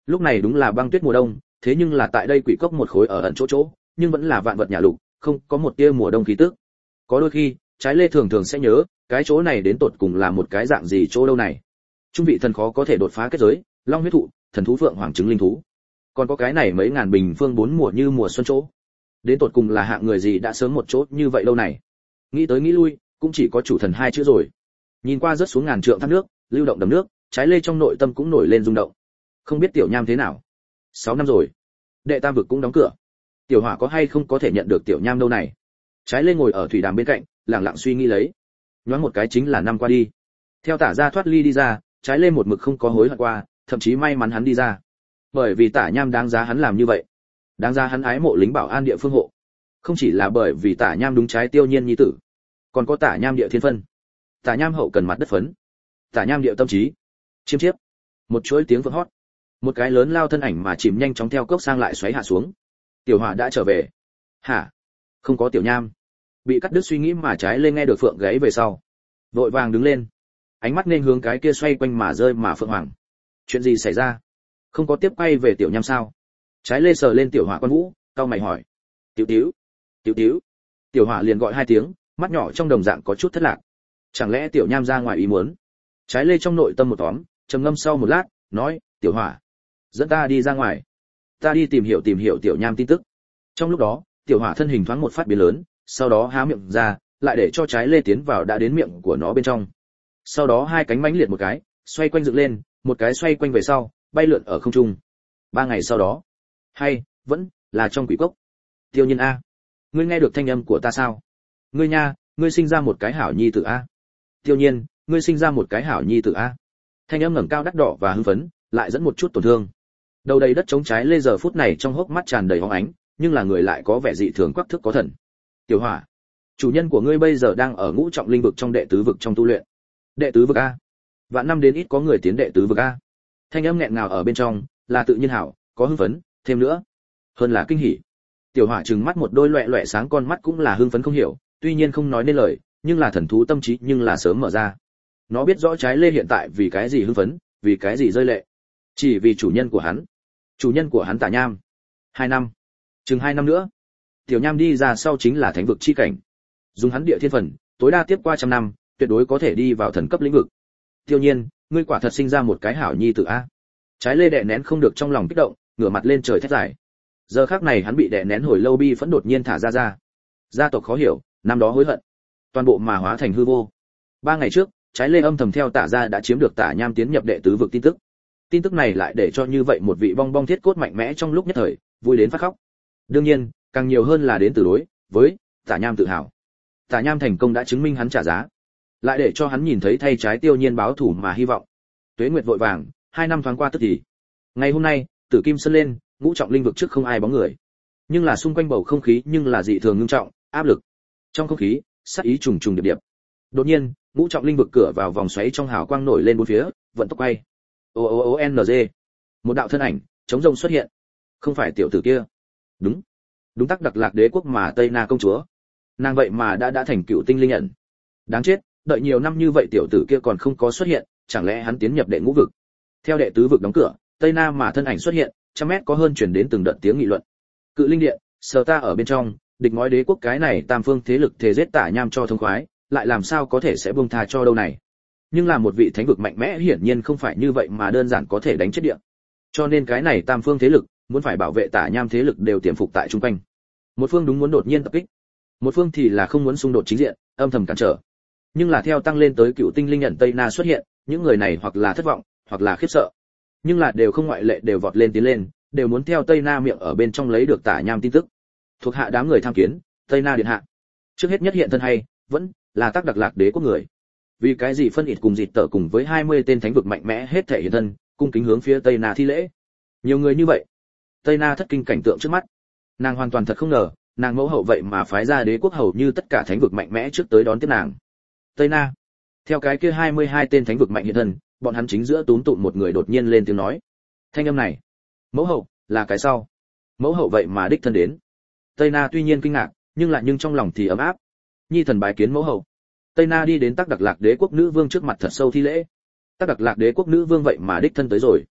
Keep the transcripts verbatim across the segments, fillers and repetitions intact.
Lúc này đúng là băng tuyết mùa đông, thế nhưng là tại đây quỷ cốc một khối ở ẩn chỗ chỗ, nhưng vẫn là vạn vật nhà lục, không có một tia mùa đông khí tức. Có đôi khi, Trái Lê thường thường sẽ nhớ, cái chỗ này đến tột cùng là một cái dạng gì chỗ đâu này. Trung vị thần khó có thể đột phá kết giới, long huyết thụ, thần thú phượng hoàng trứng linh thú. Còn có cái này mấy ngàn bình phương bốn mùa như mùa xuân chỗ. Đến tột cùng là hạng người gì đã sớm một chỗ như vậy lâu này. Nghĩ tới nghĩ lui, cũng chỉ có chủ thần hai chữ rồi. Nhìn qua rớt xuống ngàn trượng thác nước, lưu động đầm nước, Trái Lê trong nội tâm cũng nổi lên rung động. Không biết Tiểu Nham thế nào. Sáu năm rồi, đệ tam vực cũng đóng cửa. Tiểu Hỏa có hay không có thể nhận được Tiểu Nham đâu này. Trái Lê ngồi ở thủy đàm bên cạnh, lặng lặng suy nghĩ lấy. Nhoáng một cái chính là năm qua đi. Theo Tả Gia thoát ly đi ra, Trái Lê một mực không có hối hận qua, thậm chí may mắn hắn đi ra. Bởi vì Tả Nham đáng giá hắn làm như vậy. Đáng giá hắn ái mộ lính bảo an địa phương hộ. Không chỉ là bởi vì Tả Nham đúng trái Tiêu Nhiên nhi tử, còn có Tả Nham địa thiên phân. Tả Nham hậu cần mặt đất phấn. Tả Nham địa tâm trí. Chiêm chiếp. Một chuỗi tiếng vang hót. Một cái lớn lao thân ảnh mà chìm nhanh chóng theo cốc sang lại xoáy hạ xuống. Tiểu Hỏa đã trở về. Hả? Không có Tiểu Nham. Bị cắt đứt suy nghĩ mà Trái Lê nghe được phượng gáy về sau, vội vàng đứng lên, ánh mắt nên hướng cái kia xoay quanh mà rơi mà phượng hoàng. Chuyện gì xảy ra? Không có tiếp quay về Tiểu Nham sao? Trái Lê sờ lên Tiểu Hỏa Quan Vũ, cau mày hỏi. Tiểu Tiểu, Tiểu Tiểu. Tiểu Hỏa liền gọi hai tiếng, mắt nhỏ trong đồng dạng có chút thất lạc. Chẳng lẽ Tiểu Nham ra ngoài ý muốn? Trái Lê trong nội tâm một tóm, trầm ngâm sau một lát, nói, Tiểu Hỏa, dẫn ta đi ra ngoài. Ta đi tìm hiểu tìm hiểu Tiểu Nham tin tức. Trong lúc đó, Tiểu Hỏa thân hình thoáng một phát biến lớn, sau đó há miệng ra, lại để cho Trái Lê tiến vào đã đến miệng của nó bên trong. Sau đó hai cánh mãnh liệt một cái, xoay quanh dựng lên, một cái xoay quanh về sau, bay lượn ở không trung. Ba ngày sau đó, hay vẫn là trong quỷ cốc. Tiêu Nhiên a, ngươi nghe được thanh âm của ta sao? Ngươi nha, ngươi sinh ra một cái hảo nhi tử a. Tiêu Nhiên, ngươi sinh ra một cái hảo nhi tử a. Thanh âm ngẩng cao đắt đỏ và hưng phấn, lại dẫn một chút tổn thương. Đầu đầy đất trống Trái Lê giờ phút này trong hốc mắt tràn đầy hóng ánh, nhưng là người lại có vẻ dị thường quắc thước có thần. Tiểu Hỏa, chủ nhân của ngươi bây giờ đang ở ngũ trọng linh vực trong đệ tứ vực trong tu luyện. Đệ tứ vực a? Vạn năm đến ít có người tiến đệ tứ vực a. Thanh âm nghẹn ngào ở bên trong, là tự nhiên hảo, có hưng phấn, thêm nữa, hơn là kinh hỉ. Tiểu Hỏa trừng mắt một đôi loẹt loẹt sáng con mắt cũng là hưng phấn không hiểu, tuy nhiên không nói nên lời, nhưng là thần thú tâm trí nhưng là sớm mở ra. Nó biết rõ Trái Lê hiện tại vì cái gì hưng phấn, vì cái gì rơi lệ. Chỉ vì chủ nhân của hắn. Chủ nhân của hắn Tả Nham. Hai năm. Chừng hai năm nữa, Tiểu Nham đi ra sau chính là thánh vực chi cảnh. Dùng hắn địa thiên phần, tối đa tiếp qua trăm năm, tuyệt đối có thể đi vào thần cấp lĩnh vực. Tiêu Nhiên, ngươi quả thật sinh ra một cái hảo nhi tử a. Trái Lê đè nén không được trong lòng kích động, ngửa mặt lên trời thét giải. Giờ khắc này hắn bị đè nén hồi lâu bi phẫn đột nhiên thả ra ra. Gia tộc khó hiểu, năm đó hối hận, toàn bộ mà hóa thành hư vô. Ba ngày trước, Trái Lê âm thầm theo Tả gia đã chiếm được Tả Nham tiến nhập đệ tứ vực tin tức. Tin tức này lại để cho như vậy một vị bong bong thiết cốt mạnh mẽ trong lúc nhất thời, vui đến phát khóc. Đương nhiên, càng nhiều hơn là đến từ đối với Tả Nham tự hào. Tả Nham thành công đã chứng minh hắn trả giá, lại để cho hắn nhìn thấy thay trái Tiêu Nhiên báo thù mà hy vọng. Tuế nguyệt vội vàng, hai năm thoáng qua tức thì. Ngày hôm nay, Tử Kim Sơn lên, ngũ trọng linh vực trước không ai bóng người. Nhưng là xung quanh bầu không khí nhưng là dị thường nghiêm trọng, áp lực. Trong không khí, sát ý trùng trùng điệp điệp. Đột nhiên, ngũ trọng linh vực cửa vào vòng xoáy trong hào quang nổi lên bốn phía, vận tốc quay. O O O N G. Một đạo thân ảnh chống rông xuất hiện. Không phải tiểu tử kia. Đúng, đúng tắc Đặc Lạc Đế quốc mà Tây Na công chúa. Nàng vậy mà đã đã thành cựu tinh linh nhận. Đáng chết, đợi nhiều năm như vậy tiểu tử kia còn không có xuất hiện, chẳng lẽ hắn tiến nhập đệ ngũ vực? Theo đệ tứ vực đóng cửa, Tây Na mà thân ảnh xuất hiện, trăm mét có hơn truyền đến từng đợt tiếng nghị luận. Cự linh điện, Sở ta ở bên trong, địch nói đế quốc cái này tam phương thế lực thể giết Tả Nham cho thông khoái, lại làm sao có thể sẽ buông tha cho đâu này? Nhưng là một vị thánh vực mạnh mẽ hiển nhiên không phải như vậy mà đơn giản có thể đánh chết địa. Cho nên cái này tam phương thế lực muốn phải bảo vệ Tả Nham thế lực đều tiềm phục tại trung quanh. Một phương đúng muốn đột nhiên tập kích, một phương thì là không muốn xung đột chính diện, âm thầm cản trở. Nhưng là theo tăng lên tới cựu tinh linh nhận Tây Na xuất hiện, những người này hoặc là thất vọng, hoặc là khiếp sợ, nhưng là đều không ngoại lệ đều vọt lên tiến lên, đều muốn theo Tây Na miệng ở bên trong lấy được Tả Nham tin tức. Thuộc hạ đám người tham kiến, Tây Na điện hạ. Trước hết nhất hiện thân hay, vẫn là tác Đặc Lạc Đế quốc người. Vì cái gì phân ít cùng dịt tở cùng với hai mươi tên thánh vực mạnh mẽ hết thể hiện thân, cung kính hướng phía Tây Na thi lễ. Nhiều người như vậy, Tây Na thất kinh cảnh tượng trước mắt. Nàng hoàn toàn thật không ngờ, nàng mẫu hậu vậy mà phái ra đế quốc hầu như tất cả thánh vực mạnh mẽ trước tới đón tiếp nàng. Tây Na, theo cái kia hai mươi hai tên thánh vực mạnh hiện thân, bọn hắn chính giữa túm tụm một người đột nhiên lên tiếng nói. Thanh âm này, mẫu hậu, là cái sau. Mẫu hậu vậy mà đích thân đến. Tây Na tuy nhiên kinh ngạc, nhưng lại nhưng trong lòng thì ấm áp. Nhi thần bái kiến mẫu hậu. Tây Na đi đến Tác Đặc Lạc Đế quốc nữ vương trước mặt thật sâu thi lễ. Tác Đặc Lạc Đế quốc nữ vương vậy mà đích thân tới rồi.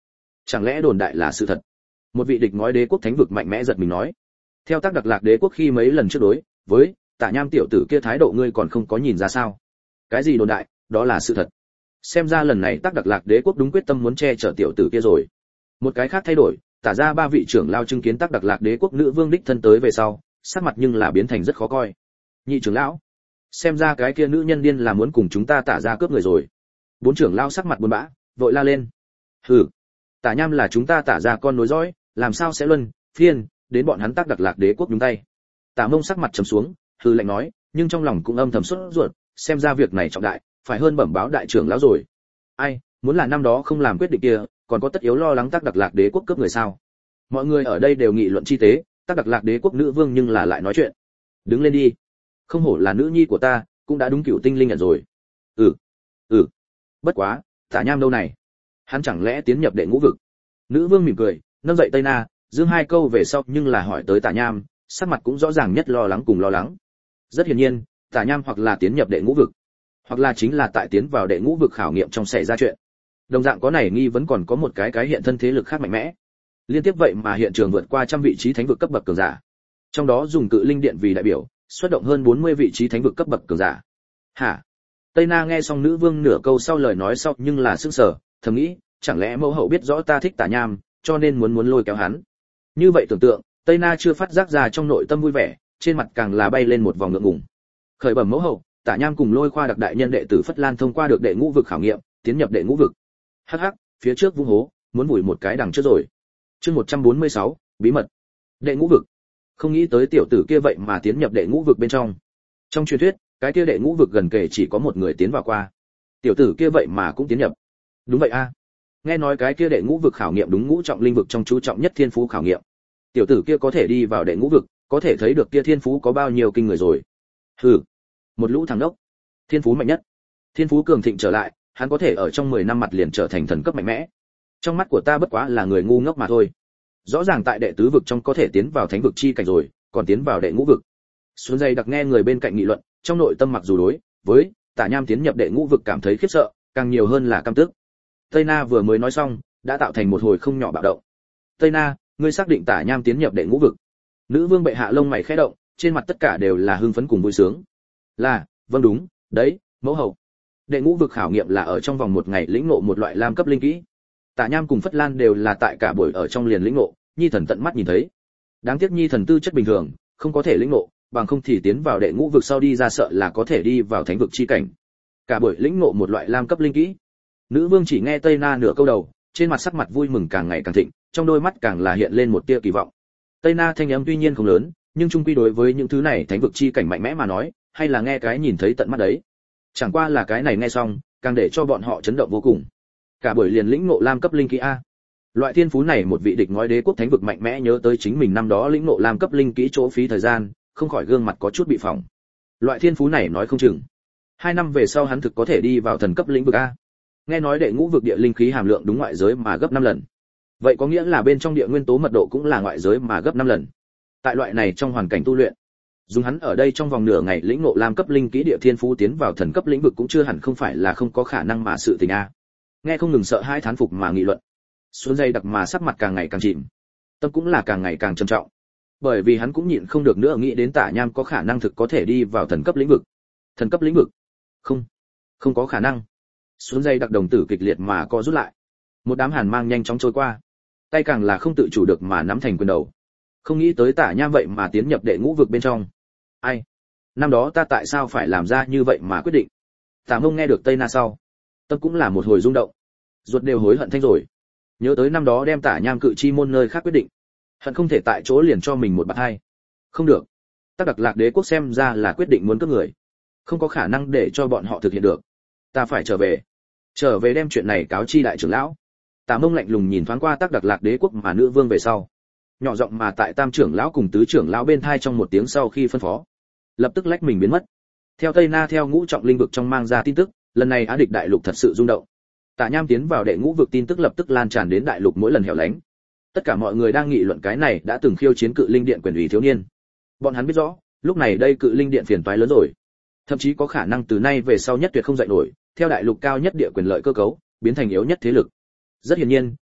Chẳng lẽ đồn đại là sự thật? Một vị địch ngói đế quốc thánh vực mạnh mẽ giật mình nói. Theo tác đặc lạc đế quốc khi mấy lần trước đối với Tả Nham tiểu tử kia thái độ ngươi còn không có nhìn ra sao? Cái gì đồn đại, đó là sự thật. Xem ra lần này tác đặc lạc đế quốc đúng quyết tâm muốn che chở tiểu tử kia rồi. Một cái khác thay đổi, Tả ra ba vị trưởng lao chứng kiến tác đặc lạc đế quốc nữ vương đích thân tới về sau, sắc mặt nhưng là biến thành rất khó coi. Nhị trưởng lão, xem ra cái kia nữ nhân điên là muốn cùng chúng ta Tả ra cướp người rồi. Bốn trưởng lao sắc mặt buồn bã, vội la lên. Hừ, Tả Nham là chúng ta Tả ra con nối dõi, làm sao sẽ luân phiên đến bọn hắn tác đặc lạc đế quốc đúng tay. Tả Mông sắc mặt trầm xuống, hừ lạnh nói, nhưng trong lòng cũng âm thầm sốt ruột, xem ra việc này trọng đại, phải hơn bẩm báo đại trưởng lão rồi. Ai, muốn là năm đó không làm quyết định kia, còn có tất yếu lo lắng tác đặc lạc đế quốc cướp người sao? Mọi người ở đây đều nghị luận chi tế, tác đặc lạc đế quốc nữ vương nhưng là lại nói chuyện. Đứng lên đi, không hổ là nữ nhi của ta, cũng đã đúng cửu tinh linh nhận rồi. Ừ, ừ, bất quá, Tả Nham đâu này? Hắn chẳng lẽ tiến nhập đệ ngũ vực? Nữ vương mỉm cười, nâng dậy Tây Na, dương hai câu về sau nhưng là hỏi tới Tả Nham, sắc mặt cũng rõ ràng nhất lo lắng cùng lo lắng. Rất hiển nhiên, Tả Nham hoặc là tiến nhập đệ ngũ vực, hoặc là chính là tại tiến vào đệ ngũ vực khảo nghiệm trong xảy ra chuyện. Đồng dạng có này nghi vẫn còn có một cái cái hiện thân thế lực khác mạnh mẽ. Liên tiếp vậy mà hiện trường vượt qua trăm vị trí thánh vực cấp bậc cường giả. Trong đó dùng cự linh điện vì đại biểu, xuất động hơn bốn mươi vị trí thánh vực cấp bậc cường giả. Hả? Tây Na nghe xong nữ vương nửa câu sau lời nói sau nhưng là sững sờ, thầm nghĩ, chẳng lẽ mẫu hậu biết rõ ta thích Tả Nham, cho nên muốn muốn lôi kéo hắn. Như vậy tưởng tượng, Tây Na chưa phát giác ra trong nội tâm vui vẻ, trên mặt càng là bay lên một vòng ngượng ngùng. Khởi bẩm mẫu hậu, Tả Nham cùng Lôi Khoa đặc đại nhân đệ tử Phất Lan thông qua được đệ ngũ vực khảo nghiệm, tiến nhập đệ ngũ vực. Hắc hắc, phía trước vung hố, muốn vùi một cái đằng trước rồi. Chương một trăm bốn mươi sáu, bí mật. Đệ ngũ vực. Không nghĩ tới tiểu tử kia vậy mà tiến nhập đệ ngũ vực bên trong. Trong truyền thuyết, cái kia đệ ngũ vực gần kể chỉ có một người tiến vào qua. Tiểu tử kia vậy mà cũng tiến nhập. Đúng vậy a. Nghe nói cái kia đệ ngũ vực khảo nghiệm đúng ngũ trọng linh vực trong chú trọng nhất thiên phú khảo nghiệm. Tiểu tử kia có thể đi vào đệ ngũ vực, có thể thấy được kia thiên phú có bao nhiêu kinh người rồi. Hừ, một lũ thằng đốc. Thiên phú mạnh nhất. Thiên phú cường thịnh trở lại, hắn có thể ở trong mười năm mặt liền trở thành thần cấp mạnh mẽ. Trong mắt của ta bất quá là người ngu ngốc mà thôi. Rõ ràng tại đệ tứ vực trong có thể tiến vào thánh vực chi cảnh rồi, còn tiến vào đệ ngũ vực. Xuống dây đặc nghe người bên cạnh nghị luận, trong nội tâm mặc dù đối với Tả Nham tiến nhập đệ ngũ vực cảm thấy khiếp sợ, càng nhiều hơn là căm tức. Tây Na vừa mới nói xong, đã tạo thành một hồi không nhỏ bạo động. Tây Na, ngươi xác định Tả Nham tiến nhập đệ ngũ vực? Nữ vương bệ hạ lông mày khẽ động, trên mặt tất cả đều là hưng phấn cùng vui sướng. Là, vâng đúng, đấy, mẫu hậu. Đệ ngũ vực khảo nghiệm là ở trong vòng một ngày lĩnh ngộ một loại lam cấp linh kỹ. Tả Nham cùng Phất Lan đều là tại cả buổi ở trong liền lĩnh ngộ, Nhi thần tận mắt nhìn thấy. Đáng tiếc Nhi thần tư chất bình thường, không có thể lĩnh ngộ, bằng không thì tiến vào đệ ngũ vực sau đi ra sợ là có thể đi vào thánh vực chi cảnh. Cả buổi lĩnh ngộ một loại lam cấp linh kỹ. Nữ vương chỉ nghe Tây Na nửa câu đầu, trên mặt sắc mặt vui mừng càng ngày càng thịnh, trong đôi mắt càng là hiện lên một tia kỳ vọng. Tây Na thanh âm tuy nhiên không lớn, nhưng chung quy đối với những thứ này thánh vực chi cảnh mạnh mẽ mà nói, hay là nghe cái nhìn thấy tận mắt đấy. Chẳng qua là cái này nghe xong, càng để cho bọn họ chấn động vô cùng. Cả buổi liền lĩnh ngộ lam cấp linh kỹ a. Loại thiên phú này một vị địch ngói đế quốc thánh vực mạnh mẽ nhớ tới chính mình năm đó lĩnh ngộ lam cấp linh kỹ chỗ phí thời gian, không khỏi gương mặt có chút bị phỏng. Loại thiên phú này nói không chừng, hai năm về sau hắn thực có thể đi vào thần cấp lĩnh vực a. Nghe nói đệ ngũ vực địa linh khí hàm lượng đúng ngoại giới mà gấp năm lần. Vậy có nghĩa là bên trong địa nguyên tố mật độ cũng là ngoại giới mà gấp năm lần. Tại loại này trong hoàn cảnh tu luyện, dùng hắn ở đây trong vòng nửa ngày lĩnh ngộ lam cấp linh kỹ địa thiên phú tiến vào thần cấp lĩnh vực cũng chưa hẳn không phải là không có khả năng mà sự tình a. Nghe không ngừng sợ hai thán phục mà nghị luận. Xuống dây đặc mà sắc mặt càng ngày càng chìm, tâm cũng là càng ngày càng trầm trọng. Bởi vì hắn cũng nhịn không được nữa nghĩ đến Tả Nham có khả năng thực có thể đi vào thần cấp lĩnh vực. Thần cấp lĩnh vực? Không, không có khả năng. Xuống dây đặc đồng tử kịch liệt mà co rút lại. Một đám hàn mang nhanh chóng trôi qua, tay càng là không tự chủ được mà nắm thành quyền đầu. Không nghĩ tới Tả Nham vậy mà tiến nhập đệ ngũ vực bên trong. Ai? Năm đó ta tại sao phải làm ra như vậy mà quyết định? Tả Mông nghe được Tây Na sau, tâm cũng là một hồi rung động, ruột đều hối hận thanh rồi. Nhớ tới năm đó đem Tả Nham cự chi môn nơi khác quyết định, hận không thể tại chỗ liền cho mình một bạt hai. Không được, Tác Đặc Lạc Đế quốc xem ra là quyết định muốn cướp người, không có khả năng để cho bọn họ thực hiện được. Ta phải trở về, trở về đem chuyện này cáo chi đại trưởng lão. Tả Mông lạnh lùng nhìn thoáng qua Tác Đặc Lạc Đế quốc mà nữ vương về sau, nhỏ giọng mà tại tam trưởng lão cùng tứ trưởng lão bên thai trong một tiếng sau khi phân phó, lập tức lách mình biến mất. Theo Tây Na theo ngũ trọng linh vực trong mang ra tin tức, lần này Á Địch đại lục thật sự rung động. Tả Nham tiến vào đệ ngũ vực tin tức lập tức lan tràn đến đại lục mỗi lần hẻo lánh. Tất cả mọi người đang nghị luận cái này đã từng khiêu chiến cự linh điện quyền ủy thiếu niên. Bọn hắn biết rõ, lúc này đây cự linh điện phiền toái lớn rồi, thậm chí có khả năng từ nay về sau nhất tuyệt không dậy nổi, theo đại lục cao nhất địa quyền lợi cơ cấu, biến thành yếu nhất thế lực. Rất hiển nhiên,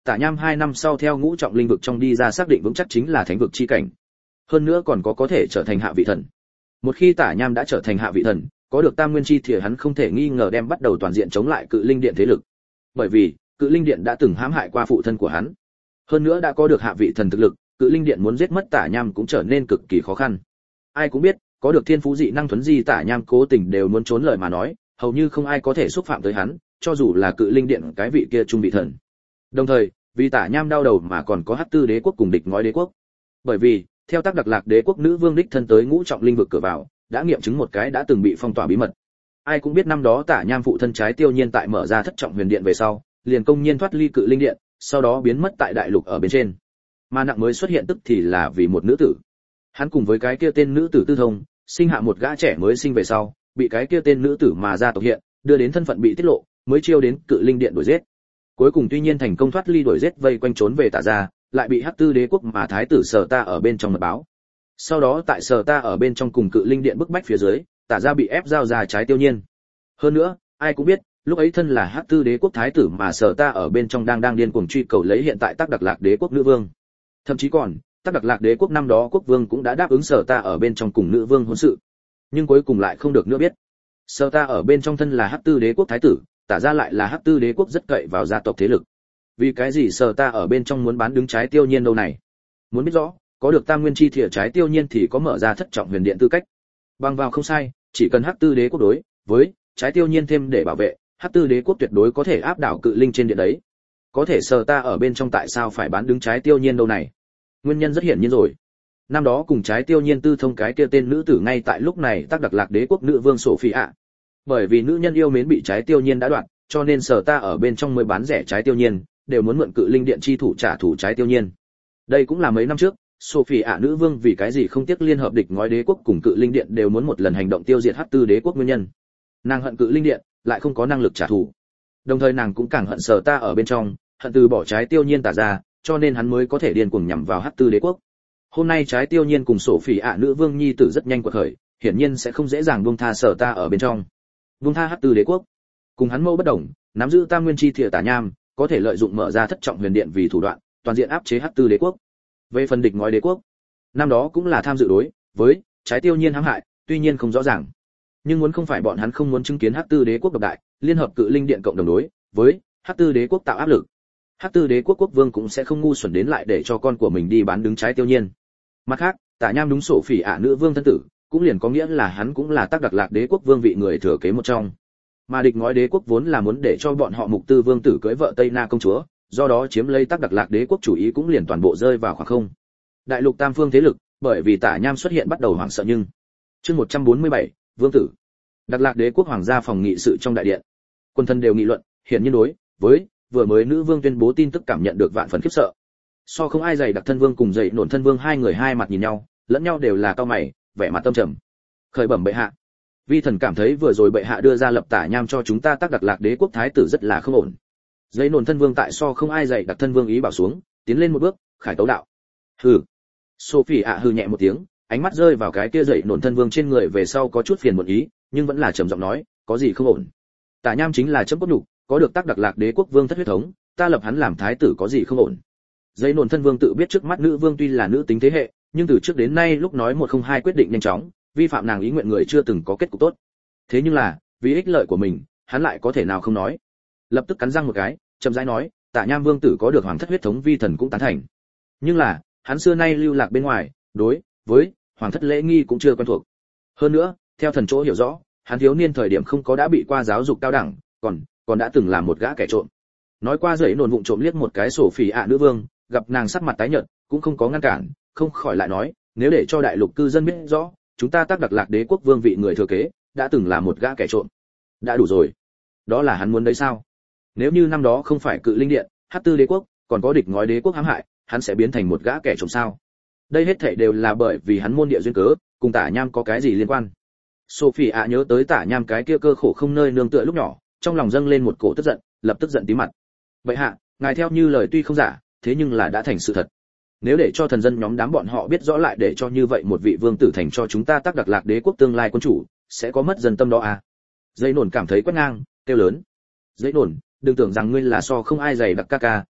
Tả Nham hai năm sau theo ngũ trọng linh vực trong đi ra xác định vững chắc chính là thánh vực chi cảnh. Hơn nữa còn có có thể trở thành hạ vị thần. Một khi Tả Nham đã trở thành hạ vị thần, có được Tam Nguyên chi thìa hắn không thể nghi ngờ đem bắt đầu toàn diện chống lại Cự Linh Điện thế lực. Bởi vì, Cự Linh Điện đã từng hãm hại qua phụ thân của hắn. Hơn nữa đã có được hạ vị thần thực lực, Cự Linh Điện muốn giết mất Tả Nham cũng trở nên cực kỳ khó khăn. Ai cũng biết, có được thiên phú dị năng thuấn di Tả Nham cố tình đều muốn trốn lời mà nói, hầu như không ai có thể xúc phạm tới hắn, cho dù là Cự Linh Điện cái vị kia trung vị thần. Đồng thời, vì Tả Nham đau đầu mà còn có Hắc Tư Đế quốc cùng Địch Ngói Đế quốc. Bởi vì, theo tác đặc lạc đế quốc nữ vương đích thân tới ngũ trọng linh vực cửa vào, đã nghiệm chứng một cái đã từng bị phong tỏa bí mật. Ai cũng biết năm đó Tả Nham phụ thân Trái Tiêu Nhiên tại mở ra thất trọng huyền điện về sau, liền công nhiên thoát ly Cự Linh Điện, sau đó biến mất tại đại lục ở bên trên. Mà nặng mới xuất hiện tức thì là vì một nữ tử. Hắn cùng với cái kia tên nữ tử tư thông, sinh hạ một gã trẻ mới sinh về sau, bị cái kia tên nữ tử mà ra tộc hiện, đưa đến thân phận bị tiết lộ, mới chiêu đến Cự Linh Điện đuổi giết. Cuối cùng tuy nhiên thành công thoát ly đuổi giết vây quanh trốn về Tả gia, lại bị Hắc Tư Đế quốc mà thái tử Sở Ta ở bên trong mật báo. Sau đó tại Sở Ta ở bên trong cùng Cự Linh Điện bức bách phía dưới, Tả gia bị ép giao ra Trái Tiêu Nhiên. Hơn nữa, ai cũng biết, lúc ấy thân là Hắc Tư Đế quốc thái tử mà Sở Ta ở bên trong đang đang điên cuồng truy cầu lấy hiện tại Tắc Đặc Lạc Đế quốc nữ vương. Thậm chí còn, Tắc Đặc Lạc Đế quốc năm đó quốc vương cũng đã đáp ứng Sở Ta ở bên trong cùng nữ vương hôn sự. Nhưng cuối cùng lại không được nữa biết. Sở Ta ở bên trong thân là Hắc Tư Đế quốc thái tử, Tả gia lại là Hắc Tư Đế quốc rất cậy vào gia tộc thế lực. Vì cái gì Sở Ta ở bên trong muốn bán đứng Trái Tiêu Nhiên đâu này? Muốn biết rõ, có được Tam Nguyên chi thìa Trái Tiêu Nhiên thì có mở ra thất trọng huyền điện tư cách. Bằng vào không sai, chỉ cần Hắc Tư Đế quốc đối với Trái Tiêu Nhiên thêm để bảo vệ, Hắc Tư Đế quốc tuyệt đối có thể áp đảo Cự Linh trên điện đấy. Có thể Sở Ta ở bên trong tại sao phải bán đứng Trái Tiêu Nhiên đâu này? Nguyên nhân rất hiển nhiên rồi. Năm đó cùng Trái Tiêu Nhiên tư thông cái kia tên nữ tử ngay tại lúc này Tắc Đặc Lạc Đế quốc nữ vương Sophia. Bởi vì nữ nhân yêu mến bị Trái Tiêu Nhiên đã đoạn, cho nên Sở Ta ở bên trong mới bán rẻ Trái Tiêu Nhiên, đều muốn mượn Cự Linh Điện chi thủ trả thù Trái Tiêu Nhiên. Đây cũng là mấy năm trước, Sophia nữ vương vì cái gì không tiếc liên hợp Địch Ngói Đế quốc cùng Cự Linh Điện đều muốn một lần hành động tiêu diệt Hắc Tư Đế quốc nguyên nhân. Nàng hận Cự Linh Điện, lại không có năng lực trả thù. Đồng thời nàng cũng càng hận Sở Ta ở bên trong, hận từ bỏ Trái Tiêu Nhiên Tả ra, cho nên hắn mới có thể điên cuồng nhằm vào Hắc Tư Đế quốc. Hôm nay Trái Tiêu Nhiên cùng Sophia nữ vương nhi tử rất nhanh quật khởi, hiển nhiên sẽ không dễ dàng buông tha Sở Ta ở bên trong. Buông tha Hắc Tư Đế quốc. Cùng hắn mâu bất đồng, nắm giữ Tam Nguyên chi thìa Tả Nham, có thể lợi dụng mở ra thất trọng huyền điện vì thủ đoạn, toàn diện áp chế Hắc Tư Đế quốc. Về phần Địch Ngói Đế quốc, năm đó cũng là tham dự đối với Trái Tiêu Nhiên hãm hại, tuy nhiên không rõ ràng. Nhưng muốn không phải bọn hắn không muốn chứng kiến Hắc Tư Đế quốc độc đại, liên hợp Cự Linh Điện cộng đồng đối với Hắc Tư Đế quốc tạo áp lực. Hắc Tư Đế quốc quốc vương cũng sẽ không ngu xuẩn đến lại để cho con của mình đi bán đứng Trái Tiêu Nhiên. Mặt khác, Tả Nham đúng sổ phỉ ạ nữ vương thân tử, cũng liền có nghĩa là hắn cũng là Tắc Đặc Lạc Đế quốc vương vị người thừa kế một trong. Mà Địch Ngói Đế quốc vốn là muốn để cho bọn họ Mục Tư vương tử cưới vợ Tây Na công chúa, do đó chiếm lấy Tắc Đặc Lạc Đế quốc chủ ý cũng liền toàn bộ rơi vào khoảng không. Đại lục tam phương thế lực, bởi vì Tả Nham xuất hiện bắt đầu hoảng sợ nhưng. Chương một trăm bốn mươi bảy, vương tử. Đặc Lạc Đế quốc hoàng gia phòng nghị sự trong đại điện. Quân thân đều nghị luận, hiển nhiên đối với vừa mới nữ vương tuyên bố tin tức cảm nhận được vạn phần khiếp sợ. So không ai dày đặc thân vương cùng dậy nổn thân vương hai người hai mặt nhìn nhau, lẫn nhau đều là cau mày, vẻ mặt tâm trầm. Khởi bẩm bệ hạ, vi thần cảm thấy vừa rồi bệ hạ đưa ra lập Tả Nham cho chúng ta Tắc Đặc Lạc Đế quốc thái tử rất là không ổn. Dậy nổn thân vương tại so không ai dày đặc thân vương ý bảo xuống, tiến lên một bước, khải tấu đạo. Hừ. Sophie ạ hừ nhẹ một tiếng, ánh mắt rơi vào cái kia dậy nổn thân vương trên người về sau có chút phiền muộn ý, nhưng vẫn là trầm giọng nói, có gì không ổn? Tả Nham chính là chấm cốt nhục, có được Tắc Đặc Lạc Đế quốc vương thất huyết thống, ta lập hắn làm thái tử có gì không ổn? Dây nổn thân vương tự biết trước mắt nữ vương tuy là nữ tính thế hệ, nhưng từ trước đến nay lúc nói một không hai quyết định nhanh chóng, vi phạm nàng ý nguyện người chưa từng có kết cục tốt. Thế nhưng là, vì ích lợi của mình, hắn lại có thể nào không nói? Lập tức cắn răng một cái, chậm rãi nói, Tả Nham vương tử có được hoàng thất huyết thống vi thần cũng tán thành. Nhưng là, hắn xưa nay lưu lạc bên ngoài, đối với hoàng thất lễ nghi cũng chưa quen thuộc. Hơn nữa, theo thần chỗ hiểu rõ, hắn thiếu niên thời điểm không có đã bị qua giáo dục cao đẳng, còn còn đã từng làm một gã kẻ trộm. Nói qua dậy nổn vụng trộm liếc một cái sổ phỉ ạ nữ vương, gặp nàng sắc mặt tái nhợt, cũng không có ngăn cản, không khỏi lại nói, nếu để cho đại lục cư dân biết rõ, chúng ta Tắc Đặc Lạc Đế quốc vương vị người thừa kế, đã từng là một gã kẻ trộm. Đã đủ rồi. Đó là hắn muốn đấy sao? Nếu như năm đó không phải Cự Linh Điện, Hắc Tư Đế quốc, còn có Địch Ngói Đế quốc hãm hại, hắn sẽ biến thành một gã kẻ trộm sao? Đây hết thảy đều là bởi vì hắn môn địa duyên cớ, cùng Tả Nham có cái gì liên quan? Sophie ạ nhớ tới Tả Nham cái kia cơ khổ không nơi nương tựa lúc nhỏ, trong lòng dâng lên một cổ tức giận, lập tức giận tí mặt. Vậy hạ, ngài theo như lời tuy không giả, thế nhưng là đã thành sự thật. Nếu để cho thần dân nhóm đám bọn họ biết rõ lại để cho như vậy một vị vương tử thành cho chúng ta Tắc Đặc Lạc Đế quốc tương lai quân chủ, sẽ có mất dân tâm đó à? Dây nổn cảm thấy quét ngang, kêu lớn. Dây nổn, đừng tưởng rằng ngươi là so không ai dày đặc ca ca,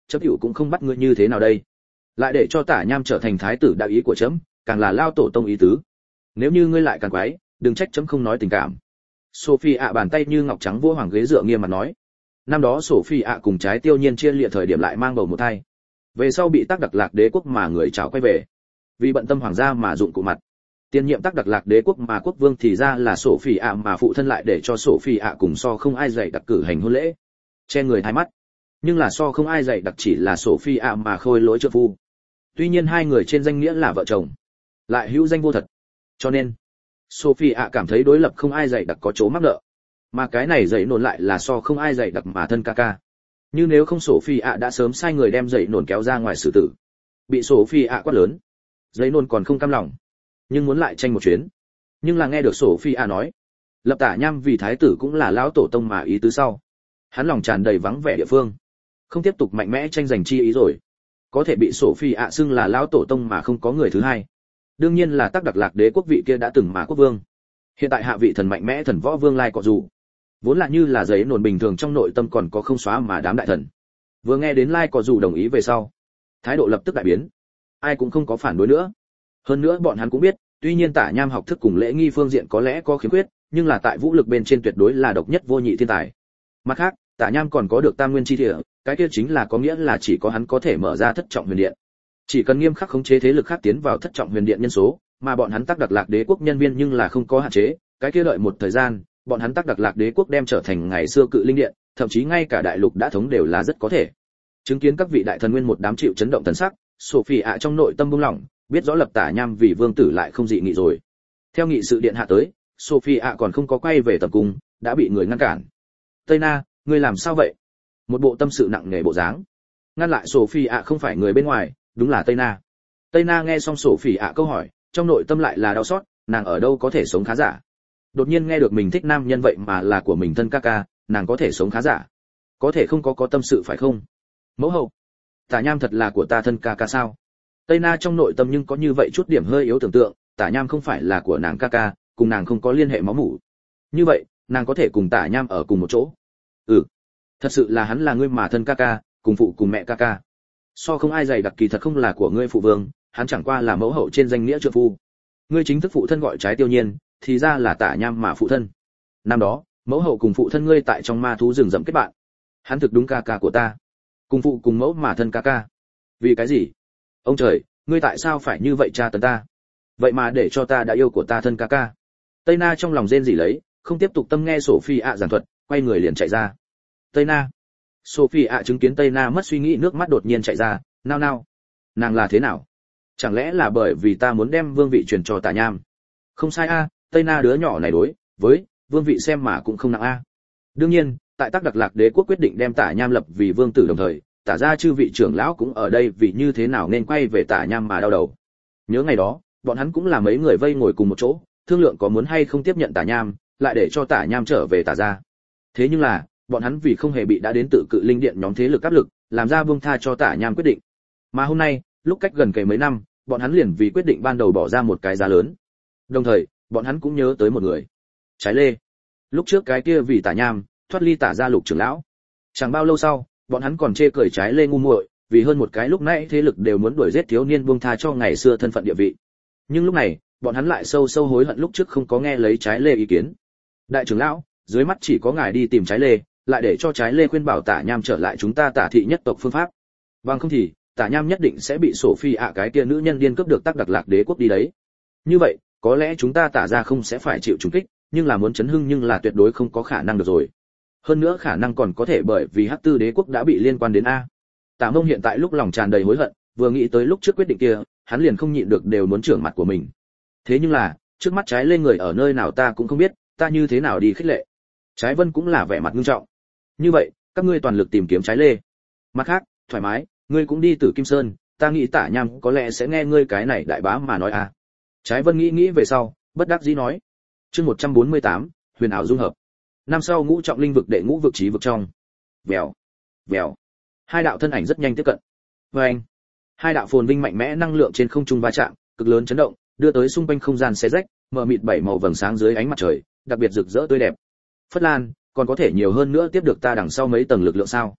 chấm hữu cũng không bắt ngươi như thế nào đây. Lại để cho Tả Nham trở thành thái tử đạo ý của chấm, càng là lao tổ tông ý tứ. Nếu như ngươi lại càng quái, đừng trách chấm không nói tình cảm. Sophie ạ bàn tay như ngọc trắng vua hoàng ghế dựa nghiêm mặt nói. Năm đó Sophie ạ cùng trái tiêu nhiên chia lìa thời điểm lại mang bầu một thai. Về sau bị Tắc Đặc Lạc đế quốc mà người chào quay về. Vì bận tâm hoàng gia mà dụng cụ mặt. Tiền nhiệm Tắc Đặc Lạc đế quốc mà quốc vương thì ra là Sophie ạ mà phụ thân lại để cho Sophie ạ cùng so không ai dạy đặc cử hành hôn lễ. Che người thái mắt. Nhưng là so không ai dạy đặc chỉ là Sophie ạ mà khôi lỗi trợ phu. Tuy nhiên hai người trên danh nghĩa là vợ chồng, lại hữu danh vô thật. Cho nên, Sophie ạ cảm thấy đối lập không ai dạy đặc có chỗ mắc nợ. Mà cái này dạy nổn lại là so không ai dạy đặc mà thân ca ca. Như nếu không Sophie ạ đã sớm sai người đem dạy nổn kéo ra ngoài xử tử. Bị Sophie ạ quát lớn. Dạy nổn còn không cam lòng, nhưng muốn lại tranh một chuyến. Nhưng là nghe được Sophie ạ nói, lập Tả Nham vì thái tử cũng là lão tổ tông mà ý tứ sau. Hắn lòng tràn đầy vắng vẻ địa phương, không tiếp tục mạnh mẽ tranh giành chi ý rồi. Có thể bị Sophie ạ xưng là lão tổ tông mà không có người thứ hai. Đương nhiên là Tắc Đặc Lạc đế quốc vị kia đã từng mà quốc vương. Hiện tại hạ vị thần mạnh mẽ thần võ vương Lai Cọ Dù. Vốn là như là giấy nổn bình thường trong nội tâm còn có không xóa mà đám đại thần. Vừa nghe đến Lai Cọ Dù đồng ý về sau, thái độ lập tức đại biến. Ai cũng không có phản đối nữa. Hơn nữa bọn hắn cũng biết, tuy nhiên Tả Nham học thức cùng lễ nghi phương diện có lẽ có khiếm khuyết, nhưng là tại vũ lực bên trên tuyệt đối là độc nhất vô nhị thiên tài. Mặt khác, Tả Nham còn có được Tam Nguyên chi địa, cái kia chính là có nghĩa là chỉ có hắn có thể mở ra thất trọng huyền điện. Chỉ cần nghiêm khắc khống chế thế lực khác tiến vào thất trọng huyền điện nhân số, mà bọn hắn Tắc Đặc Lạc đế quốc nhân viên nhưng là không có hạn chế, cái kia đợi một thời gian, bọn hắn Tắc Đặc Lạc đế quốc đem trở thành ngày xưa cự linh điện, thậm chí ngay cả đại lục đã thống đều là rất có thể. Chứng kiến các vị đại thần nguyên một đám chịu chấn động thần sắc, Sophie ạ trong nội tâm buông lỏng, biết rõ lập Tả Nham vì vương tử lại không dị nghị rồi. Theo nghị sự điện hạ tới, Sophie ạ còn không có quay về tầm cung, đã bị người ngăn cản. Tây Na, ngươi làm sao vậy? Một bộ tâm sự nặng nề bộ dáng. Ngăn lại Sophie ạ không phải người bên ngoài, đúng là Tây Na. Tây Na nghe xong Sophie ạ câu hỏi, trong nội tâm lại là đau xót, nàng ở đâu có thể sống khá giả. Đột nhiên nghe được mình thích nam nhân vậy mà là của mình thân ca ca, nàng có thể sống khá giả. Có thể không có có tâm sự phải không? Mẫu hậu, Tả Nham thật là của ta thân ca ca sao? Tây Na trong nội tâm nhưng có như vậy chút điểm hơi yếu tưởng tượng, Tả Nham không phải là của nàng ca ca, cùng nàng không có liên hệ máu mủ. Như vậy, nàng có thể cùng Tả Nham ở cùng một chỗ. Ừ, thật sự là hắn là ngươi mà thân ca ca, cùng phụ cùng mẹ ca ca. So không ai dày đặc kỳ thật không là của ngươi phụ vương, hắn chẳng qua là mẫu hậu trên danh nghĩa trượng phu. Ngươi chính thức phụ thân gọi trái tiêu nhiên, thì ra là Tả Nham mà phụ thân. Năm đó, mẫu hậu cùng phụ thân ngươi tại trong ma thú rừng rậm kết bạn. Hắn thực đúng ca ca của ta. Cùng phụ cùng mẫu mà thân ca ca. Vì cái gì? Ông trời, ngươi tại sao phải như vậy tra tấn ta? Vậy mà để cho ta đã yêu của ta thân ca ca. Tây Na trong lòng rên rỉ lấy, không tiếp tục tâm nghe Sophie ạ giảng thuật, quay người liền chạy ra. Tây Na. Sophie ạ chứng kiến Tây Na mất suy nghĩ, nước mắt đột nhiên chạy ra, nao nao. Nàng là thế nào? Chẳng lẽ là bởi vì ta muốn đem vương vị truyền cho Tả Nham? Không sai a, Tây Na đứa nhỏ này đối với vương vị xem mà cũng không nặng a. Đương nhiên, tại Tắc Đặc Lạc đế quốc quyết định đem Tả Nham lập vì vương tử đồng thời, Tả gia chư vị trưởng lão cũng ở đây vì như thế nào nên quay về Tả Nham mà đau đầu. Nhớ ngày đó, bọn hắn cũng là mấy người vây ngồi cùng một chỗ, thương lượng có muốn hay không tiếp nhận Tả Nham, lại để cho Tả Nham trở về Tả gia. Thế nhưng là, bọn hắn vì không hề bị đã đến tự cự linh điện nhóm thế lực áp lực, làm ra buông tha cho Tả Nham quyết định. Mà hôm nay, lúc cách gần kề mấy năm, bọn hắn liền vì quyết định ban đầu bỏ ra một cái giá lớn. Đồng thời, bọn hắn cũng nhớ tới một người, Trái Lê. Lúc trước cái kia vì Tả Nham, thoát ly Tả gia lục trưởng lão. Chẳng bao lâu sau, bọn hắn còn chê cười Trái Lê ngu muội, vì hơn một cái lúc nãy thế lực đều muốn đuổi giết thiếu niên buông tha cho ngày xưa thân phận địa vị. Nhưng lúc này, bọn hắn lại sâu sâu hối hận lúc trước không có nghe lấy Trái Lê ý kiến. Đại trưởng lão, dưới mắt chỉ có ngài đi tìm Trái Lê, lại để cho Trái Lê khuyên bảo Tả Nham trở lại chúng ta Tả thị nhất tộc phương pháp. Bằng không thì, Tả Nham nhất định sẽ bị Sophie ạ cái kia nữ nhân điên cướp được Tắc Đặc Lạc đế quốc đi đấy. Như vậy, có lẽ chúng ta Tả gia không sẽ phải chịu trùng kích, nhưng là muốn chấn hưng nhưng là tuyệt đối không có khả năng được rồi. Hơn nữa khả năng còn có thể bởi vì Hắc Tư đế quốc đã bị liên quan đến a. Tả Mông hiện tại lúc lòng tràn đầy hối hận, vừa nghĩ tới lúc trước quyết định kia, hắn liền không nhịn được đều muốn trưởng mặt của mình. Thế nhưng là, trước mắt Trái Lê người ở nơi nào ta cũng không biết, ta như thế nào đi khích lệ. Trái Vân cũng là vẻ mặt nghiêm trọng. Như vậy, các ngươi toàn lực tìm kiếm Trái Lê. Mặt khác, thoải mái, ngươi cũng đi Tử Kim Sơn, ta nghĩ Tả Nham có lẽ sẽ nghe ngươi cái này đại bá mà nói à. Trái Vân nghĩ nghĩ về sau, bất đắc dĩ nói. Chương một trăm bốn mươi tám, huyền ảo dung hợp. Năm sau ngũ trọng linh vực đệ ngũ vực chí vực trong. Vèo, vèo. Hai đạo thân ảnh rất nhanh tiếp cận. Oeng. Hai đạo phồn vinh mạnh mẽ năng lượng trên không trung va chạm, cực lớn chấn động, đưa tới xung quanh không gian xé rách, mờ mịt bảy màu vầng sáng dưới ánh mặt trời, đặc biệt rực rỡ tươi đẹp. Phất Lan, còn có thể nhiều hơn nữa tiếp được ta đằng sau mấy tầng lực lượng sao?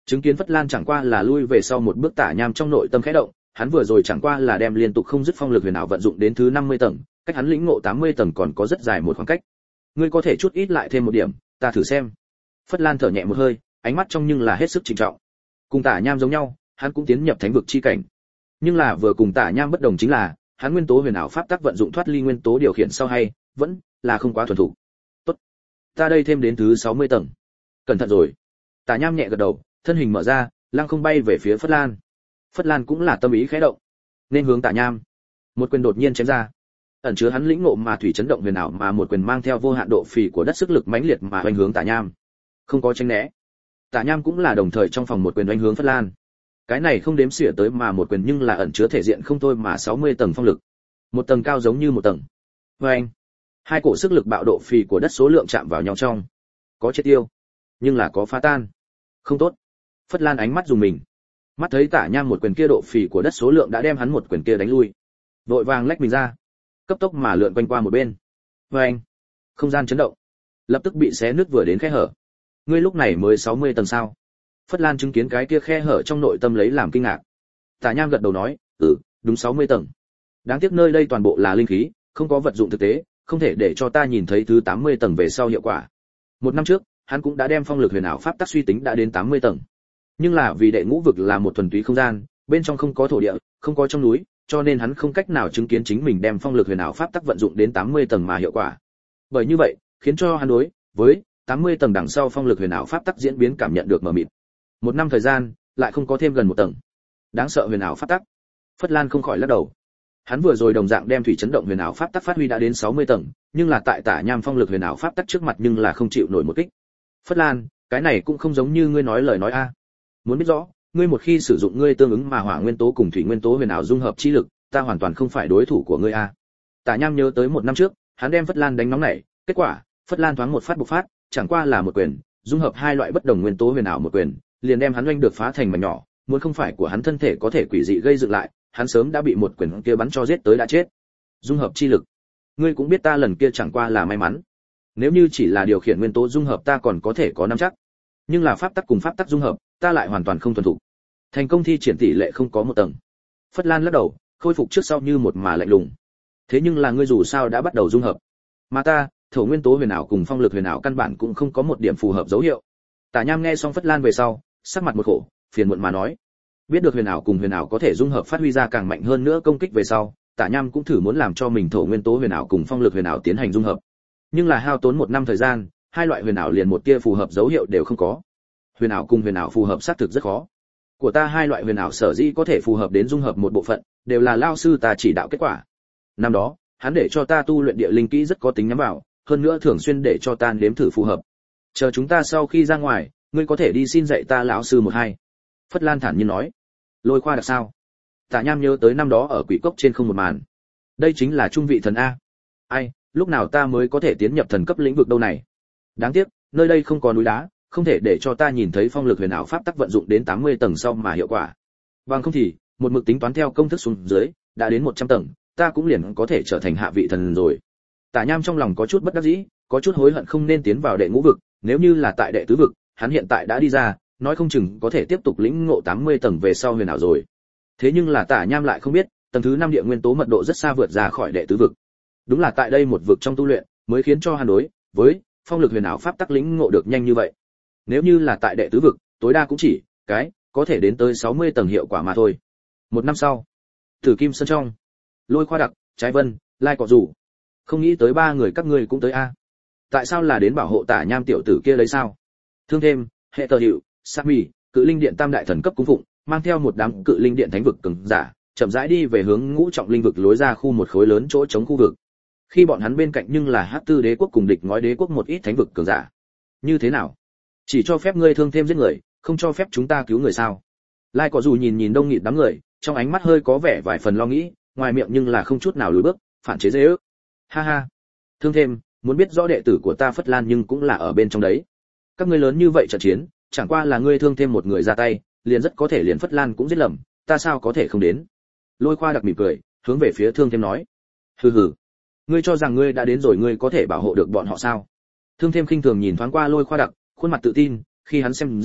Chứng kiến Phất Lan chẳng qua là lui về sau một bước, Tả Nham trong nội tâm khẽ động, hắn vừa rồi chẳng qua là đem liên tục không dứt phong lực huyền ảo vận dụng đến thứ năm mươi tầng, cách hắn lĩnh ngộ tám mươi tầng còn có rất dài một khoảng cách. Ngươi có thể chút ít lại thêm một điểm, ta thử xem. Phất Lan thở nhẹ một hơi, ánh mắt trong nhưng là hết sức trịnh trọng. Cùng Tả Nham giống nhau, hắn cũng tiến nhập thánh vực chi cảnh. Nhưng là vừa cùng Tả Nham bất đồng chính là, hắn nguyên tố huyền ảo pháp tắc vận dụng thoát ly nguyên tố điều khiển sau hay, vẫn là không quá thuần thục. Tốt, ta đây thêm đến thứ sáu mươi tầng. Cẩn thận rồi. Tả Nham nhẹ gật đầu, thân hình mở ra, lăng không bay về phía Phất Lan. Phất Lan cũng là tâm ý khẽ động, nên hướng Tả Nham. Một quyền đột nhiên chém ra, ẩn chứa hắn lĩnh ngộ mà thủy chấn động huyền ảo, mà một quyền mang theo vô hạn độ phì của đất sức lực mãnh liệt mà hoành hướng Tả Nham. Không có tránh né. Tả Nham cũng là đồng thời trong phòng một quyền đánh hướng Phất Lan. Cái này không đếm xỉa tới mà một quyền nhưng là ẩn chứa thể diện không thôi mà sáu mươi tầng phong lực. Một tầng cao giống như một tầng. Oeng. Hai cổ sức lực bạo độ phì của đất số lượng chạm vào nhau trong. Có chết tiêu, nhưng là có phá tan. Không tốt. Phất Lan ánh mắt dùng mình. Mắt thấy Tả Nham một quyền kia độ phì của đất số lượng đã đem hắn một quyền kia đánh lui. Vội vàng lách mình ra, cấp tốc mà lượn quanh qua một bên. Oeng. Không gian chấn động, lập tức bị xé nứt vừa đến khe hở. Ngươi lúc này mới sáu mươi tầng sao? Phất Lan chứng kiến cái kia khe hở trong nội tâm lấy làm kinh ngạc. Tả Nham gật đầu nói, "Ừ, đúng sáu mươi tầng. Đáng tiếc nơi đây toàn bộ là linh khí, không có vật dụng thực tế, không thể để cho ta nhìn thấy thứ tám mươi tầng về sau hiệu quả." Một năm trước, hắn cũng đã đem phong lực huyền ảo pháp tắc suy tính đã đến tám mươi tầng. Nhưng là vì đệ ngũ vực là một thuần túy không gian, bên trong không có thổ địa, không có trong núi, cho nên hắn không cách nào chứng kiến chính mình đem phong lực huyền ảo pháp tắc vận dụng đến tám mươi tầng mà hiệu quả. Bởi như vậy, khiến cho hắn đối với tám mươi tầng đằng sau phong lực huyền ảo pháp tắc diễn biến cảm nhận được mờ mịt. Một năm thời gian, lại không có thêm gần một tầng. Đáng sợ huyền ảo pháp tắc. Phất Lan không khỏi lắc đầu. Hắn vừa rồi đồng dạng đem thủy chấn động huyền ảo pháp tắc phát huy đã đến sáu mươi tầng, nhưng là tại Tả Nham phong lực huyền ảo pháp tắc trước mặt nhưng là không chịu nổi một kích. Phất Lan, cái này cũng không giống như ngươi nói lời nói a. Muốn biết rõ, ngươi một khi sử dụng ngươi tương ứng mà hỏa nguyên tố cùng thủy nguyên tố huyền ảo dung hợp chi lực, ta hoàn toàn không phải đối thủ của ngươi a. Tả Nham nhớ tới một năm trước, hắn đem Phất Lan đánh nóng nảy, kết quả, Phất Lan thoáng một phát bộc phát, chẳng qua là một quyền, dung hợp hai loại bất đồng nguyên tố huyền ảo một quyền, liền đem hắn oanh được phá thành mảnh nhỏ, muốn không phải của hắn thân thể có thể quỷ dị gây dựng lại, hắn sớm đã bị một quyền kia bắn cho giết tới đã chết. Dung hợp chi lực, ngươi cũng biết ta lần kia chẳng qua là may mắn. Nếu như chỉ là điều khiển nguyên tố dung hợp ta còn có thể có nắm chắc, nhưng là pháp tắc cùng pháp tắc dung hợp, ta lại hoàn toàn không thuần thục. Thành công thi triển tỷ lệ không có một tầng. Phất Lan lắc đầu, khôi phục trước sau như một mà lạnh lùng. Thế nhưng là ngươi dù sao đã bắt đầu dung hợp, mà ta, thổ nguyên tố huyền ảo cùng phong lực huyền ảo căn bản cũng không có một điểm phù hợp dấu hiệu. Tả Nham nghe xong Phất Lan về sau, sắc mặt một khổ, phiền muộn mà nói, biết được huyền ảo cùng huyền ảo có thể dung hợp phát huy ra càng mạnh hơn nữa công kích về sau, Tả Nham cũng thử muốn làm cho mình thổ nguyên tố huyền ảo cùng phong lực huyền ảo tiến hành dung hợp. Nhưng là hao tốn một năm thời gian, hai loại huyền ảo liền một tia phù hợp dấu hiệu đều không có. Huyền ảo cùng huyền ảo phù hợp xác thực rất khó. Của ta hai loại huyền ảo sở dĩ có thể phù hợp đến dung hợp một bộ phận, đều là lao sư ta chỉ đạo kết quả. Năm đó, hắn để cho ta tu luyện địa linh kỹ rất có tính nhắm vào, hơn nữa thường xuyên để cho ta nếm thử phù hợp. Chờ chúng ta sau khi ra ngoài, ngươi có thể đi xin dạy ta lão sư một hai. Phất Lan thản nhiên nói. Lôi khoa đặc sao? Tả Nham nhớ tới năm đó ở quỷ cốc trên không một màn. Đây chính là trung vị thần a. Ai, lúc nào ta mới có thể tiến nhập thần cấp lĩnh vực đâu này? Đáng tiếc, nơi đây không có núi đá, không thể để cho ta nhìn thấy phong lực huyền ảo pháp tắc vận dụng đến tám mươi tầng sau mà hiệu quả. Bằng không thì, một mực tính toán theo công thức xuống dưới, đã đến một trăm tầng, ta cũng liền có thể trở thành hạ vị thần rồi. Tả Nham trong lòng có chút bất đắc dĩ, có chút hối hận không nên tiến vào đệ ngũ vực, nếu như là tại đệ tứ vực, hắn hiện tại đã đi ra, nói không chừng có thể tiếp tục lĩnh ngộ tám mươi tầng về sau huyền ảo rồi. Thế nhưng là Tả Nham lại không biết, tầng thứ năm địa nguyên tố mật độ rất xa vượt ra khỏi đệ tứ vực. Đúng là tại đây một vực trong tu luyện, mới khiến cho hắn đối với phong lực huyền ảo pháp tắc lĩnh ngộ được nhanh như vậy. Nếu như là tại đệ tứ vực, tối đa cũng chỉ cái có thể đến tới sáu mươi tầng hiệu quả mà thôi. Một năm sau, Tử Kim Sơn trong, Lôi Khoa Đặc, Trái Vân, Lai Cọ Rủ. Không nghĩ tới ba người các ngươi cũng tới a. Tại sao là đến bảo hộ Tả Nham tiểu tử kia lấy sao? Thương thêm, hệ tờ hiệu, Sát Mì, Cự Linh Điện tam đại thần cấp cung phụng, mang theo một đám Cự Linh Điện thánh vực cường giả, chậm rãi đi về hướng ngũ trọng linh vực lối ra khu một khối lớn chỗ chống khu vực. Khi bọn hắn bên cạnh nhưng là Hắc Tư Đế quốc cùng Địch Ngói Đế quốc một ít thánh vực cường giả. Như thế nào? Chỉ cho phép ngươi thương thêm giết người, không cho phép chúng ta cứu người sao? Lai Cọ Dù nhìn nhìn đông nghịt đám người, trong ánh mắt hơi có vẻ vài phần lo nghĩ, ngoài miệng nhưng là không chút nào lùi bước, phản chế dễ ước. Ha ha. Thương thêm, muốn biết rõ đệ tử của ta Phất Lan nhưng cũng là ở bên trong đấy. Các ngươi lớn như vậy trận chiến, chẳng qua là ngươi thương thêm một người ra tay, liền rất có thể liền Phất Lan cũng giết lầm, ta sao có thể không đến? Lôi Khoa Đặc mỉm cười, hướng về phía Thương thêm nói. Hừ hừ. Ngươi cho rằng ngươi đã đến rồi ngươi có thể bảo hộ được bọn họ sao? Thương thêm khinh thường nhìn thoáng qua Lôi Khoa Đặc, khuôn mặt tự tin, khi hắn xem ra,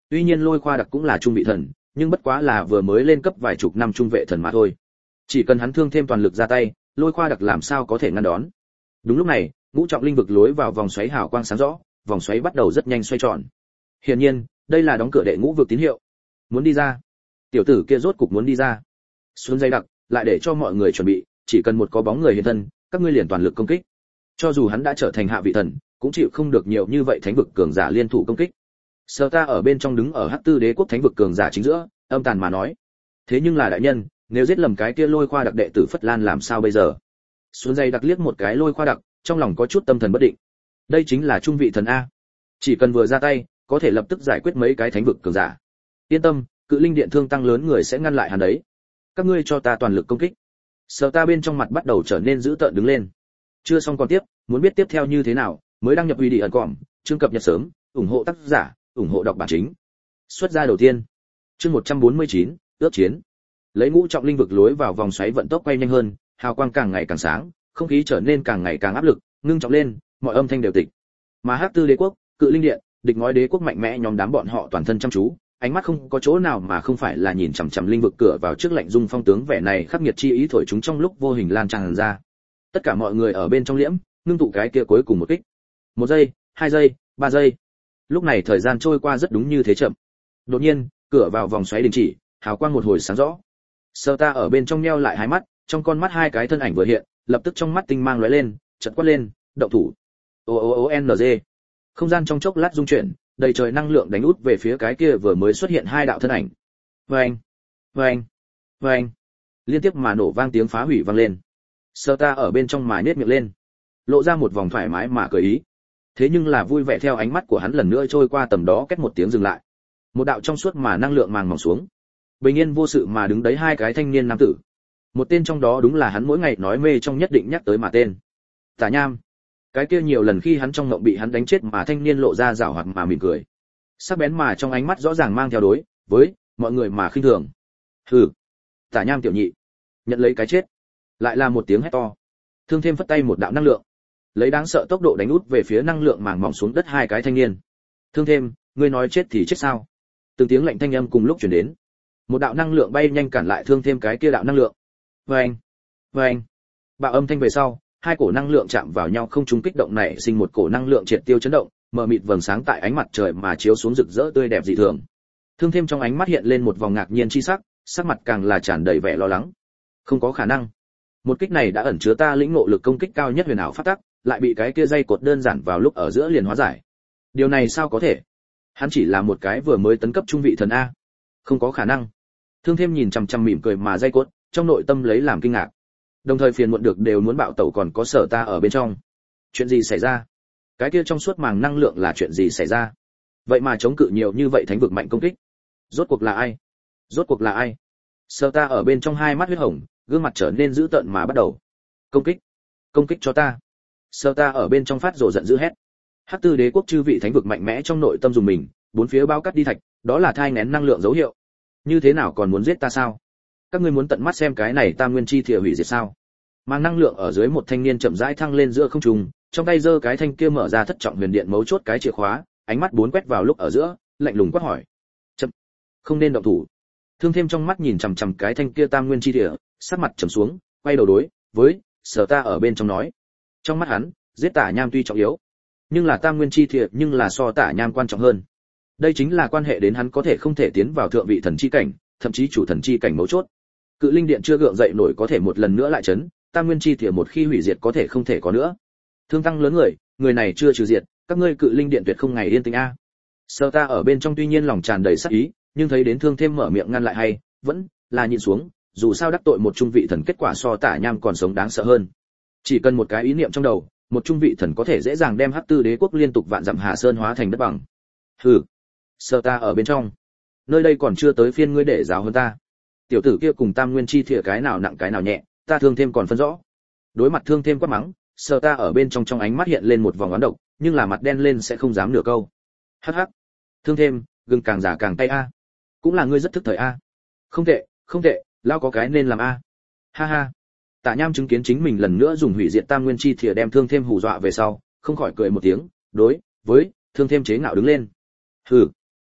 Tuy nhiên Lôi Khoa Đặc cũng là trung vị thần, nhưng bất quá là vừa mới lên cấp vài chục năm trung vệ thần mà thôi. Chỉ cần hắn Thương Thêm toàn lực ra tay, Lôi Khoa Đặc làm sao có thể ngăn đón. Đúng lúc này, ngũ trọng linh vực lối vào vòng xoáy hào quang sáng rõ, vòng xoáy bắt đầu rất nhanh xoay tròn. Hiển nhiên, đây là đóng cửa đệ ngũ vực tín hiệu. Muốn đi ra. Tiểu tử kia rốt cục muốn đi ra. Xuống dây đặc, lại để cho mọi người chuẩn bị, chỉ cần một có bóng người hiện thân, các ngươi liền toàn lực công kích. Cho dù hắn đã trở thành hạ vị thần, cũng chịu không được nhiều như vậy thánh vực cường giả liên thủ công kích. Sở Ta ở bên trong đứng ở Hắc Tư Đế quốc thánh vực cường giả chính giữa, âm tàn mà nói: "Thế nhưng là đại nhân, nếu giết lầm cái kia Lôi Khoa Đặc đệ tử Phất Lan làm sao bây giờ?" Xuống dây đặc liếc một cái Lôi Khoa Đặc, trong lòng có chút tâm thần bất định. Đây chính là trung vị thần a, chỉ cần vừa ra tay, có thể lập tức giải quyết mấy cái thánh vực cường giả. Yên tâm, Cự Linh Điện thương tăng lớn người sẽ ngăn lại hắn đấy. Các ngươi cho ta toàn lực công kích. Sở Ta bên trong mặt bắt đầu trở nên dữ tợn đứng lên. Chưa xong còn tiếp, muốn biết tiếp theo như thế nào, mới đăng nhập uy đi ẩn cỏm, chương cập nhật sớm, ủng hộ tác giả, ủng hộ đọc bản chính. Xuất ra đầu tiên. Chương một trăm bốn mươi chín, ước chiến. Lấy ngũ trọng linh vực lối vào vòng xoáy vận tốc quay nhanh hơn, hào quang càng ngày càng sáng, không khí trở nên càng ngày càng áp lực, ngưng trọng lên, mọi âm thanh đều tịch. Mà Hắc Tư Đế quốc, Cự Linh Điện, địch ngói đế quốc mạnh mẽ nhóm đám bọn họ toàn thân chăm chú, ánh mắt không có chỗ nào mà không phải là nhìn chằm chằm linh vực cửa vào trước lạnh dung phong tướng vẻ này khắc nghiệt chi ý thổi chúng trong lúc vô hình lan tràn ra. Tất cả mọi người ở bên trong liễm, ngưng tụ cái kia cuối cùng một kích. Một giây, hai giây, ba giây. Lúc này thời gian trôi qua rất đúng như thế chậm. Đột nhiên, cửa vào vòng xoáy đình chỉ, hào quang một hồi sáng rõ. Sở Ta ở bên trong nheo lại hai mắt, trong con mắt hai cái thân ảnh vừa hiện, lập tức trong mắt tinh mang lóe lên, chợt quát lên, động thủ. O O O N G. Không gian trong chốc lát rung chuyển, đầy trời năng lượng đánh út về phía cái kia vừa mới xuất hiện hai đạo thân ảnh. Oeng, oeng, oeng. Liên tiếp mà nổ vang tiếng phá hủy vang lên. Sở Ta ở bên trong mà nhếch miệng lên, lộ ra một vòng thoải mái mà cười ý. Thế nhưng là vui vẻ theo ánh mắt của hắn lần nữa trôi qua tầm đó kết một tiếng dừng lại. Một đạo trong suốt mà năng lượng màng mỏng xuống. Bình yên vô sự mà đứng đấy hai cái thanh niên nam tử. Một tên trong đó đúng là hắn mỗi ngày nói mê trong nhất định nhắc tới mà tên. Tả Nham. Cái kia nhiều lần khi hắn trong ngộng bị hắn đánh chết mà thanh niên lộ ra giảo hoạt mà mỉm cười. Sắc bén mà trong ánh mắt rõ ràng mang theo đối với mọi người mà khinh thường. Hừ. Tả Nham tiểu nhị, nhận lấy cái chết. Lại là một tiếng hét to. Thương Thêm phất tay một đạo năng lượng, lấy đáng sợ tốc độ đánh út về phía năng lượng màng mỏng xuống đất hai cái thanh niên. Thương Thêm, ngươi nói chết thì chết sao? Từng tiếng lạnh thanh âm cùng lúc truyền đến. Một đạo năng lượng bay nhanh cản lại Thương Thêm cái kia đạo năng lượng. Vâng, vâng. Bạo âm thanh về sau, hai cổ năng lượng chạm vào nhau không trung kích động này sinh một cổ năng lượng triệt tiêu chấn động, mờ mịt vầng sáng tại ánh mặt trời mà chiếu xuống rực rỡ tươi đẹp dị thường. Thương Thêm trong ánh mắt hiện lên một vòng ngạc nhiên chi sắc, sắc mặt càng là tràn đầy vẻ lo lắng. Không có khả năng. Một kích này đã ẩn chứa ta lĩnh ngộ lực công kích cao nhất huyền ảo pháp tắc, lại bị cái kia dây cột đơn giản vào lúc ở giữa liền hóa giải. Điều này sao có thể? Hắn chỉ là một cái vừa mới tấn cấp trung vị thần a. Không có khả năng. Thương Thêm nhìn chằm chằm mỉm cười mà dây cột, trong nội tâm lấy làm kinh ngạc. Đồng thời phiền muộn được đều muốn bạo tẩu còn có Sở Ta ở bên trong. Chuyện gì xảy ra? Cái kia trong suốt màng năng lượng là chuyện gì xảy ra? Vậy mà chống cự nhiều như vậy thánh vực mạnh công kích. Rốt cuộc là ai? Rốt cuộc là ai? Sở Ta ở bên trong hai mắt huyết hồng, gương mặt trở nên dữ tợn mà bắt đầu. Công kích! Công kích cho ta! Sở Ta ở bên trong phát rồ giận dữ hét. Hắc Tư Đế quốc chư vị thánh vực mạnh mẽ trong nội tâm dùng mình, bốn phía bao cắt đi thạch, đó là thai nghén năng lượng dấu hiệu. Như thế nào còn muốn giết ta sao? Các ngươi muốn tận mắt xem cái này tam nguyên chi thìa hủy diệt sao? Mang năng lượng ở dưới một thanh niên chậm rãi thăng lên giữa không trung, trong tay giơ cái thanh kia mở ra thất trọng huyền điện mấu chốt cái chìa khóa, ánh mắt bốn quét vào lúc ở giữa, lạnh lùng quát hỏi. Chậm, không nên động thủ. Thương Thêm trong mắt nhìn chằm chằm cái thanh kia tam nguyên chi thìa, sắc mặt trầm xuống, quay đầu đối với Sở Ta ở bên trong nói. Trong mắt hắn, giết Tả Nham tuy trọng yếu, nhưng là tam nguyên chi thìa nhưng là so Tả Nham quan trọng hơn. Đây chính là quan hệ đến hắn có thể không thể tiến vào thượng vị thần chi cảnh, thậm chí chủ thần chi cảnh mấu chốt. Cự Linh Điện chưa gượng dậy nổi có thể một lần nữa lại chấn, tam nguyên chi thìa một khi hủy diệt có thể không thể có nữa. Thương tăng lớn người, người này chưa trừ diệt, các ngươi Cự Linh Điện tuyệt không ngày yên tĩnh a. Sở Ta ở bên trong tuy nhiên lòng tràn đầy sát ý, nhưng thấy đến Thương Thêm mở miệng ngăn lại hay, vẫn là nhịn xuống, dù sao đắc tội một trung vị thần kết quả so Tả Nham còn sống đáng sợ hơn. Chỉ cần một cái ý niệm trong đầu, một trung vị thần có thể dễ dàng đem Hắc Tư Đế quốc liên tục vạn dặm Hà Sơn hóa thành đất bằng. Hừ. Sở Ta ở bên trong, nơi đây còn chưa tới phiên ngươi để giáo hơn ta. Tiểu tử kia cùng tam nguyên chi thìa cái nào nặng cái nào nhẹ, ta Thương Thêm còn phân rõ. Đối mặt Thương Thêm quát mắng, Sở Ta ở bên trong trong ánh mắt hiện lên một vòng oán độc, nhưng là mặt đen lên sẽ không dám nửa câu. Hắc hắc. Thương Thêm, gừng càng già càng tay a. Cũng là ngươi rất thức thời a. Không tệ, không tệ, lao có cái nên làm a. Ha ha. Tả Nham chứng kiến chính mình lần nữa dùng hủy diệt tam nguyên chi thìa đem Thương Thêm hù dọa về sau, không khỏi cười một tiếng, đối với Thương Thêm chế ngạo đứng lên. Hừ.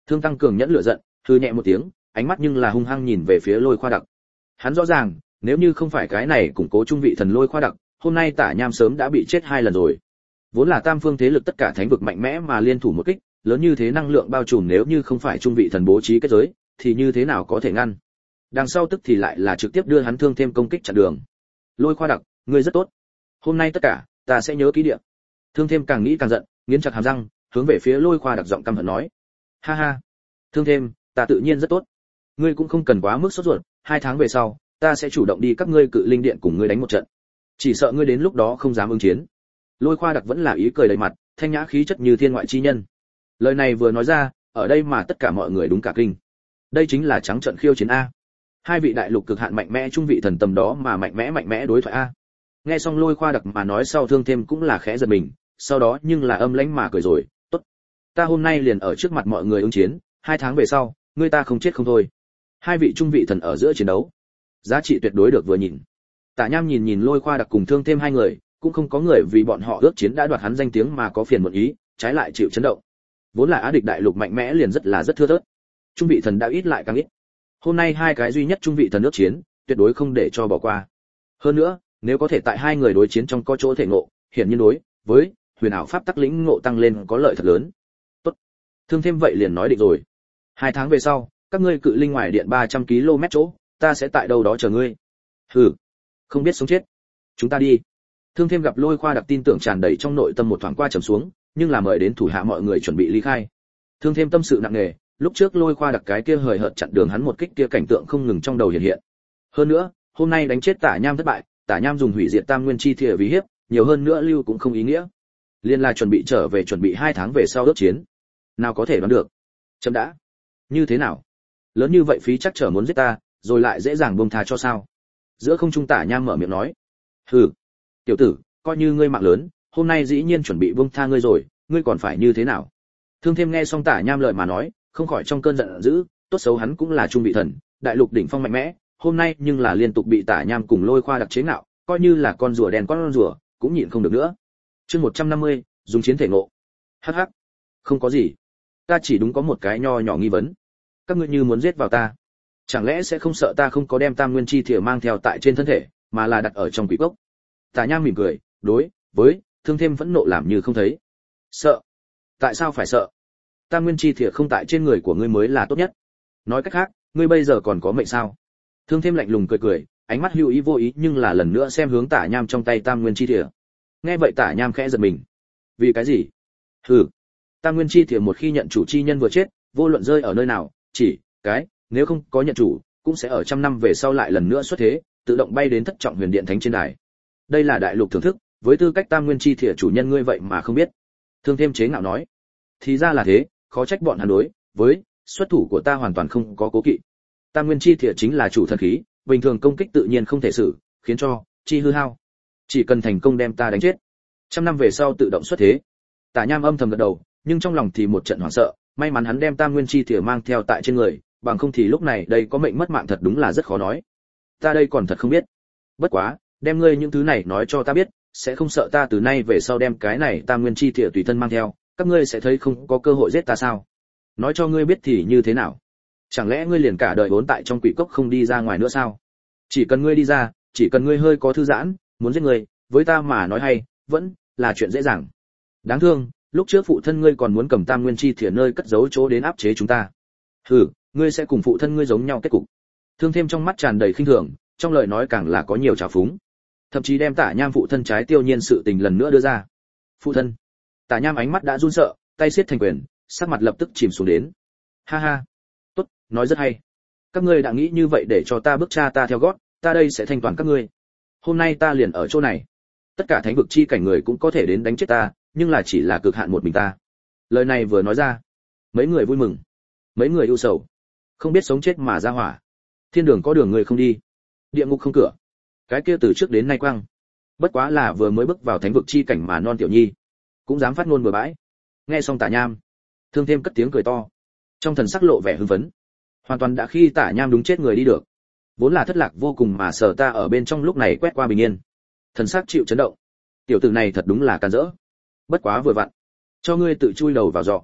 Thương Tăng cường nhẫn lửa giận, hừ nhẹ một tiếng, ánh mắt nhưng là hung hăng nhìn về phía Lôi Khoa Đặc. Hắn rõ ràng, nếu như không phải cái này củng cố trung vị thần Lôi Khoa Đặc, hôm nay Tả Nham sớm đã bị chết hai lần rồi. Vốn là tam phương thế lực tất cả thánh vực mạnh mẽ mà liên thủ một kích, lớn như thế năng lượng bao trùm, nếu như không phải trung vị thần bố trí kết giới, thì như thế nào có thể ngăn? Đằng sau tức thì lại là trực tiếp đưa hắn thương thêm công kích chặn đường. Lôi Khoa Đặc, ngươi rất tốt. Hôm nay tất cả, ta sẽ nhớ kỹ địa. Thương thêm càng nghĩ càng giận, nghiến chặt hàm răng, hướng về phía Lôi Khoa Đặc giọng căm hận nói: "Ha ha, Thương thêm, ta tự nhiên rất tốt. Ngươi cũng không cần quá mức sốt ruột, hai tháng về sau, ta sẽ chủ động đi các ngươi cự linh điện cùng ngươi đánh một trận. Chỉ sợ ngươi đến lúc đó không dám ứng chiến." Lôi Khoa Đặc vẫn là ý cười đầy mặt, thanh nhã khí chất như thiên ngoại chi nhân. Lời này vừa nói ra, ở đây mà tất cả mọi người đúng cả kinh. Đây chính là trắng trận khiêu chiến a. Hai vị đại lục cực hạn mạnh mẽ trung vị thần tầm đó mà mạnh mẽ mạnh mẽ đối thoại a. Nghe xong Lôi Khoa Đặc mà nói sau, Thương thêm cũng là khẽ giật mình, sau đó nhưng là âm lãnh mà cười rồi, "Tốt, ta hôm nay liền ở trước mặt mọi người ứng chiến, hai tháng về sau, ngươi ta không chết không thôi." Hai vị trung vị thần ở giữa chiến đấu, giá trị tuyệt đối được vừa nhìn. Tả Nham nhìn nhìn Lôi Khoa Đặc cùng Thương thêm hai người, cũng không có người vì bọn họ ước chiến đã đoạt hắn danh tiếng mà có phiền muộn ý, trái lại chịu chấn động. Vốn là Á địch đại lục mạnh mẽ liền rất là rất thưa thớt, trung vị thần đã ít lại càng ít. Hôm nay hai cái duy nhất trung vị thần ước chiến, tuyệt đối không để cho bỏ qua. Hơn nữa, nếu có thể tại hai người đối chiến trong có chỗ thể ngộ, hiển nhiên đối với huyền ảo pháp tắc lĩnh ngộ tăng lên có lợi thật lớn. Tốt, Thương thêm vậy liền nói định rồi. Hai tháng về sau, các ngươi cự linh ngoài điện ba trăm ki lô mét chỗ, ta sẽ tại đâu đó chờ ngươi. Hừ, không biết sống chết. Chúng ta đi. Thương thêm gặp Lôi Khoa Đặc tin tưởng tràn đầy trong nội tâm một thoáng qua trầm xuống, nhưng là mời đến thủ hạ mọi người chuẩn bị ly khai. Thương thêm tâm sự nặng nề, lúc trước Lôi Khoa Đặc cái kia hời hợt chặn đường hắn một kích kia cảnh tượng không ngừng trong đầu hiện hiện. Hơn nữa, hôm nay đánh chết Tả Nham thất bại, Tả Nham dùng hủy diệt tam nguyên chi thìa vì hiếp, nhiều hơn nữa lưu cũng không ý nghĩa. Liên là chuẩn bị trở về chuẩn bị hai tháng về sau ước chiến. Nào có thể đoán được. Chấm đã. Như thế nào? Lớn như vậy phí chắc trở muốn giết ta, rồi lại dễ dàng buông tha cho sao? Giữa không trung Tả Nham mở miệng nói. Hừ, tiểu tử, coi như ngươi mạng lớn, hôm nay dĩ nhiên chuẩn bị buông tha ngươi rồi, ngươi còn phải như thế nào? Thương thêm nghe xong Tả Nham lời mà nói, không khỏi trong cơn giận dữ, tốt xấu hắn cũng là trung vị thần, đại lục đỉnh phong mạnh mẽ, hôm nay nhưng là liên tục bị Tả Nham cùng Lôi Khoa Đặc chế ngạo, coi như là con rùa đen con rùa, cũng nhịn không được nữa. Chương một trăm năm mươi, dùng chiến thể ngộ. Hắc hắc, không có gì, ta chỉ đúng có một cái nho nhỏ nghi vấn. Các ngươi như muốn giết vào ta, chẳng lẽ sẽ không sợ ta không có đem tam nguyên chi thìa mang theo tại trên thân thể, mà là đặt ở trong quỷ cốc? Tả Nham mỉm cười, đối với Thương thêm vẫn nộ làm như không thấy. Sợ? Tại sao phải sợ? Tam nguyên chi thìa không tại trên người của ngươi mới là tốt nhất. Nói cách khác, ngươi bây giờ còn có mệnh sao? Thương thêm lạnh lùng cười cười, ánh mắt hữu ý vô ý nhưng là lần nữa xem hướng Tả Nham trong tay tam nguyên chi thìa. Nghe vậy Tả Nham khẽ giật mình. Vì cái gì? Hừ, tam nguyên chi thìa một khi nhận chủ chi nhân vừa chết, vô luận rơi ở nơi nào, chỉ cái nếu không có nhận chủ, cũng sẽ ở trăm năm về sau lại lần nữa xuất thế, tự động bay đến thất trọng huyền điện thánh trên đài. Đây là đại lục thưởng thức, với tư cách tam nguyên chi thìa chủ nhân ngươi vậy mà không biết. Thương thêm chế ngạo nói. Thì ra là thế, khó trách bọn hắn đối với xuất thủ của ta hoàn toàn không có cố kỵ. Tam nguyên chi thìa chính là chủ thần khí, bình thường công kích tự nhiên không thể xử, khiến cho chi hư hao. Chỉ cần thành công đem ta đánh chết, trăm năm về sau tự động xuất thế. Tả Nham âm thầm gật đầu, nhưng trong lòng thì một trận hoảng sợ, may mắn hắn đem tam nguyên chi thìa mang theo tại trên người, bằng không thì lúc này đây có mệnh mất mạng thật đúng là rất khó nói. Ta đây còn thật không biết. Bất quá, đem ngươi những thứ này nói cho ta biết, sẽ không sợ ta từ nay về sau đem cái này tam nguyên chi thìa tùy thân mang theo, các ngươi sẽ thấy không có cơ hội giết ta sao? Nói cho ngươi biết thì như thế nào? Chẳng lẽ ngươi liền cả đời vốn tại trong quỷ cốc không đi ra ngoài nữa sao? Chỉ cần ngươi đi ra, chỉ cần ngươi hơi có thư giãn, muốn giết ngươi, với ta mà nói hay, vẫn là chuyện dễ dàng. Đáng thương, lúc trước phụ thân ngươi còn muốn cầm tam nguyên chi thìa nơi cất giấu chỗ đến áp chế chúng ta. Hừ, ngươi sẽ cùng phụ thân ngươi giống nhau kết cục. Thương thêm trong mắt tràn đầy khinh thường, trong lời nói càng là có nhiều trào phúng. Thậm chí đem Tả Nham phụ thân trái tiêu nhiên sự tình lần nữa đưa ra. Phụ thân? Tả Nham ánh mắt đã run sợ, tay siết thành quyền, sắc mặt lập tức chìm xuống đến. Ha ha, tốt, nói rất hay. Các ngươi đã nghĩ như vậy để cho ta bước cha ta theo gót, ta đây sẽ thanh toàn các ngươi. Hôm nay ta liền ở chỗ này. Tất cả thánh vực chi cảnh người cũng có thể đến đánh chết ta, nhưng là chỉ là cực hạn một mình ta. Lời này vừa nói ra, mấy người vui mừng, mấy người ưu sầu, không biết sống chết mà ra hỏa. Thiên đường có đường người không đi, địa ngục không cửa. Cái kia từ trước đến nay quang, bất quá là vừa mới bước vào thánh vực chi cảnh mà non tiểu nhi, cũng dám phát ngôn bừa bãi. Nghe xong Tả Nham, Thương thêm cất tiếng cười to, trong thần sắc lộ vẻ hưng phấn, hoàn toàn đã khi Tả Nham đúng chết người đi được. Vốn là thất lạc vô cùng mà sở ta ở bên trong lúc này quét qua bình yên, thần sắc chịu chấn động. Tiểu tử này thật đúng là can dỡ. Bất quá vừa vặn, cho ngươi tự chui đầu vào giọ.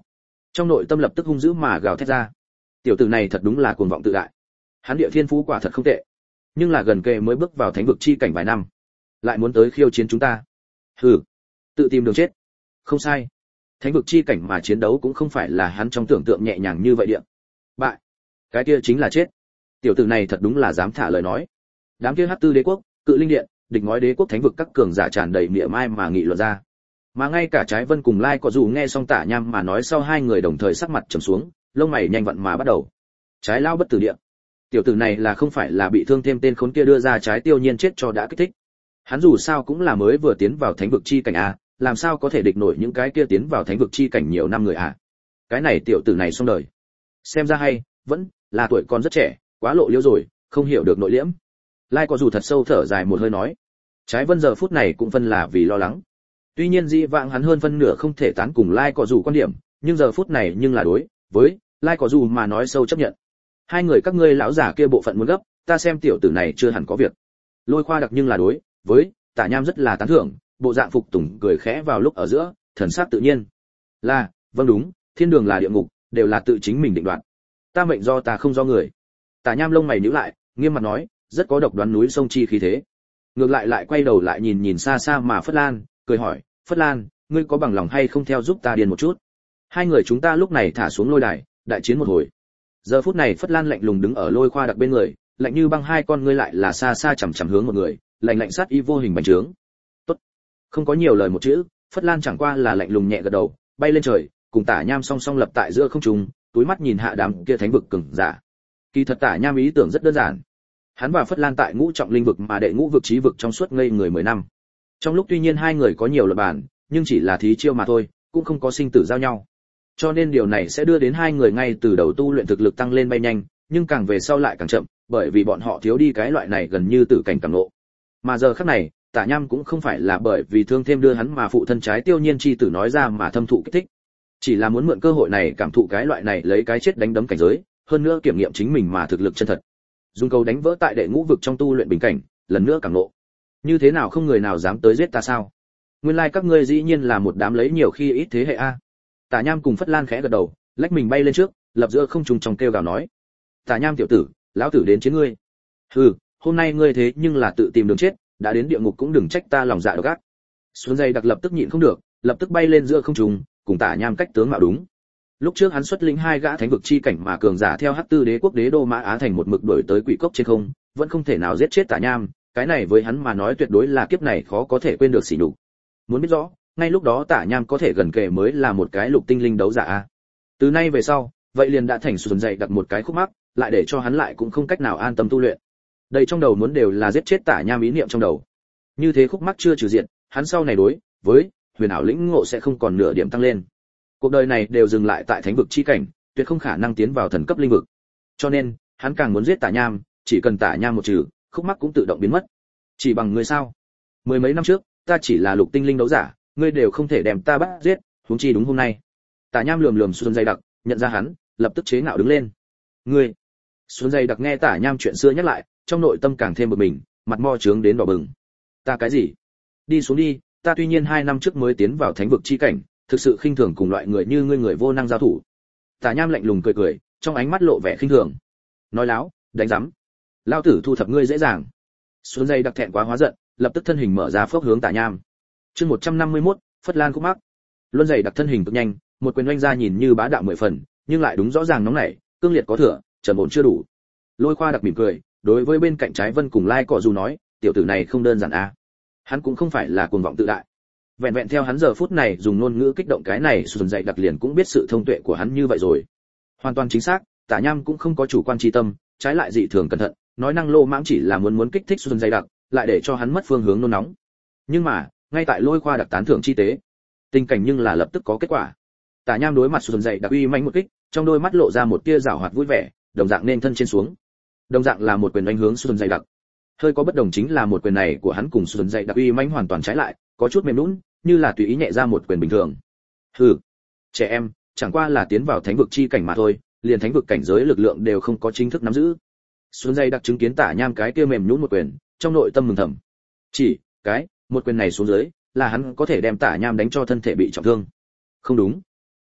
Trong nội tâm lập tức hung dữ mà gào thét ra. Tiểu tử này thật đúng là cuồng vọng tự đại. Hắn địa thiên phú quả thật không tệ, nhưng là gần kề mới bước vào thánh vực chi cảnh vài năm, lại muốn tới khiêu chiến chúng ta. Hừ, tự tìm đường chết. Không sai, thánh vực chi cảnh mà chiến đấu cũng không phải là hắn trong tưởng tượng nhẹ nhàng như vậy địa. Bại, cái kia chính là chết. Tiểu tử này thật đúng là dám thả lời nói. Đám kia Hắc Tư Đế quốc, Cự Linh Điện, địch ngói đế quốc thánh vực các cường giả tràn đầy miệng mai mà nghị luận ra. Mà ngay cả Trái Vân cùng Lai Cọ Dù nghe xong Tả Nham mà nói sau, hai người đồng thời sắc mặt trầm xuống, lông mày nhanh vặn mà bắt đầu. Trái lao bất tử địa. Tiểu tử này là không phải là bị thương thêm tên khốn kia đưa ra trái tiêu nhiên chết cho đã kích thích. Hắn dù sao cũng là mới vừa tiến vào thánh vực chi cảnh a, làm sao có thể địch nổi những cái kia tiến vào thánh vực chi cảnh nhiều năm người à? Cái này tiểu tử này xong đời. Xem ra hay, vẫn là tuổi còn rất trẻ, quá lộ liễu rồi, không hiểu được nội liễm. Lai Cọ Dù thật sâu thở dài một hơi nói. Trái Vân giờ phút này cũng phân là vì lo lắng. Tuy nhiên dĩ vãng hắn hơn phân nửa không thể tán cùng Lai Cọ Dù quan điểm, nhưng giờ phút này nhưng là đối với Lai Cọ Dù mà nói sâu chấp nhận. Hai người các ngươi lão giả kia bộ phận muốn gấp, ta xem tiểu tử này chưa hẳn có việc. Lôi Khoa Đặc nhưng là đối với Tả Nham rất là tán thưởng, bộ dạng phục tùng cười khẽ vào lúc ở giữa, thần sắc tự nhiên. Là, vâng đúng, thiên đường là địa ngục, đều là tự chính mình định đoạt. Ta mệnh do ta không do người. Tả Nham lông mày nhíu lại, nghiêm mặt nói, rất có độc đoán núi sông chi khí thế. Ngược lại lại quay đầu lại nhìn nhìn xa xa mà Phất Lan, cười hỏi, Phất Lan, ngươi có bằng lòng hay không theo giúp ta điền một chút? Hai người chúng ta lúc này thả xuống lôi đài, đại chiến một hồi. Giờ phút này Phất Lan lạnh lùng đứng ở Lôi Khoa Đặc bên người, lạnh như băng hai con ngươi lại là xa xa chằm chằm hướng một người, lạnh lạnh sát ý vô hình bành trướng. Tốt. Không có nhiều lời một chữ, Phất Lan chẳng qua là lạnh lùng nhẹ gật đầu, bay lên trời, cùng Tả Nham song song lập tại giữa không trung, túi mắt nhìn hạ đám kia thánh vực cường giả. Kỳ thật Tả Nham ý tưởng rất đơn giản. Hắn và Phất Lan tại ngũ trọng linh vực mà đệ ngũ vực chí vực trong suốt ngây người mười năm. Trong lúc tuy nhiên hai người có nhiều luận bàn, nhưng chỉ là thí chiêu mà thôi, cũng không có sinh tử giao nhau. Cho nên điều này sẽ đưa đến hai người ngay từ đầu tu luyện thực lực tăng lên bay nhanh, nhưng càng về sau lại càng chậm, bởi vì bọn họ thiếu đi cái loại này gần như tử cảnh cảm ngộ. Mà giờ khắc này, Tả Nham cũng không phải là bởi vì thương thêm đưa hắn mà phụ thân trái tiêu nhiên chi tử nói ra mà thâm thụ kích thích, chỉ là muốn mượn cơ hội này cảm thụ cái loại này lấy cái chết đánh đấm cảnh giới, hơn nữa kiểm nghiệm chính mình mà thực lực chân thật. Dùng cầu đánh vỡ tại đệ ngũ vực trong tu luyện bình cảnh, lần nữa cảm ngộ. Như thế nào không người nào dám tới giết ta sao? Nguyên lai like các ngươi dĩ nhiên là một đám lấy nhiều khi ít thế hệ a. Tả Nham cùng Phất Lan khẽ gật đầu, lách mình bay lên trước, lập giữa không trung trong kêu gào nói: "Tả Nham tiểu tử, lão tử đến chiến ngươi." "Hừ, hôm nay ngươi thế nhưng là tự tìm đường chết, đã đến địa ngục cũng đừng trách ta lòng dạ độc ác." Xuân Dây Đặc lập tức nhịn không được, lập tức bay lên giữa không trung, cùng Tả Nham cách tướng mạo đúng. Lúc trước hắn xuất lĩnh hai gã thánh vực chi cảnh mà cường giả theo Hắc Tư Đế quốc đế đô Mã Á thành một mực đuổi tới Quỷ Cốc trên không, vẫn không thể nào giết chết Tả Nham, cái này với hắn mà nói tuyệt đối là kiếp này khó có thể quên được sỉ nhục. Muốn biết rõ, ngay lúc đó Tả Nham có thể gần kề mới là một cái lục tinh linh đấu giả a. Từ nay về sau, vậy liền đã thành Xuân Dây Đặc một cái khúc mắc, lại để cho hắn lại cũng không cách nào an tâm tu luyện. Đây trong đầu muốn đều là giết chết Tả Nham ý niệm trong đầu. Như thế khúc mắc chưa trừ diện, hắn sau này đối với huyền ảo lĩnh ngộ sẽ không còn nửa điểm tăng lên. Cuộc đời này đều dừng lại tại thánh vực chi cảnh, tuyệt không khả năng tiến vào thần cấp linh vực. Cho nên, hắn càng muốn giết Tả Nham, chỉ cần Tả Nham một trừ, khúc mắc cũng tự động biến mất. Chỉ bằng ngươi sao? Mười mấy năm trước, ta chỉ là lục tinh linh đấu giả, ngươi đều không thể đem ta bắt giết, huống chi đúng hôm nay. Tả Nham lườm lườm Xuân Dây Đặc, nhận ra hắn, lập tức chế ngạo đứng lên. Ngươi? Xuân Dây Đặc nghe Tả Nham chuyện xưa nhắc lại, trong nội tâm càng thêm bực mình, mặt mo trướng đến đỏ bừng. Ta cái gì? Đi xuống đi, ta tuy nhiên hai năm trước mới tiến vào thánh vực chi cảnh, thực sự khinh thường cùng loại người như ngươi người vô năng giao thủ. Tả Nham lạnh lùng cười cười, trong ánh mắt lộ vẻ khinh thường. Nói láo, đánh rắm. Lão tử thu thập ngươi dễ dàng. Xuân Dây Đặc thẹn quá hóa giận, lập tức thân hình mở ra phốc hướng Tả Nham. Chương một trăm năm mươi mốt, Phất Lan khúc mắc. Luân Dây Đặc thân hình cực nhanh, một quyền oanh ra nhìn như bá đạo mười phần, nhưng lại đúng rõ ràng nóng nảy, cương liệt có thừa, trầm ổn chưa đủ. Lôi Khoa Đặc mỉm cười, đối với bên cạnh Trái Vân cùng Lai Cọ Dù nói, tiểu tử này không đơn giản a. À. Hắn cũng không phải là cuồng vọng tự đại. Vẹn vẹn theo hắn giờ phút này dùng ngôn ngữ kích động cái này, Xuân Dây Đặc liền cũng biết sự thông tuệ của hắn như vậy rồi. Hoàn toàn chính xác, Tả Nham cũng không có chủ quan chi tâm, trái lại dị thường cẩn thận, nói năng lô mãng chỉ là muốn muốn kích thích Xuân Dây Đặc, lại để cho hắn mất phương hướng nôn nóng. Nhưng mà, ngay tại Lôi Khoa Đặc tán thưởng chi tế, tình cảnh nhưng là lập tức có kết quả. Tả Nham đối mặt Xuân Dây Đặc uy mãnh một kích, trong đôi mắt lộ ra một tia giảo hoạt vui vẻ, đồng dạng nên thân trên xuống. Đồng dạng là một quyền đánh hướng Xuân Dây Đặc. Hơi có bất đồng chính là một quyền này của hắn cùng Xuân Dây Đặc uy mãnh hoàn toàn trái lại, có chút mềm nhũn, như là tùy ý nhẹ ra một quyền bình thường. Hừ, trẻ em, chẳng qua là tiến vào thánh vực chi cảnh mà thôi, liền thánh vực cảnh giới lực lượng đều không có chính thức nắm giữ. Xuân Dây Đặc chứng kiến Tả Nham cái kia mềm nhũn một quyền, trong nội tâm mừng thầm. Chỉ cái, một quyền này xuống dưới, là hắn có thể đem Tả Nham đánh cho thân thể bị trọng thương. Không đúng,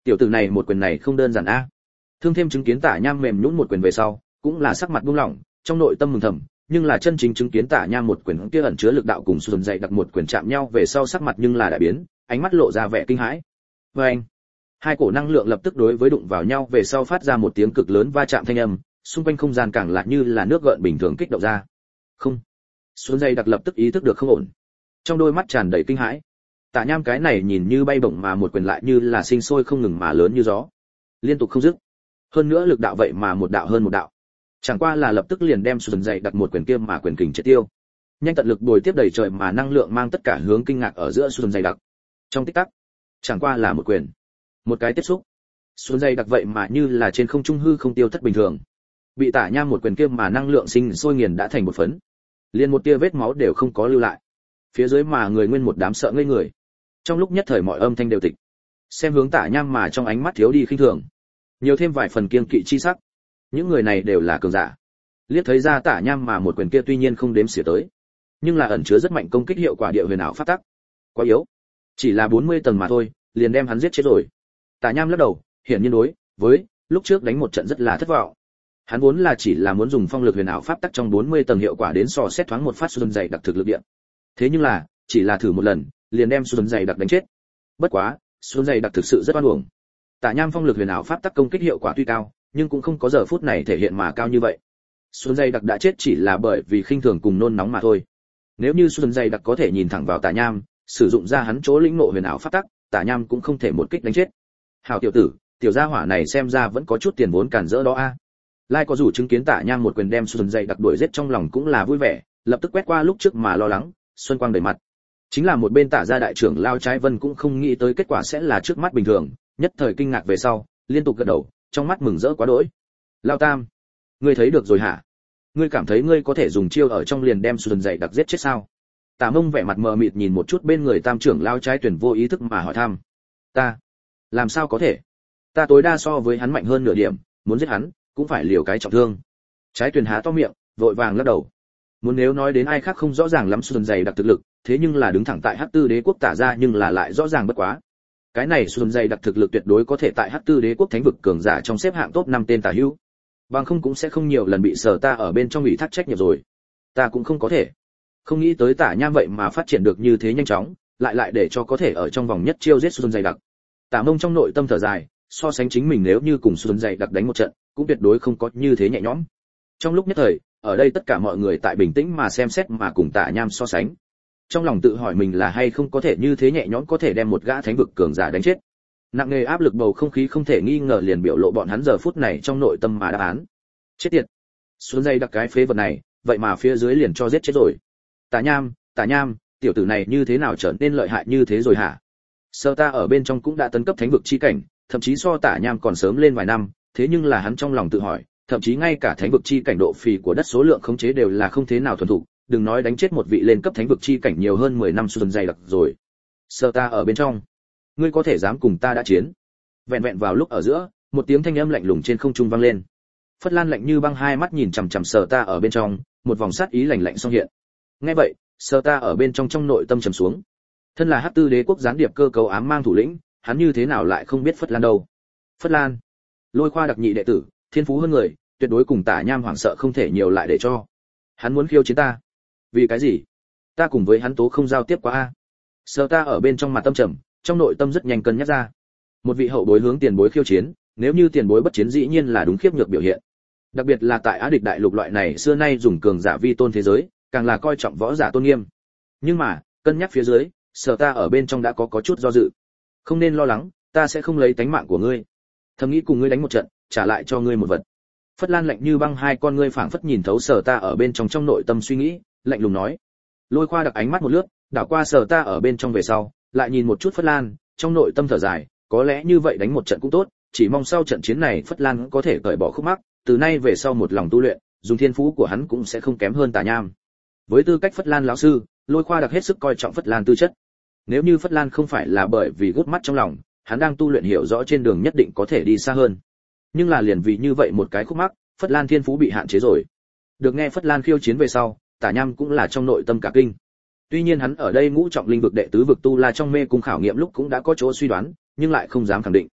Tiểu tử này một quyền này không đơn giản a. Thương Thêm chứng kiến Tả Nham mềm nhũn một quyền về sau, cũng là sắc mặt buông lỏng, trong nội tâm mừng thầm, nhưng là chân chính chứng kiến Tả Nham một quyền kia ẩn chứa lực đạo cùng sườn dày đặc một quyền chạm nhau về sau sắc mặt nhưng là đại biến, ánh mắt lộ ra vẻ kinh hãi. Và anh, hai cổ năng lượng lập tức đối với đụng vào nhau về sau phát ra một tiếng cực lớn va chạm thanh âm, xung quanh không gian càng lại như là nước gợn bình thường kích động ra. Không, sườn dày đặc lập tức ý thức được không ổn, trong đôi mắt tràn đầy kinh hãi. Tả Nham cái này nhìn như bay bổng mà một quyền lại như là sinh sôi không ngừng mà lớn như gió, liên tục không dứt. Hơn nữa lực đạo vậy mà một đạo hơn một đạo, chẳng qua là lập tức liền đem sườn dày đặt một quyền kia mà quyền kình triệt tiêu. Nhanh tận lực bồi tiếp đầy trời mà năng lượng mang tất cả hướng kinh ngạc ở giữa sườn dày đặc. Trong tích tắc, chẳng qua là một quyền, một cái tiếp xúc, sườn dày đặc vậy mà như là trên không trung hư không tiêu thất bình thường. Bị Tả Nham một quyền kia mà năng lượng sinh sôi nghiền đã thành một phấn, liền một tia vết máu đều không có lưu lại. Phía dưới mà người nguyên một đám sợ ngây người. Trong lúc nhất thời mọi âm thanh đều tịch. Xem hướng Tả Nham mà trong ánh mắt thiếu đi khinh thường, nhiều thêm vài phần kiêng kỵ chi sắc. Những người này đều là cường giả. Liếc thấy ra Tả Nham mà một quyền kia tuy nhiên không đếm xỉa tới, nhưng là ẩn chứa rất mạnh công kích hiệu quả địa huyền ảo pháp tắc. Quá yếu, chỉ là bốn mươi tầng mà thôi, liền đem hắn giết chết rồi. Tả Nham lắc đầu, hiển nhiên đối với lúc trước đánh một trận rất là thất vọng. Hắn vốn là chỉ là muốn dùng phong lực huyền ảo pháp tắc trong bốn mươi tầng hiệu quả đến so xét thoáng một phát xuân dày đặc thực lực điện. Thế nhưng là, chỉ là thử một lần, liền đem xuân dày đặc đánh chết. Bất quá, xuân dày đặc thực sự rất oan uổng. Tả Nham phong lực huyền ảo pháp tắc công kích hiệu quả tuy cao, nhưng cũng không có giờ phút này thể hiện mà cao như vậy. Xuân dày đặc đã chết chỉ là bởi vì khinh thường cùng nôn nóng mà thôi. Nếu như Xuân dày đặc có thể nhìn thẳng vào Tả Nham, sử dụng ra hắn chỗ lĩnh ngộ huyền ảo pháp tắc, Tả Nham cũng không thể một kích đánh chết. Hảo tiểu tử, tiểu gia hỏa này xem ra vẫn có chút tiền vốn cản rỡ đó a. Lai có rủ chứng kiến Tả Nham một quyền đem Xuân dày đặc đuổi giết trong lòng cũng là vui vẻ, lập tức quét qua lúc trước mà lo lắng, xuân quang đầy mặt. Chính là một bên Tả gia đại trưởng Lao Trái Vân cũng không nghĩ tới kết quả sẽ là trước mắt bình thường, nhất thời kinh ngạc về sau, liên tục gật đầu, trong mắt mừng rỡ quá đỗi. Lao Tam, ngươi thấy được rồi hả? Ngươi cảm thấy ngươi có thể dùng chiêu ở trong liền đem Xuân dày đặc giết chết sao? Tả Mông vẻ mặt mờ mịt nhìn một chút bên người Tam trưởng Lao Trái Tuyển vô ý thức mà hỏi thăm. Ta, làm sao có thể? Ta tối đa so với hắn mạnh hơn nửa điểm, muốn giết hắn, cũng phải liều cái trọng thương. Trái Tuyển há to miệng, vội vàng lắc đầu. Muốn nếu nói đến ai khác không rõ ràng lắm Xuân dày đặc thực lực, thế nhưng là đứng thẳng tại Hắc Tư Đế quốc Tả gia nhưng là lại rõ ràng bất quá. Cái này Xuân dày đặc thực lực tuyệt đối có thể tại Hắc Tư Đế quốc thánh vực cường giả trong xếp hạng top năm tên tả hữu. Bằng không cũng sẽ không nhiều lần bị Sở ta ở bên trong ủy thác trách nhiệm rồi. Ta cũng không có thể. Không nghĩ tới Tả Nham vậy mà phát triển được như thế nhanh chóng, lại lại để cho có thể ở trong vòng nhất chiêu giết Xuân dày đặc. Tả Mông trong nội tâm thở dài, so sánh chính mình nếu như cùng Xuân dày đặc đánh một trận, cũng tuyệt đối không có như thế nhẹ nhõm. Trong lúc nhất thời, ở đây tất cả mọi người tại bình tĩnh mà xem xét mà cùng Tả Nham so sánh. Trong lòng tự hỏi mình là hay không có thể như thế nhẹ nhõm có thể đem một gã thánh vực cường giả đánh chết. Nặng nề áp lực bầu không khí không thể nghi ngờ liền biểu lộ bọn hắn giờ phút này trong nội tâm mà đáp án. Chết tiệt. Xuống dây đặc cái phế vật này, vậy mà phía dưới liền cho giết chết rồi. Tả Nham, Tả Nham, tiểu tử này như thế nào trở nên lợi hại như thế rồi hả? Sơ ta ở bên trong cũng đã tấn cấp thánh vực chi cảnh, thậm chí so Tả Nham còn sớm lên vài năm, thế nhưng là hắn trong lòng tự hỏi, thậm chí ngay cả thánh vực chi cảnh độ phì của đất số lượng khống chế đều là không thế nào thuần thục, đừng nói đánh chết một vị lên cấp thánh vực chi cảnh nhiều hơn mười năm xuân dày đặc rồi. Sơ ta ở bên trong, ngươi có thể dám cùng ta đã chiến? Vẹn vẹn vào lúc ở giữa, một tiếng thanh âm lạnh lùng trên không trung vang lên. Phất Lan lạnh như băng hai mắt nhìn chằm chằm Sở ta ở bên trong, một vòng sát ý lạnh lạnh xông hiện. Nghe vậy, Sở ta ở bên trong trong nội tâm trầm xuống. Thân là Hắc Tư Đế quốc gián điệp cơ cấu ám mang thủ lĩnh, hắn như thế nào lại không biết Phất Lan đâu? Phất Lan, Lôi Khoa đặc nhị đệ tử, thiên phú hơn người, tuyệt đối cùng Tả Nham hoảng sợ không thể nhiều lại để cho. Hắn muốn khiêu chiến ta. Vì cái gì? Ta cùng với hắn tố không giao tiếp quá a. Sở ta ở bên trong mặt tâm trầm, trong nội tâm rất nhanh cân nhắc ra. Một vị hậu bối hướng tiền bối khiêu chiến, nếu như tiền bối bất chiến dĩ nhiên là đúng khiếp nhược biểu hiện. Đặc biệt là tại Á Địch đại lục loại này xưa nay dùng cường giả vi tôn thế giới, càng là coi trọng võ giả tôn nghiêm. Nhưng mà, cân nhắc phía dưới, Sở ta ở bên trong đã có có chút do dự. Không nên lo lắng, ta sẽ không lấy tánh mạng của ngươi. Thầm nghĩ cùng ngươi đánh một trận, trả lại cho ngươi một vật. Phất Lan lạnh như băng hai con ngươi phảng phất nhìn thấu Sở ta ở bên trong trong nội tâm suy nghĩ, lạnh lùng nói. Lôi Khoa đặc ánh mắt một lướt, đảo qua Sở ta ở bên trong về sau, lại nhìn một chút Phất Lan, trong nội tâm thở dài, có lẽ như vậy đánh một trận cũng tốt, chỉ mong sau trận chiến này Phất Lan có thể cởi bỏ khúc mắc, từ nay về sau một lòng tu luyện, dùng thiên phú của hắn cũng sẽ không kém hơn Tả Nham. Với tư cách Phất Lan lão sư, Lôi Khoa đặc hết sức coi trọng Phất Lan tư chất. Nếu như Phất Lan không phải là bởi vì gút mắt trong lòng, hắn đang tu luyện hiểu rõ trên đường nhất định có thể đi xa hơn. Nhưng là liền vì như vậy một cái khúc mắc, Phất Lan thiên phú bị hạn chế rồi. Được nghe Phất Lan khiêu chiến về sau, Tả Nham cũng là trong nội tâm cả kinh. Tuy nhiên hắn ở đây ngũ trọng linh vực đệ tứ vực tu la trong mê cung khảo nghiệm lúc cũng đã có chỗ suy đoán, nhưng lại không dám khẳng định.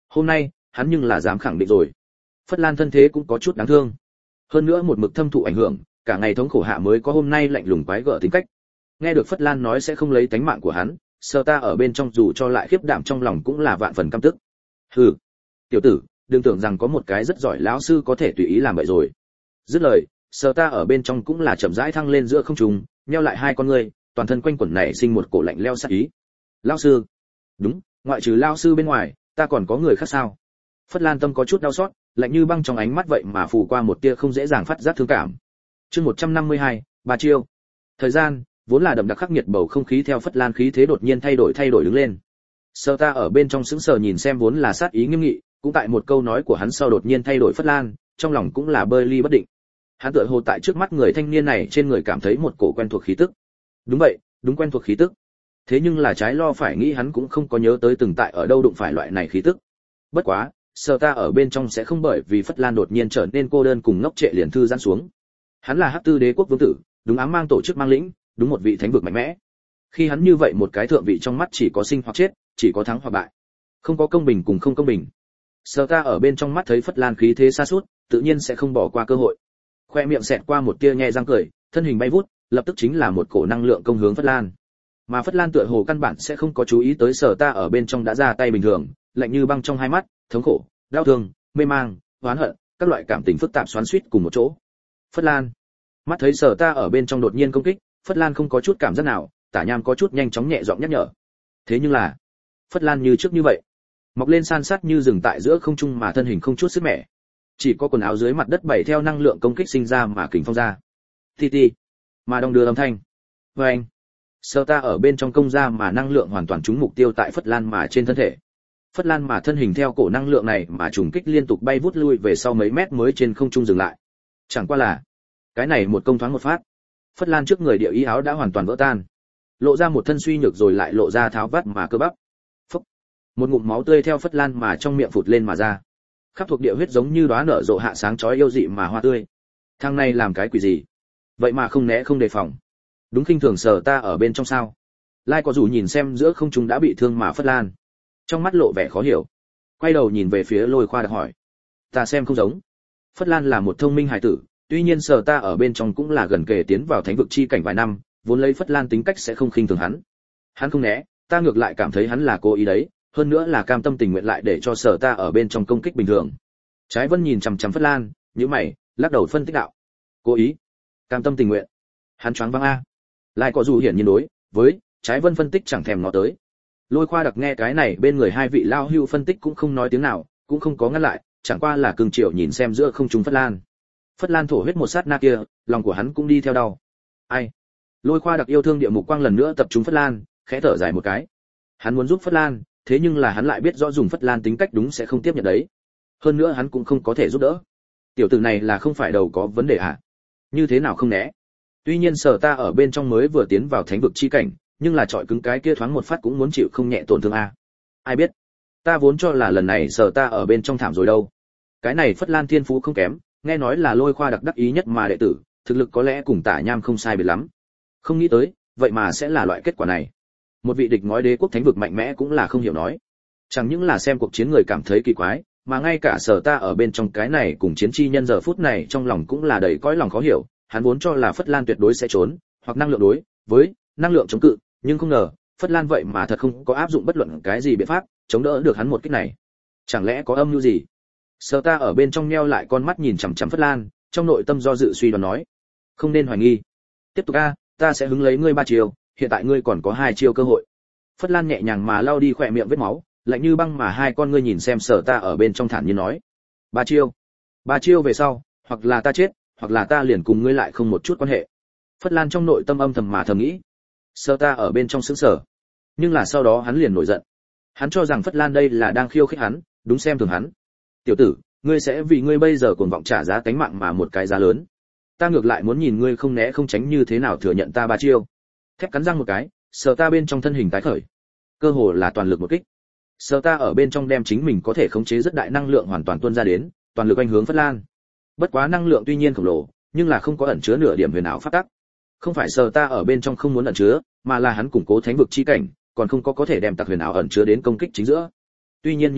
Hôm nay hắn nhưng là dám khẳng định rồi. Phất Lan thân thế cũng có chút đáng thương, hơn nữa một mực thâm thụ ảnh hưởng, cả ngày thống khổ hạ mới có hôm nay lạnh lùng quái gở tính cách. Nghe được Phất Lan nói sẽ không lấy tánh mạng của hắn, Sở Ta ở bên trong dù cho lại khiếp đảm trong lòng cũng là vạn phần căm tức. Hừ, tiểu tử, đừng tưởng rằng có một cái rất giỏi lão sư có thể tùy ý làm vậy rồi. Dứt lời, Sở Ta ở bên trong cũng là chậm rãi thăng lên giữa không trung, nheo lại hai con ngươi, toàn thân quanh quẩn nảy sinh một cổ lạnh lẽo sát ý. Lão sư? Đúng, ngoại trừ lão sư bên ngoài, ta còn có người khác sao? Phất Lan tâm có chút đau xót, lạnh như băng trong ánh mắt vậy mà phù qua một tia không dễ dàng phát giác thương cảm. Chương một trăm năm mươi hai, ba chiêu. Thời gian vốn là đậm đặc khắc nghiệt, bầu không khí theo Phất Lan khí thế đột nhiên thay đổi thay đổi đứng lên. Sở Ta ở bên trong sững sờ nhìn xem vốn là sát ý nghiêm nghị, cũng tại một câu nói của hắn sau đột nhiên thay đổi Phất Lan, trong lòng cũng là bơi ly bất định. Hắn tựa hồ tại trước mắt người thanh niên này trên người cảm thấy một cổ quen thuộc khí tức. Đúng vậy, đúng quen thuộc khí tức. Thế nhưng là trái lo phải nghĩ hắn cũng không có nhớ tới từng tại ở đâu đụng phải loại này khí tức. Bất quá, Sở Ta ở bên trong sẽ không bởi vì Phất Lan đột nhiên trở nên cô đơn cùng ngốc trệ liền thư giãn xuống. Hắn là Hắc Tư Đế quốc vương tử, đúng ám mang tổ chức mang lĩnh, đúng một vị thánh vực mạnh mẽ. Khi hắn như vậy một cái thượng vị trong mắt chỉ có sinh hoặc chết, chỉ có thắng hoặc bại, không có công bình cùng không công bình. Sở Ta ở bên trong mắt thấy Phất Lan khí thế sa sút, tự nhiên sẽ không bỏ qua cơ hội. Khoe miệng xẹt qua một tia nhe răng cười, thân hình bay vút, lập tức chính là một cổ năng lượng công hướng Phất Lan. Mà Phất Lan tựa hồ căn bản sẽ không có chú ý tới Sở Ta ở bên trong đã ra tay bình thường, lạnh như băng trong hai mắt, thống khổ, đau thương, mê mang, oán hận, các loại cảm tình phức tạp xoắn xuýt cùng một chỗ. Phất Lan, mắt thấy Sở Ta ở bên trong đột nhiên công kích, Phất Lan không có chút cảm giác nào, Tả Nham có chút nhanh chóng nhẹ giọng nhắc nhở. Thế nhưng là, Phất Lan như trước như vậy, mọc lên san sát như rừng tại giữa không trung mà thân hình không chút sức mẻ. Chỉ có quần áo dưới mặt đất bảy theo năng lượng công kích sinh ra mà kình phong ra. Ti ti, mà đong đưa âm thanh. Oeng. Sở Ta ở bên trong công ra mà năng lượng hoàn toàn trúng mục tiêu tại Phất Lan mà trên thân thể. Phất Lan mà thân hình theo cổ năng lượng này mà trùng kích liên tục bay vút lui về sau mấy mét mới trên không trung dừng lại. Chẳng qua là, cái này một công thoáng một phát, Phất Lan trước người địa y áo đã hoàn toàn vỡ tan, lộ ra một thân suy nhược rồi lại lộ ra tháo vắt mà cơ bắp. Phốc. Một ngụm máu tươi theo Phất Lan mà trong miệng phụt lên mà ra. Khắp thuộc địa huyết giống như đóa nở rộ hạ sáng chói yêu dị mà hoa tươi. Thằng này làm cái quỷ gì? Vậy mà không né không đề phòng. Đúng khinh thường Sở Ta ở bên trong sao? Lai có dù nhìn xem giữa không trung đã bị thương mà Phất Lan, trong mắt lộ vẻ khó hiểu, quay đầu nhìn về phía Lôi Khoa đặc hỏi. Ta xem không giống. Phất Lan là một thông minh hài tử, tuy nhiên Sở Ta ở bên trong cũng là gần kề tiến vào thánh vực chi cảnh vài năm, vốn lấy Phất Lan tính cách sẽ không khinh thường hắn. Hắn không né, ta ngược lại cảm thấy hắn là cố ý đấy, hơn nữa là cam tâm tình nguyện lại để cho Sở Ta ở bên trong công kích bình thường. Trái Vân nhìn chằm chằm Phất Lan, nhíu mày, lắc đầu phân tích đạo. Cố ý? Cam tâm tình nguyện? Hắn choáng váng a. Lại có dù hiển nhiên đối với Trái Vân phân tích chẳng thèm nó tới. Lôi Khoa đặc nghe cái này bên người hai vị lao hưu phân tích cũng không nói tiếng nào, cũng không có ngăn lại, chẳng qua là cương triệu nhìn xem giữa không trung Phất Lan. Phất Lan thổ huyết một sát na kia, lòng của hắn cũng đi theo đau. Ai? Lôi Khoa đặc yêu thương địa mục quang lần nữa tập trung Phất Lan, khẽ thở dài một cái. Hắn muốn giúp Phất Lan, thế nhưng là hắn lại biết rõ dùng Phất Lan tính cách đúng sẽ không tiếp nhận đấy. Hơn nữa hắn cũng không có thể giúp đỡ. Tiểu tử này là không phải đầu có vấn đề à? Như thế nào không né? Tuy nhiên Sở Ta ở bên trong mới vừa tiến vào thánh vực chi cảnh, nhưng là trọi cứng cái kia thoáng một phát cũng muốn chịu không nhẹ tổn thương a. Ai biết? Ta vốn cho là lần này Sở Ta ở bên trong thảm rồi đâu. Cái này Phất Lan thiên phú không kém, nghe nói là Lôi Khoa đặc đắc ý nhất mà đệ tử, thực lực có lẽ cùng Tả Nham không sai biệt lắm. Không nghĩ tới, vậy mà sẽ là loại kết quả này. Một vị địch ngói đế quốc thánh vực mạnh mẽ cũng là không hiểu nói. Chẳng những là xem cuộc chiến người cảm thấy kỳ quái, mà ngay cả Sở Ta ở bên trong cái này cùng chiến chi nhân giờ phút này trong lòng cũng là đầy cõi lòng khó hiểu, hắn vốn cho là Phất Lan tuyệt đối sẽ trốn, hoặc năng lượng đối với năng lượng chống cự, nhưng không ngờ, Phất Lan vậy mà thật không có áp dụng bất luận cái gì biện pháp chống đỡ được hắn một kích này. Chẳng lẽ có âm mưu gì? Sở Ta ở bên trong nheo lại con mắt nhìn chằm chằm Phất Lan, trong nội tâm do dự suy đoán nói, không nên hoài nghi. Tiếp tục a, ta sẽ hứng lấy ngươi ba chiêu, hiện tại ngươi còn có hai chiêu cơ hội. Phất Lan nhẹ nhàng mà lau đi khỏe miệng vết máu, lạnh như băng mà hai con ngươi nhìn xem Sở Ta ở bên trong thản nhiên nói, ba chiêu, ba chiêu về sau, hoặc là ta chết, hoặc là ta liền cùng ngươi lại không một chút quan hệ. Phất Lan trong nội tâm âm thầm mà thầm nghĩ. Sở Ta ở bên trong sững sờ, nhưng là sau đó hắn liền nổi giận. Hắn cho rằng Phất Lan đây là đang khiêu khích hắn, đúng xem thường hắn. Tiểu tử, ngươi sẽ vì ngươi bây giờ cuồng vọng trả giá cánh mạng mà một cái giá lớn. Ta ngược lại muốn nhìn ngươi không né không tránh như thế nào thừa nhận ta ba chiêu. Thép cắn răng một cái, Sở Ta bên trong thân hình tái khởi, cơ hồ là toàn lực một kích. Sở Ta ở bên trong đem chính mình có thể khống chế rất đại năng lượng hoàn toàn tuôn ra đến, toàn lực anh hướng Phất Lan. Bất quá năng lượng tuy nhiên khổng lồ, nhưng là không có ẩn chứa nửa điểm huyền ảo pháp tắc. Không phải Sở Ta ở bên trong không muốn ẩn chứa, mà là hắn củng cố thánh vực chi cảnh, còn không có có thể đem tạc huyền ảo ẩn chứa đến công kích chính giữa. Tuy nhiên như thế,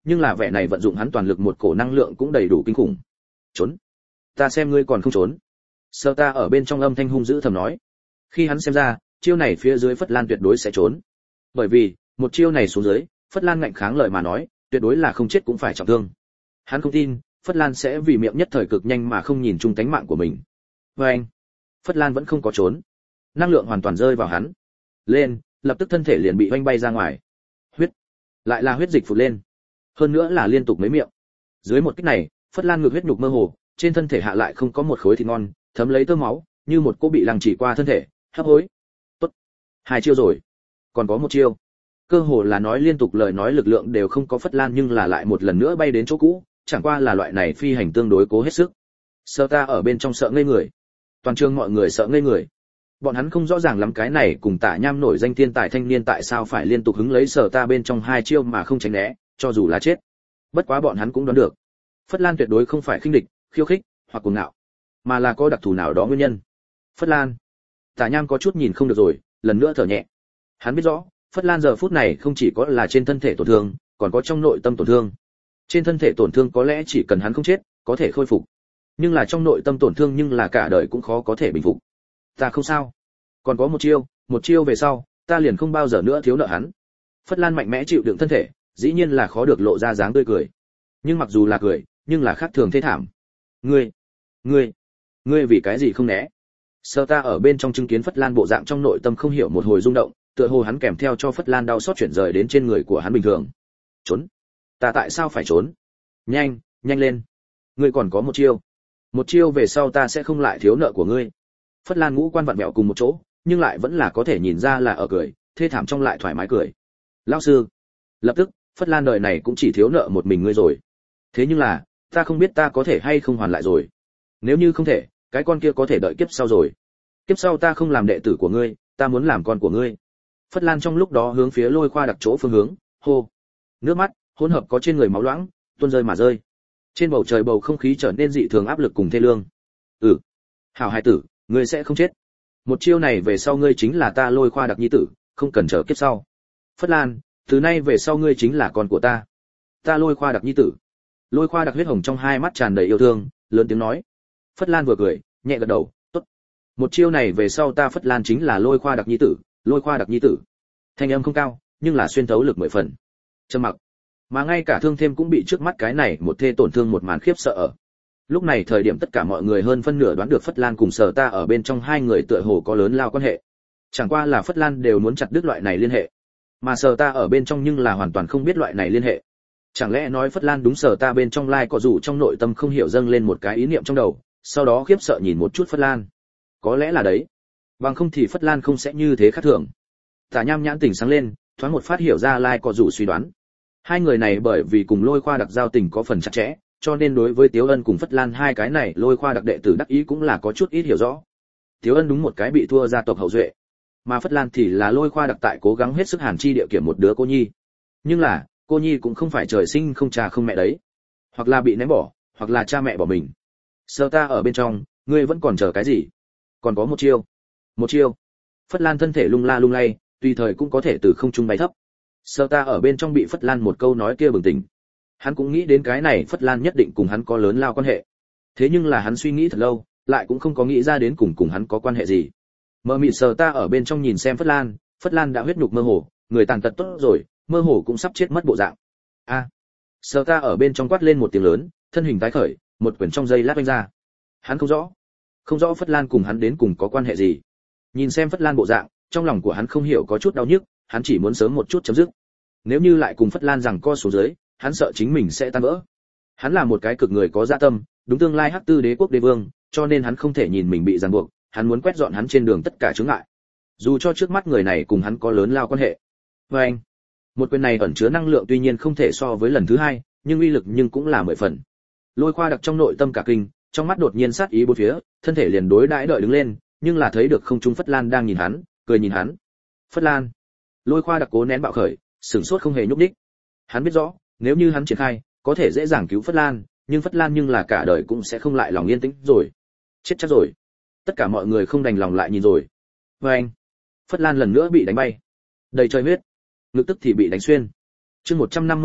nhưng là vẻ này vận dụng hắn toàn lực một cổ năng lượng cũng đầy đủ kinh khủng. Trốn, ta xem ngươi còn không trốn. Sơ ta ở bên trong âm thanh hung dữ thầm nói. Khi hắn xem ra, chiêu này phía dưới Phất Lan tuyệt đối sẽ trốn. Bởi vì, một chiêu này xuống dưới, Phất Lan ngạnh kháng lời mà nói, tuyệt đối là không chết cũng phải trọng thương. Hắn không tin, Phất Lan sẽ vì miệng nhất thời cực nhanh mà không nhìn chung tánh mạng của mình. Và anh, Phất Lan vẫn không có trốn. Năng lượng hoàn toàn rơi vào hắn. Lên, lập tức thân thể liền bị oanh bay ra ngoài. Huyết, lại là huyết dịch phụt lên. Hơn nữa là liên tục mấy miệng. Dưới một kích này, Phất Lan ngược huyết nhục mơ hồ, trên thân thể hạ lại không có một khối thịt ngon, thấm lấy tơ máu, như một cô bị lăng chỉ qua thân thể, hấp hối. Tốt, hai chiêu rồi, còn có một chiêu. Cơ hồ là nói liên tục lời nói lực lượng đều không có Phất Lan nhưng là lại một lần nữa bay đến chỗ cũ, chẳng qua là loại này phi hành tương đối cố hết sức. Sơ ta ở bên trong sợ ngây người. Toàn trường mọi người sợ ngây người. Bọn hắn không rõ ràng lắm cái này cùng Tả Nham nổi danh thiên tài thanh niên tại sao phải liên tục hứng lấy Sở ta bên trong hai chiêu mà không tránh né, cho dù là chết. Bất quá bọn hắn cũng đoán được, Phất Lan tuyệt đối không phải khinh địch, khiêu khích hoặc cuồng ngạo, mà là có đặc thù nào đó nguyên nhân. Phất Lan, Tả Nham có chút nhìn không được rồi, lần nữa thở nhẹ. Hắn biết rõ, Phất Lan giờ phút này không chỉ có là trên thân thể tổn thương, còn có trong nội tâm tổn thương. Trên thân thể tổn thương có lẽ chỉ cần hắn không chết, có thể khôi phục. Nhưng là trong nội tâm tổn thương nhưng là cả đời cũng khó có thể bình phục. Ta không sao, còn có một chiêu, một chiêu về sau, ta liền không bao giờ nữa thiếu nợ hắn. Phất Lan mạnh mẽ chịu đựng thân thể, dĩ nhiên là khó được lộ ra dáng tươi cười. Nhưng mặc dù là cười, nhưng là khác thường thê thảm. Ngươi, ngươi, ngươi vì cái gì không né? Sơ ta ở bên trong chứng kiến Phất Lan bộ dạng trong nội tâm không hiểu một hồi rung động, tựa hồ hắn kèm theo cho Phất Lan đau xót chuyển rời đến trên người của hắn bình thường. Trốn? Ta tại sao phải trốn? Nhanh, nhanh lên. Ngươi còn có một chiêu. Một chiêu về sau ta sẽ không lại thiếu nợ của ngươi. Phất Lan ngũ quan vặn vẹo cùng một chỗ, nhưng lại vẫn là có thể nhìn ra là ở cười, thê thảm trong lại thoải mái cười. Lão sư, lập tức, Phất Lan đời này cũng chỉ thiếu nợ một mình ngươi rồi. Thế nhưng là, ta không biết ta có thể hay không hoàn lại rồi. Nếu như không thể, cái con kia có thể đợi kiếp sau rồi. Kiếp sau ta không làm đệ tử của ngươi, ta muốn làm con của ngươi. Phất Lan trong lúc đó hướng phía Lôi Khoa đặc chỗ phương hướng, hô. Nước mắt hỗn hợp có trên người máu loãng, tuôn rơi mà rơi. Trên bầu trời bầu không khí trở nên dị thường áp lực cùng thê lương. Ừ, hảo hài tử, ngươi sẽ không chết. Một chiêu này về sau ngươi chính là ta Lôi Khoa đặc nhi tử, không cần chờ kiếp sau. Phất Lan, từ nay về sau ngươi chính là con của ta. Ta Lôi Khoa đặc nhi tử. Lôi Khoa đặc huyết hồng trong hai mắt tràn đầy yêu thương, lớn tiếng nói. Phất Lan vừa cười, nhẹ gật đầu, tốt. Một chiêu này về sau ta Phất Lan chính là Lôi Khoa đặc nhi tử, Lôi Khoa đặc nhi tử. Thanh âm không cao, nhưng là xuyên thấu lực mười phần. Trầm mặc, mà ngay cả Thương Thêm cũng bị trước mắt cái này một thê tổn thương một màn khiếp sợ ở. Lúc này thời điểm tất cả mọi người hơn phân nửa đoán được Phất Lan cùng Sở ta ở bên trong hai người tựa hồ có lớn lao quan hệ. Chẳng qua là Phất Lan đều muốn chặt đứt loại này liên hệ, mà Sở ta ở bên trong nhưng là hoàn toàn không biết loại này liên hệ. Chẳng lẽ nói Phất Lan đúng Sở ta bên trong lai có dù trong nội tâm không hiểu dâng lên một cái ý niệm trong đầu, sau đó khiếp sợ nhìn một chút Phất Lan. Có lẽ là đấy, bằng không thì Phất Lan không sẽ như thế khác thường. Tả Nham nhãn tỉnh sáng lên, thoáng một phát hiểu ra lai có dù suy đoán. Hai người này bởi vì cùng Lôi Khoa đặc giao tình có phần chặt chẽ, cho nên đối với Tiếu Ân cùng Phất Lan hai cái này Lôi Khoa đặc đệ tử đắc ý cũng là có chút ít hiểu rõ. Tiếu Ân đúng một cái bị thua gia tộc hậu duệ, mà Phất Lan thì là Lôi Khoa đặc tại cố gắng hết sức hàn chi địa kiểm một đứa cô nhi. Nhưng là, cô nhi cũng không phải trời sinh không cha không mẹ đấy, hoặc là bị ném bỏ, hoặc là cha mẹ bỏ mình. Sơ ta ở bên trong, ngươi vẫn còn chờ cái gì? Còn có một chiêu. Một chiêu. Phất Lan thân thể lung la lung lay, tùy thời cũng có thể từ không trung bay thấp. Sơ ta ở bên trong bị Phất Lan một câu nói kia bừng tỉnh. Hắn cũng nghĩ đến cái này Phất Lan nhất định cùng hắn có lớn lao quan hệ. Thế nhưng là hắn suy nghĩ thật lâu, lại cũng không có nghĩ ra đến cùng cùng hắn có quan hệ gì. Mơ mịt Sơ ta ở bên trong nhìn xem Phất Lan, Phất Lan đã huyết nhục mơ hồ, người tàn tật tốt rồi, mơ hồ cũng sắp chết mất bộ dạng. A. À, Sơ ta ở bên trong quát lên một tiếng lớn, thân hình tái khởi, một quyển trong dây lát vung ra. Hắn không rõ, không rõ Phất Lan cùng hắn đến cùng có quan hệ gì. Nhìn xem Phất Lan bộ dạng, trong lòng của hắn không hiểu có chút đau nhức, hắn chỉ muốn sớm một chút chấm dứt. Nếu như lại cùng Phất Lan rằng co xuống dưới, hắn sợ chính mình sẽ tan vỡ. Hắn là một cái cực người có dạ tâm, đúng tương lai Hắc Tư Đế quốc đế vương, cho nên hắn không thể nhìn mình bị ràng buộc, hắn muốn quét dọn hắn trên đường tất cả chướng ngại. Dù cho trước mắt người này cùng hắn có lớn lao quan hệ. Và anh, một quyền này ẩn chứa năng lượng tuy nhiên không thể so với lần thứ hai, nhưng uy lực nhưng cũng là mười phần. Lôi Khoa đặc trong nội tâm cả kinh, trong mắt đột nhiên sát ý bốn phía, thân thể liền đối đãi đợi đứng lên, nhưng là thấy được không trung Phất Lan đang nhìn hắn, cười nhìn hắn. Phất Lan. Lôi Khoa đặc cố nén bạo khởi, sửng sốt không hề nhúc nhích. Hắn biết rõ, nếu như hắn triển khai, có thể dễ dàng cứu Phất Lan, nhưng Phất Lan nhưng là cả đời cũng sẽ không lại lòng yên tĩnh rồi. Chết chắc rồi. Tất cả mọi người không đành lòng lại nhìn rồi. Và anh. Phất Lan lần nữa bị đánh bay. Đầy trời huyết. Ngực tức thì bị đánh xuyên. Chương một trăm năm mươi ba,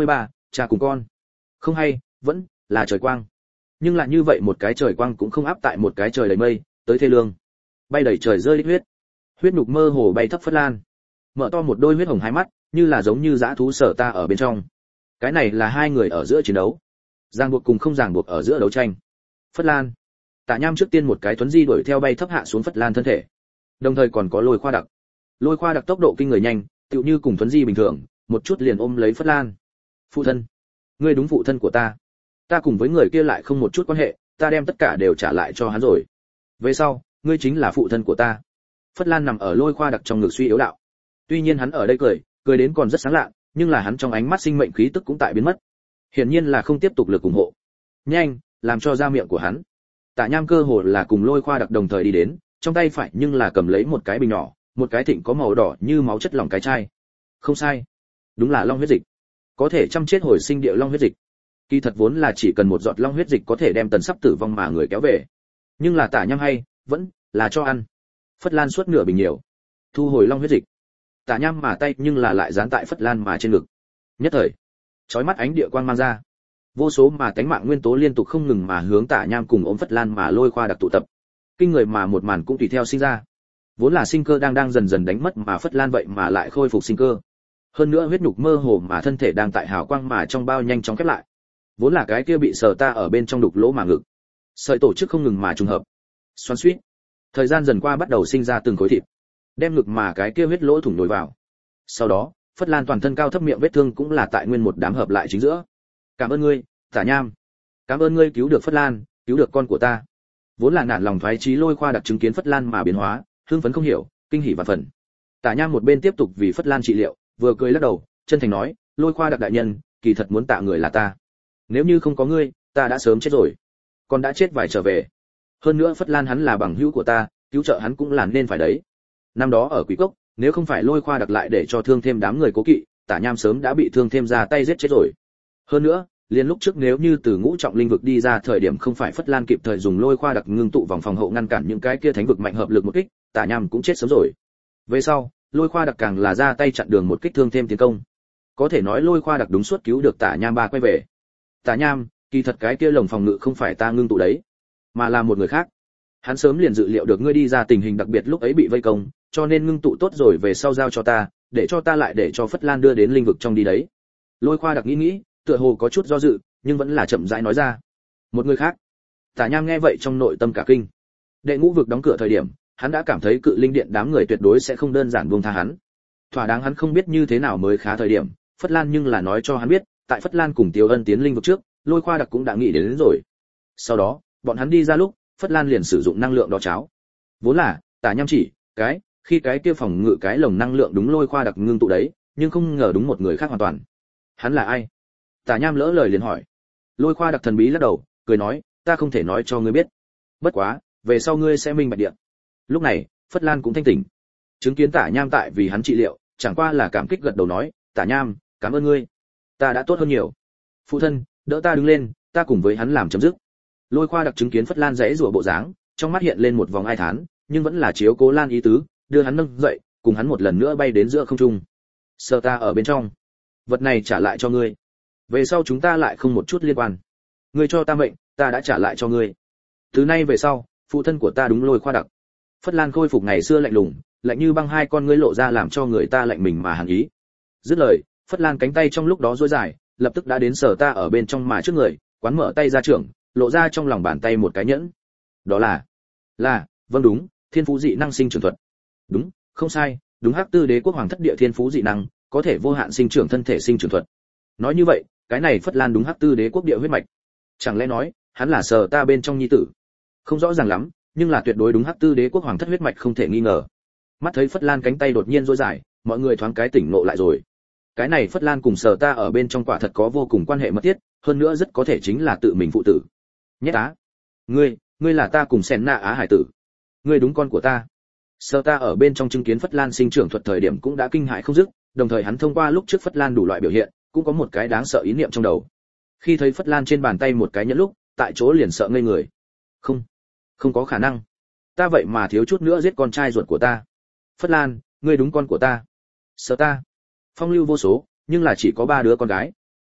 cha cùng con. Không hay, vẫn là trời quang. Nhưng lại như vậy một cái trời quang cũng không áp tại một cái trời đầy mây, tới thê lương. Bay đầy trời rơi đích huyết. Huyết nhục mơ hồ bay thấp phất lan. Mở to một đôi huyết hồng hai mắt, như là giống như dã thú Sở Ta ở bên trong. Cái này là hai người ở giữa chiến đấu. Ràng buộc cùng không ràng buộc ở giữa đấu tranh. Phất Lan. Tạ Nham trước tiên một cái tuấn di đuổi theo bay thấp hạ xuống Phất Lan thân thể. Đồng thời còn có Lôi Khoa Đặc. Lôi Khoa Đặc tốc độ kinh người nhanh, tựu như cùng tuấn di bình thường, một chút liền ôm lấy Phất Lan. Phụ thân, ngươi đúng phụ thân của ta. Ta cùng với người kia lại không một chút quan hệ, ta đem tất cả đều trả lại cho hắn rồi. Về sau, ngươi chính là phụ thân của ta. Phất Lan nằm ở Lôi Khoa Đặc trong ngực suy yếu đạo. Tuy nhiên hắn ở đây cười, cười đến còn rất sáng lạ, nhưng là hắn trong ánh mắt sinh mệnh khí tức cũng tại biến mất. Hiển nhiên là không tiếp tục lực ủng hộ. Nhanh, làm cho ra miệng của hắn. Tạ Nham cơ hồ là cùng Lôi Khoa Đặc đồng thời đi đến, trong tay phải nhưng là cầm lấy một cái bình nhỏ, một cái thịnh có màu đỏ như máu chất lỏng cái chai. Không sai, đúng là long huyết dịch. Có thể chăm chết hồi sinh địa long huyết dịch. Kỳ thật vốn là chỉ cần một giọt long huyết dịch có thể đem tần sắp tử vong mà người kéo về. Nhưng là Tạ Nham hay, vẫn là cho ăn. Phất Lan suốt nửa bình nhiều. Thu hồi long huyết dịch. Tạ Nham mà tay nhưng là lại dán tại Phất Lan mà trên ngực. Nhất thời, chói mắt ánh địa quang mang ra. Vô số mà tánh mạng nguyên tố liên tục không ngừng mà hướng Tạ Nham cùng ôm Phất Lan mà Lôi Khoa Đặc tụ tập. Kinh người mà một màn cũng tùy theo sinh ra. Vốn là sinh cơ đang đang dần dần đánh mất mà Phất Lan vậy mà lại khôi phục sinh cơ. Hơn nữa huyết nhục mơ hồ mà thân thể đang tại hào quang mà trong bao nhanh chóng khép lại. Vốn là cái kia bị Sở Ta ở bên trong đục lỗ mà ngực. Sợi tổ chức không ngừng mà trùng hợp. Xoắn xuýt. Thời gian dần qua bắt đầu sinh ra từng khối thịt, đem ngực mà cái kia huyết lỗ thủng nổi vào. Sau đó, Phất Lan toàn thân cao thấp miệng vết thương cũng là tại nguyên một đám hợp lại chính giữa. Cảm ơn ngươi, Tạ Nham. Cảm ơn ngươi cứu được Phất Lan, cứu được con của ta. Vốn là nản lòng thoái chí Lôi Khoa Đặc chứng kiến Phất Lan mà biến hóa, hưng phấn không hiểu, kinh hỉ và phần. Tạ Nham một bên tiếp tục vì Phất Lan trị liệu, vừa cười lắc đầu, chân thành nói, Lôi Khoa Đặc đại nhân, kỳ thật muốn tạ người là ta. Nếu như không có ngươi, ta đã sớm chết rồi. Còn đã chết vài trở về. Hơn nữa Phất Lan hắn là bằng hữu của ta, cứu trợ hắn cũng là nên phải đấy. Năm đó ở Quỷ Cốc, nếu không phải Lôi Khoa Đặc lại để cho thương thêm đám người cố kỵ, Tạ Nham sớm đã bị thương thêm ra tay giết chết rồi. Hơn nữa, liền lúc trước nếu như từ ngũ trọng linh vực đi ra thời điểm không phải Phất Lan kịp thời dùng Lôi Khoa Đặc ngưng tụ vòng phòng hộ ngăn cản những cái kia thánh vực mạnh hợp lực một kích, Tạ Nham cũng chết sớm rồi. Về sau, Lôi Khoa Đặc càng là ra tay chặn đường một kích thương thêm tiến công. Có thể nói Lôi Khoa Đặc đúng suốt cứu được Tạ Nham ba quay về. Tạ Nham, kỳ thật cái kia lồng phòng ngự không phải ta ngưng tụ đấy, mà là một người khác. Hắn sớm liền dự liệu được ngươi đi ra tình hình đặc biệt lúc ấy bị vây công, cho nên ngưng tụ tốt rồi về sau giao cho ta, để cho ta lại để cho Phất Lan đưa đến linh vực trong đi đấy. Lôi Khoa Đặc nghĩ nghĩ, tựa hồ có chút do dự, nhưng vẫn là chậm rãi nói ra. Một người khác. Tạ Nham nghe vậy trong nội tâm cả kinh. Đệ ngũ vực đóng cửa thời điểm, hắn đã cảm thấy cự linh điện đám người tuyệt đối sẽ không đơn giản buông tha hắn. Thỏa đáng hắn không biết như thế nào mới khá thời điểm, Phất Lan nhưng là nói cho hắn biết, tại Phất Lan cùng Tiêu Ân tiến linh vực trước, Lôi Khoa Đặc cũng đã nghĩ đến, đến rồi. Sau đó, bọn hắn đi ra lúc, Phất Lan liền sử dụng năng lượng đỏ cháo. Vốn là, Tạ Nham chỉ, cái, khi cái kia phòng ngự cái lồng năng lượng đúng Lôi Khoa Đặc ngưng tụ đấy, nhưng không ngờ đúng một người khác hoàn toàn. Hắn là ai? Tạ Nham lỡ lời liền hỏi. Lôi Khoa Đặc thần bí lắc đầu, cười nói, ta không thể nói cho ngươi biết. Bất quá, về sau ngươi sẽ minh bạch điện. Lúc này, Phất Lan cũng thanh tỉnh. Chứng kiến Tạ Nham tại vì hắn trị liệu, chẳng qua là cảm kích gật đầu nói, Tạ Nham, cảm ơn ngươi. Ta đã tốt hơn nhiều. Phụ thân, đỡ ta đứng lên, ta cùng với hắn làm chấm dứt. Lôi Khoa Đặc chứng kiến Phất Lan rẽ rủa bộ dáng, trong mắt hiện lên một vòng ai thán, nhưng vẫn là chiếu cố Lan ý tứ, đưa hắn nâng dậy, cùng hắn một lần nữa bay đến giữa không trung. Sở Ta ở bên trong, vật này trả lại cho ngươi. Về sau chúng ta lại không một chút liên quan. Ngươi cho ta mệnh, ta đã trả lại cho ngươi. Từ nay về sau, phụ thân của ta đúng Lôi Khoa Đặc. Phất Lan khôi phục ngày xưa lạnh lùng, lạnh như băng hai con ngươi lộ ra làm cho người ta lạnh mình mà hàn ý. Dứt lời, Phất Lan cánh tay trong lúc đó duỗi dài, lập tức đã đến Sở Ta ở bên trong mà trước người, quán mở tay ra trưởng, lộ ra trong lòng bàn tay một cái nhẫn. Đó là, là, vâng đúng, thiên phú dị năng sinh trưởng thuật. Đúng, không sai, đúng Hắc Tư Đế quốc hoàng thất địa thiên phú dị năng, có thể vô hạn sinh trưởng thân thể sinh trưởng thuật. Nói như vậy, cái này Phất Lan đúng Hắc Tư Đế quốc địa huyết mạch. Chẳng lẽ nói, hắn là Sở Ta bên trong nhi tử? Không rõ ràng lắm, nhưng là tuyệt đối đúng Hắc Tư Đế quốc hoàng thất huyết mạch không thể nghi ngờ. Mắt thấy Phất Lan cánh tay đột nhiên duỗi dài, mọi người thoáng cái tỉnh ngộ lại rồi. Cái này Phất Lan cùng Sở Ta ở bên trong quả thật có vô cùng quan hệ mật thiết, hơn nữa rất có thể chính là tự mình phụ tử. Nhét á, ngươi, ngươi là ta cùng Sen Na Á hải tử, ngươi đúng con của ta. Sở Ta ở bên trong chứng kiến Phất Lan sinh trưởng thuật thời điểm cũng đã kinh hãi không dứt, đồng thời hắn thông qua lúc trước Phất Lan đủ loại biểu hiện, cũng có một cái đáng sợ ý niệm trong đầu. Khi thấy Phất Lan trên bàn tay một cái nhẫn lúc, tại chỗ liền sợ ngây người. Không, không có khả năng. Ta vậy mà thiếu chút nữa giết con trai ruột của ta. Phất Lan, ngươi đúng con của ta. Sở Ta, phong lưu vô số, nhưng là chỉ có ba đứa con gái.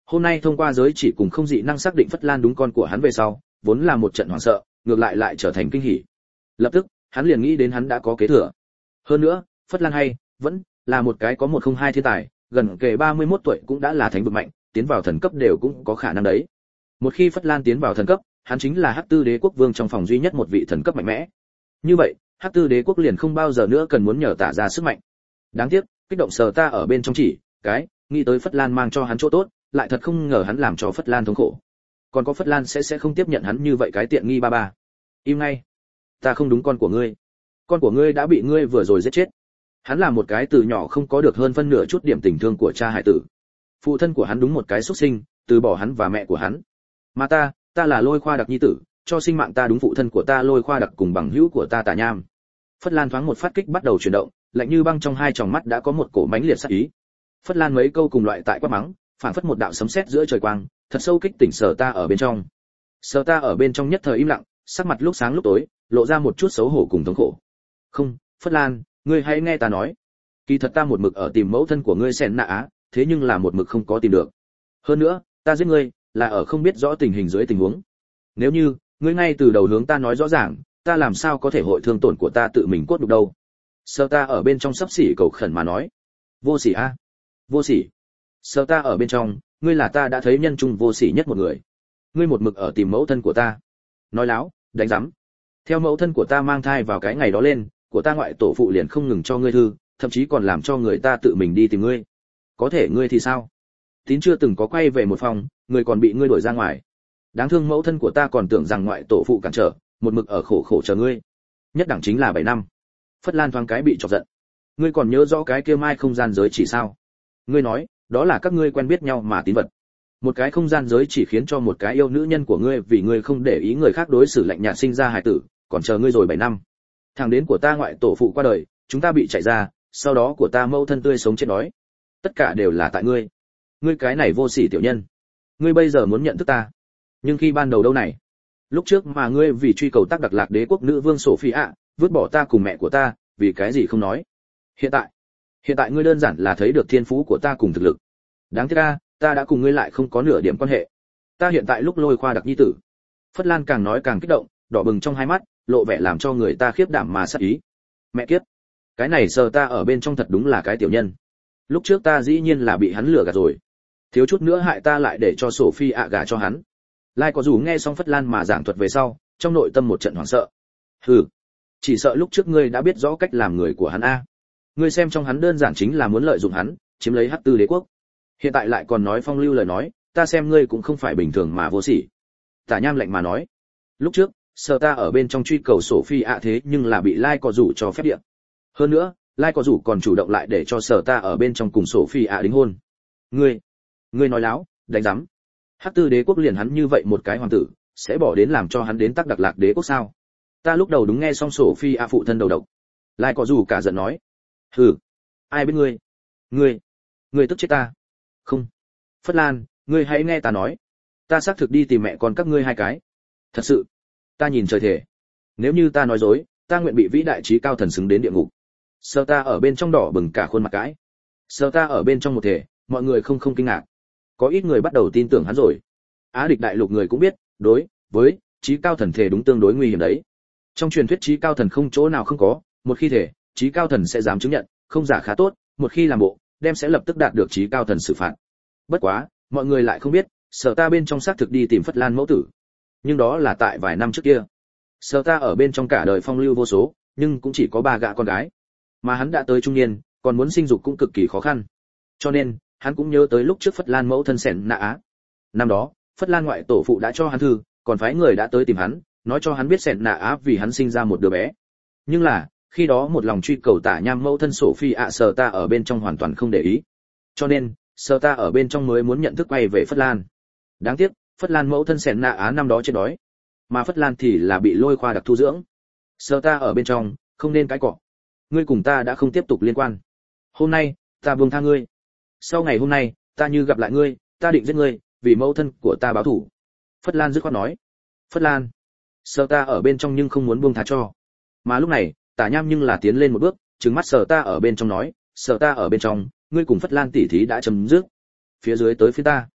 Hôm nay thông qua giới chỉ cùng không dị năng xác định Phất Lan đúng con của hắn về sau, vốn là một trận hoảng sợ, ngược lại lại trở thành kinh hỉ. Lập tức, hắn liền nghĩ đến hắn đã có kế thừa. Hơn nữa, Phất Lan hay vẫn là một cái có một không hai thiên tài, gần kề ba mươi mốt tuổi cũng đã là thánh vực mạnh, tiến vào thần cấp đều cũng có khả năng đấy. Một khi Phất Lan tiến vào thần cấp, hắn chính là Hắc Tư Đế quốc vương trong phòng duy nhất một vị thần cấp mạnh mẽ. Như vậy, Hắc Tư Đế quốc liền không bao giờ nữa cần muốn nhờ tả ra sức mạnh. Đáng tiếc, kích động sờ ta ở bên trong chỉ, cái, nghĩ tới Phất Lan mang cho hắn chỗ tốt, lại thật không ngờ hắn làm cho Phất Lan thống khổ. Còn có Phất Lan sẽ sẽ không tiếp nhận hắn như vậy cái tiện nghi ba ba. Im ngay. Ta không đúng con của ngươi. Con của ngươi đã bị ngươi vừa rồi giết chết. Hắn là một cái từ nhỏ không có được hơn phân nửa chút điểm tình thương của cha hải tử. Phụ thân của hắn đúng một cái xuất sinh, từ bỏ hắn và mẹ của hắn. Mà ta, ta là Lôi Khoa Đặc nhi tử, cho sinh mạng ta đúng phụ thân của ta Lôi Khoa Đặc cùng bằng hữu của ta Tả Nham. Phất Lan thoáng một phát kích bắt đầu chuyển động, lạnh như băng trong hai tròng mắt đã có một cổ mãnh liệt sát ý. Phất Lan mấy câu cùng loại tại quát mắng, phản phất một đạo sấm sét giữa trời quang, thật sâu kích tỉnh Sở Ta ở bên trong. Sở Ta ở bên trong nhất thời im lặng, sắc mặt lúc sáng lúc tối, lộ ra một chút xấu hổ cùng thống khổ. "Không, Phất Lan, ngươi hãy nghe ta nói. Kỳ thật ta một mực ở tìm mẫu thân của ngươi Sen Nạ Á, thế nhưng là một mực không có tìm được. Hơn nữa, ta giết ngươi là ở không biết rõ tình hình dưới tình huống. Nếu như ngươi ngay từ đầu hướng ta nói rõ ràng, ta làm sao có thể hội thương tổn của ta tự mình cốt đục đâu." Sở Ta ở bên trong sắp xỉ cầu khẩn mà nói. "Vô sỉ a, vô sỉ. Sở Ta ở bên trong, ngươi là ta đã thấy nhân trung vô sỉ nhất một người. Ngươi một mực ở tìm mẫu thân của ta." Nói láo, đánh rắm. Theo mẫu thân của ta mang thai vào cái ngày đó lên, của ta ngoại tổ phụ liền không ngừng cho ngươi thư, thậm chí còn làm cho người ta tự mình đi tìm ngươi. Có thể ngươi thì sao? Tín chưa từng có quay về một phòng, người còn bị ngươi đuổi ra ngoài. Đáng thương mẫu thân của ta còn tưởng rằng ngoại tổ phụ cản trở, một mực ở khổ khổ chờ ngươi. Nhất đẳng chính là bảy năm. Phất Lan thoáng cái bị chọc giận. Ngươi còn nhớ rõ cái kia mai không gian giới chỉ sao? Ngươi nói, đó là các ngươi quen biết nhau mà tín vật. Một cái không gian giới chỉ khiến cho một cái yêu nữ nhân của ngươi vì ngươi không để ý người khác đối xử lạnh nhạt sinh ra hài tử, còn chờ ngươi rồi bảy năm. Thằng đến của ta ngoại tổ phụ qua đời, chúng ta bị chạy ra, sau đó của ta mâu thân tươi sống chết đói. Tất cả đều là tại ngươi. Ngươi cái này vô sỉ tiểu nhân. Ngươi bây giờ muốn nhận thức ta. Nhưng khi ban đầu đâu này? Lúc trước mà ngươi vì truy cầu tác đặc lạc đế quốc nữ vương Sophia, vứt bỏ ta cùng mẹ của ta, vì cái gì không nói? Hiện tại, hiện tại ngươi đơn giản là thấy được thiên phú của ta cùng thực lực. Đáng tiếc ta, ta đã cùng ngươi lại không có nửa điểm quan hệ. Ta hiện tại lúc Lôi Khoa Đặc nhi tử. Phất Lan càng nói càng kích động, đỏ bừng trong hai mắt, lộ vẻ làm cho người ta khiếp đảm mà sát ý. Mẹ kiếp, cái này Sở Ta ở bên trong thật đúng là cái tiểu nhân. Lúc trước ta dĩ nhiên là bị hắn lừa gạt rồi, thiếu chút nữa hại ta lại để cho Sophie ạ gả cho hắn. Lai có dù nghe xong Phất Lan mà giảng thuật về sau, trong nội tâm một trận hoảng sợ. Hừ, chỉ sợ lúc trước ngươi đã biết rõ cách làm người của hắn a. Ngươi xem trong hắn đơn giản chính là muốn lợi dụng hắn, chiếm lấy Hắc Tư Đế quốc. Hiện tại lại còn nói phong lưu lời nói, ta xem ngươi cũng không phải bình thường mà vô sỉ. Tả Nham lạnh mà nói. Lúc trước, Sở Ta ở bên trong truy cầu Sophie ạ thế nhưng là bị Lai có rủ cho phép điện. Hơn nữa, Lai có rủ còn chủ động lại để cho Sở Ta ở bên trong cùng Sophie ạ đính hôn. Ngươi, ngươi nói láo, đánh rắm. Hắc Tư Đế quốc liền hắn như vậy một cái hoàng tử, sẽ bỏ đến làm cho hắn đến tác đặc lạc đế quốc sao? Ta lúc đầu đúng nghe xong Sophie ạ phụ thân đầu độc. Lai có rủ cả giận nói. Hừ, ai biết ngươi? Ngươi, ngươi tức chết ta. Không. Phất Lan, ngươi hãy nghe ta nói. Ta xác thực đi tìm mẹ con các ngươi hai cái. Thật sự, ta nhìn trời thể. Nếu như ta nói dối, ta nguyện bị vĩ đại trí cao thần xứng đến địa ngục. Sở Ta ở bên trong đỏ bừng cả khuôn mặt cãi. Sở Ta ở bên trong một thể, mọi người không không kinh ngạc. Có ít người bắt đầu tin tưởng hắn rồi. Á địch đại lục người cũng biết, đối với trí cao thần thể đúng tương đối nguy hiểm đấy. Trong truyền thuyết trí cao thần không chỗ nào không có, một khi thể, trí cao thần sẽ dám chứng nhận, không giả khá tốt, một khi làm bộ, đem sẽ lập tức đạt được trí cao thần xử phạt. Bất quá, mọi người lại không biết, Sở Ta bên trong xác thực đi tìm Phất Lan mẫu tử. Nhưng đó là tại vài năm trước kia. Sở Ta ở bên trong cả đời phong lưu vô số, nhưng cũng chỉ có ba gã con gái. Mà hắn đã tới trung niên, còn muốn sinh dục cũng cực kỳ khó khăn. Cho nên, hắn cũng nhớ tới lúc trước Phất Lan mẫu thân Sẻn Nạ Á. Năm đó, Phất Lan ngoại tổ phụ đã cho hắn thư, còn phái người đã tới tìm hắn, nói cho hắn biết Sẻn Nạ Á vì hắn sinh ra một đứa bé. Nhưng là, khi đó một lòng truy cầu Tả Nham mẫu thân Sophie ạ Sở Ta ở bên trong hoàn toàn không để ý. Cho nên, Sở Ta ở bên trong mới muốn nhận thức quay về Phất Lan. Đáng tiếc, Phất Lan mẫu thân Sẻn Nạ Á năm đó chết đói, mà Phất Lan thì là bị Lôi Khoa Đặc thu dưỡng. Sở Ta ở bên trong, không nên cái cọ. Ngươi cùng ta đã không tiếp tục liên quan. Hôm nay, ta buông tha ngươi. Sau ngày hôm nay, ta như gặp lại ngươi, ta định giết ngươi, vì mẫu thân của ta báo thù. Phất Lan dứt khoát nói. Phất Lan, Sở Ta ở bên trong nhưng không muốn buông tha cho. Mà lúc này, Tả Nham nhưng là tiến lên một bước, trừng mắt Sở Ta ở bên trong nói, Sở Ta ở bên trong, ngươi cùng Phất Lan tỷ thí đã chấm dứt. Phía dưới tới phía ta.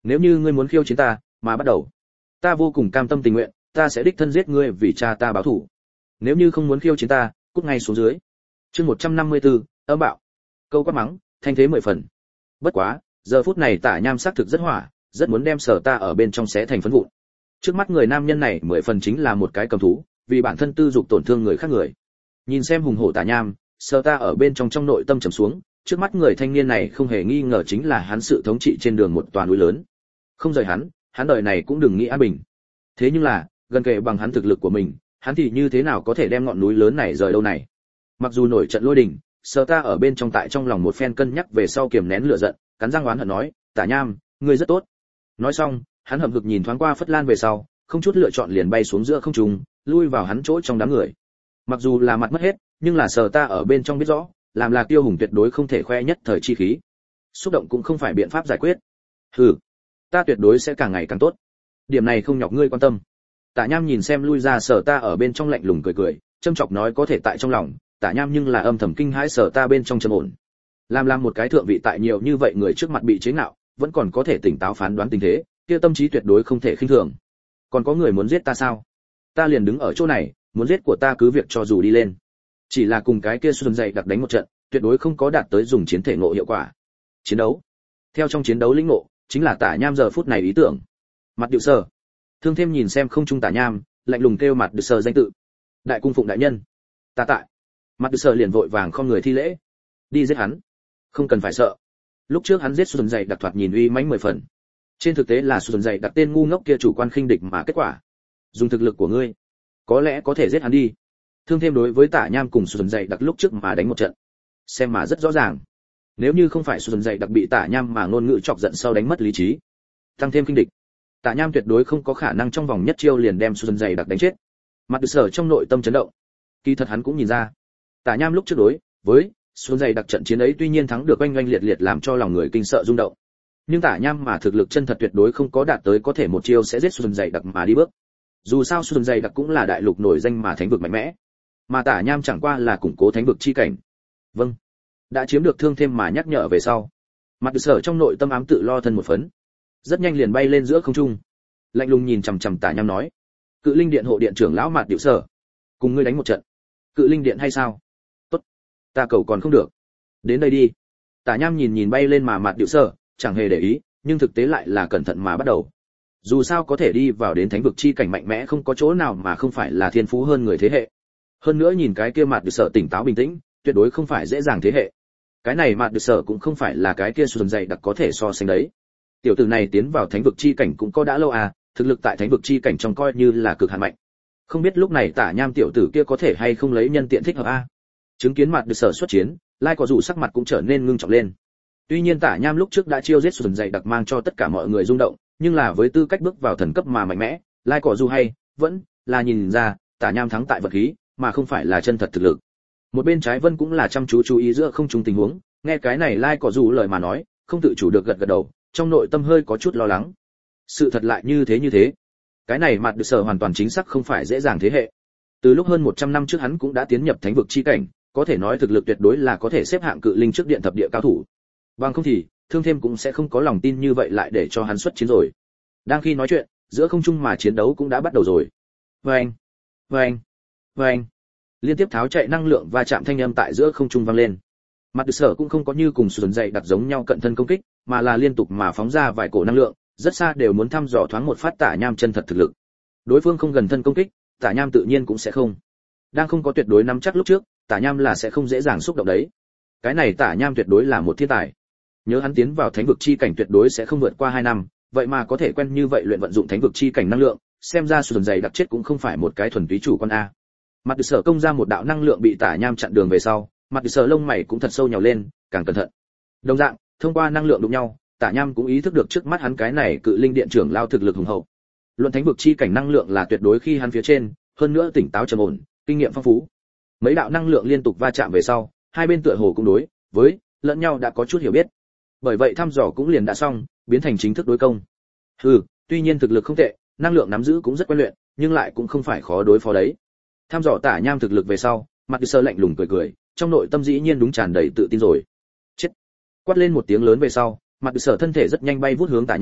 nếu như ngươi muốn khiêu chiến ta mà bắt đầu, ta vô cùng cam tâm tình nguyện, ta sẽ đích thân giết ngươi vì cha ta báo thù. Nếu như không muốn khiêu chiến ta, cút ngay xuống dưới. Chương một trăm năm mươi tư, âm bạo. Câu quát mắng, thanh thế mười phần. Bất quá, giờ phút này Tả Nham xác thực rất hỏa, rất muốn đem Sở Ta ở bên trong xé thành phấn vụn. Trước mắt người nam nhân này mười phần chính là một cái cầm thú, vì bản thân tư dục tổn thương người khác người. Nhìn xem hùng hổ Tả Nham, Sở Ta ở bên trong trong nội tâm trầm xuống, trước mắt người thanh niên này không hề nghi ngờ chính là hắn sự thống trị trên đường một toàn núi lớn. Không rời hắn, hắn đời này cũng đừng nghĩ an bình. Thế nhưng là, gần kề bằng hắn thực lực của mình, hắn thì như thế nào có thể đem ngọn núi lớn này rời đâu này? Mặc dù nổi trận lôi đình, Sở Ta ở bên trong tại trong lòng một phen cân nhắc về sau kiềm nén lửa giận, cắn răng oán hận nói, Tả Nham, ngươi rất tốt. Nói xong, hắn hậm hực nhìn thoáng qua Phất Lan về sau, không chút lựa chọn liền bay xuống giữa không trung, lui vào hắn chỗ trong đám người. Mặc dù là mặt mất hết, nhưng là Sở Ta ở bên trong biết rõ, làm là kiêu hùng tuyệt đối không thể khoe nhất thời chi khí. Xúc động cũng không phải biện pháp giải quyết. Hừ, ta tuyệt đối sẽ càng ngày càng tốt. Điểm này không nhọc ngươi quan tâm. Tả Nham nhìn xem lui ra Sở Ta ở bên trong lạnh lùng cười cười, châm chọc nói có thể tại trong lòng, Tả Nham nhưng là âm thầm kinh hãi Sở Ta bên trong trầm ổn. Làm làm một cái thượng vị tại nhiều như vậy người trước mặt bị chế ngạo, vẫn còn có thể tỉnh táo phán đoán tình thế, kia tâm trí tuyệt đối không thể khinh thường. Còn có người muốn giết ta sao? Ta liền đứng ở chỗ này, muốn giết của ta cứ việc cho dù đi lên. Chỉ là cùng cái kia xuân dậy đặc đánh một trận, tuyệt đối không có đạt tới dùng chiến thể ngộ hiệu quả. Chiến đấu. Theo trong chiến đấu lĩnh ngộ, chính là Tả Nham giờ phút này ý tưởng. Mặt Điệu Sở. Thương Thêm nhìn xem không trung Tả Nham, lạnh lùng kêu Mặt Điệu Sở danh tự. Đại cung phụng đại nhân. Ta tại. Mặt Điệu Sở liền vội vàng không người thi lễ. Đi giết hắn. Không cần phải sợ. Lúc trước hắn giết xuân dậy đặc thoạt nhìn uy mãnh mười phần. Trên thực tế là xuân dậy đặc tên ngu ngốc kia chủ quan khinh địch mà kết quả. Dùng thực lực của ngươi, có lẽ có thể giết hắn đi. Thương Thêm đối với Tả Nham cùng xuân dậy đặc lúc trước mà đánh một trận, xem mà rất rõ ràng. Nếu như không phải xuân dậy đặc bị Tả Nham mà ngôn ngữ chọc giận sau đánh mất lý trí, tăng thêm kinh địch, Tả Nham tuyệt đối không có khả năng trong vòng nhất chiêu liền đem xuân dậy đặc đánh chết. Mặt Điệu Sở trong nội tâm chấn động. Kỳ thật hắn cũng nhìn ra, Tả Nham lúc trước đối với xuân dậy đặc trận chiến ấy tuy nhiên thắng được oanh oanh liệt liệt làm cho lòng người kinh sợ rung động, nhưng Tả Nham mà thực lực chân thật tuyệt đối không có đạt tới có thể một chiêu sẽ giết xuân dậy đặc mà đi bước. Dù sao xuân dậy đặc cũng là đại lục nổi danh mà thánh vực mạnh mẽ, mà Tả Nham chẳng qua là củng cố thánh vực chi cảnh. Vâng, đã chiếm được Thương Thêm mà nhắc nhở về sau, Mặt Điệu Sở trong nội tâm ám tự lo thân một phấn, rất nhanh liền bay lên giữa không trung, lạnh lùng nhìn chằm chằm Tả Nham nói, Cự Linh Điện hộ điện trưởng lão Mặt Điệu Sở, cùng ngươi đánh một trận. Cự Linh Điện hay sao? Tốt, ta cầu còn không được. Đến đây đi. Tả Nham nhìn nhìn bay lên mà Mặt Điệu Sở, chẳng hề để ý, nhưng thực tế lại là cẩn thận mà bắt đầu. Dù sao có thể đi vào đến thánh vực chi cảnh mạnh mẽ không có chỗ nào mà không phải là thiên phú hơn người thế hệ. Hơn nữa nhìn cái kia Mặt Điệu Sở tỉnh táo bình tĩnh, tuyệt đối không phải dễ dàng thế hệ. Cái này Mặt Điệu Sở cũng không phải là cái kia xuân dày đặc có thể so sánh đấy. Tiểu tử này tiến vào thánh vực chi cảnh cũng có đã lâu à, thực lực tại thánh vực chi cảnh trong coi như là cực hạn mạnh. Không biết lúc này Tả Nham tiểu tử kia có thể hay không lấy nhân tiện thích hợp a. Chứng kiến Mặt Điệu Sở xuất chiến, Lai có dù sắc mặt cũng trở nên ngưng trọng lên. Tuy nhiên Tả Nham lúc trước đã chiêu giết xuân dày đặc mang cho tất cả mọi người rung động, nhưng là với tư cách bước vào thần cấp mà mạnh mẽ, Lai có dù hay vẫn là nhìn ra Tả Nham thắng tại vật khí, mà không phải là chân thật thực lực. Một bên Trái Vân cũng là chăm chú chú ý giữa không trung tình huống, nghe cái này Lai có dù lời mà nói, không tự chủ được gật gật đầu, trong nội tâm hơi có chút lo lắng. Sự thật lại như thế như thế. Cái này Mặt Điệu Sở hoàn toàn chính xác không phải dễ dàng thế hệ. Từ lúc hơn một trăm năm trước hắn cũng đã tiến nhập thánh vực chi cảnh, có thể nói thực lực tuyệt đối là có thể xếp hạng cự linh trước điện thập địa cao thủ. Bằng không thì, Thương Thêm cũng sẽ không có lòng tin như vậy lại để cho hắn xuất chiến rồi. Đang khi nói chuyện, giữa không trung mà chiến đấu cũng đã bắt đầu rồi. Vâng, vâng, vâng. Liên tiếp tháo chạy năng lượng và chạm thanh âm tại giữa không trung vang lên. Mặt Điệu Sở cũng không có như cùng sườn dậy đặt giống nhau cận thân công kích, mà là liên tục mà phóng ra vài cổ năng lượng, rất xa đều muốn thăm dò thoáng một phát Tả Nham chân thật thực lực. Đối phương không gần thân công kích, Tả Nham tự nhiên cũng sẽ không. Đang không có tuyệt đối nắm chắc lúc trước, Tả Nham là sẽ không dễ dàng xúc động đấy. Cái này Tả Nham tuyệt đối là một thiên tài. Nhớ hắn tiến vào thánh vực chi cảnh tuyệt đối sẽ không vượt qua hai năm, vậy mà có thể quen như vậy luyện vận dụng thánh vực chi cảnh năng lượng, xem ra sườn dày đặc chết cũng không phải một cái thuần túy chủ con a. Mặt Điệu Sở công ra một đạo năng lượng bị Tả Nham chặn đường về sau, Mặt Điệu Sở lông mày cũng thật sâu nhào lên, càng cẩn thận. Đồng dạng, thông qua năng lượng đụng nhau, Tả Nham cũng ý thức được trước mắt hắn cái này cự linh điện trưởng lao thực lực hùng hậu. Luận thánh vực chi cảnh năng lượng là tuyệt đối khi hắn phía trên, hơn nữa tỉnh táo trầm ổn, kinh nghiệm phong phú. Mấy đạo năng lượng liên tục va chạm về sau, hai bên tựa hồ cũng đối với lẫn nhau đã có chút hiểu biết. Bởi vậy thăm dò cũng liền đã xong, biến thành chính thức đối công. Hừ, tuy nhiên thực lực không tệ, năng lượng nắm giữ cũng rất quen luyện, nhưng lại cũng không phải khó đối phó đấy. Thăm dò Tả Nham thực lực về sau, Mặt Điệu Sở lạnh lùng cười cười, trong nội tâm dĩ nhiên đúng tràn đầy tự tin rồi. Chết! Quát lên một tiếng lớn về sau, Mặt Điệu Sở thân thể rất nhanh bay vút hướng Tả Nham,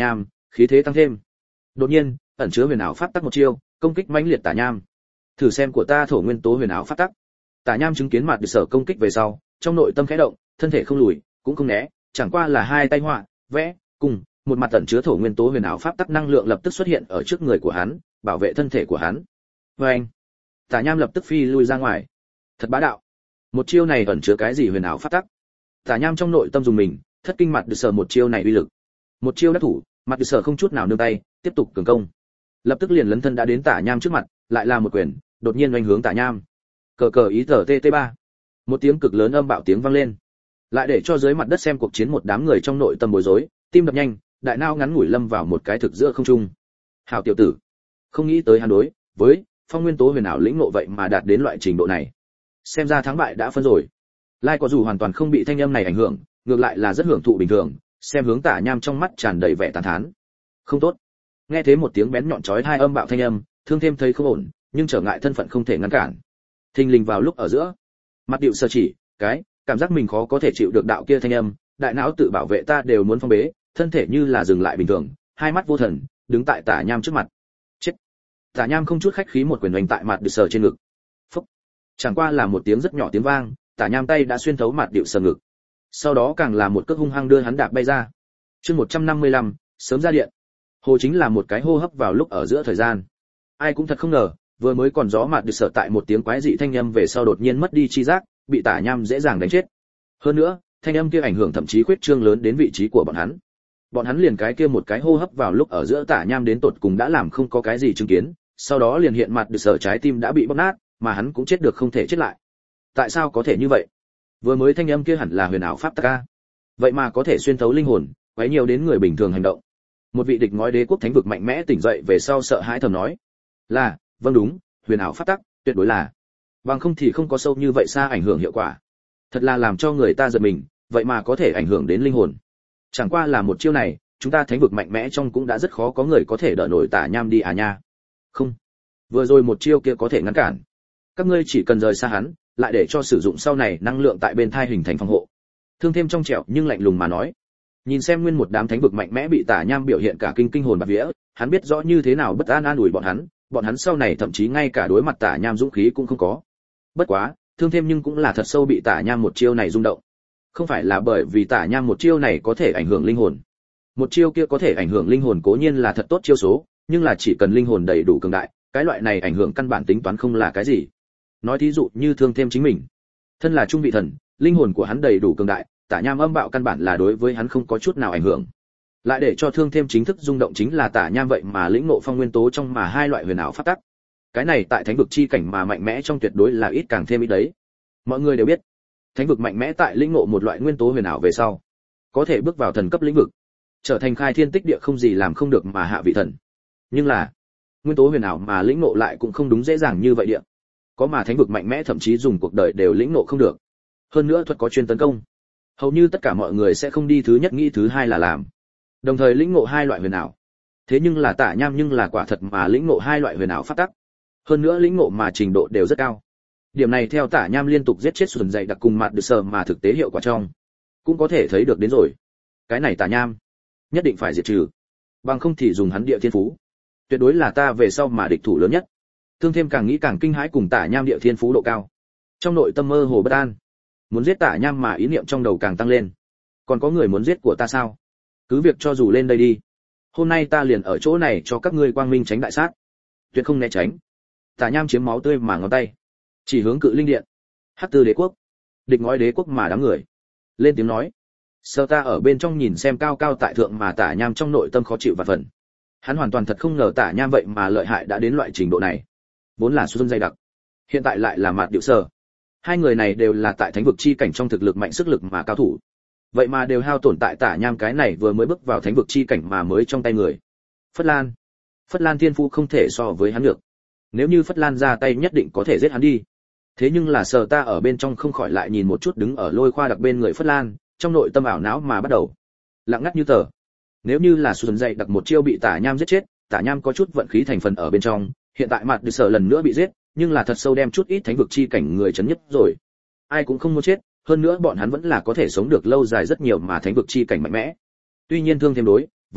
khí thế tăng thêm. Đột nhiên, ẩn chứa huyền ảo pháp tắc một chiêu, công kích mãnh liệt Tả Nham. Thử xem của ta thổ nguyên tố huyền ảo pháp tắc. Tả Nham chứng kiến mặt được sở công kích về sau, trong nội tâm khẽ động, thân thể không lùi, cũng không né, chẳng qua là hai tay họa, vẽ, cùng một mặt ẩn chứa thổ nguyên tố huyền ảo pháp tắc năng lượng lập tức xuất hiện ở trước người của hắn, bảo vệ thân thể của hắn. Oeng! Tả Nham lập tức phi lui ra ngoài. Thật bá đạo. Một chiêu này ẩn chứa cái gì huyền ảo pháp tắc? Tả Nham trong nội tâm dùng mình, thất kinh mặt được sở một chiêu này uy lực. Một chiêu đắc thủ, mặt được sở không chút nào nương tay, tiếp tục cường công. Lập tức liền lấn thân đã đến Tả Nham trước mặt, lại là một quyền, đột nhiên oanh hướng Tả Nham. Cờ cờ ý tờ tê tê ba. Một tiếng cực lớn âm bạo tiếng vang lên, lại để cho dưới mặt đất xem cuộc chiến một đám người trong nội tâm bối rối, tim đập nhanh, đại não ngắn ngủi lâm vào một cái thực giữa không trung. Hảo tiểu tử, không nghĩ tới hắn đối với phong nguyên tố huyền ảo lĩnh ngộ vậy mà đạt đến loại trình độ này. Xem ra thắng bại đã phân rồi. Lai có dù hoàn toàn không bị thanh âm này ảnh hưởng, ngược lại là rất hưởng thụ bình thường, xem hướng Tả Nham trong mắt tràn đầy vẻ tàn thán. Không tốt. Nghe thấy một tiếng bén nhọn chói tai âm bạo thanh âm, Thương Thêm thấy không ổn, nhưng trở ngại thân phận không thể ngăn cản. Thình lình vào lúc ở giữa, mặt điệu sơ chỉ, cái cảm giác mình khó có thể chịu được đạo kia thanh âm, đại não tự bảo vệ ta đều muốn phong bế, thân thể như là dừng lại bình thường, hai mắt vô thần, đứng tại Tả Nham trước mặt. Chết. Tả Nham không chút khách khí một quyền đánh tại mặt điệu sờ trên ngực. Phốc. Chẳng qua là một tiếng rất nhỏ tiếng vang, Tả Nham tay đã xuyên thấu mặt điệu sờ ngực. Sau đó càng là một cước hung hăng đưa hắn đạp bay ra. Chương một trăm năm mươi lăm, sớm ra điện. Hồ chính là một cái hô hấp vào lúc ở giữa thời gian. Ai cũng thật không ngờ, vừa mới còn gió mặt được sở tại một tiếng quái dị thanh âm về sau đột nhiên mất đi chi giác, bị Tả Nham dễ dàng đánh chết. Hơn nữa, thanh âm kia ảnh hưởng thậm chí khuyết trương lớn đến vị trí của bọn hắn. Bọn hắn liền cái kia một cái hô hấp vào lúc ở giữa Tả Nham đến tột cùng đã làm không có cái gì chứng kiến, sau đó liền hiện mặt được sở trái tim đã bị bóp nát, mà hắn cũng chết được không thể chết lại. Tại sao có thể như vậy? Vừa mới thanh âm kia hẳn là huyền ảo pháp tắc a, vậy mà có thể xuyên thấu linh hồn, quấy nhiều đến người bình thường hành động. Một vị địch ngói đế quốc thánh vực mạnh mẽ tỉnh dậy về sau sợ hãi thầm nói, là, vâng đúng, huyền ảo pháp tắc, tuyệt đối là. Bằng không thì không có sâu như vậy xa ảnh hưởng hiệu quả. Thật là làm cho người ta giật mình, vậy mà có thể ảnh hưởng đến linh hồn. Chẳng qua là một chiêu này, chúng ta thánh vực mạnh mẽ trong cũng đã rất khó có người có thể đỡ nổi Tả Nham đi à nha. Không, vừa rồi một chiêu kia có thể ngăn cản. Các ngươi chỉ cần rời xa hắn, lại để cho sử dụng sau này năng lượng tại bên thai hình thành phòng hộ. Thương Thêm trong trẻo nhưng lạnh lùng mà nói. Nhìn xem nguyên một đám thánh vực mạnh mẽ bị Tả Nham biểu hiện cả kinh kinh hồn bạt vía, hắn biết rõ như thế nào bất an an ủi bọn hắn, bọn hắn sau này thậm chí ngay cả đối mặt Tả Nham dũng khí cũng không có. Bất quá, Thương Thêm nhưng cũng là thật sâu bị Tả Nham một chiêu này rung động. Không phải là bởi vì Tả Nham một chiêu này có thể ảnh hưởng linh hồn. Một chiêu kia có thể ảnh hưởng linh hồn cố nhiên là thật tốt chiêu số, nhưng là chỉ cần linh hồn đầy đủ cường đại, cái loại này ảnh hưởng căn bản tính toán không là cái gì. Nói thí dụ như Thương Thêm chính mình, thân là trung vị thần, linh hồn của hắn đầy đủ cường đại, Tả Nham âm bạo căn bản là đối với hắn không có chút nào ảnh hưởng. Lại để cho Thương Thêm chính thức rung động chính là Tả Nham vậy mà lĩnh ngộ phong nguyên tố trong mà hai loại huyền ảo pháp tắc. Cái này tại thánh vực chi cảnh mà mạnh mẽ trong tuyệt đối là ít càng thêm ít đấy. Mọi người đều biết, thánh vực mạnh mẽ tại lĩnh ngộ một loại nguyên tố huyền ảo về sau, có thể bước vào thần cấp lĩnh vực, trở thành khai thiên tích địa không gì làm không được mà hạ vị thần. Nhưng là, nguyên tố huyền ảo mà lĩnh ngộ lại cũng không đúng dễ dàng như vậy địa. Có mà thánh vực mạnh mẽ thậm chí dùng cuộc đời đều lĩnh ngộ không được. Hơn nữa thuật có chuyên tấn công, hầu như tất cả mọi người sẽ không đi thứ nhất nghĩ thứ hai là làm. Đồng thời lĩnh ngộ hai loại huyền ảo. Thế nhưng là Tả Nham nhưng là quả thật mà lĩnh ngộ hai loại huyền ảo pháp tắc. Hơn nữa lĩnh ngộ mà trình độ đều rất cao. Điểm này theo Tả Nham liên tục giết chết sườn dày đặc cùng mặt được sờ mà thực tế hiệu quả trong, cũng có thể thấy được đến rồi. Cái này Tả Nham nhất định phải diệt trừ, bằng không thì dùng hắn địa thiên phú, tuyệt đối là ta về sau mà địch thủ lớn nhất. Thương Thêm càng nghĩ càng kinh hãi cùng Tả Nham địa thiên phú độ cao, trong nội tâm mơ hồ bất an, muốn giết Tả Nham mà ý niệm trong đầu càng tăng lên. Còn có người muốn giết của ta sao? Cứ việc cho dù lên đây đi, hôm nay ta liền ở chỗ này cho các ngươi quang minh tránh đại sát, tuyệt không né tránh. Tả Nham chiếm máu tươi mà ngón tay chỉ hướng cự linh điện, Hắc Tư đế quốc, địch ngói đế quốc mà đám người lên tiếng nói. Sơ ta ở bên trong nhìn xem cao cao tại thượng mà Tả Nham trong nội tâm khó chịu và phần. Hắn hoàn toàn thật không ngờ Tả Nham vậy mà lợi hại đã đến loại trình độ này. Vốn là xuân dày đặc, hiện tại lại là Mạt Điệu Sở. Hai người này đều là tại thánh vực chi cảnh trong thực lực mạnh sức lực mà cao thủ. Vậy mà đều hao tổn tại Tả Nham cái này vừa mới bước vào thánh vực chi cảnh mà mới trong tay người. Phất Lan, Phất Lan thiên phu không thể so với hắn được. Nếu như Phất Lan ra tay nhất định có thể giết hắn đi. Thế nhưng là Sở ta ở bên trong không khỏi lại nhìn một chút đứng ở lôi khoa đặc bên người Phất Lan, trong nội tâm ảo não mà bắt đầu lặng ngắt như tờ. Nếu như là xuân dậy đặc một chiêu bị Tả Nham giết chết, Tả Nham có chút vận khí thành phần ở bên trong, hiện tại mặt được Sở lần nữa bị giết, nhưng là thật sâu đem chút ít thánh vực chi cảnh người chấn nhất rồi. Ai cũng không muốn chết, hơn nữa bọn hắn vẫn là có thể sống được lâu dài rất nhiều mà thánh vực chi cảnh mạnh mẽ. Tuy nhiên Thương Thêm đối với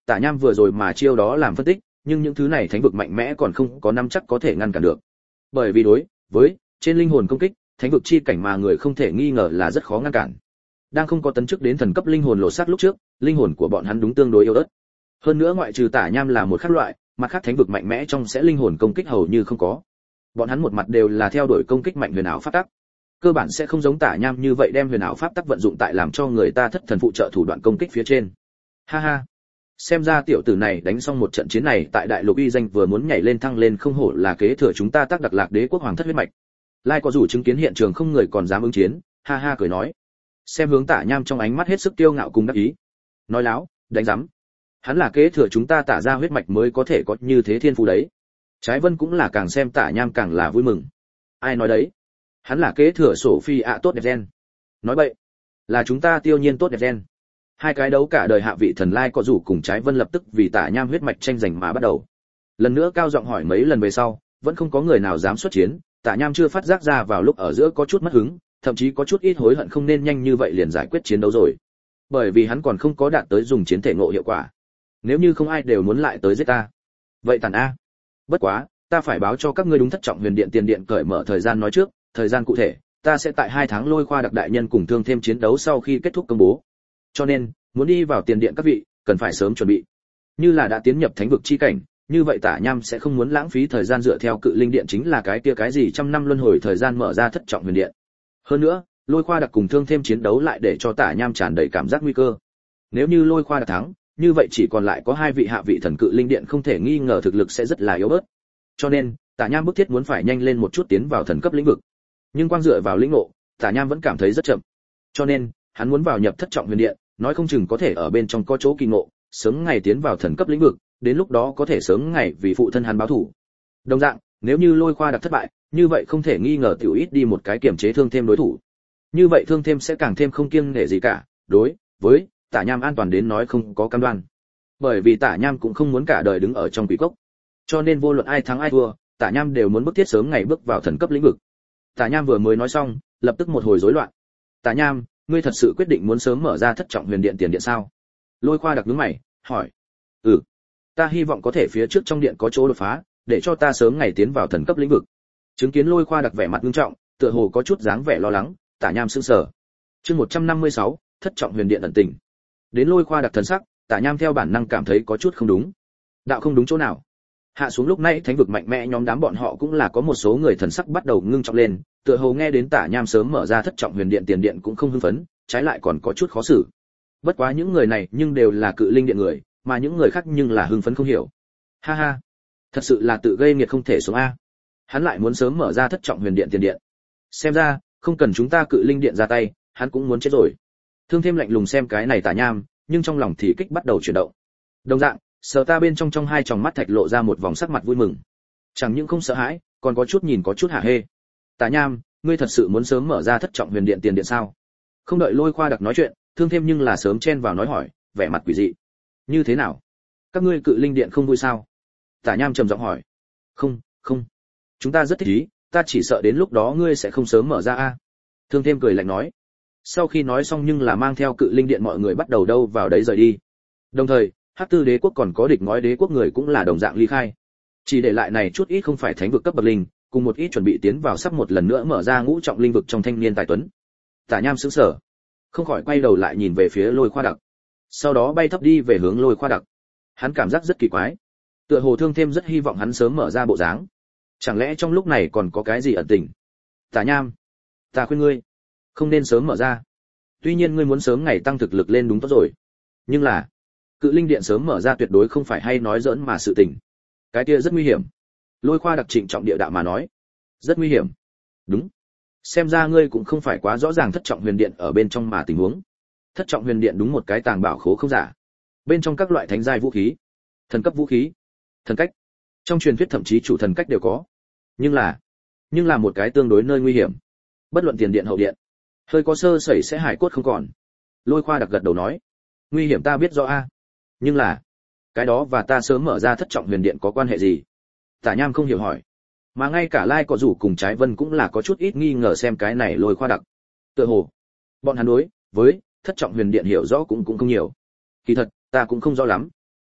Tả Nham vừa rồi mà chiêu đó làm phân tích, nhưng những thứ này thánh vực mạnh mẽ còn không có nắm chắc có thể ngăn cản được. Bởi vì đối với trên linh hồn công kích, thánh vực chi cảnh mà người không thể nghi ngờ là rất khó ngăn cản. Đang không có tấn chức đến thần cấp linh hồn lộ sắc lúc trước, linh hồn của bọn hắn đúng tương đối yếu ớt. Hơn nữa ngoại trừ Tả Nham là một khác loại, mặt khác thánh vực mạnh mẽ trong sẽ linh hồn công kích hầu như không có. Bọn hắn một mặt đều là theo đuổi công kích mạnh huyền ảo pháp tắc, cơ bản sẽ không giống Tả Nham như vậy đem huyền ảo pháp tắc vận dụng tại làm cho người ta thất thần phụ trợ thủ đoạn công kích phía trên. Ha ha, xem ra tiểu tử này đánh xong một trận chiến này tại đại lục uy danh vừa muốn nhảy lên thăng lên, không hổ là kế thừa chúng ta Tác Đặc Lạc Đế quốc hoàng thất huyết mạch. Lai có rủ chứng kiến hiện trường không người còn dám ứng chiến, ha ha cười nói. Xem hướng Tả Nham trong ánh mắt hết sức kiêu ngạo cùng đắc ý. Nói láo, đánh rắm. Hắn là kế thừa chúng ta Tả ra huyết mạch mới có thể có như thế thiên phú đấy. Trái Vân cũng là càng xem Tả Nham càng là vui mừng. Ai nói đấy? Hắn là kế thừa sổ phi ạ tốt đẹp gen. Nói bậy, là chúng ta Tiêu Nhiên tốt đẹp gen. Hai cái đấu cả đời hạ vị thần Lai có rủ cùng Trái Vân lập tức vì Tả Nham huyết mạch tranh giành mà bắt đầu. Lần nữa cao giọng hỏi mấy lần về sau, vẫn không có người nào dám xuất chiến. Tả Nham chưa phát giác ra vào lúc ở giữa có chút mất hứng, thậm chí có chút ít hối hận không nên nhanh như vậy liền giải quyết chiến đấu rồi. Bởi vì hắn còn không có đạt tới dùng chiến thể ngộ hiệu quả. Nếu như không ai đều muốn lại tới giết ta, vậy tàn a. Bất quá, ta phải báo cho các ngươi đúng thất trọng huyền điện tiền điện cởi mở thời gian nói trước, thời gian cụ thể, ta sẽ tại hai tháng Lôi Khoa đặc đại nhân cùng Thương thêm chiến đấu sau khi kết thúc công bố. Cho nên, muốn đi vào tiền điện các vị, cần phải sớm chuẩn bị. Như là đã tiến nhập thánh vực chi cảnh, như vậy Tả Nham sẽ không muốn lãng phí thời gian dựa theo cự linh điện chính là cái kia cái gì trăm năm luân hồi thời gian mở ra thất trọng huyền điện. Hơn nữa, Lôi Khoa đặc cùng Thương thêm chiến đấu lại để cho Tả Nham tràn đầy cảm giác nguy cơ. Nếu như Lôi Khoa đặc thắng, như vậy chỉ còn lại có hai vị hạ vị thần cự linh điện không thể nghi ngờ thực lực sẽ rất là yếu bớt. Cho nên, Tả Nham bức thiết muốn phải nhanh lên một chút tiến vào thần cấp lĩnh vực. Nhưng quang dựa vào lĩnh ngộ, Tả Nham vẫn cảm thấy rất chậm. Cho nên, hắn muốn vào nhập thất trọng huyền điện, nói không chừng có thể ở bên trong có chỗ kỳ ngộ, sớm ngày tiến vào thần cấp lĩnh vực, đến lúc đó có thể sớm ngày vì phụ thân hắn báo thù. Đồng dạng, nếu như Lôi Khoa đặc thất bại, như vậy không thể nghi ngờ tiểu ít đi một cái kiểm chế Thương thêm đối thủ. Như vậy Thương thêm sẽ càng thêm không kiêng nể gì cả, đối với Tả Nham an toàn đến nói không có cam đoan. Bởi vì Tả Nham cũng không muốn cả đời đứng ở trong quỷ cốc. Cho nên vô luận ai thắng ai thua, Tả Nham đều muốn bức thiết sớm ngày bước vào thần cấp lĩnh vực. Tả Nham vừa mới nói xong, lập tức một hồi rối loạn. Tả Nham, ngươi thật sự quyết định muốn sớm mở ra thất trọng huyền điện tiền điện sao? Lôi Khoa đặc nhướng mày, hỏi. Ừ, ta hy vọng có thể phía trước trong điện có chỗ đột phá, để cho ta sớm ngày tiến vào thần cấp lĩnh vực. Chứng kiến Lôi Khoa đặc vẻ mặt nghiêm trọng, tựa hồ có chút dáng vẻ lo lắng, Tả Nham sững sờ. Chương một trăm năm mươi sáu, thất trọng huyền điện ẩn tình. Đến Lôi Khoa đặc thần sắc, Tả Nham theo bản năng cảm thấy có chút không đúng. Đạo không đúng chỗ nào? Hạ xuống lúc nãy thánh vực mạnh mẽ nhóm đám bọn họ cũng là có một số người thần sắc bắt đầu ngưng trọng lên, tựa hồ nghe đến Tả Nham sớm mở ra thất trọng huyền điện tiền điện cũng không hưng phấn, trái lại còn có chút khó xử. Bất quá những người này nhưng đều là cự linh điện người, mà những người khác nhưng là hưng phấn không hiểu. Ha ha, thật sự là tự gây nghiệt không thể sống a. Hắn lại muốn sớm mở ra thất trọng huyền điện tiền điện. Xem ra, không cần chúng ta cự linh điện ra tay, hắn cũng muốn chết rồi. Thương thêm lạnh lùng xem cái này Tả Nham, nhưng trong lòng thì kích bắt đầu chuyển động. Đồng dạng, Sở Ta bên trong trong hai tròng mắt thạch lộ ra một vòng sắc mặt vui mừng. Chẳng những không sợ hãi, còn có chút nhìn có chút hả hê. Tả Nham, ngươi thật sự muốn sớm mở ra thất trọng huyền điện tiền điện sao? Không đợi Lôi Khoa đặc nói chuyện, Thương thêm nhưng là sớm chen vào nói hỏi, vẻ mặt quỷ dị. Như thế nào? Các ngươi cự linh điện không vui sao? Tả Nham trầm giọng hỏi. Không, không. Chúng ta rất thích ý, ta chỉ sợ đến lúc đó ngươi sẽ không sớm mở ra a. Thương thêm cười lạnh nói. Sau khi nói xong nhưng là mang theo cự linh điện mọi người bắt đầu đâu vào đấy rời đi. Đồng thời, Hắc Tư đế quốc còn có địch ngói đế quốc người cũng là đồng dạng ly khai. Chỉ để lại này chút ít không phải thánh vực cấp bậc linh, cùng một ít chuẩn bị tiến vào sắp một lần nữa mở ra ngũ trọng linh vực trong thanh niên tài tuấn. Tả Nham sững sờ, không khỏi quay đầu lại nhìn về phía Lôi Khoa đặc. Sau đó bay thấp đi về hướng Lôi Khoa đặc. Hắn cảm giác rất kỳ quái. Tựa hồ Thương thêm rất hy vọng hắn sớm mở ra bộ dáng. Chẳng lẽ trong lúc này còn có cái gì ẩn tình? Tả Nham, ta khuyên ngươi, không nên sớm mở ra. Tuy nhiên ngươi muốn sớm ngày tăng thực lực lên đúng tốt rồi. Nhưng là, cự linh điện sớm mở ra tuyệt đối không phải hay nói giỡn mà sự tình. Cái kia rất nguy hiểm. Lôi Khoa đặc trịnh trọng địa đạo mà nói. Rất nguy hiểm. Đúng. Xem ra ngươi cũng không phải quá rõ ràng thất trọng huyền điện ở bên trong mà tình huống. Thất trọng huyền điện đúng một cái tàng bảo khố không giả. Bên trong các loại thánh giai vũ khí, thần cấp vũ khí, thần cách. Trong truyền thuyết thậm chí chủ thần cách đều có. Nhưng là, nhưng là một cái tương đối nơi nguy hiểm. Bất luận tiền điện hậu điện, hơi có sơ sẩy sẽ hải cốt không còn. Lôi Khoa đặc gật đầu nói. Nguy hiểm ta biết rõ a. Nhưng là, cái đó và ta sớm mở ra thất trọng huyền điện có quan hệ gì? Tả Nham không hiểu hỏi. Mà ngay cả Lai có rủ cùng Trái Vân cũng là có chút ít nghi ngờ xem cái này Lôi Khoa đặc. Tựa hồ, bọn hắn đối với thất trọng huyền điện hiểu rõ cũng cũng không nhiều. Kỳ thật, ta cũng không rõ lắm.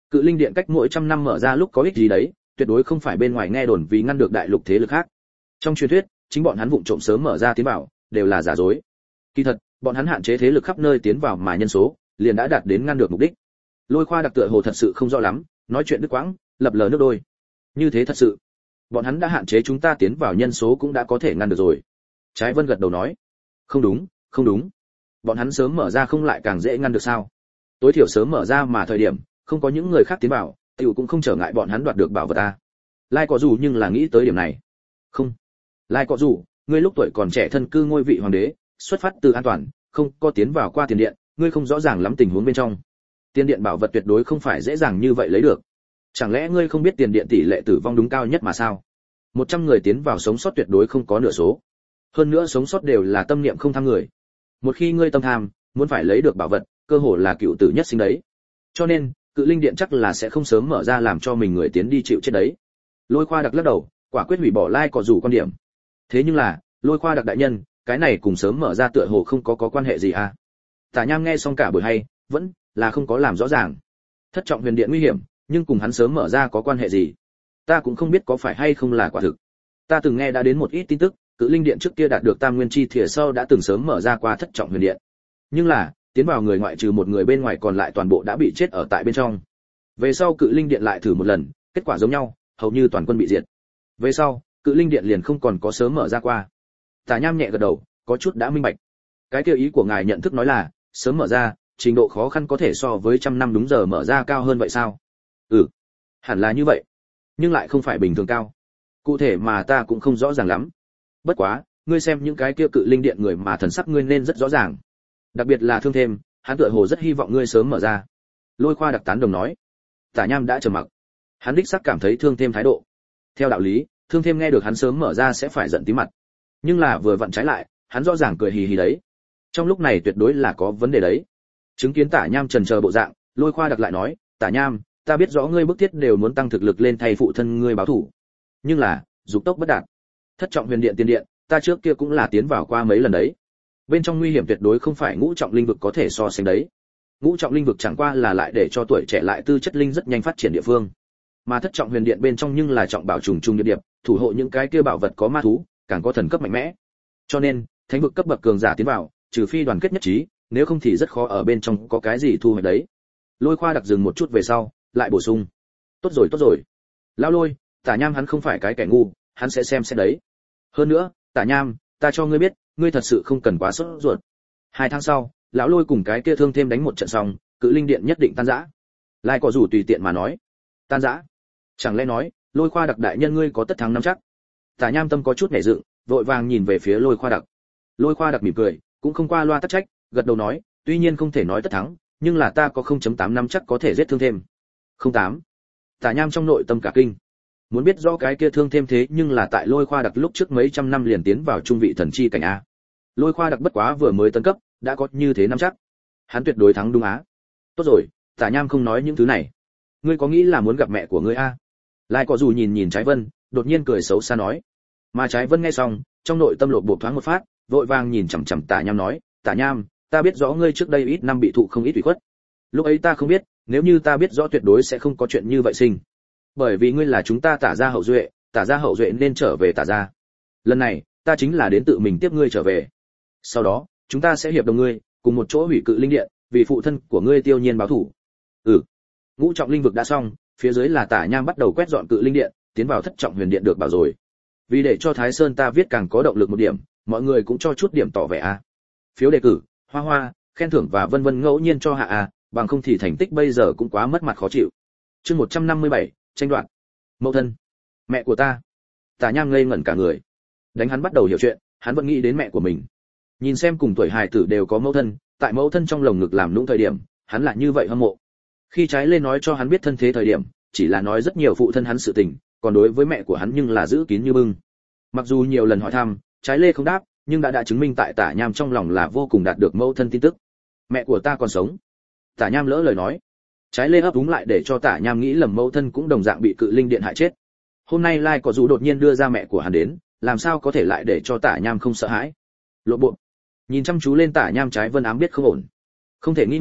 Cự linh điện cách mỗi trăm năm mở ra lúc có ích gì đấy, tuyệt đối không phải bên ngoài nghe đồn vì ngăn được đại lục thế lực khác. Trong truyền thuyết, chính bọn hắn vụng trộm sớm mở ra tiến vào, đều là giả dối. Kỳ thật, bọn hắn hạn chế thế lực khắp nơi tiến vào mà nhân số, liền đã đạt đến ngăn được mục đích. Lôi Khoa đặc tựa hồ thật sự không rõ lắm, nói chuyện đứt quãng, lập lờ nước đôi. Như thế thật sự, bọn hắn đã hạn chế chúng ta tiến vào nhân số cũng đã có thể ngăn được rồi. Trái Vân gật đầu nói, không đúng, không đúng. Bọn hắn sớm mở ra không lại càng dễ ngăn được sao? Tối thiểu sớm mở ra mà thời điểm, không có những người khác tiến vào, tiểu cũng không trở ngại bọn hắn đoạt được bảo vật ta. Lai có dù nhưng là nghĩ tới điểm này. Không. Lai có dù, ngươi lúc tuổi còn trẻ thân cư ngôi vị hoàng đế, xuất phát từ an toàn, không có tiến vào qua tiền điện, ngươi không rõ ràng lắm tình huống bên trong. Tiền điện bảo vật tuyệt đối không phải dễ dàng như vậy lấy được. Chẳng lẽ ngươi không biết tiền điện tỷ lệ tử vong đúng cao nhất mà sao? một trăm người tiến vào sống sót tuyệt đối không có nửa số. Hơn nữa sống sót đều là tâm niệm không tham người. Một khi ngươi tâm tham, muốn phải lấy được bảo vật, cơ hồ là cựu tử nhất sinh đấy. Cho nên, Cự linh điện chắc là sẽ không sớm mở ra làm cho mình người tiến đi chịu chết đấy. Lôi Khoa đặc lắc đầu, quả quyết hủy bỏ Lai có dù quan điểm. Thế nhưng là, Lôi Khoa đặc đại nhân, cái này cùng sớm mở ra tựa hồ không có có quan hệ gì à? Tả Nham nghe xong cả buổi hay, vẫn là không có làm rõ ràng. Thất trọng huyền điện nguy hiểm, nhưng cùng hắn sớm mở ra có quan hệ gì? Ta cũng không biết có phải hay không là quả thực. Ta từng nghe đã đến một ít tin tức, Cự linh điện trước kia đạt được tam nguyên chi thìa sau đã từng sớm mở ra qua thất trọng huyền điện. Nhưng là, tiến vào người ngoại trừ một người bên ngoài còn lại toàn bộ đã bị chết ở tại bên trong. Về sau Cự linh điện lại thử một lần, kết quả giống nhau, hầu như toàn quân bị diệt. Về sau, Cự linh điện liền không còn có sớm mở ra qua. Tả Nham nhẹ gật đầu, có chút đã minh bạch. Cái kia ý của ngài nhận thức nói là, sớm mở ra, trình độ khó khăn có thể so với trăm năm đúng giờ mở ra cao hơn vậy sao? Ừ, hẳn là như vậy, nhưng lại không phải bình thường cao. Cụ thể mà ta cũng không rõ ràng lắm. Bất quá, ngươi xem những cái kia Cự linh điện người mà thần sắc ngươi nên rất rõ ràng. Đặc biệt là Thương Thêm, hắn tựa hồ rất hy vọng ngươi sớm mở ra. Lôi Khoa đặc tán đồng nói. Tả Nham đã trầm mặc. Hắn đích xác cảm thấy Thương Thêm thái độ. Theo đạo lý, Thương Thêm nghe được hắn sớm mở ra sẽ phải giận tí mặt. Nhưng là vừa vặn trái lại, hắn rõ ràng cười hì hì đấy. Trong lúc này tuyệt đối là có vấn đề đấy. Chứng kiến Tả Nham chần chờ bộ dạng, Lôi Khoa đặc lại nói, Tả Nham, ta biết rõ ngươi bức thiết đều muốn tăng thực lực lên thay phụ thân ngươi báo thù. Nhưng là, dục tốc bất đạt. Thất trọng huyền điện tiên điện, ta trước kia cũng là tiến vào qua mấy lần đấy. Bên trong nguy hiểm tuyệt đối không phải ngũ trọng linh vực có thể so sánh đấy. Ngũ trọng linh vực chẳng qua là lại để cho tuổi trẻ lại tư chất linh rất nhanh phát triển địa phương. Mà thất trọng huyền điện bên trong nhưng là trọng bảo trùng trùng điệp điệp, thủ hộ những cái kia bảo vật có ma thú, càng có thần cấp mạnh mẽ. Cho nên, thánh vực cấp bậc cường giả tiến vào, trừ phi đoàn kết nhất trí, nếu không thì rất khó ở bên trong có cái gì thu hoạch đấy. Lôi Khoa đặc dừng một chút về sau, lại bổ sung. Tốt rồi tốt rồi. Lão Lôi, Tả Nham hắn không phải cái kẻ ngu, hắn sẽ xem xét đấy. Hơn nữa, Tả Nham, ta cho ngươi biết, ngươi thật sự không cần quá sốt ruột. Hai tháng sau, lão Lôi cùng cái kia Thương Thêm đánh một trận xong, Cự linh điện nhất định tan rã. Lai có dù tùy tiện mà nói, tan rã. Chẳng lẽ nói, Lôi Khoa đặc đại nhân ngươi có tất thắng nắm chắc? Tả Nham tâm có chút nhảy dựng, vội vàng nhìn về phía Lôi Khoa đặc. Lôi Khoa đặc mỉm cười, cũng không qua loa tắc trách, gật đầu nói, tuy nhiên không thể nói tất thắng, nhưng là ta có không chấm tám năm chắc có thể giết Thương Thêm. Không tám. Tả Nham trong nội tâm cả kinh. Muốn biết rõ cái kia Thương Thêm thế nhưng là tại Lôi Khoa đặc lúc trước mấy trăm năm liền tiến vào trung vị thần chi cảnh a. Lôi Khoa đặc bất quá vừa mới tấn cấp, đã có như thế năm chắc. Hắn tuyệt đối thắng đúng á. Tốt rồi, Tả Nham không nói những thứ này. Ngươi có nghĩ là muốn gặp mẹ của ngươi a? Lai có dù nhìn nhìn Trái Vân, đột nhiên cười xấu xa nói. Mà Trái Vân nghe xong, trong nội tâm lột bột thoáng một phát, vội vàng nhìn chằm chằm Tả Nham nói, Tả Nham, ta biết rõ ngươi trước đây ít năm bị thụ không ít ủy khuất. Lúc ấy ta không biết, nếu như ta biết rõ tuyệt đối sẽ không có chuyện như vậy sinh. Bởi vì ngươi là chúng ta Tả gia hậu duệ, Tả gia hậu duệ nên trở về Tả gia. Lần này, ta chính là đến tự mình tiếp ngươi trở về. Sau đó, chúng ta sẽ hiệp đồng ngươi, cùng một chỗ hủy Cự linh điện, vì phụ thân của ngươi Tiêu Nhiên báo thù. Ừ. Ngũ trọng linh vực đã xong, phía dưới là Tả Nham bắt đầu quét dọn Cự linh điện, tiến vào thất trọng huyền điện được bảo rồi. Vì để cho Thái Sơn ta viết càng có động lực một điểm, mọi người cũng cho chút điểm tỏ vẻ a. Phiếu đề cử, hoa hoa, khen thưởng và vân vân ngẫu nhiên cho hạ a, bằng không thì thành tích bây giờ cũng quá mất mặt khó chịu. Chương một trăm năm mươi bảy, tranh đoạt. Mẫu thân, mẹ của ta. Tả Nham ngây ngẩn cả người. Đánh hắn bắt đầu hiểu chuyện, hắn vẫn nghĩ đến mẹ của mình. Nhìn xem cùng tuổi hài tử đều có mẫu thân, tại mẫu thân trong lồng ngực làm nũng thời điểm, hắn lại như vậy hâm mộ. Khi Trái lên nói cho hắn biết thân thế thời điểm, chỉ là nói rất nhiều phụ thân hắn sự tình, còn đối với mẹ của hắn nhưng là giữ kín như bưng. Mặc dù nhiều lần hỏi thăm, Trái Lê không đáp, nhưng đã đã chứng minh tại Tả Nham trong lòng là vô cùng đạt được mẫu thân tin tức. Mẹ của ta còn sống. Tả Nham lỡ lời nói. Trái Lê ấp úng lại để cho Tả Nham nghĩ lầm mẫu thân cũng đồng dạng bị Cự linh điện hại chết. Hôm nay Lai có dù đột nhiên đưa ra mẹ của hắn đến, làm sao có thể lại để cho Tả Nham không sợ hãi. Lộ bộ. Nhìn chăm chú lên Tả Nham, Trái Vân ám biết không ổn. Không thể nghi ngờ,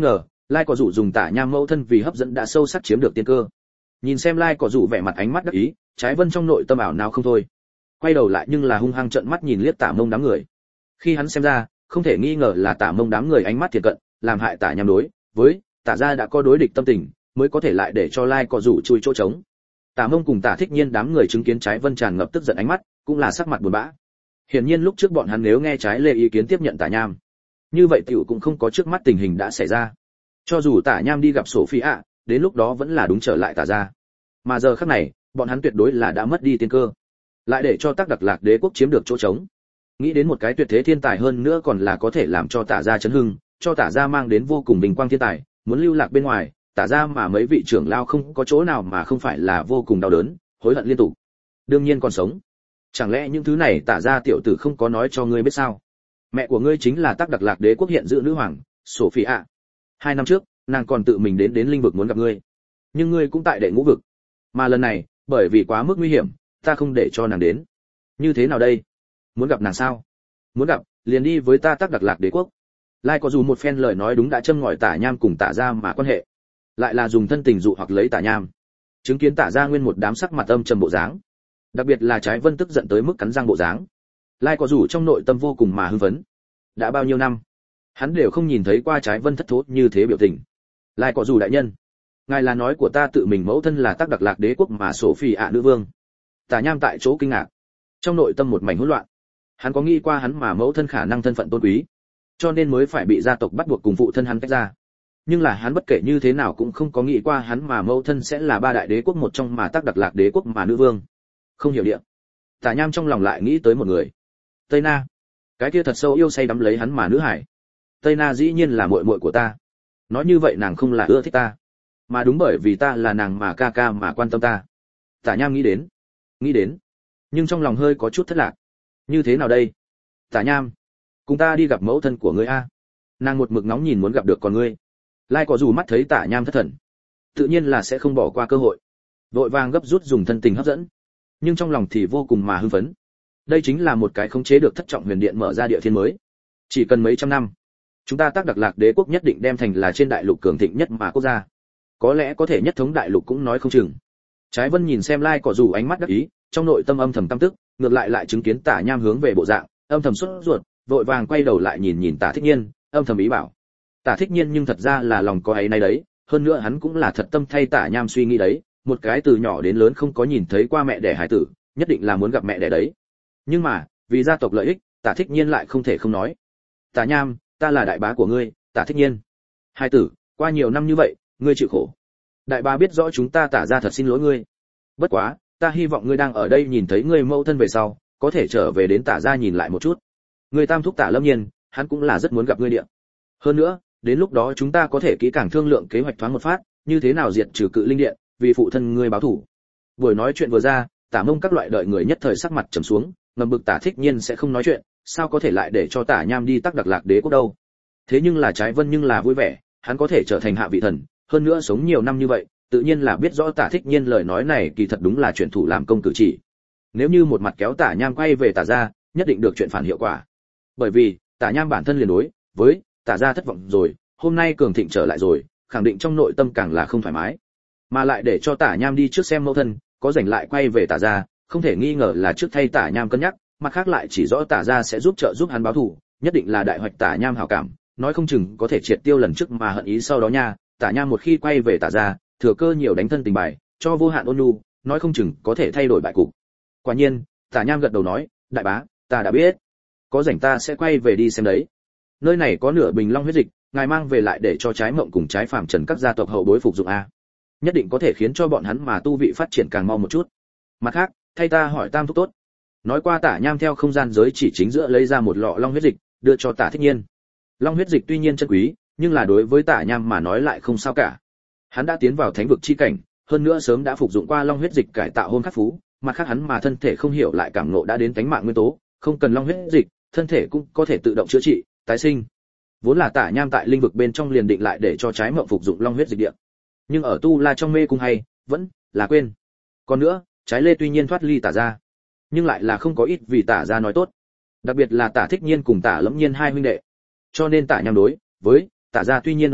Lai Cỏ Dụ dùng Tả Nham mẫu thân vì hấp dẫn đã sâu sắc chiếm được tiên cơ. Nhìn xem Lai Cỏ Dụ vẻ mặt ánh mắt đắc ý, Trái Vân trong nội tâm ảo nào không thôi. Quay đầu lại nhưng là hung hăng trợn mắt nhìn liếc Tả Mông đám người. Khi hắn xem ra, không thể nghi ngờ là Tả Mông đám người ánh mắt thiệt cận, làm hại Tả Nham đối với Tả gia đã có đối địch tâm tình, mới có thể lại để cho Lai Cỏ Dụ chui chỗ trống. Tả Mông cùng Tả Thích Nhiên đám người chứng kiến Trái Vân tràn ngập tức giận ánh mắt, cũng là sắc mặt buồn bã. Hiển nhiên lúc trước bọn hắn nếu nghe trái lê ý kiến tiếp nhận Tả Nham, như vậy tiểu cũng không có trước mắt tình hình đã xảy ra. Cho dù Tả Nham đi gặp Sophia, đến lúc đó vẫn là đúng trở lại Tả gia. Mà giờ khắc này, bọn hắn tuyệt đối là đã mất đi tiên cơ, lại để cho Tắc Đặc Lạc Đế quốc chiếm được chỗ trống. Nghĩ đến một cái tuyệt thế thiên tài hơn nữa còn là có thể làm cho Tả gia chấn hưng, cho Tả gia mang đến vô cùng bình quang thiên tài, muốn lưu lạc bên ngoài, Tả gia mà mấy vị trưởng lao không có chỗ nào mà không phải là vô cùng đau đớn, hối hận liên tục. Đương nhiên còn sống. Chẳng lẽ những thứ này Tả gia tiểu tử không có nói cho ngươi biết sao? Mẹ của ngươi chính là Tắc Đặc Lạc Đế quốc hiện giữ nữ hoàng, Sophia. Hai năm trước, nàng còn tự mình đến đến linh vực muốn gặp ngươi, nhưng ngươi cũng tại đệ ngũ vực. Mà lần này, bởi vì quá mức nguy hiểm, ta không để cho nàng đến. Như thế nào đây? Muốn gặp nàng sao? Muốn gặp, liền đi với ta Tắc Đặc Lạc Đế quốc. Lai có dù một phen lời nói đúng đã châm ngòi Tả Nham cùng Tả gia mà quan hệ, lại là dùng thân tình dụ hoặc lấy Tả Nham. Chứng kiến Tả gia nguyên một đám sắc mặt âm trầm bộ dáng, đặc biệt là Trái Vân tức giận tới mức cắn răng bộ dáng, Lai có dù trong nội tâm vô cùng mà hưng phấn. Đã bao nhiêu năm, hắn đều không nhìn thấy qua Trái Vân thất thố như thế biểu tình. Lai có dù đại nhân, ngài là nói của ta tự mình mẫu thân là Tắc Đặc Lạc Đế quốc mà Sophie ạ nữ vương. Tả Nham tại chỗ kinh ngạc, trong nội tâm một mảnh hỗn loạn. Hắn có nghĩ qua hắn mà mẫu thân khả năng thân phận tôn quý, cho nên mới phải bị gia tộc bắt buộc cùng phụ thân hắn tách ra. Nhưng là hắn bất kể như thế nào cũng không có nghĩ qua hắn mà mẫu thân sẽ là ba đại đế quốc một trong mà Tắc Đặc Lạc Đế quốc mà nữ vương. Không hiểu điện. Tả Nham trong lòng lại nghĩ tới một người. Tây Na, cái kia thật sâu yêu say đắm lấy hắn mà nữ hải. Tây Na dĩ nhiên là muội muội của ta. Nói như vậy nàng không là ưa thích ta, mà đúng bởi vì ta là nàng mà ca ca mà quan tâm ta. Tả Nham nghĩ đến, nghĩ đến, nhưng trong lòng hơi có chút thất lạc. Như thế nào đây? Tả Nham, cùng ta đi gặp mẫu thân của ngươi a. Nàng một mực nóng nhìn muốn gặp được con ngươi. Lai có dù mắt thấy Tả Nham thất thần, tự nhiên là sẽ không bỏ qua cơ hội, vội vàng gấp rút dùng thân tình hấp dẫn, nhưng trong lòng thì vô cùng mà hưng phấn. Đây chính là một cái khống chế được thất trọng huyền điện mở ra địa thiên mới. Chỉ cần mấy trăm năm, chúng ta Tắc Đặc Lạc Đế quốc nhất định đem thành là trên đại lục cường thịnh nhất mà quốc gia. Có lẽ có thể nhất thống đại lục cũng nói không chừng. Trái Vân nhìn xem Lai Cỏ Dù ánh mắt đắc ý, trong nội tâm âm thầm căm tức, ngược lại lại chứng kiến Tả Nham hướng về bộ dạng, âm thầm sốt ruột, vội vàng quay đầu lại nhìn nhìn Tả Thích Nhiên, âm thầm ý bảo. Tả Thích Nhiên nhưng thật ra là lòng có ấy nay đấy, hơn nữa hắn cũng là thật tâm thay Tả Nham suy nghĩ đấy, một cái từ nhỏ đến lớn không có nhìn thấy qua mẹ đẻ hải tử, nhất định là muốn gặp mẹ đẻ đấy. Nhưng mà, vì gia tộc lợi ích, Tả Thích Nhiên lại không thể không nói. Tả Nham, ta là đại bá của ngươi, Tả Thích Nhiên. Hai tử, qua nhiều năm như vậy, ngươi chịu khổ. Đại bá biết rõ chúng ta Tả gia thật xin lỗi ngươi. Bất quá, ta hy vọng ngươi đang ở đây nhìn thấy ngươi mẫu thân về sau, có thể trở về đến Tả gia nhìn lại một chút. Ngươi tam thúc Tả Lâm Nhiên, hắn cũng là rất muốn gặp ngươi địa. Hơn nữa, đến lúc đó chúng ta có thể kỹ càng thương lượng kế hoạch thoáng một phát, như thế nào diệt trừ Cự Linh Điện, vì phụ thân ngươi báo thù. Buổi nói chuyện vừa ra, Tả Mông các loại đợi người nhất thời sắc mặt trầm xuống, ngầm bực Tả Thích Nhiên sẽ không nói chuyện, sao có thể lại để cho Tả Nham đi Tắc Đặc Lạc Đế quốc đâu. Thế nhưng là Trái Vân nhưng là vui vẻ, hắn có thể trở thành hạ vị thần, hơn nữa sống nhiều năm như vậy, tự nhiên là biết rõ Tả Thích Nhiên lời nói này kỳ thật đúng là chuyện thủ làm công cử chỉ. Nếu như một mặt kéo Tả Nham quay về Tả gia, nhất định được chuyện phản hiệu quả. Bởi vì, Tả Nham bản thân liền đối với Tả gia thất vọng rồi, hôm nay cường thịnh trở lại rồi, khẳng định trong nội tâm càng là không thoải mái. Mà lại để cho Tả Nham đi trước xem mẫu thân, có rảnh lại quay về Tả gia, không thể nghi ngờ là trước thay Tả Nham cân nhắc, mặt khác lại chỉ rõ Tả gia sẽ giúp trợ giúp hắn báo thù, nhất định là đại hoạch Tả Nham hảo cảm, nói không chừng có thể triệt tiêu lần trước mà hận ý sau đó nha. Tả Nham một khi quay về Tả gia, thừa cơ nhiều đánh thân tình bài, cho vô hạn ôn nhu, nói không chừng có thể thay đổi bại cục. Quả nhiên, Tả Nham gật đầu nói, đại bá, ta đã biết, có rảnh ta sẽ quay về đi xem đấy. Nơi này có nửa bình long huyết dịch, ngài mang về lại để cho Trái Mộng cùng Trái Phàm Trần các gia tộc hậu bối phục dụng a, nhất định có thể khiến cho bọn hắn mà tu vị phát triển càng mau một chút. Mặt khác, thay ta hỏi tam thúc tốt. Nói qua Tả Nham theo không gian giới chỉ chính giữa lấy ra một lọ long huyết dịch, đưa cho Tả Thích Nhiên. Long huyết dịch tuy nhiên chân quý, nhưng là đối với Tả Nham mà nói lại không sao cả. Hắn đã tiến vào thánh vực chi cảnh, hơn nữa sớm đã phục dụng qua long huyết dịch cải tạo hôn khắc phú, mặt khác hắn mà thân thể không hiểu lại cảm ngộ đã đến tánh mạng nguyên tố, không cần long huyết dịch, thân thể cũng có thể tự động chữa trị, tái sinh. Vốn là Tả Nham tại linh vực bên trong liền định lại để cho Trái Mộng phục dụng long huyết dịch địa, nhưng ở tu la trong mê cung hay vẫn là quên. Còn nữa, Trái Lê tuy nhiên thoát ly Tả gia, nhưng lại là không có ít vì Tả gia nói tốt, đặc biệt là Tả Thích Nhiên cùng Tả Lâm Nhiên hai huynh đệ. Cho nên Tả Nham đối với Tả gia tuy nhiên oán hận,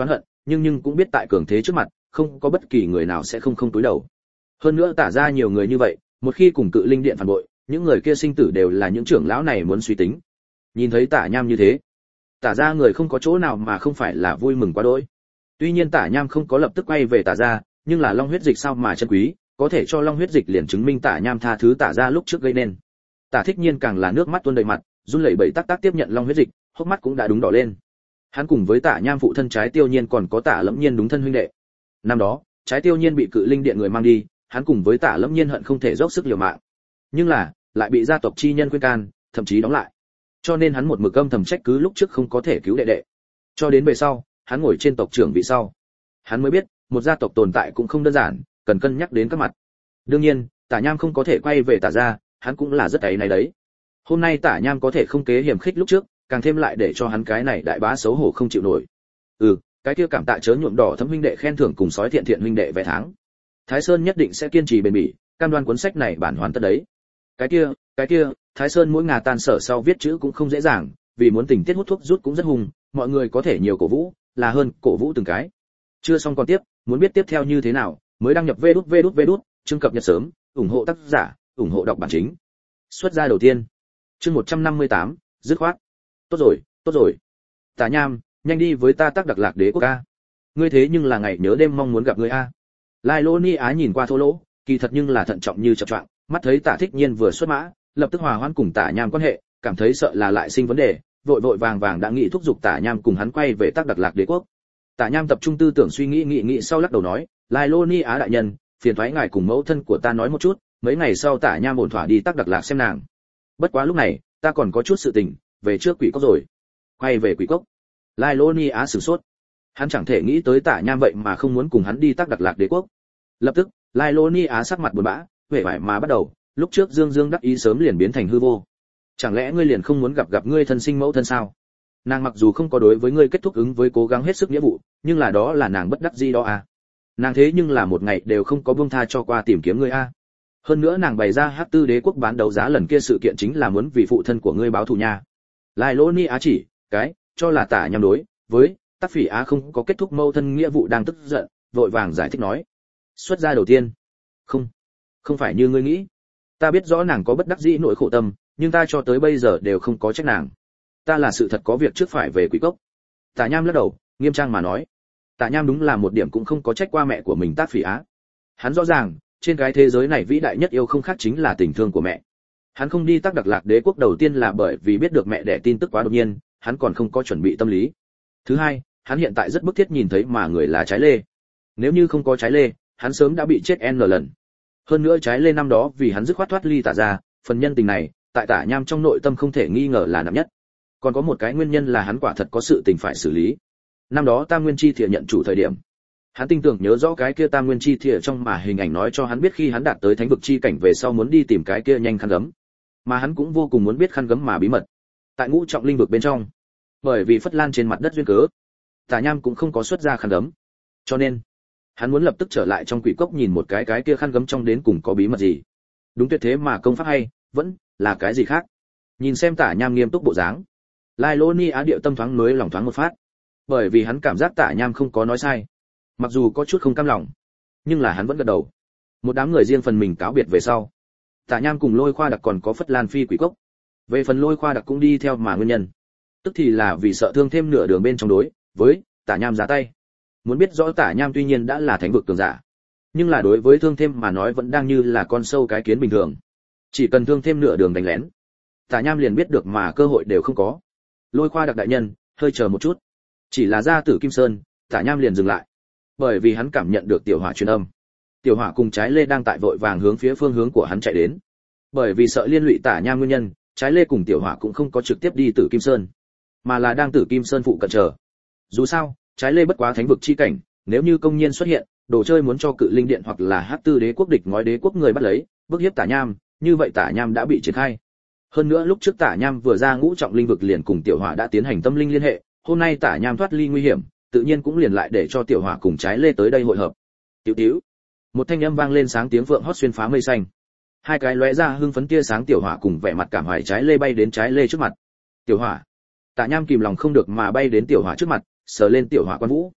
nhưng nhưng cũng biết tại cường thế trước mặt không có bất kỳ người nào sẽ không không túi đầu. Hơn nữa tả ra nhiều người như vậy, một khi cùng cự linh điện phản bội, những người kia sinh tử đều là những trưởng lão này muốn suy tính. Nhìn thấy tả nham như thế, tả ra người không có chỗ nào mà không phải là vui mừng quá đỗi. Tuy nhiên tả nham không có lập tức quay về tả ra, nhưng là long huyết dịch sao mà chân quý, có thể cho long huyết dịch liền chứng minh tả nham tha thứ tả ra lúc trước gây nên. Tả Thích Nhiên càng là nước mắt tuôn đầy mặt, run lẩy bẩy tắc tắc tiếp nhận long huyết dịch, hốc mắt cũng đã đúng đỏ lên. Hắn cùng với tả nham phụ thân Trái Tiêu Nhiên còn có tả Lẫm Nhiên đúng thân huynh đệ. Năm đó, Trái Tiêu Nhiên bị cự linh điện người mang đi, hắn cùng với tả Lẫm Nhiên hận không thể dốc sức liều mạng, nhưng là lại bị gia tộc chi nhân khuyên can, thậm chí đóng lại. Cho nên hắn một mực âm thầm trách cứ lúc trước không có thể cứu đệ đệ. Cho đến về sau, hắn ngồi trên tộc trưởng vị sau, hắn mới biết, một gia tộc tồn tại cũng không đơn giản, cần cân nhắc đến các mặt. Đương nhiên, Tả Nham không có thể quay về Tả gia, hắn cũng là rất áy náy đấy. Hôm nay Tả Nham có thể không kế hiểm khích lúc trước, càng thêm lại để cho hắn cái này đại bá xấu hổ không chịu nổi. Ừ, cái kia cảm tạ chớ nhuộm đỏ thấm huynh đệ khen thưởng cùng sói thiện thiện huynh đệ vé tháng. Thái Sơn nhất định sẽ kiên trì bền bỉ, cam đoan cuốn sách này bản hoàn tất đấy. Cái kia, cái kia, Thái Sơn mỗi ngà tan sở sau viết chữ cũng không dễ dàng, vì muốn tình tiết hút thuốc rút cũng rất hùng, mọi người có thể nhiều cổ vũ, là hơn cổ vũ từng cái. Chưa xong còn tiếp, muốn biết tiếp theo như thế nào, mới đăng nhập vê đút vê đút vê đút, chương cập nhật sớm, ủng hộ tác giả, ủng hộ đọc bản chính. Xuất ra đầu tiên. Chương một trăm năm mươi tám, dứt khoát. Tốt rồi, tốt rồi. Tả Nham, nhanh đi với ta tác đặc lạc đế quốc a. Ngươi thế nhưng là ngày nhớ đêm mong muốn gặp ngươi a. Lai Lô Ni Á nhìn qua Thô Lỗ, kỳ thật nhưng là thận trọng như chập choạng, mắt thấy Tả Thích Nhiên vừa xuất mã, lập tức hòa hoãn cùng Tả Nham quan hệ, cảm thấy sợ là lại sinh vấn đề, vội vội vàng vàng đã nghĩ thúc giục Tả Nham cùng hắn quay về tác đặc lạc đế quốc. Tả Nham tập trung tư tưởng suy nghĩ nghĩ nghĩ sau lắc đầu nói, Lai Lô Ni Á đại nhân, phiền thoái ngài cùng mẫu thân của ta nói một chút, mấy ngày sau Tả Nham ổn thỏa đi tác đặc lạc xem nàng. Bất quá lúc này, ta còn có chút sự tình, về trước Quỷ Cốc rồi. Quay về Quỷ Cốc. Lai Lô Ni Á sửng sốt. Hắn chẳng thể nghĩ tới Tả Nham vậy mà không muốn cùng hắn đi tác đặc lạc đế quốc. Lập tức, Lai Lô Ni Á sắc mặt buồn bã, vẻ vải mà bắt đầu, lúc trước Dương Dương đắc ý sớm liền biến thành hư vô. Chẳng lẽ ngươi liền không muốn gặp gặp ngươi thân sinh mẫu thân sao? Nàng mặc dù không có đối với ngươi kết thúc ứng với cố gắng hết sức nghĩa vụ, nhưng là đó là nàng bất đắc dĩ đó à. Nàng thế nhưng là một ngày đều không có buông tha cho qua tìm kiếm ngươi a. À. Hơn nữa nàng bày ra Hắc Tư Đế quốc bán đấu giá lần kia sự kiện chính là muốn vì phụ thân của ngươi báo thù nha. Lai Lô Ni Á chỉ, cái, cho là Tả Nham đối với Tắc Phỉ Á không có kết thúc mâu thân nghĩa vụ đang tức giận, vội vàng giải thích nói. Xuất ra đầu tiên. Không, không phải như ngươi nghĩ. Ta biết rõ nàng có bất đắc dĩ nỗi khổ tâm, nhưng ta cho tới bây giờ đều không có trách nàng. Ta là sự thật có việc trước phải về Quỷ Cốc. Tả Nham lắc đầu, nghiêm trang mà nói. Tả Nham đúng là một điểm cũng không có trách qua mẹ của mình Tát Phỉ Á. Hắn rõ ràng, trên cái thế giới này vĩ đại nhất yêu không khác chính là tình thương của mẹ. Hắn không đi tác đặc lạc đế quốc đầu tiên là bởi vì biết được mẹ đẻ tin tức quá đột nhiên, hắn còn không có chuẩn bị tâm lý. Thứ hai, hắn hiện tại rất bức thiết nhìn thấy mà người là Trái Lê. Nếu như không có Trái Lê, hắn sớm đã bị chết n lần. Hơn nữa Trái Lê năm đó vì hắn dứt khoát thoát ly Tả gia, phần nhân tình này, tại Tả Nham trong nội tâm không thể nghi ngờ là nặng nhất. Còn có một cái nguyên nhân là hắn quả thật có sự tình phải xử lý. Năm đó Tam Nguyên Chi Thiệ nhận chủ thời điểm, hắn tinh tưởng nhớ rõ cái kia Tam Nguyên Chi Thiệ trong mà hình ảnh nói cho hắn biết khi hắn đạt tới thánh vực chi cảnh về sau muốn đi tìm cái kia nhanh khăn gấm, mà hắn cũng vô cùng muốn biết khăn gấm mà bí mật tại ngũ trọng linh vực bên trong. Bởi vì Phất Lan trên mặt đất duyên cớ, Tả Nham cũng không có xuất ra khăn gấm, cho nên hắn muốn lập tức trở lại trong Quỷ Cốc nhìn một cái cái kia khăn gấm trong đến cùng có bí mật gì. Đúng tuyệt thế mà công pháp hay, vẫn là cái gì khác. Nhìn xem Tả Nham nghiêm túc bộ dáng, Lai Lô Ni Á điệu tâm thoáng mới lòng thoáng một phát, bởi vì hắn cảm giác Tả Nham không có nói sai, mặc dù có chút không cam lòng, nhưng là hắn vẫn gật đầu. Một đám người riêng phần mình cáo biệt về sau, Tả Nham cùng Lôi Khoa Đặc còn có Phất Lan phi Quỷ Cốc. Về phần Lôi Khoa Đặc cũng đi theo mà nguyên nhân, tức thì là vì sợ thương thêm nửa đường bên trong đối với Tả Nham ra tay. Muốn biết rõ Tả Nham tuy nhiên đã là thánh vực cường giả, nhưng là đối với thương thêm mà nói vẫn đang như là con sâu cái kiến bình thường, chỉ cần thương thêm nửa đường đánh lén, Tả Nham liền biết được mà cơ hội đều không có. Lôi Khoa Đặc đại nhân, hơi chờ một chút. Chỉ là ra Tử Kim Sơn, Tả Nham liền dừng lại, bởi vì hắn cảm nhận được Tiểu Hỏa truyền âm. Tiểu Hỏa cùng Trái Lê đang tại vội vàng hướng phía phương hướng của hắn chạy đến. Bởi vì sợ liên lụy Tả Nham nguyên nhân, Trái Lê cùng Tiểu Hỏa cũng không có trực tiếp đi Tử Kim Sơn, mà là đang Tử Kim Sơn phụ cận chờ. Dù sao, Trái Lê bất quá thánh vực chi cảnh, nếu như công nhiên xuất hiện, đồ chơi muốn cho Cự Linh Điện hoặc là Hắc Tư Đế quốc địch ngói đế quốc người bắt lấy, bức hiếp Tả Nham, như vậy Tả Nham đã bị triển khai. Hơn nữa lúc trước Tả Nham vừa ra ngũ trọng linh vực liền cùng Tiểu Hỏa đã tiến hành tâm linh liên hệ, hôm nay Tả Nham thoát ly nguy hiểm, tự nhiên cũng liền lại để cho Tiểu Hỏa cùng Trái Lê tới đây hội hợp. Tiểu Tiểu, một thanh âm vang lên sáng tiếng vượng hót xuyên phá mây xanh. Hai cái lóe ra hưng phấn tia sáng Tiểu Hỏa cùng vẻ mặt cảm hoài Trái Lê bay đến Trái Lê trước mặt. Tiểu Hỏa, Tả Nham kìm lòng không được mà bay đến Tiểu Hỏa trước mặt, sờ lên Tiểu Hỏa quan vũ.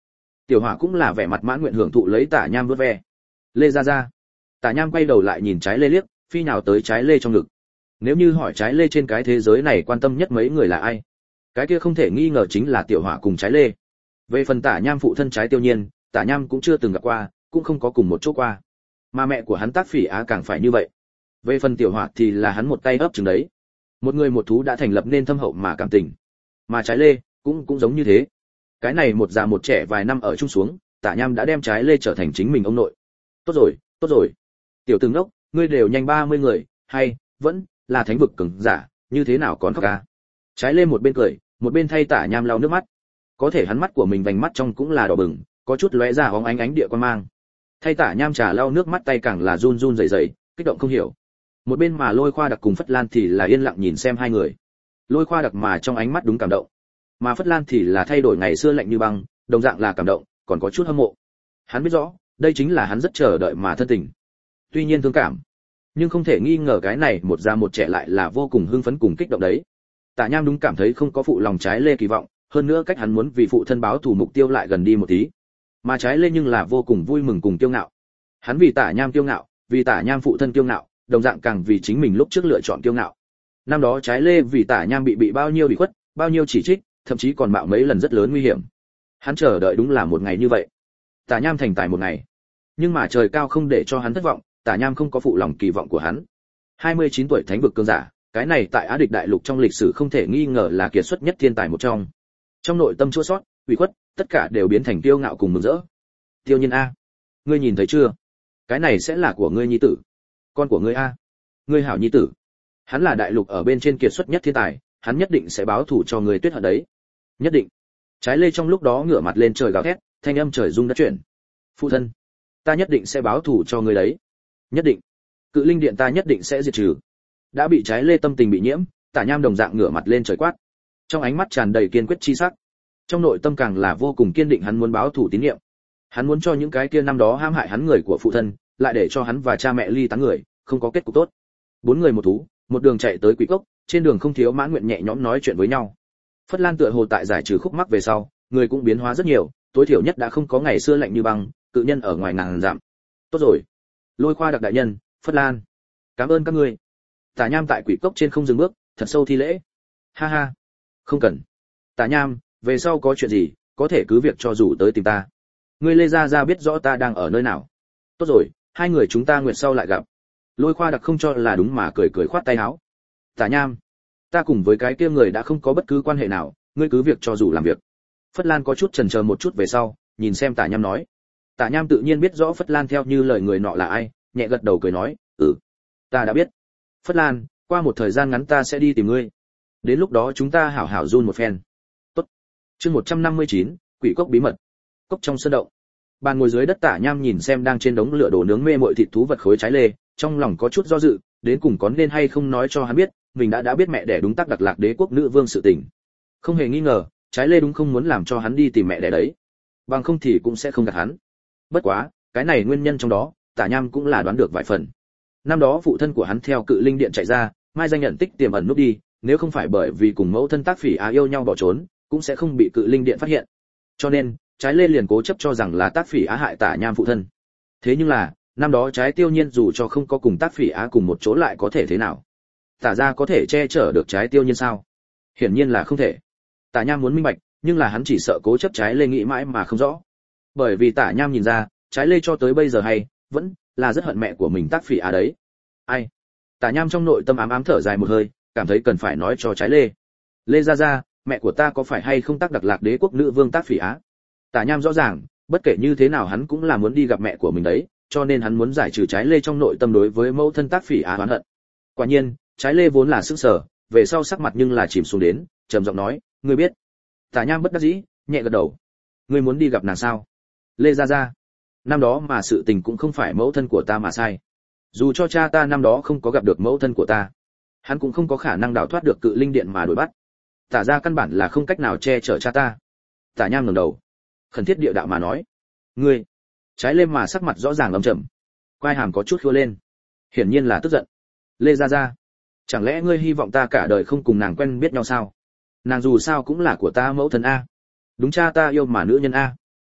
Tiểu Hỏa cũng là vẻ mặt mãn nguyện hưởng thụ lấy Tả Nham vuốt ve. Lê Gia Gia. Tả Nham quay đầu lại nhìn Trái Lê liếc, phi nhào tới Trái Lê trong ngực. Nếu như hỏi Trái Lê trên cái thế giới này quan tâm nhất mấy người là ai, cái kia không thể nghi ngờ chính là Tiểu Hỏa cùng Trái Lê. Về phần Tả Nham phụ thân Trái Tiêu Nhiên, Tả Nham cũng chưa từng gặp qua, cũng không có cùng một chỗ qua. Mà mẹ của hắn Tác Phỉ Á càng phải như vậy. Về phần Tiểu Hỏa thì là hắn một tay ấp trứng đấy. Một người một thú đã thành lập nên thâm hậu mà cảm tình. Mà Trái Lê cũng cũng giống như thế. Cái này một già một trẻ vài năm ở chung xuống, Tả Nham đã đem Trái Lê trở thành chính mình ông nội. Tốt rồi, tốt rồi. Tiểu Tử ngốc, ngươi đều nhanh ba mươi người, hay vẫn là thánh vực cường giả, như thế nào còn khóc à? Trái Lê một bên cười, một bên thay Tả Nham lau nước mắt. Có thể hắn mắt của mình vành mắt trong cũng là đỏ bừng, có chút lóe ra hóng ánh ánh địa quan mang. Thay Tả Nham trà lau nước mắt tay càng là run run rẩy rẩy, kích động không hiểu. Một bên mà Lôi Khoa Đặc cùng Phất Lan thì là yên lặng nhìn xem hai người. Lôi Khoa Đặc mà trong ánh mắt đúng cảm động, mà Phất Lan thì là thay đổi ngày xưa lạnh như băng, đồng dạng là cảm động, còn có chút hâm mộ. Hắn biết rõ, đây chính là hắn rất chờ đợi mà thân tình. Tuy nhiên thương cảm, nhưng không thể nghi ngờ cái này một già một trẻ lại là vô cùng hưng phấn cùng kích động đấy. Tả Nham đúng cảm thấy không có phụ lòng Trái Lê kỳ vọng, hơn nữa cách hắn muốn vì phụ thân báo thù mục tiêu lại gần đi một tí. Mà Trái Lê nhưng là vô cùng vui mừng cùng kiêu ngạo. Hắn vì Tả Nham kiêu ngạo, vì Tả Nham phụ thân kiêu ngạo, đồng dạng càng vì chính mình lúc trước lựa chọn kiêu ngạo. Năm đó Trái Lê vì Tả Nham bị bị bao nhiêu bị khuất, bao nhiêu chỉ trích, thậm chí còn mạo mấy lần rất lớn nguy hiểm. Hắn chờ đợi đúng là một ngày như vậy. Tả Nham thành tài một ngày. Nhưng mà trời cao không để cho hắn thất vọng, Tả Nham không có phụ lòng kỳ vọng của hắn. hai mươi chín tuổi thánh vực cường giả, cái này tại Á Địch đại lục trong lịch sử không thể nghi ngờ là kiệt xuất nhất thiên tài một trong. Trong nội tâm chua xót, ủy khuất, tất cả đều biến thành kiêu ngạo cùng mừng rỡ. Tiêu Nhiên a, ngươi nhìn thấy chưa? Cái này sẽ là của ngươi nhi tử, con của ngươi a, ngươi hảo nhi tử. Hắn là đại lục ở bên trên kiệt xuất nhất thiên tài, hắn nhất định sẽ báo thù cho người Tuyết Hận đấy. Nhất định. Trái Lê trong lúc đó ngửa mặt lên trời gào thét, thanh âm trời rung đất chuyển. Phụ thân, ta nhất định sẽ báo thù cho người đấy. Nhất định. Cự linh điện ta nhất định sẽ diệt trừ. Đã bị Trái Lê tâm tình bị nhiễm, Tả Nham đồng dạng ngửa mặt lên trời quát. Trong ánh mắt tràn đầy kiên quyết chi sắc. Trong nội tâm càng là vô cùng kiên định hắn muốn báo thù tín nhiệm. Hắn muốn cho những cái kia năm đó hãm hại hắn người của phụ thân, lại để cho hắn và cha mẹ ly tán người, không có kết cục tốt. Bốn người một thú, một đường chạy tới Quỷ Cốc, trên đường không thiếu Mãn Nguyện nhẹ nhõm nói chuyện với nhau. Phất Lan tựa hồ tại giải trừ khúc mắc về sau, người cũng biến hóa rất nhiều, tối thiểu nhất đã không có ngày xưa lạnh như băng, cự nhân ở ngoài ngàn dặm. Tốt rồi. Lôi Khoa Đặc đại nhân, Phất Lan, cảm ơn các ngươi. Tả Nham tại Quỷ Cốc trên không dừng bước, thật sâu thi lễ. Ha ha, không cần. Tả Nham, về sau có chuyện gì, có thể cứ việc cho dù tới tìm ta. Ngươi Lê Gia Gia biết rõ ta đang ở nơi nào. Tốt rồi, hai người chúng ta nguyện sau lại gặp. Lôi Khoa Đặc không cho là đúng mà cười cười khoát tay áo. Tả Nham, ta cùng với cái kia người đã không có bất cứ quan hệ nào, ngươi cứ việc cho dù làm việc. Phất Lan có chút chần chờ một chút về sau, nhìn xem Tả Nham nói. Tả Nham tự nhiên biết rõ Phất Lan theo như lời người nọ là ai, nhẹ gật đầu cười nói, "Ừ, ta đã biết. Phất Lan, qua một thời gian ngắn ta sẽ đi tìm ngươi. Đến lúc đó chúng ta hảo hảo run một phen." Tốt. Chương một trăm năm mươi chín, Quỷ Cốc bí mật. Cốc trong sơn động. Bàn ngồi dưới đất Tả Nham nhìn xem đang trên đống lửa đổ nướng mê mội thịt thú vật khối Trái Lê, trong lòng có chút do dự, đến cùng có nên hay không nói cho hắn biết, mình đã đã biết mẹ đẻ đúng tác Đặc Lạc Đế quốc nữ vương sự tình. Không hề nghi ngờ, Trái Lê đúng không muốn làm cho hắn đi tìm mẹ đẻ đấy, bằng không thì cũng sẽ không gạt hắn. Bất quá, cái này nguyên nhân trong đó, Tả Nham cũng là đoán được vài phần. Năm đó phụ thân của hắn theo Cự Linh điện chạy ra, mai danh nhận tích tiềm ẩn núp đi, nếu không phải bởi vì cùng mẫu thân Tác Phỉ Á yêu nhau bỏ trốn, cũng sẽ không bị Cự Linh điện phát hiện. Cho nên, Trái Lê liền cố chấp cho rằng là Tác Phỉ Á hại Tả Nham phụ thân. Thế nhưng là, năm đó Trái Tiêu Nhiên dù cho không có cùng Tác Phỉ Á cùng một chỗ lại có thể thế nào? Tả gia có thể che chở được Trái Tiêu Nhiên sao? Hiển nhiên là không thể. Tả Nham muốn minh bạch, nhưng là hắn chỉ sợ cố chấp Trái Lê nghĩ mãi mà không rõ. Bởi vì Tả Nham nhìn ra, Trái Lê cho tới bây giờ hay vẫn là rất hận mẹ của mình Tác Phỉ Á đấy. Ai? Tả Nham trong nội tâm ám ám thở dài một hơi, cảm thấy cần phải nói cho Trái Lê. Lê Gia Gia, mẹ của ta có phải hay không Tác Đặc Lạc Đế quốc nữ vương Tác Phỉ Á? Tả Nham rõ ràng, bất kể như thế nào hắn cũng là muốn đi gặp mẹ của mình đấy, cho nên hắn muốn giải trừ Trái Lê trong nội tâm đối với mẫu thân Tác Phỉ Á oán hận. Quả nhiên, Trái Lê vốn là sững sờ, về sau sắc mặt nhưng là chìm xuống đến, trầm giọng nói, ngươi biết. Tả Nham bất đắc dĩ, nhẹ gật đầu. Ngươi muốn đi gặp nàng sao? Lê Gia Gia, năm đó mà sự tình cũng không phải mẫu thân của ta mà sai. Dù cho cha ta năm đó không có gặp được mẫu thân của ta, hắn cũng không có khả năng đào thoát được Cự Linh điện mà đuổi bắt. Tả gia căn bản là không cách nào che chở cha ta. Tả Nham ngẩng đầu, khẩn thiết địa đạo mà nói, ngươi. Trái Lê mà sắc mặt rõ ràng âm trầm, quai hàm có chút khua lên, hiển nhiên là tức giận. Lê Gia Gia, chẳng lẽ ngươi hy vọng ta cả đời không cùng nàng quen biết nhau sao? Nàng dù sao cũng là của ta mẫu thân a. Đúng cha ta yêu mà nữ nhân a.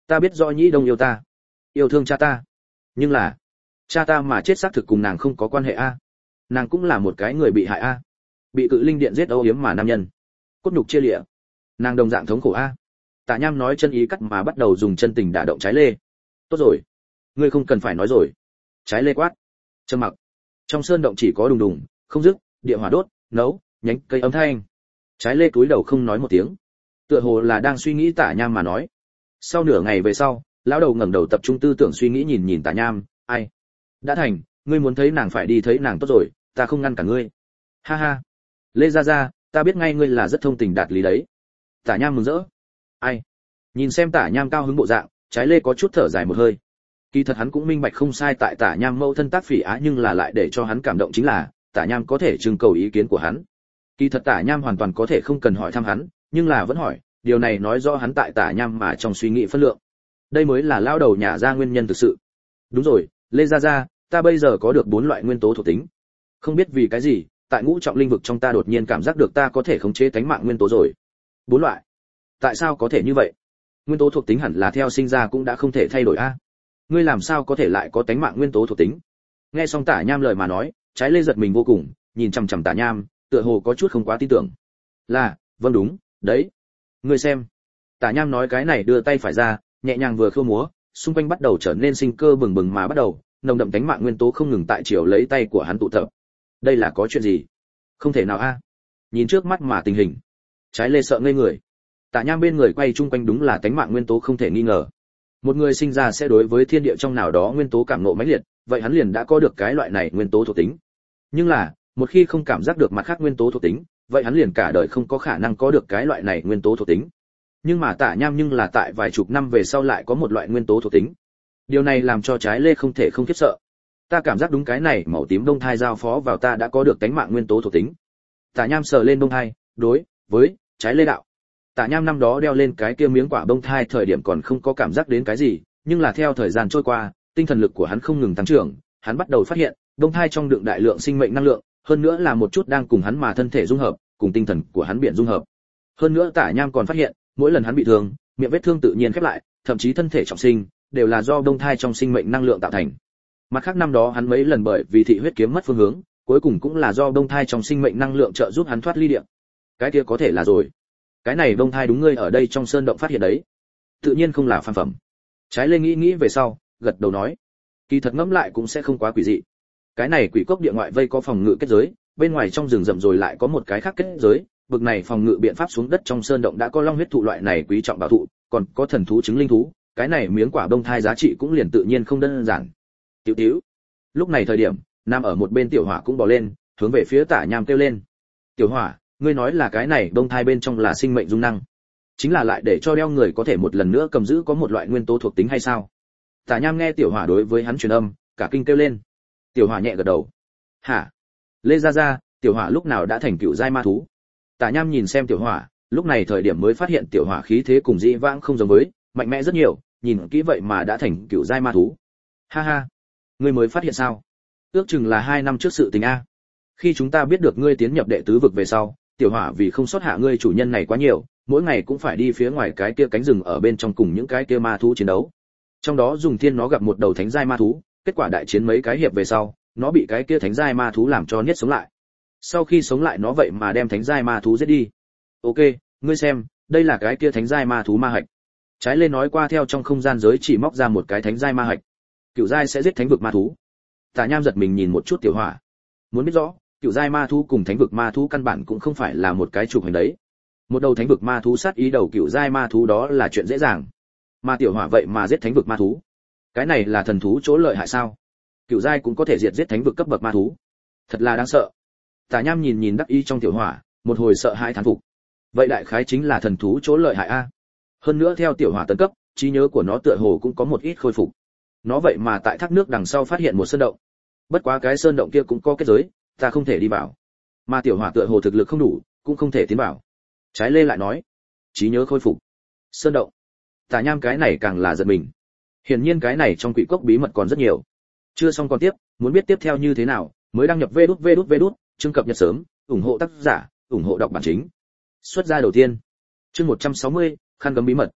Ta biết rõ Nhĩ Đông yêu ta, yêu thương cha ta, nhưng là cha ta mà chết xác thực cùng nàng không có quan hệ a. Nàng cũng là một cái người bị hại a, bị cự linh điện giết âu yếm mà nam nhân, cốt nhục chia liễu, nàng đồng dạng thống khổ a. Tạ Nham nói chân ý cắt mà bắt đầu dùng chân tình đả động Trái Lê. Tốt rồi, ngươi không cần phải nói rồi. Trái Lê quát. Trầm mặc. Trong sơn động chỉ có đùng đùng, không dứt, địa hỏa đốt, nấu, nhánh cây âm thanh. Trái Lê cúi đầu không nói một tiếng, tựa hồ là đang suy nghĩ Tạ Nham mà nói. Sau nửa ngày về sau, lão đầu ngẩng đầu tập trung tư tưởng suy nghĩ nhìn nhìn Tạ Nham, ai? Đã thành, ngươi muốn thấy nàng phải đi thấy nàng tốt rồi, ta không ngăn cả ngươi. Ha ha. Lê gia gia, ta biết ngay ngươi là rất thông tình đạt lý đấy. Tạ Nham mừng rỡ. Ai? Nhìn xem Tạ Nham cao hứng bộ dạng, Trái Lê có chút thở dài một hơi. Kỳ thật hắn cũng minh bạch không sai tại Tạ Nham mẫu thân tác phỉ á, nhưng là lại để cho hắn cảm động chính là Tạ Nham có thể trưng cầu ý kiến của hắn. Kỳ thật Tạ Nham hoàn toàn có thể không cần hỏi thăm hắn, nhưng là vẫn hỏi, điều này nói rõ hắn tại Tạ Nham mà trong suy nghĩ phân lượng. Đây mới là lao đầu nhà ra nguyên nhân thực sự. Đúng rồi, Lê gia gia, ta bây giờ có được bốn loại nguyên tố thuộc tính. Không biết vì cái gì, tại ngũ trọng linh vực trong ta đột nhiên cảm giác được ta có thể khống chế tánh mạng nguyên tố rồi. Bốn loại? Tại sao có thể như vậy? Nguyên tố thuộc tính hẳn là theo sinh ra cũng đã không thể thay đổi a. Ngươi làm sao có thể lại có tánh mạng nguyên tố thuộc tính? Nghe xong Tạ Nham lời mà nói, Trái Lê giật mình vô cùng, nhìn chằm chằm Tạ Nham, tựa hồ có chút không quá tin tưởng. Là, vâng đúng, đấy. Ngươi xem. Tạ Nham nói cái này đưa tay phải ra, nhẹ nhàng vừa khua múa, xung quanh bắt đầu trở nên sinh cơ bừng bừng mà bắt đầu, nồng đậm tánh mạng nguyên tố không ngừng tại chiều lấy tay của hắn tụ tập. Đây là có chuyện gì? Không thể nào a. Nhìn trước mắt mà tình hình, Trái Lê sợ ngây người. Tạ Nham bên người quay chung quanh đúng là tánh mạng nguyên tố không thể nghi ngờ. Một người sinh ra sẽ đối với thiên địa trong nào đó nguyên tố cảm ngộ mãnh liệt, vậy hắn liền đã có được cái loại này nguyên tố thuộc tính. Nhưng là, một khi không cảm giác được mặt khác nguyên tố thuộc tính, vậy hắn liền cả đời không có khả năng có được cái loại này nguyên tố thuộc tính. Nhưng mà Tạ Nham nhưng là tại vài chục năm về sau lại có một loại nguyên tố thuộc tính. Điều này làm cho Trái Lê không thể không khiếp sợ. Ta cảm giác đúng cái này màu tím đông thai giao phó vào ta đã có được tánh mạng nguyên tố thuộc tính. Tạ Nham sờ lên đông thai, đối với Trái Lê đạo. Tạ Nham năm đó đeo lên cái kia miếng quả bông thai thời điểm còn không có cảm giác đến cái gì, nhưng là theo thời gian trôi qua, tinh thần lực của hắn không ngừng tăng trưởng, hắn bắt đầu phát hiện, bông thai trong đựng đại lượng sinh mệnh năng lượng, hơn nữa là một chút đang cùng hắn mà thân thể dung hợp, cùng tinh thần của hắn biển dung hợp. Hơn nữa Tạ Nham còn phát hiện, mỗi lần hắn bị thương, miệng vết thương tự nhiên khép lại, thậm chí thân thể trọng sinh, đều là do bông thai trong sinh mệnh năng lượng tạo thành. Mặt khác năm đó hắn mấy lần bởi vì thị huyết kiếm mất phương hướng, cuối cùng cũng là do bông thai trong sinh mệnh năng lượng trợ giúp hắn thoát ly địa. Cái kia có thể là rồi. Cái này bông thai đúng ngươi ở đây trong sơn động phát hiện đấy, tự nhiên không là phàm phẩm. Trái Lê nghĩ nghĩ về sau, gật đầu nói, kỳ thật ngẫm lại cũng sẽ không quá quỷ dị. Cái này quỷ cốc địa ngoại vây có phòng ngự kết giới, bên ngoài trong rừng rậm rồi lại có một cái khác kết giới, bực này phòng ngự biện pháp xuống đất trong sơn động đã có long huyết thụ loại này quý trọng bảo thụ, còn có thần thú chứng linh thú, cái này miếng quả bông thai giá trị cũng liền tự nhiên không đơn giản. Tiểu Tiểu. Lúc này thời điểm, nam ở một bên Tiểu Hỏa cũng bò lên, hướng về phía Tạ Nham kêu lên. Tiểu Hỏa, ngươi nói là cái này bông thai bên trong là sinh mệnh dung năng, chính là lại để cho đeo người có thể một lần nữa cầm giữ có một loại nguyên tố thuộc tính hay sao? Tạ Nham nghe Tiểu Hỏa đối với hắn truyền âm, cả kinh kêu lên. Tiểu Hỏa nhẹ gật đầu. Hả? Lê gia gia, Tiểu Hỏa lúc nào đã thành cựu giai ma thú? Tạ Nham nhìn xem Tiểu Hỏa, lúc này thời điểm mới phát hiện Tiểu Hỏa khí thế cùng dĩ vãng không giống với, mạnh mẽ rất nhiều, nhìn kỹ vậy mà đã thành cựu giai ma thú. Ha ha, ngươi mới phát hiện sao? Ước chừng là hai năm trước sự tình a. Khi chúng ta biết được ngươi tiến nhập đệ tứ vực về sau, Tiểu Hỏa vì không sót hạ ngươi chủ nhân này quá nhiều, mỗi ngày cũng phải đi phía ngoài cái kia cánh rừng ở bên trong cùng những cái kia ma thú chiến đấu. Trong đó dùng thiên nó gặp một đầu thánh giai ma thú, kết quả đại chiến mấy cái hiệp về sau, nó bị cái kia thánh giai ma thú làm cho niết sống lại. Sau khi sống lại nó vậy mà đem thánh giai ma thú giết đi. Ok, ngươi xem, đây là cái kia thánh giai ma thú ma hạch. Trái Lê nói qua theo trong không gian giới chỉ móc ra một cái thánh giai ma hạch. Cựu giai sẽ giết thánh vực ma thú. Tạ Nham giật mình nhìn một chút Tiểu Hỏa. Muốn biết rõ, cựu giai ma thú cùng thánh vực ma thú căn bản cũng không phải là một cái trục hành đấy. Một đầu thánh vực ma thú sát ý đầu cựu giai ma thú đó là chuyện dễ dàng. Mà Tiểu Hỏa vậy mà giết thánh vực ma thú. Cái này là thần thú chỗ lợi hại sao? Cựu giai cũng có thể diệt giết thánh vực cấp bậc ma thú. Thật là đáng sợ. Tạ Nham nhìn nhìn đắc ý trong Tiểu Hỏa, một hồi sợ hãi thán phục. Vậy đại khái chính là thần thú chỗ lợi hại a. Hơn nữa theo Tiểu Hỏa tấn cấp, trí nhớ của nó tựa hồ cũng có một ít khôi phục. Nó vậy mà tại thác nước đằng sau phát hiện một sơn động. Bất quá cái sơn động kia cũng có kết giới, ta không thể đi vào. Mà Tiểu Hỏa tựa hồ thực lực không đủ, cũng không thể tiến vào. Trái Lê lại nói, trí nhớ khôi phục, sơn động. Tạ Nham cái này càng là giật mình. Hiển nhiên cái này trong quỷ cốc bí mật còn rất nhiều. Chưa xong còn tiếp, muốn biết tiếp theo như thế nào, mới đăng nhập vê đút vê đút vê đút, chương cập nhật sớm, ủng hộ tác giả, ủng hộ đọc bản chính. Xuất ra đầu tiên. Chương một trăm sáu mươi, khăn gấm bí mật.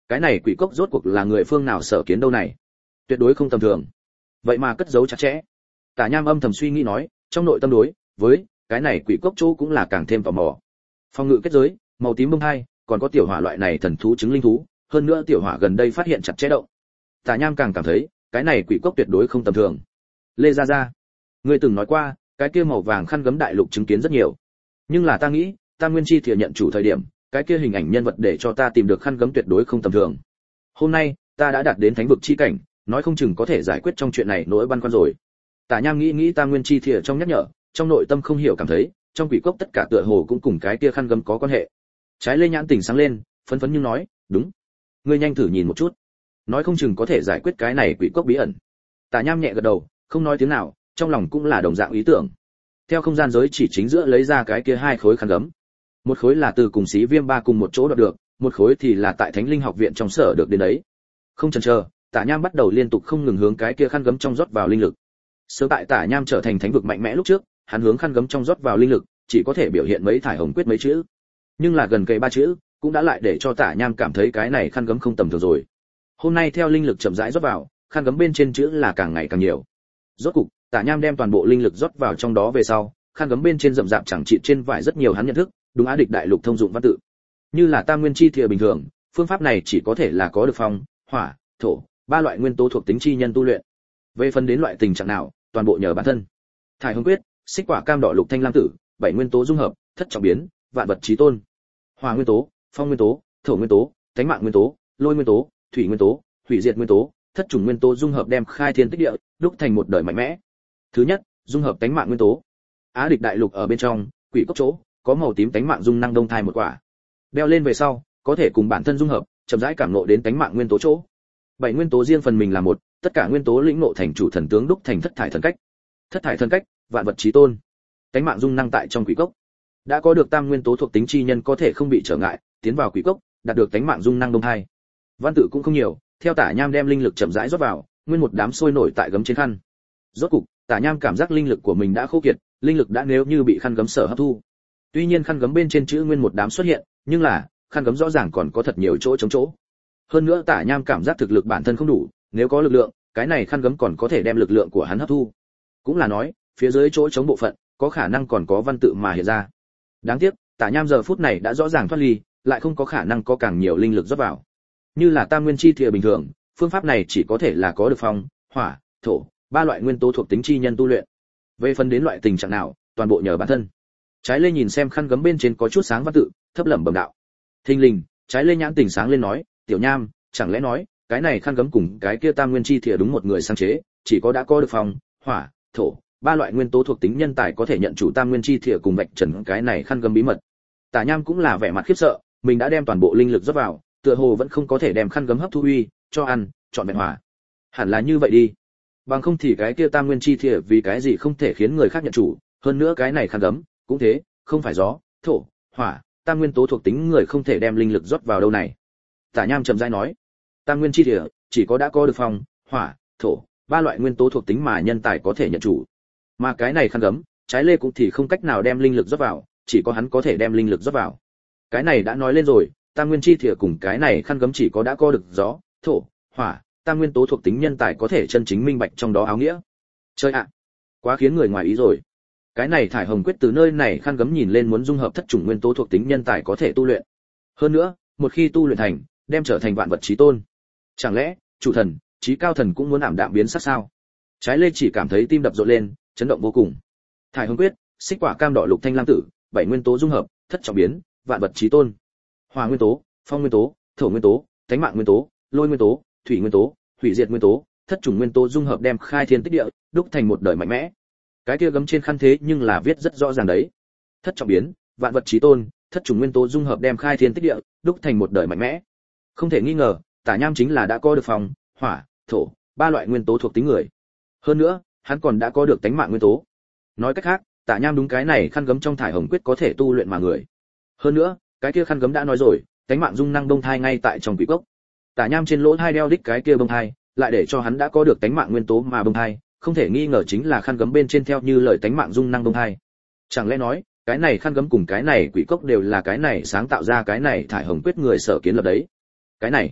cái này quỷ cốc rốt cuộc là người phương nào sở kiến đâu này, tuyệt đối không tầm thường, vậy mà cất giấu chặt chẽ. Tả Nham âm thầm suy nghĩ nói, trong nội tâm đối với cái này quỷ cốc chỗ cũng là càng thêm tò mò. Phòng ngự kết giới, màu tím bông hai, còn có tiểu hỏa loại này thần thú chứng linh thú, hơn nữa tiểu hỏa gần đây phát hiện chặt chẽ động. Tả Nham càng cảm thấy, cái này quỷ cốc tuyệt đối không tầm thường. Lê Gia Gia, ngươi từng nói qua, cái kia màu vàng khăn gấm đại lục chứng kiến rất nhiều, nhưng là ta nghĩ, ta nguyên chi thừa nhận chủ thời điểm, cái kia hình ảnh nhân vật để cho ta tìm được khăn gấm tuyệt đối không tầm thường. Hôm nay, ta đã đạt đến thánh vực chi cảnh, nói không chừng có thể giải quyết trong chuyện này nỗi băn khoăn rồi. Tả Nham nghĩ nghĩ ta nguyên chi thừa trong nhắc nhở, trong nội tâm không hiểu cảm thấy, trong quỷ cốc tất cả tựa hồ cũng cùng cái kia khăn gấm có quan hệ. Trái Lê nhãn tỉnh sáng lên, phấn phấn nhưng nói, đúng, ngươi nhanh thử nhìn một chút, nói không chừng có thể giải quyết cái này quỷ cốc bí ẩn. Tả Nham nhẹ gật đầu, không nói tiếng nào, trong lòng cũng là đồng dạng ý tưởng. Theo không gian giới chỉ chính giữa lấy ra cái kia hai khối khăn gấm, một khối là từ cùng Xí Viêm Ba cùng một chỗ đoạt được, một khối thì là tại Thánh Linh học viện trong sở được đến đấy. Không chần chờ, Tả Nham bắt đầu liên tục không ngừng hướng cái kia khăn gấm trong rót vào linh lực. Sớm tại Tả Nham trở thành thánh vực mạnh mẽ lúc trước, hắn hướng khăn gấm trong rót vào linh lực, chỉ có thể biểu hiện mấy thải hồng quyết mấy chữ. Nhưng là gần kề ba chữ, cũng đã lại để cho Tả Nham cảm thấy cái này khăn gấm không tầm thường rồi. Hôm nay theo linh lực chậm rãi rót vào, khăn gấm bên trên chữ là càng ngày càng nhiều. Rốt cục, Tả Nham đem toàn bộ linh lực rót vào trong đó về sau, khăn gấm bên trên rậm rạp chẳng trị trên vải rất nhiều hắn nhận thức, đúng Á Địch đại lục thông dụng văn tự. Như là tam nguyên chi thìa bình thường, phương pháp này chỉ có thể là có được phong, hỏa, thổ, ba loại nguyên tố thuộc tính chi nhân tu luyện. Về phần đến loại tình trạng nào, toàn bộ nhờ bản thân. Thải Hồng quyết, xích quả cam đỏ lục thanh lam tử, bảy nguyên tố dung hợp, thất trọng biến, vạn vật chí tôn. Hỏa nguyên tố, phong nguyên tố, thổ nguyên tố, thánh mạng nguyên tố, lôi nguyên tố, thủy nguyên tố, hủy diệt nguyên tố, thất chủng nguyên tố dung hợp đem khai thiên tích địa, đúc thành một đời mạnh mẽ. Thứ nhất, dung hợp tánh mạng nguyên tố. Á Địch đại lục ở bên trong, quỷ cốc chỗ, có màu tím tánh mạng dung năng đông thai một quả. Đeo lên về sau, có thể cùng bản thân dung hợp, chậm rãi cảm ngộ đến tánh mạng nguyên tố chỗ. Bảy nguyên tố riêng phần mình là một, tất cả nguyên tố lĩnh ngộ thành chủ thần tướng đúc thành thất thải thần cách. Thất thải thần cách, vạn vật chí tôn. Tánh mạng dung năng tại trong quỷ cốc. Đã có được tam nguyên tố thuộc tính chi nhân có thể không bị trở ngại, tiến vào quỷ cốc, đạt được tánh mạng dung năng đông thai. Văn tự cũng không nhiều, theo Tả Nham đem linh lực chậm rãi rót vào, nguyên một đám sôi nổi tại gấm trên khăn. Rốt cục, Tả Nham cảm giác linh lực của mình đã khô kiệt, linh lực đã nếu như bị khăn gấm sở hấp thu. Tuy nhiên khăn gấm bên trên chữ nguyên một đám xuất hiện, nhưng là, khăn gấm rõ ràng còn có thật nhiều chỗ trống chỗ. Hơn nữa Tả Nham cảm giác thực lực bản thân không đủ, nếu có lực lượng, cái này khăn gấm còn có thể đem lực lượng của hắn hấp thu. Cũng là nói, phía dưới chỗ trống bộ phận, có khả năng còn có văn tự mà hiện ra. Đáng tiếc, Tả Nham giờ phút này đã rõ ràng thoát ly, lại không có khả năng có càng nhiều linh lực rót vào. Như là tam nguyên chi thìa bình thường, phương pháp này chỉ có thể là có được phong, hỏa, thổ, ba loại nguyên tố thuộc tính chi nhân tu luyện. Về phần đến loại tình trạng nào, toàn bộ nhờ bản thân. Trái Lê nhìn xem khăn gấm bên trên có chút sáng văn tự, thấp lẩm bẩm đạo. Thình lình, Trái Lê nhãn tỉnh sáng lên nói, "Tiểu Nham, chẳng lẽ nói, cái này khăn gấm cùng cái kia tam nguyên chi thìa đúng một người sáng chế, chỉ có đã có được phong, hỏa, thổ, ba loại nguyên tố thuộc tính nhân tài có thể nhận chủ tam nguyên chi thìa cùng vạch trần cái này khăn gấm bí mật." Tả Nham cũng là vẻ mặt khiếp sợ, mình đã đem toàn bộ linh lực rót vào, tựa hồ vẫn không có thể đem khăn gấm hấp thu uy, cho ăn, chọn vẹn hòa. Hẳn là như vậy đi. Bằng không thì cái kia tam nguyên chi thìa vì cái gì không thể khiến người khác nhận chủ, hơn nữa cái này khăn gấm, cũng thế, không phải gió, thổ, hỏa, tam nguyên tố thuộc tính người không thể đem linh lực rót vào đâu này. Tả Nham chậm rãi nói, tam nguyên chi thìa chỉ có đã có được phong, hỏa, thổ, ba loại nguyên tố thuộc tính mà nhân tài có thể nhận chủ. Mà cái này khăn gấm, Trái Lê cũng thì không cách nào đem linh lực rót vào, chỉ có hắn có thể đem linh lực rót vào. Cái này đã nói lên rồi, tam nguyên chi thìa cùng cái này khăn gấm chỉ có đã có được gió, thổ, hỏa, tam nguyên tố thuộc tính nhân tài có thể chân chính minh bạch trong đó áo nghĩa. Chơi ạ, quá khiến người ngoài ý rồi. Cái này Thải Hồng quyết từ nơi này khăn gấm nhìn lên muốn dung hợp thất chủng nguyên tố thuộc tính nhân tài có thể tu luyện. Hơn nữa, một khi tu luyện thành, đem trở thành vạn vật chí tôn. Chẳng lẽ, chủ thần, chí cao thần cũng muốn ảm đạm biến sắc sao? Trái Lê chỉ cảm thấy tim đập rộn lên, chấn động vô cùng. Thải Hồng quyết, xích quả cam đỏ lục thanh lam tử, bảy nguyên tố dung hợp, thất trọng biến, vạn vật chí tôn. Hỏa nguyên tố, phong nguyên tố, thổ nguyên tố, thánh mạng nguyên tố, lôi nguyên tố, thủy nguyên tố, hủy diệt nguyên tố, thất chủng nguyên tố dung hợp đem khai thiên tích địa, đúc thành một đời mạnh mẽ. Cái kia gấm trên khăn thế nhưng là viết rất rõ ràng đấy. Thất trọng biến, vạn vật chí tôn, thất chủng nguyên tố dung hợp đem khai thiên tích địa, đúc thành một đời mạnh mẽ. Không thể nghi ngờ, Tả Nham chính là đã có được phong, hỏa, thổ, ba loại nguyên tố thuộc tính người. Hơn nữa, hắn còn đã có được tánh mạng nguyên tố. Nói cách khác, Tả Nham đúng cái này khăn gấm trong Thải Hồng quyết có thể tu luyện mà người. Hơn nữa, cái kia khăn gấm đã nói rồi, tánh mạng dung năng đông thai ngay tại trong quỷ cốc. Tả Nham trên lỗ thai đeo đích cái kia bông thai, lại để cho hắn đã có được tánh mạng nguyên tố mà bông thai, không thể nghi ngờ chính là khăn gấm bên trên theo như lời tánh mạng dung năng bông thai. Chẳng lẽ nói, cái này khăn gấm cùng cái này quỷ cốc đều là cái này sáng tạo ra cái này Thải Hồng quyết người sở kiến lập đấy? Cái này,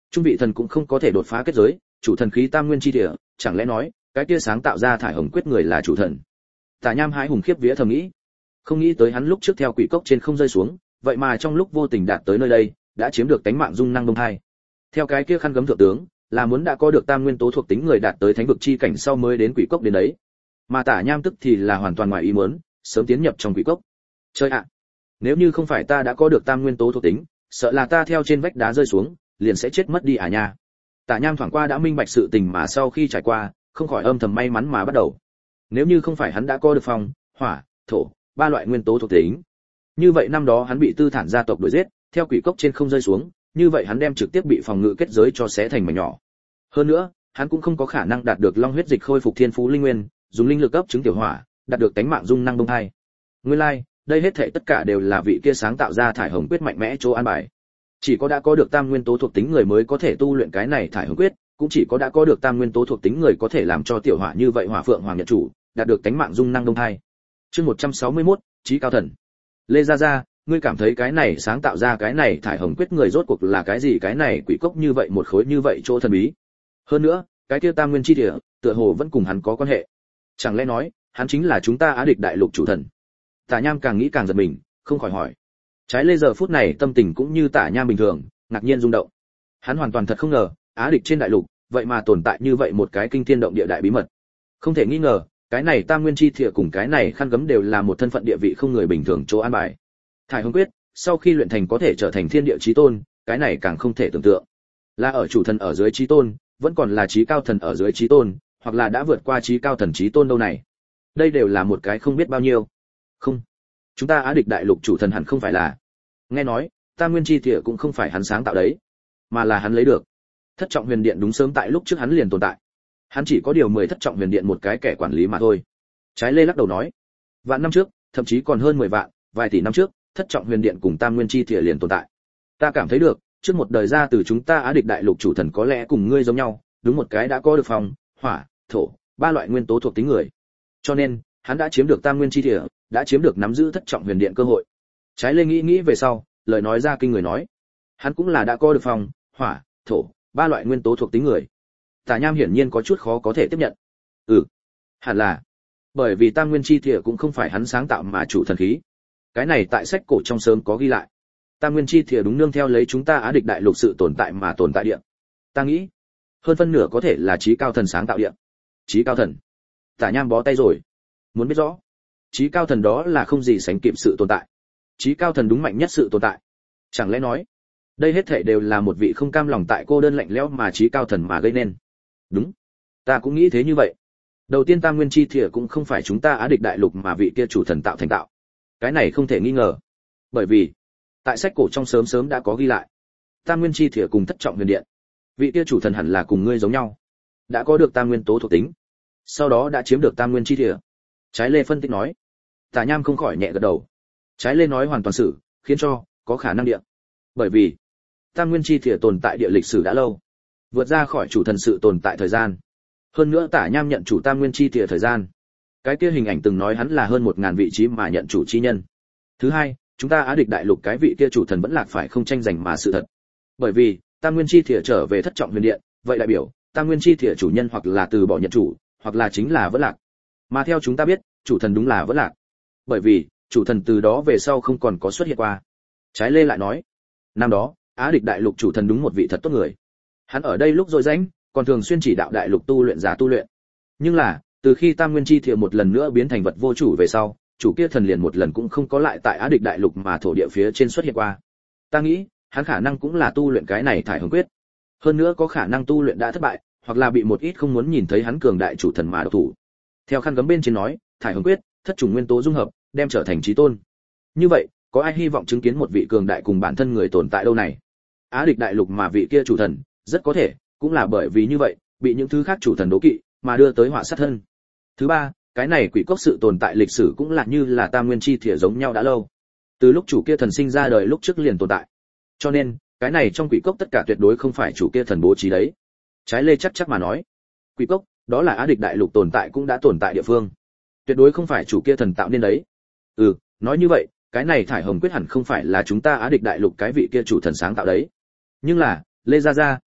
Trung vị thần cũng không có thể đột phá kết giới, chủ thần khí tam nguyên chi địa, chẳng lẽ nói, cái kia sáng tạo ra thải hồng quyết người là chủ thần? Tả Nham hái hùng khiếp vía thầm nghĩ, không nghĩ tới hắn lúc trước theo quỷ cốc trên không rơi xuống, vậy mà trong lúc vô tình đạt tới nơi đây, đã chiếm được tánh mạng dung năng đông thai. Theo cái kia khăn gấm thượng tướng, là muốn đã có được tam nguyên tố thuộc tính người đạt tới thánh vực chi cảnh sau mới đến quỷ cốc đến đấy. Mà Tả Nham tức thì là hoàn toàn ngoài ý muốn, sớm tiến nhập trong quỷ cốc. Chơi ạ, nếu như không phải ta đã có được tam nguyên tố thuộc tính, sợ là ta theo trên vách đá rơi xuống, liền sẽ chết mất đi à nha. Tả Nham thoáng qua đã minh bạch sự tình mà sau khi trải qua, không khỏi âm thầm may mắn mà bắt đầu. Nếu như không phải hắn đã có được phong, hỏa, thổ, ba loại nguyên tố thuộc tính, như vậy năm đó hắn bị Tư Thản gia tộc đuổi giết, theo quỷ cốc trên không rơi xuống, như vậy hắn đem trực tiếp bị phòng ngự kết giới cho xé thành mảnh nhỏ. Hơn nữa, hắn cũng không có khả năng đạt được long huyết dịch khôi phục thiên phú linh nguyên, dùng linh lực cấp chứng tiểu hỏa, đạt được tánh mạng dung năng đông hai. Nguyên lai, like, đây hết thảy tất cả đều là vị kia sáng tạo ra thải hồng quyết mạnh mẽ chỗ an bài. Chỉ có đã có được tam nguyên tố thuộc tính người mới có thể tu luyện cái này thải hồng quyết, cũng chỉ có đã có được tam nguyên tố thuộc tính người có thể làm cho tiểu hỏa như vậy hỏa phượng hoàng nhận chủ, đạt được tánh mạng dung năng đông hai. Chương một trăm sáu mươi mốt, Chí cao thần. Lê Gia Gia, ngươi cảm thấy cái này sáng tạo ra cái này thải hồng quyết người rốt cuộc là cái gì? Cái này quỷ cốc như vậy một khối như vậy chỗ thần bí. Hơn nữa, cái kia tam nguyên chi địa, tựa hồ vẫn cùng hắn có quan hệ. Chẳng lẽ nói, hắn chính là chúng ta Á Địch đại lục chủ thần? Tả Nham càng nghĩ càng giật mình, không khỏi hỏi. Trái Lê giờ phút này tâm tình cũng như Tả Nham bình thường, ngạc nhiên rung động. Hắn hoàn toàn thật không ngờ, Á Địch trên đại lục, vậy mà tồn tại như vậy một cái kinh thiên động địa đại bí mật. Không thể nghi ngờ, cái này tam nguyên chi địa cùng cái này khăn gấm đều là một thân phận địa vị không người bình thường chỗ an bài. Thải hồng quyết, sau khi luyện thành có thể trở thành thiên địa chí tôn, cái này càng không thể tưởng tượng. Là ở chủ thần ở dưới chí tôn, vẫn còn là chí cao thần ở dưới chí tôn, hoặc là đã vượt qua chí cao thần chí tôn đâu này. Đây đều là một cái không biết bao nhiêu. Không, chúng ta Á Địch đại lục chủ thần hẳn không phải là. Nghe nói, tam nguyên chi địa cũng không phải hắn sáng tạo đấy, mà là hắn lấy được. Thất trọng huyền điện đúng sớm tại lúc trước hắn liền tồn tại. Hắn chỉ có điều mười thất trọng huyền điện một cái kẻ quản lý mà thôi. Trái Lê lắc đầu nói, vạn năm trước, thậm chí còn hơn mười vạn, vài tỷ năm trước, thất trọng huyền điện cùng tam nguyên chi địa liền tồn tại. Ta cảm thấy được, trước một đời ra từ chúng ta Á Địch đại lục chủ thần có lẽ cùng ngươi giống nhau, đúng một cái đã có được phong, hỏa, thổ, ba loại nguyên tố thuộc tính người. Cho nên, hắn đã chiếm được tam nguyên chi địa, đã chiếm được nắm giữ thất trọng huyền điện cơ hội. Trái Lê nghĩ nghĩ về sau, lời nói ra kinh người nói, hắn cũng là đã có được phong, hỏa, thổ, ba loại nguyên tố thuộc tính người. Tả Nham hiển nhiên có chút khó có thể tiếp nhận. Ừ, hẳn là, bởi vì tam nguyên chi địa cũng không phải hắn sáng tạo mà chủ thần khí. Cái này tại sách cổ trong sớm có ghi lại. Tam nguyên chi địa đúng nương theo lấy chúng ta Á Địch đại lục sự tồn tại mà tồn tại địa. Ta nghĩ, hơn phân nửa có thể là chí cao thần sáng tạo địa. Chí cao thần? Tả Nham bó tay rồi. Muốn biết rõ, chí cao thần đó là không gì sánh kịp sự tồn tại. Chí cao thần đúng mạnh nhất sự tồn tại. Chẳng lẽ nói, đây hết thảy đều là một vị không cam lòng tại cô đơn lạnh lẽo mà chí cao thần mà gây nên? Đúng, ta cũng nghĩ thế như vậy. Đầu tiên tam nguyên chi địa cũng không phải chúng ta Á Địch đại lục mà vị kia chủ thần tạo thành tạo. Cái này không thể nghi ngờ. Bởi vì, tại sách cổ trong sớm sớm đã có ghi lại. Tam nguyên chi địa cùng thất trọng huyền điện. Vị kia chủ thần hẳn là cùng ngươi giống nhau. Đã có được tam nguyên tố thuộc tính. Sau đó đã chiếm được tam nguyên chi địa. Trái Lê phân tích nói. Tả Nham không khỏi nhẹ gật đầu. Trái Lê nói hoàn toàn sự, khiến cho, có khả năng địa. Bởi vì, tam nguyên chi địa tồn tại địa lịch sử đã lâu. Vượt ra khỏi chủ thần sự tồn tại thời gian. Hơn nữa Tả Nham nhận chủ tam nguyên chi địa thời gian. Cái kia hình ảnh từng nói hắn là hơn một ngàn vị trí mà nhận chủ chi nhân. Thứ hai, chúng ta Á Địch đại lục cái vị kia chủ thần vẫn lạc phải không tranh giành mà sự thật. Bởi vì, tam nguyên chi địa trở về thất trọng huyền điện, vậy đại biểu, tam nguyên chi địa chủ nhân hoặc là từ bỏ nhận chủ, hoặc là chính là vẫn lạc. Mà theo chúng ta biết, chủ thần đúng là vẫn lạc. Bởi vì, chủ thần từ đó về sau không còn có xuất hiện qua. Trái Lê lại nói, năm đó, Á Địch đại lục chủ thần đúng một vị thật tốt người. Hắn ở đây lúc rỗi rãnh, còn thường xuyên chỉ đạo đại lục tu luyện giả tu luyện. Nhưng là, từ khi tam nguyên chi địa một lần nữa biến thành vật vô chủ về sau, chủ kia thần liền một lần cũng không có lại tại Á Địch đại lục mà thổ địa phía trên xuất hiện qua. Ta nghĩ, hắn khả năng cũng là tu luyện cái này thải hồng quyết. Hơn nữa có khả năng tu luyện đã thất bại, hoặc là bị một ít không muốn nhìn thấy hắn cường đại chủ thần mà độc thủ. Theo khăn gấm bên trên nói, thải hồng quyết, thất chủng nguyên tố dung hợp, đem trở thành chí tôn. Như vậy, có ai hy vọng chứng kiến một vị cường đại cùng bản thân người tồn tại đâu này? Á Địch đại lục mà vị kia chủ thần, rất có thể cũng là bởi vì như vậy, bị những thứ khác chủ thần đố kỵ, mà đưa tới họa sát thân. Thứ ba, cái này quỷ cốc sự tồn tại lịch sử cũng là như là tam nguyên chi thìa giống nhau đã lâu. Từ lúc chủ kia thần sinh ra đời lúc trước liền tồn tại. Cho nên, cái này trong quỷ cốc tất cả tuyệt đối không phải chủ kia thần bố trí đấy. Trái Lê chắc chắc mà nói, quỷ cốc, đó là Á Địch đại lục tồn tại cũng đã tồn tại địa phương. Tuyệt đối không phải chủ kia thần tạo nên đấy. Ừ, nói như vậy, cái này thải hồng quyết hẳn không phải là chúng ta Á Địch đại lục cái vị kia chủ thần sáng tạo đấy. Nhưng là, Lê Gia Gia,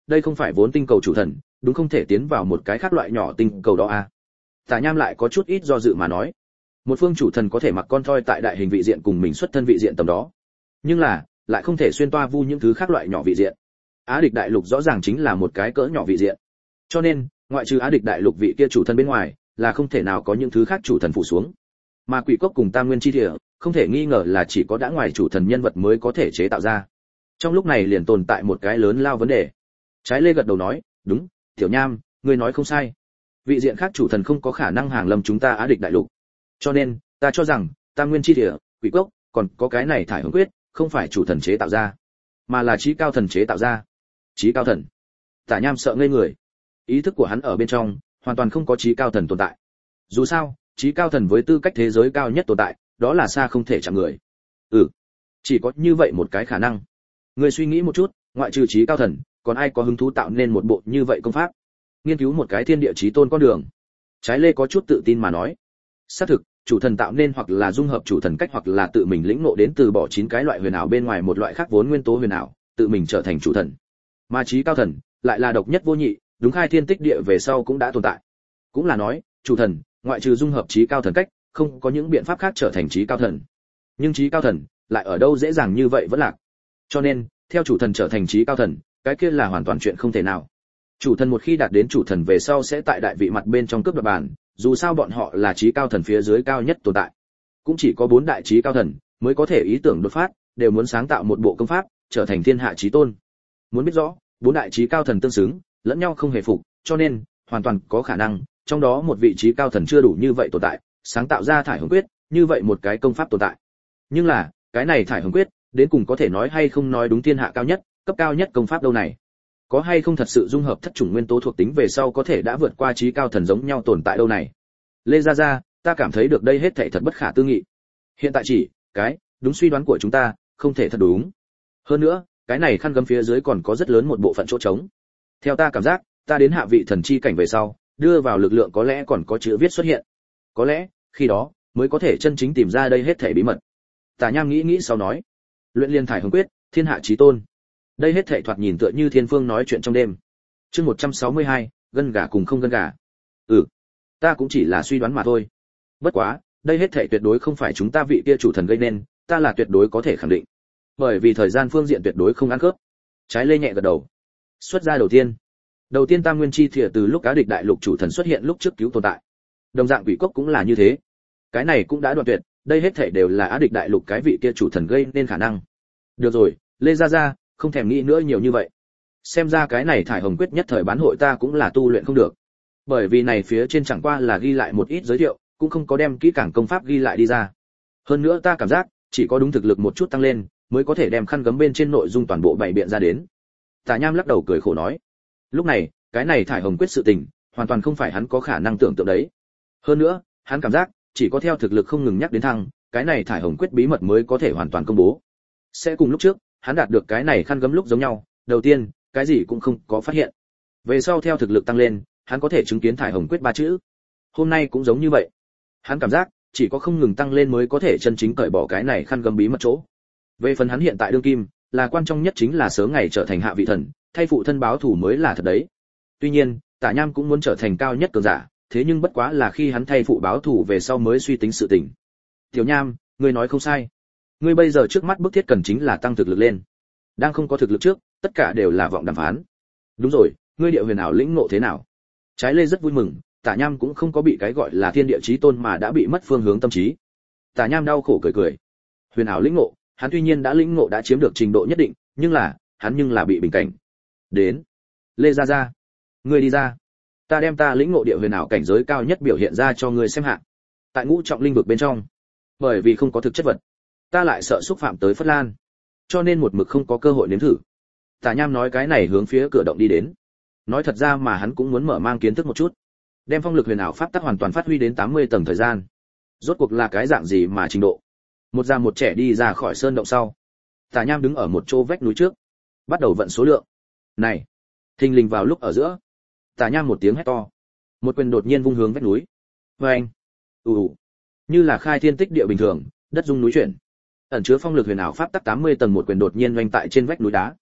đây không phải vốn tinh cầu chủ thần, đúng không thể tiến vào một cái khác loại nhỏ tinh cầu đó à? Tả Nham lại có chút ít do dự mà nói. Một phương chủ thần có thể mặc con thoi tại đại hình vị diện cùng mình xuất thân vị diện tầm đó, nhưng là lại không thể xuyên toa vu những thứ khác loại nhỏ vị diện. Á địch đại lục rõ ràng chính là một cái cỡ nhỏ vị diện, cho nên ngoại trừ Á địch đại lục vị kia chủ thần bên ngoài, là không thể nào có những thứ khác chủ thần phủ xuống. Mà quỷ cốc cùng tam nguyên chi địa, không thể nghi ngờ là chỉ có đã ngoài chủ thần nhân vật mới có thể chế tạo ra. Trong lúc này liền tồn tại một cái lớn lao vấn đề. Trái Lê gật đầu nói, đúng, Tiểu Nham, ngươi nói không sai. Vị diện khác chủ thần không có khả năng hàng lâm chúng ta Á địch đại lục. Cho nên, ta cho rằng, tam nguyên chi địa, quỷ cốc, còn có cái này thải hướng quyết, không phải chủ thần chế tạo ra, mà là trí cao thần chế tạo ra. Trí cao thần? Tả Nham sợ ngây người. Ý thức của hắn ở bên trong, hoàn toàn không có trí cao thần tồn tại. Dù sao, trí cao thần với tư cách thế giới cao nhất tồn tại, đó là xa không thể chạm người. Ừ, chỉ có như vậy một cái khả năng. Người suy nghĩ một chút, ngoại trừ trí cao thần, còn ai có hứng thú tạo nên một bộ như vậy công pháp? Nghiên cứu một cái thiên địa chí tôn con đường. Trái Lê có chút tự tin mà nói. Xác thực, chủ thần tạo nên hoặc là dung hợp chủ thần cách hoặc là tự mình lĩnh ngộ đến từ bỏ chín cái loại huyền ảo bên ngoài một loại khác vốn nguyên tố huyền ảo, tự mình trở thành chủ thần. Mà trí cao thần lại là độc nhất vô nhị, đúng khai thiên tích địa về sau cũng đã tồn tại. Cũng là nói, chủ thần, ngoại trừ dung hợp trí cao thần cách, không có những biện pháp khác trở thành trí cao thần. Nhưng trí cao thần lại ở đâu dễ dàng như vậy vẫn lạc. Cho nên, theo chủ thần trở thành trí cao thần, cái kia là hoàn toàn chuyện không thể nào. Chủ thần một khi đạt đến chủ thần về sau sẽ tại đại vị mặt bên trong cướp đoạt bàn, dù sao bọn họ là trí cao thần phía dưới cao nhất tồn tại. Cũng chỉ có bốn đại trí cao thần mới có thể ý tưởng đột phát, đều muốn sáng tạo một bộ công pháp, trở thành thiên hạ chí tôn. Muốn biết rõ, bốn đại trí cao thần tương xứng, lẫn nhau không hề phục, cho nên hoàn toàn có khả năng, trong đó một vị trí cao thần chưa đủ như vậy tồn tại, sáng tạo ra thải hướng quyết, như vậy một cái công pháp tồn tại. Nhưng là, cái này thải hướng quyết, đến cùng có thể nói hay không nói đúng thiên hạ cao nhất, cấp cao nhất công pháp đâu này? Có hay không thật sự dung hợp thất chủng nguyên tố thuộc tính về sau có thể đã vượt qua trí cao thần giống nhau tồn tại đâu này? Lê Gia Gia, ta cảm thấy được đây hết thảy thật bất khả tư nghị. Hiện tại chỉ, cái, đúng suy đoán của chúng ta, không thể thật đúng. Hơn nữa, cái này khăn gấm phía dưới còn có rất lớn một bộ phận chỗ trống. Theo ta cảm giác, ta đến hạ vị thần chi cảnh về sau, đưa vào lực lượng có lẽ còn có chữ viết xuất hiện. Có lẽ, khi đó, mới có thể chân chính tìm ra đây hết thảy bí mật. Tả Nham nghĩ nghĩ sau nói, luyện liên thải hướng quyết, thiên hạ chí tôn. Đây hết thảy thoạt nhìn tựa như thiên phương nói chuyện trong đêm. Chương một trăm sáu mươi hai, gân gà cùng không gân gà. Ừ, ta cũng chỉ là suy đoán mà thôi. Bất quá, đây hết thảy tuyệt đối không phải chúng ta vị kia chủ thần gây nên, ta là tuyệt đối có thể khẳng định. Bởi vì thời gian phương diện tuyệt đối không ăn khớp. Trái Lê nhẹ gật đầu. Xuất ra đầu tiên. Đầu tiên Tam Nguyên Chi Thìa từ lúc Á địch đại lục chủ thần xuất hiện lúc trước cứu tồn tại. Đồng dạng quỷ cốc cũng là như thế. Cái này cũng đã đoạn tuyệt, đây hết thảy đều là Á địch đại lục cái vị kia chủ thần gây nên khả năng. Được rồi, Lê Gia Gia, không thèm nghĩ nữa nhiều như vậy. Xem ra cái này thải hồng quyết nhất thời bán hội ta cũng là tu luyện không được. Bởi vì này phía trên chẳng qua là ghi lại một ít giới thiệu, cũng không có đem kỹ càng công pháp ghi lại đi ra. Hơn nữa ta cảm giác, chỉ có đúng thực lực một chút tăng lên, mới có thể đem khăn gấm bên trên nội dung toàn bộ bày biện ra đến. Tả Nham lắc đầu cười khổ nói, lúc này, cái này thải hồng quyết sự tình, hoàn toàn không phải hắn có khả năng tưởng tượng đấy. Hơn nữa, hắn cảm giác, chỉ có theo thực lực không ngừng nhắc đến thăng, cái này thải hồng quyết bí mật mới có thể hoàn toàn công bố. Sẽ cùng lúc trước, hắn đạt được cái này khăn gấm lúc giống nhau, đầu tiên, cái gì cũng không có phát hiện. Về sau theo thực lực tăng lên, hắn có thể chứng kiến thải hồng quyết ba chữ. Hôm nay cũng giống như vậy. Hắn cảm giác, chỉ có không ngừng tăng lên mới có thể chân chính cởi bỏ cái này khăn gấm bí mật chỗ. Về phần hắn hiện tại đương kim, là quan trọng nhất chính là sớm ngày trở thành hạ vị thần, thay phụ thân báo thù mới là thật đấy. Tuy nhiên, Tả Nham cũng muốn trở thành cao nhất cường giả, thế nhưng bất quá là khi hắn thay phụ báo thù về sau mới suy tính sự tình. Tiểu Nham, ngươi nói không sai. Ngươi bây giờ trước mắt bức thiết cần chính là tăng thực lực lên. Đang không có thực lực trước, tất cả đều là vọng đàm phán. Đúng rồi, ngươi địa huyền ảo lĩnh ngộ thế nào? Trái Lê rất vui mừng, Tả Nham cũng không có bị cái gọi là thiên địa chí tôn mà đã bị mất phương hướng tâm trí. Tả Nham đau khổ cười cười. Huyền ảo lĩnh ngộ, hắn tuy nhiên đã lĩnh ngộ đã chiếm được trình độ nhất định, nhưng là, hắn nhưng là bị bình cảnh. Đến, Lê Gia Gia, ngươi đi ra. Ta đem ta lĩnh ngộ địa huyền ảo cảnh giới cao nhất biểu hiện ra cho ngươi xem hạ. Tại ngũ trọng linh vực bên trong, bởi vì không có thực chất vật, ta lại sợ xúc phạm tới Phất Lan, cho nên một mực không có cơ hội nếm thử. Tả Nham nói cái này hướng phía cửa động đi đến. Nói thật ra mà hắn cũng muốn mở mang kiến thức một chút, đem phong lực huyền ảo pháp tắc hoàn toàn phát huy đến tám mươi tầng thời gian. Rốt cuộc là cái dạng gì mà trình độ. Một già một trẻ đi ra khỏi sơn động sau, Tả Nham đứng ở một chỗ vách núi trước, bắt đầu vận số lượng. Này, thình lình vào lúc ở giữa, Tả Nham một tiếng hét to, một quyền đột nhiên vung hướng vách núi. Oeng, ù ù, như là khai thiên tích địa bình thường, đất rung núi chuyển. Ẩn chứa phong lực huyền ảo pháp tắc tám mươi tầng một quyền đột nhiên oanh tại trên vách núi đá.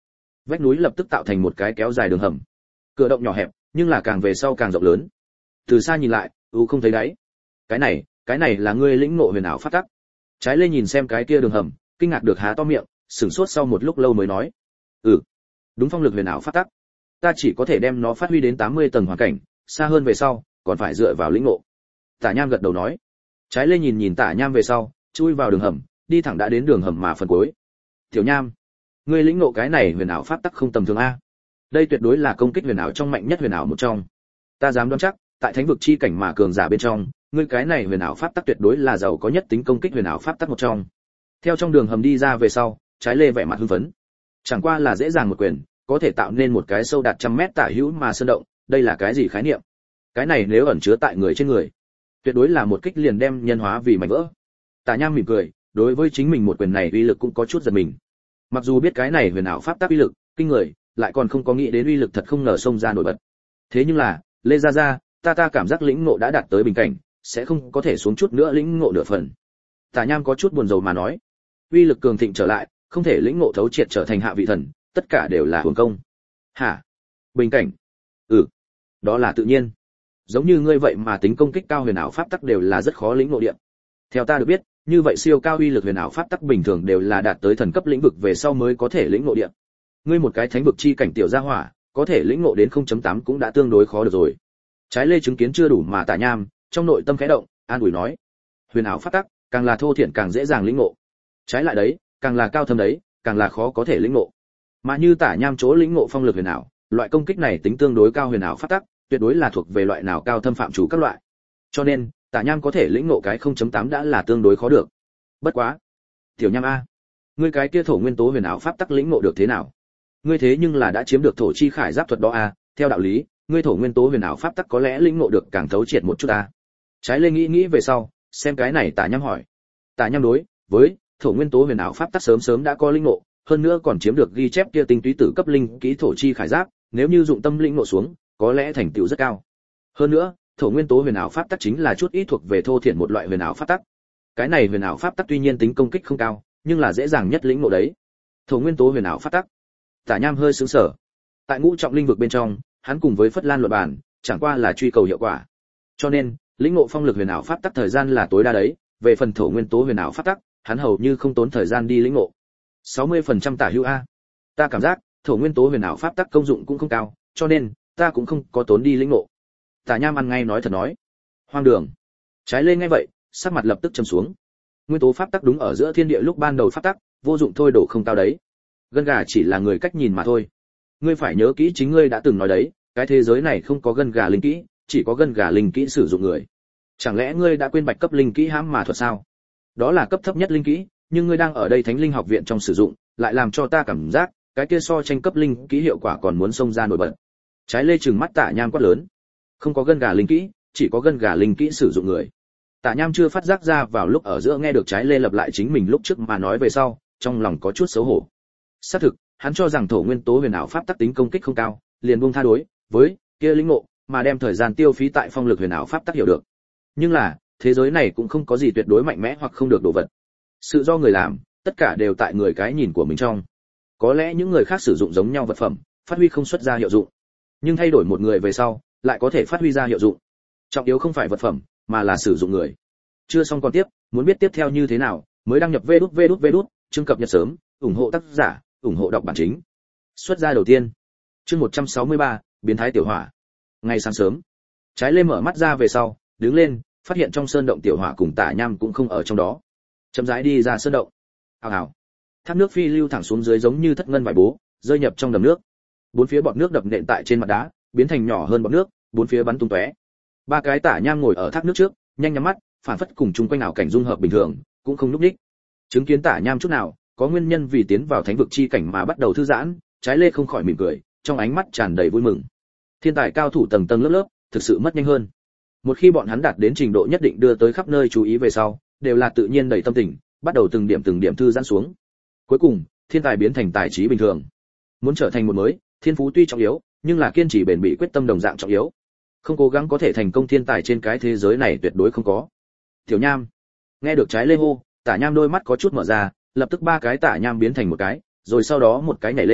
Vách núi lập tức tạo thành một cái kéo dài đường hầm. Cửa động nhỏ hẹp, nhưng là càng về sau càng rộng lớn. Từ xa nhìn lại, u không thấy đáy. Cái này, cái này là ngươi lĩnh ngộ huyền ảo pháp tắc. Trái Lê nhìn xem cái kia đường hầm, kinh ngạc được há to miệng, sửng sốt sau một lúc lâu mới nói: "Ừ, đúng, phong lực huyền ảo pháp tắc. Ta chỉ có thể đem nó phát huy đến tám mươi tầng hoàn cảnh, xa hơn về sau, còn phải dựa vào lĩnh ngộ." Tả Nham gật đầu nói. Trái Lê nhìn nhìn Tả Nham về sau, chui vào đường hầm, đi thẳng đã đến đường hầm mà phần cuối. "Tiểu Nham, ngươi lĩnh ngộ cái này huyền ảo pháp tắc không tầm thường a. Đây tuyệt đối là công kích huyền ảo trong mạnh nhất huyền ảo một trong. Ta dám đoán chắc, tại thánh vực chi cảnh mà cường giả bên trong, ngươi cái này huyền ảo pháp tắc tuyệt đối là giàu có nhất tính công kích huyền ảo pháp tắc một trong." Theo trong đường hầm đi ra về sau, Trái Lê vẻ mặt hưng phấn. Chẳng qua là dễ dàng một quyền, có thể tạo nên một cái sâu đạt trăm mét tả hữu mà sơn động, đây là cái gì khái niệm? Cái này nếu ẩn chứa tại người trên người, tuyệt đối là một kích liền đem nhân hóa vì mảnh vỡ. Tả Nham mỉm cười, đối với chính mình một quyền này uy lực cũng có chút giật mình. Mặc dù biết cái này huyền ảo pháp tắc uy lực kinh người, lại còn không có nghĩ đến uy lực thật không ngờ xông ra nổi bật. Thế nhưng là, Lê Gia Gia, ta ta cảm giác lĩnh ngộ đã đạt tới bình cảnh, sẽ không có thể xuống chút nữa lĩnh ngộ nửa phần. Tả Nham có chút buồn rầu mà nói, uy lực cường thịnh trở lại, không thể lĩnh ngộ thấu triệt trở thành hạ vị thần, tất cả đều là hưởng công. Hả? Bình cảnh? Ừ, đó là tự nhiên. Giống như ngươi vậy mà tính công kích cao huyền ảo pháp tắc đều là rất khó lĩnh ngộ địa. Theo ta được biết, như vậy siêu cao uy lực huyền ảo pháp tắc bình thường đều là đạt tới thần cấp lĩnh vực về sau mới có thể lĩnh ngộ địa. Ngươi một cái thánh vực chi cảnh tiểu gia hỏa, có thể lĩnh ngộ đến không chấm tám cũng đã tương đối khó được rồi. Trái Lê chứng kiến chưa đủ mà Tả Nham, trong nội tâm khẽ động, an ủi nói: huyền ảo pháp tắc, càng là thô thiển càng dễ dàng lĩnh ngộ. Trái lại đấy, càng là cao thâm đấy, càng là khó có thể lĩnh ngộ. Mà như Tả Nham chỗ lĩnh ngộ phong lực huyền ảo, loại công kích này tính tương đối cao huyền ảo pháp tắc, tuyệt đối là thuộc về loại nào cao thâm phạm chủ các loại. Cho nên, Tả Nham có thể lĩnh ngộ cái không chấm tám đã là tương đối khó được. Bất quá, Tiểu Nham a, ngươi cái kia thổ nguyên tố huyền ảo pháp tắc lĩnh ngộ được thế nào? Ngươi thế nhưng là đã chiếm được thổ chi khải giáp thuật đó a, theo đạo lý, ngươi thổ nguyên tố huyền ảo pháp tắc có lẽ lĩnh ngộ được càng thấu triệt một chút a. Trái Lê nghĩ nghĩ về sau, xem cái này Tả Nham hỏi. Tả Nham đối với thổ nguyên tố huyền ảo pháp tắc sớm sớm đã có lĩnh ngộ, hơn nữa còn chiếm được ghi chép kia tinh túy tử cấp linh kỹ thổ chi khải giáp, nếu như dụng tâm lĩnh ngộ xuống, có lẽ thành tựu rất cao. Hơn nữa, thổ nguyên tố huyền ảo pháp tắc chính là chút ít thuộc về thô thiển một loại huyền ảo pháp tắc. Cái này huyền ảo pháp tắc tuy nhiên tính công kích không cao, nhưng là dễ dàng nhất lĩnh ngộ đấy. Thổ nguyên tố huyền ảo pháp tắc. Tả Nham hơi sững sờ. Tại ngũ trọng linh vực bên trong, hắn cùng với Phất Lan luận bàn, chẳng qua là truy cầu hiệu quả. Cho nên, lĩnh ngộ phong lực huyền ảo pháp tắc thời gian là tối đa đấy, về phần thổ nguyên tố huyền ảo pháp tắc, hắn hầu như không tốn thời gian đi lĩnh ngộ. sáu mươi phần trăm tả hữu a. Ta cảm giác, thổ nguyên tố huyền ảo pháp tắc công dụng cũng không cao, cho nên ta cũng không có tốn đi lĩnh ngộ. Tả Nham ăn ngay nói thật nói. Hoang đường. Trái Lê nghe vậy, sắc mặt lập tức trầm xuống. Nguyên tố pháp tắc đúng ở giữa thiên địa lúc ban đầu pháp tắc, vô dụng thôi đổ không cao đấy. Gân gà chỉ là người cách nhìn mà thôi. Ngươi phải nhớ kỹ chính ngươi đã từng nói đấy, cái thế giới này không có gân gà linh kỹ, chỉ có gân gà linh kỹ sử dụng người. Chẳng lẽ ngươi đã quên bạch cấp linh kỹ hãm mà thuật sao? Đó là cấp thấp nhất linh kỹ, nhưng ngươi đang ở đây Thánh Linh học viện trong sử dụng, lại làm cho ta cảm giác, cái kia so tranh cấp linh kỹ hiệu quả còn muốn xông ra nổi bật. Trái Lê trừng mắt Tả Nham quát lớn. Không có gân gà linh kỹ, chỉ có gân gà linh kỹ sử dụng người. Tả Nham chưa phát giác ra vào lúc ở giữa nghe được Trái Lê lập lại chính mình lúc trước mà nói về sau, trong lòng có chút xấu hổ. Xác thực, hắn cho rằng thổ nguyên tố huyền ảo pháp tắc tính công kích không cao, liền buông tha đối với kia lĩnh ngộ, mà đem thời gian tiêu phí tại phong lực huyền ảo pháp tắc hiểu được. Nhưng là, thế giới này cũng không có gì tuyệt đối mạnh mẽ hoặc không được đồ vật. Sự do người làm, tất cả đều tại người cái nhìn của mình trong. Có lẽ những người khác sử dụng giống nhau vật phẩm, phát huy không xuất ra hiệu dụng. Nhưng thay đổi một người về sau, lại có thể phát huy ra hiệu dụng. Trọng yếu không phải vật phẩm, mà là sử dụng người. Chưa xong còn tiếp, muốn biết tiếp theo như thế nào, mới đăng nhập vê đút vê đút vê đút, chương cập nhật sớm, ủng hộ tác giả, ủng hộ đọc bản chính. Xuất ra đầu tiên. Chương một trăm sáu mươi ba, biến thái tiểu hỏa. Ngày sáng sớm, Trái Lê mở mắt ra về sau, đứng lên, phát hiện trong sơn động tiểu hỏa cùng Tả Nham cũng không ở trong đó. Chậm rãi đi ra sơn động. Ào ào. Thác nước phi lưu thẳng xuống dưới giống như thất ngân vải bố, rơi nhập trong đầm nước. Bốn phía bọt nước đập nện tại trên mặt đá, biến thành nhỏ hơn bọt nước, bốn phía bắn tung tóe. Ba cái Tả Nham ngồi ở thác nước trước, nhanh nhắm mắt, phản phất cùng chung quanh ảo cảnh dung hợp bình thường, cũng không lúc đích. Chứng kiến Tả Nham chút nào, có nguyên nhân vì tiến vào thánh vực chi cảnh mà bắt đầu thư giãn, Trái Lê không khỏi mỉm cười, trong ánh mắt tràn đầy vui mừng. Thiên tài cao thủ tầng tầng lớp lớp, thực sự mất nhanh hơn. Một khi bọn hắn đạt đến trình độ nhất định đưa tới khắp nơi chú ý về sau, đều là tự nhiên đầy tâm tình, bắt đầu từng điểm từng điểm thư giãn xuống. Cuối cùng, thiên tài biến thành tài trí bình thường. Muốn trở thành một mới, thiên phú tuy trọng yếu, nhưng là kiên trì bền bỉ quyết tâm đồng dạng trọng yếu. Không cố gắng có thể thành công thiên tài trên cái thế giới này tuyệt đối không có. Tiểu Nham. Nghe được Trái Lê hô, Tả Nham đôi mắt có chút mở ra, lập tức ba cái Tả Nham biến thành một cái, rồi sau đó một cái nhảy lên,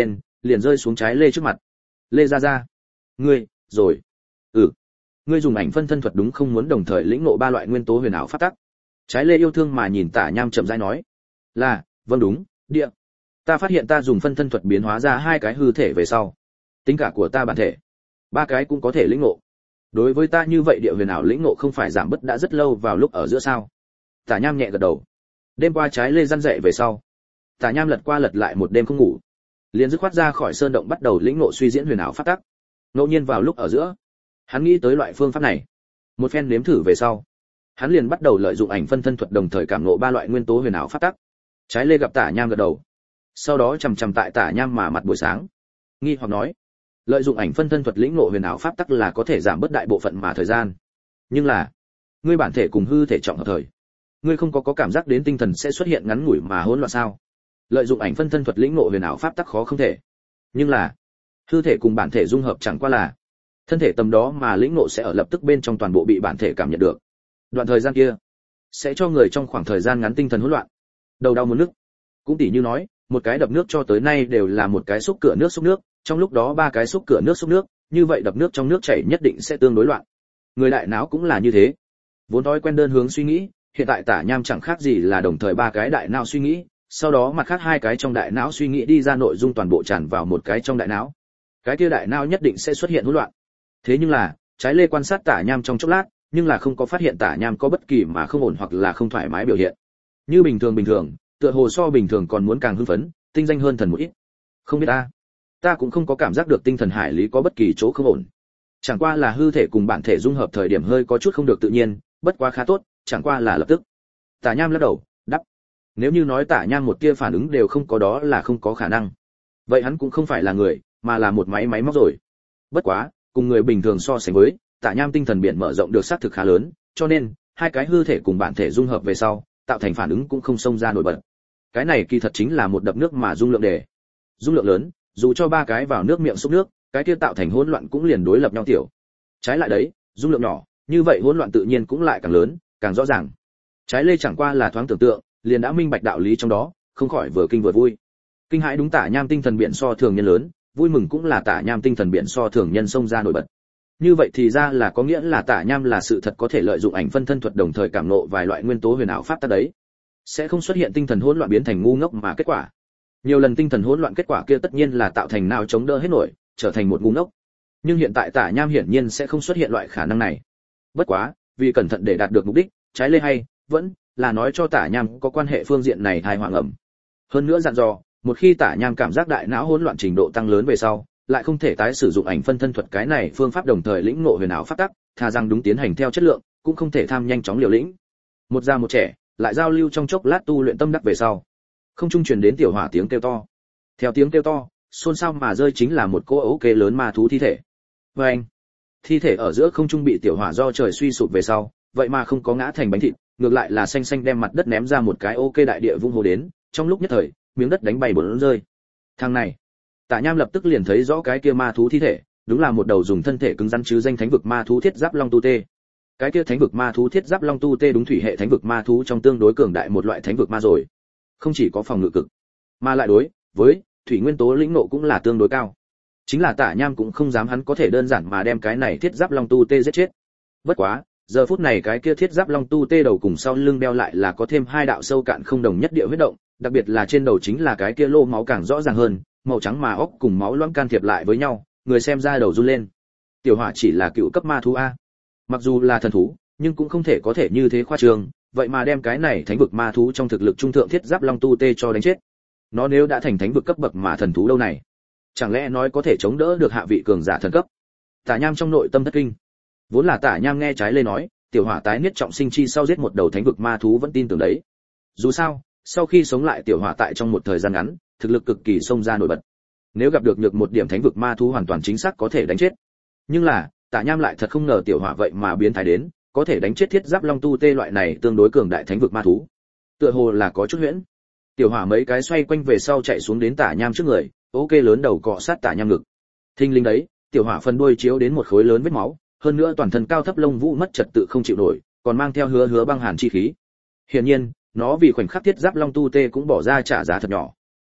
liền rơi xuống trái lê trước mặt. Lê Gia Gia, ngươi rồi. Ừ, ngươi dùng ảnh phân thân thuật đúng không, muốn đồng thời lĩnh ngộ ba loại nguyên tố huyền ảo pháp tắc. Trái lê yêu thương mà nhìn Tả Nham chậm rãi nói. Là, vâng đúng, địa. Ta phát hiện ta dùng phân thân thuật biến hóa ra hai cái hư thể về sau, tính cả của ta bản thể, ba cái cũng có thể lĩnh ngộ. Đối với ta như vậy địa huyền ảo lĩnh ngộ không phải giảm bớt đã rất lâu vào lúc ở giữa sao? Tả Nham nhẹ gật đầu. Đêm qua trái lê răn dậy về sau, Tả Nham lật qua lật lại một đêm không ngủ, liền dứt khoát ra khỏi sơn động bắt đầu lĩnh ngộ suy diễn huyền ảo pháp tắc. Ngẫu nhiên vào lúc ở giữa, hắn nghĩ tới loại phương pháp này. Một phen nếm thử về sau, hắn liền bắt đầu lợi dụng ảnh phân thân thuật đồng thời cảm ngộ ba loại nguyên tố huyền ảo pháp tắc. Trái lê gặp Tả Nham gật đầu, sau đó chằm chằm tại Tả Nham mà mặt buổi sáng, nghi hoặc nói: lợi dụng ảnh phân thân thuật lĩnh ngộ huyền ảo pháp tắc là có thể giảm bớt đại bộ phận mà thời gian, nhưng là ngươi bản thể cùng hư thể trọng hợp thời, ngươi không có có cảm giác đến tinh thần sẽ xuất hiện ngắn ngủi mà hỗn loạn sao? Lợi dụng ảnh phân thân thuật lĩnh ngộ huyền ảo pháp tắc khó không thể, nhưng là hư thể cùng bản thể dung hợp chẳng qua là thân thể tầm đó mà lĩnh ngộ sẽ ở lập tức bên trong toàn bộ bị bản thể cảm nhận được. Đoạn thời gian kia sẽ cho người trong khoảng thời gian ngắn tinh thần hỗn loạn, đầu đau muốn nức. Cũng tỉ như nói, một cái đập nước cho tới nay đều là một cái xúc cửa nước xúc nước, trong lúc đó ba cái xúc cửa nước xúc nước, như vậy đập nước trong nước chảy nhất định sẽ tương đối loạn. Người đại não cũng là như thế, vốn thói quen đơn hướng suy nghĩ, hiện tại Tả Nham chẳng khác gì là đồng thời ba cái đại não suy nghĩ, sau đó mặt khác hai cái trong đại não suy nghĩ đi ra nội dung toàn bộ tràn vào một cái trong đại não. Cái kia đại não nhất định sẽ xuất hiện hỗn loạn. Thế nhưng là, trái lê quan sát Tả Nham trong chốc lát, nhưng là không có phát hiện Tả Nham có bất kỳ mà không ổn hoặc là không thoải mái biểu hiện. Như bình thường bình thường, tựa hồ so bình thường còn muốn càng hưng phấn, tinh danh hơn thần một ít. Không biết ta, ta cũng không có cảm giác được tinh thần hải lý có bất kỳ chỗ không ổn. Chẳng qua là hư thể cùng bản thể dung hợp thời điểm hơi có chút không được tự nhiên, bất quá khá tốt, chẳng qua là lập tức. Tả Nham lắc đầu, đáp. Nếu như nói Tả Nham một tia phản ứng đều không có đó là không có khả năng. Vậy hắn cũng không phải là người, mà là một máy máy móc rồi. Bất quá, cùng người bình thường so sánh với, Tả Nham tinh thần biển mở rộng được xác thực khá lớn, cho nên hai cái hư thể cùng bản thể dung hợp về sau, tạo thành phản ứng cũng không xông ra nổi bật. Cái này kỳ thật chính là một đập nước mà dung lượng đề. Dung lượng lớn, dù cho ba cái vào nước miệng xúc nước, cái kia tạo thành hỗn loạn cũng liền đối lập nhau tiểu. Trái lại đấy, dung lượng nhỏ, như vậy hỗn loạn tự nhiên cũng lại càng lớn, càng rõ ràng. Trái lê chẳng qua là thoáng tưởng tượng, liền đã minh bạch đạo lý trong đó, không khỏi vừa kinh vừa vui. Kinh hãi đúng Tả Nham tinh thần biển so thường nhân lớn, vui mừng cũng là Tả Nham tinh thần biển so thường nhân xông ra nổi bật. Như vậy thì ra là có nghĩa là Tả Nham là sự thật có thể lợi dụng ảnh phân thân thuật đồng thời cảm ngộ vài loại nguyên tố huyền ảo pháp tắc đấy, sẽ không xuất hiện tinh thần hỗn loạn biến thành ngu ngốc mà kết quả. Nhiều lần tinh thần hỗn loạn kết quả kia tất nhiên là tạo thành não chống đỡ hết nổi, trở thành một ngu ngốc. Nhưng hiện tại Tả Nham hiển nhiên sẽ không xuất hiện loại khả năng này. Bất quá, vì cẩn thận để đạt được mục đích, trái lê hay vẫn là nói cho Tả Nham có quan hệ phương diện này hài hoàng ẩm. Hơn nữa dặn dò, một khi Tả Nham cảm giác đại não hỗn loạn trình độ tăng lớn về sau, lại không thể tái sử dụng ảnh phân thân thuật cái này phương pháp đồng thời lĩnh ngộ huyền ảo pháp tắc, thà rằng đúng tiến hành theo chất lượng, cũng không thể tham nhanh chóng liều lĩnh. Một già một trẻ, lại giao lưu trong chốc lát tu luyện tâm đắc về sau, không trung truyền đến tiểu hỏa tiếng kêu to. Theo tiếng kêu to, xôn xao mà rơi chính là một cô ấu kê lớn ma thú thi thể. Và anh, thi thể ở giữa không trung bị tiểu hỏa do trời suy sụp về sau, vậy mà không có ngã thành bánh thịt, ngược lại là xanh xanh đem mặt đất ném ra một cái ok đại địa vung hồ đến, trong lúc nhất thời, miếng đất đánh bay bốn rơi. Thằng này, Tả Nham lập tức liền thấy rõ cái kia ma thú thi thể, đúng là một đầu dùng thân thể cứng rắn chứ danh thánh vực ma thú thiết giáp long tu tê. Cái kia thánh vực ma thú thiết giáp long tu tê đúng thủy hệ thánh vực ma thú trong tương đối cường đại một loại thánh vực ma rồi. Không chỉ có phòng ngự cực, mà lại đối với thủy nguyên tố lĩnh nộ cũng là tương đối cao. Chính là Tả Nham cũng không dám hắn có thể đơn giản mà đem cái này thiết giáp long tu tê giết chết. Bất quá, giờ phút này cái kia thiết giáp long tu tê đầu cùng sau lưng đeo lại là có thêm hai đạo sâu cạn không đồng nhất địa huyết động, đặc biệt là trên đầu chính là cái kia lô máu càng rõ ràng hơn, màu trắng mà óc cùng máu loãng can thiệp lại với nhau, người xem ra đầu run lên. Tiểu hỏa chỉ là cựu cấp ma thú a, mặc dù là thần thú, nhưng cũng không thể có thể như thế khoa trương, vậy mà đem cái này thánh vực ma thú trong thực lực trung thượng thiết giáp long tu tê cho đánh chết. Nó nếu đã thành thánh vực cấp bậc mà thần thú đâu này, chẳng lẽ nói có thể chống đỡ được hạ vị cường giả thần cấp? Tả Nham trong nội tâm thất kinh. Vốn là Tả Nham nghe trái lê nói, tiểu hỏa tái niết trọng sinh chi sau giết một đầu thánh vực ma thú vẫn tin tưởng đấy. Dù sao, sau khi sống lại tiểu hỏa tại trong một thời gian ngắn, thực lực cực kỳ xông ra nổi bật. Nếu gặp được nhược một điểm thánh vực ma thú hoàn toàn chính xác có thể đánh chết. Nhưng là, Tả Nham lại thật không ngờ tiểu hỏa vậy mà biến thái đến, có thể đánh chết thiết giáp long tu tê loại này tương đối cường đại thánh vực ma thú. Tựa hồ là có chút huyễn. Tiểu hỏa mấy cái xoay quanh về sau chạy xuống đến Tả Nham trước người, ok lớn đầu cọ sát Tả Nham ngực. Thinh linh đấy, tiểu hỏa phần đuôi chiếu đến một khối lớn vết máu, hơn nữa toàn thân cao thấp lông vũ mất trật tự không chịu nổi, còn mang theo hứa hứa băng hàn chi khí. Hiển nhiên, nó vì khoảnh khắc thiết giáp long tu tê cũng bỏ ra trả giá thật nhỏ.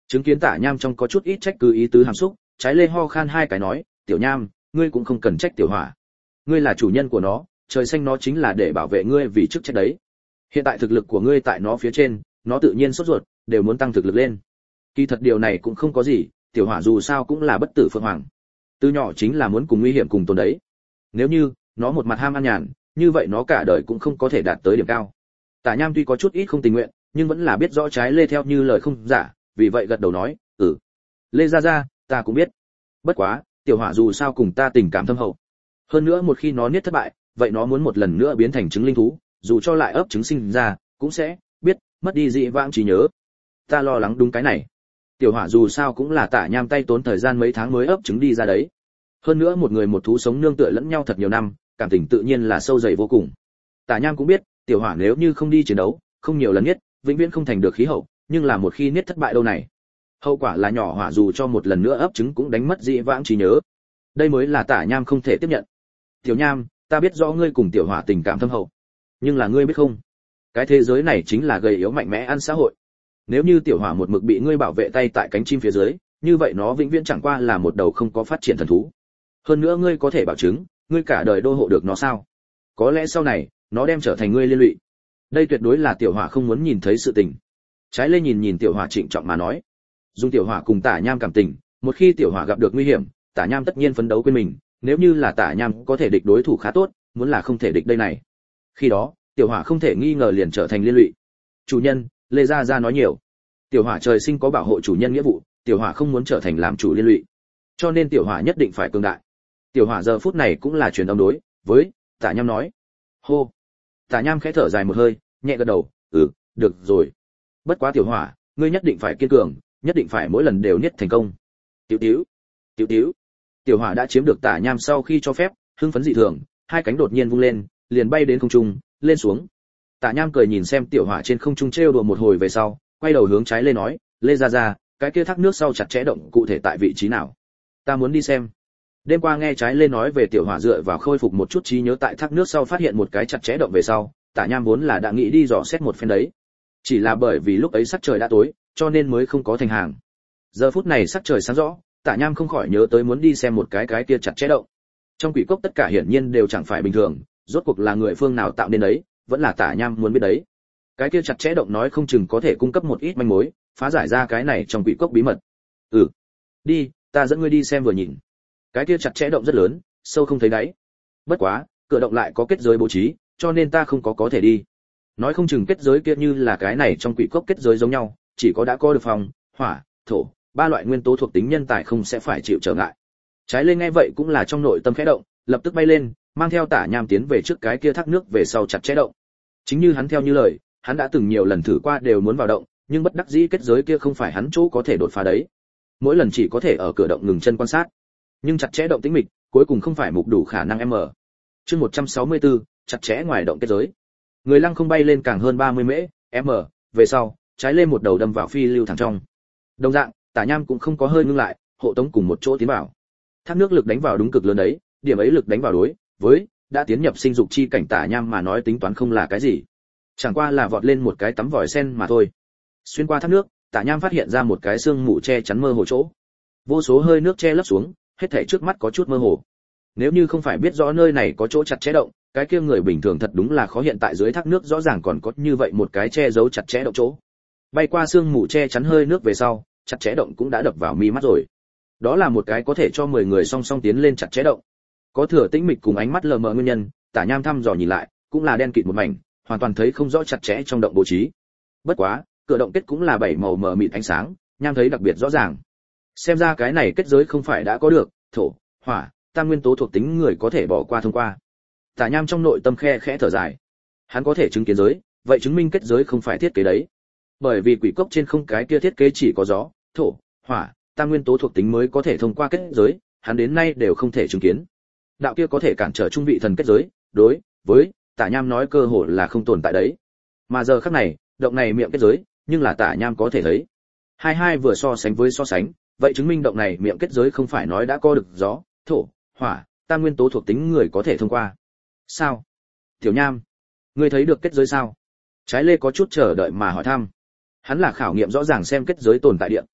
Chứng kiến Tả Nham trong có chút ít trách cứ ý tứ hàm xúc, Trái Lê ho khan hai cái nói, "Tiểu Nham, ngươi cũng không cần trách Tiểu Hỏa. Ngươi là chủ nhân của nó, trời xanh nó chính là để bảo vệ ngươi vì chức trách đấy. Hiện tại thực lực của ngươi tại nó phía trên, nó tự nhiên sốt ruột, đều muốn tăng thực lực lên. Kỳ thật điều này cũng không có gì, Tiểu Hỏa dù sao cũng là bất tử phượng hoàng. Từ nhỏ chính là muốn cùng nguy hiểm cùng tồn đấy. Nếu như nó một mặt ham ăn nhàn, như vậy nó cả đời cũng không có thể đạt tới điểm cao." Tả Nham tuy có chút ít không tình nguyện, nhưng vẫn là biết rõ Trái Lê theo như lời không giả, vì vậy gật đầu nói, "Ừ, Lê gia gia, ta cũng biết. Bất quá, Tiểu Hỏa dù sao cùng ta tình cảm thâm hậu. Hơn nữa một khi nó niết thất bại, vậy nó muốn một lần nữa biến thành trứng linh thú, dù cho lại ấp trứng sinh ra, cũng sẽ biết mất đi dị vãng trí nhớ. Ta lo lắng đúng cái này. Tiểu Hỏa dù sao cũng là Tả Nham tay tốn thời gian mấy tháng mới ấp trứng đi ra đấy. Hơn nữa một người một thú sống nương tựa lẫn nhau thật nhiều năm, cảm tình tự nhiên là sâu dày vô cùng. Tả Nham cũng biết, Tiểu Hỏa nếu như không đi chiến đấu, không nhiều lần niết, vĩnh viễn không thành được khí hậu, nhưng là một khi niết thất bại đâu này, hậu quả là nhỏ Hỏa dù cho một lần nữa ấp trứng cũng đánh mất dị vãng trí nhớ. Đây mới là Tả Nham không thể tiếp nhận. Tiểu Nham, ta biết rõ ngươi cùng Tiểu Hỏa tình cảm thâm hậu, nhưng là ngươi biết không, cái thế giới này chính là gầy yếu mạnh mẽ ăn xã hội. Nếu như Tiểu Hỏa một mực bị ngươi bảo vệ tay tại cánh chim phía dưới, như vậy nó vĩnh viễn chẳng qua là một đầu không có phát triển thần thú. Hơn nữa ngươi có thể bảo chứng, ngươi cả đời đô hộ được nó sao? Có lẽ sau này, nó đem trở thành ngươi liên lụy. Đây tuyệt đối là Tiểu Hỏa không muốn nhìn thấy sự tình. Trái Lê nhìn nhìn Tiểu Hỏa trịnh trọng mà nói, dùng Tiểu Hỏa cùng Tả Nham cảm tình, một khi Tiểu Hỏa gặp được nguy hiểm, Tả Nham tất nhiên phấn đấu quên mình, nếu như là Tả Nham có thể địch đối thủ khá tốt, muốn là không thể địch đây này. Khi đó, Tiểu Hỏa không thể nghi ngờ liền trở thành liên lụy. Chủ nhân, Lê gia gia nói nhiều. Tiểu Hỏa trời sinh có bảo hộ chủ nhân nghĩa vụ, Tiểu Hỏa không muốn trở thành làm chủ liên lụy. Cho nên Tiểu Hỏa nhất định phải cường đại. Tiểu Hỏa giờ phút này cũng là truyền âm đối với Tả Nham nói. Hô. Tả Nham khẽ thở dài một hơi, nhẹ gật đầu, "Ừ, được rồi. Bất quá Tiểu Hỏa, ngươi nhất định phải kiên cường, nhất định phải mỗi lần đều niết thành công." Tiểu Tiểu, Tiểu Tiểu. Tiểu Hỏa đã chiếm được Tả Nham sau khi cho phép, hưng phấn dị thường, hai cánh đột nhiên vung lên, liền bay đến không trung, lên xuống. Tả Nham cười nhìn xem Tiểu Hỏa trên không trung trêu đùa một hồi về sau, quay đầu hướng Trái Lê nói, "Lê gia gia, cái kia thác nước sau chặt chẽ động cụ thể tại vị trí nào? Ta muốn đi xem." Đêm qua nghe Trái Lê nói về Tiểu Hỏa dựa vào khôi phục một chút trí nhớ tại thác nước sau phát hiện một cái chặt chẽ động về sau, Tả Nham vốn là đã nghĩ đi dò xét một phen đấy. Chỉ là bởi vì lúc ấy sắc trời đã tối, cho nên mới không có thành hàng. Giờ phút này sắc trời sáng rõ, Tả Nham không khỏi nhớ tới muốn đi xem một cái cái kia chặt chẽ động. Trong quỷ cốc tất cả hiển nhiên đều chẳng phải bình thường, rốt cuộc là người phương nào tạo nên đấy, vẫn là Tả Nham muốn biết đấy. Cái kia chặt chẽ động nói không chừng có thể cung cấp một ít manh mối, phá giải ra cái này trong quỷ cốc bí mật. "Ừ, đi, ta dẫn ngươi đi xem vừa nhìn." Cái kia chặt chẽ động rất lớn, sâu không thấy đáy. Bất quá, cửa động lại có kết giới bố trí, cho nên ta không có có thể đi. Nói không chừng kết giới kia như là cái này trong quỷ cốc kết giới giống nhau, chỉ có đã có được phòng, hỏa, thổ, ba loại nguyên tố thuộc tính nhân tài không sẽ phải chịu trở ngại. Trái Lê nghe vậy cũng là trong nội tâm khẽ động, lập tức bay lên, mang theo Tả Nham tiến về trước cái kia thác nước về sau chặt chẽ động. Chính như hắn theo như lời, hắn đã từng nhiều lần thử qua đều muốn vào động, nhưng bất đắc dĩ kết giới kia không phải hắn chỗ có thể đột phá đấy. Mỗi lần chỉ có thể ở cửa động ngừng chân quan sát. Nhưng chặt chẽ động tĩnh mịch, cuối cùng không phải mục đủ khả năng em mở. Chương một trăm sáu mươi tư, chặt chẽ ngoài động kết giới. Người lăng không bay lên càng hơn ba mươi mễ, m, về sau, Trái Lê một đầu đâm vào phi lưu thẳng trong. Đồng dạng, Tả Nham cũng không có hơi ngưng lại, hộ tống cùng một chỗ tiến vào. Thác nước lực đánh vào đúng cực lớn đấy, điểm ấy lực đánh vào đối với đã tiến nhập sinh dục chi cảnh Tả Nham mà nói tính toán không là cái gì, chẳng qua là vọt lên một cái tắm vòi sen mà thôi. Xuyên qua thác nước, Tả Nham phát hiện ra một cái xương mù che chắn mơ hồ chỗ, vô số hơi nước che lấp xuống, hết thảy trước mắt có chút mơ hồ. Nếu như không phải biết rõ nơi này có chỗ chặt chẽ động, cái kia người bình thường thật đúng là khó hiện tại dưới thác nước rõ ràng còn có như vậy một cái che giấu chặt chẽ động chỗ. Bay qua xương mù che chắn hơi nước về sau, chặt chẽ động cũng đã đập vào mi mắt rồi. Đó là một cái có thể cho mười người song song tiến lên chặt chẽ động. Có thừa tĩnh mịch cùng ánh mắt lờ mờ nguyên nhân, Tả Nham thăm dò nhìn lại, cũng là đen kịt một mảnh, hoàn toàn thấy không rõ chặt chẽ trong động bố trí. Bất quá, cửa động kết cũng là bảy màu mờ mịt ánh sáng, Nham thấy đặc biệt rõ ràng. Xem ra cái này kết giới không phải đã có được thổ, hỏa, tam nguyên tố thuộc tính người có thể bỏ qua thông qua. Tả Nham trong nội tâm khe khẽ thở dài. Hắn có thể chứng kiến giới, vậy chứng minh kết giới không phải thiết kế đấy. Bởi vì quỷ cốc trên không cái kia thiết kế chỉ có gió, thổ, hỏa, tam nguyên tố thuộc tính mới có thể thông qua kết giới, hắn đến nay đều không thể chứng kiến. Đạo kia có thể cản trở trung vị thần kết giới, đối với Tả Nham nói cơ hội là không tồn tại đấy. Mà giờ khắc này, động này miệng kết giới, nhưng là Tả Nham có thể thấy. Hai hai vừa so sánh với so sánh, vậy chứng minh động này miệng kết giới không phải nói đã có được gió, thổ, hỏa, tam nguyên tố thuộc tính người có thể thông qua. Sao? Tiểu Nham, ngươi thấy được kết giới sao? Trái Lê có chút chờ đợi mà hỏi thăm. Hắn là khảo nghiệm rõ ràng xem kết giới tồn tại địa.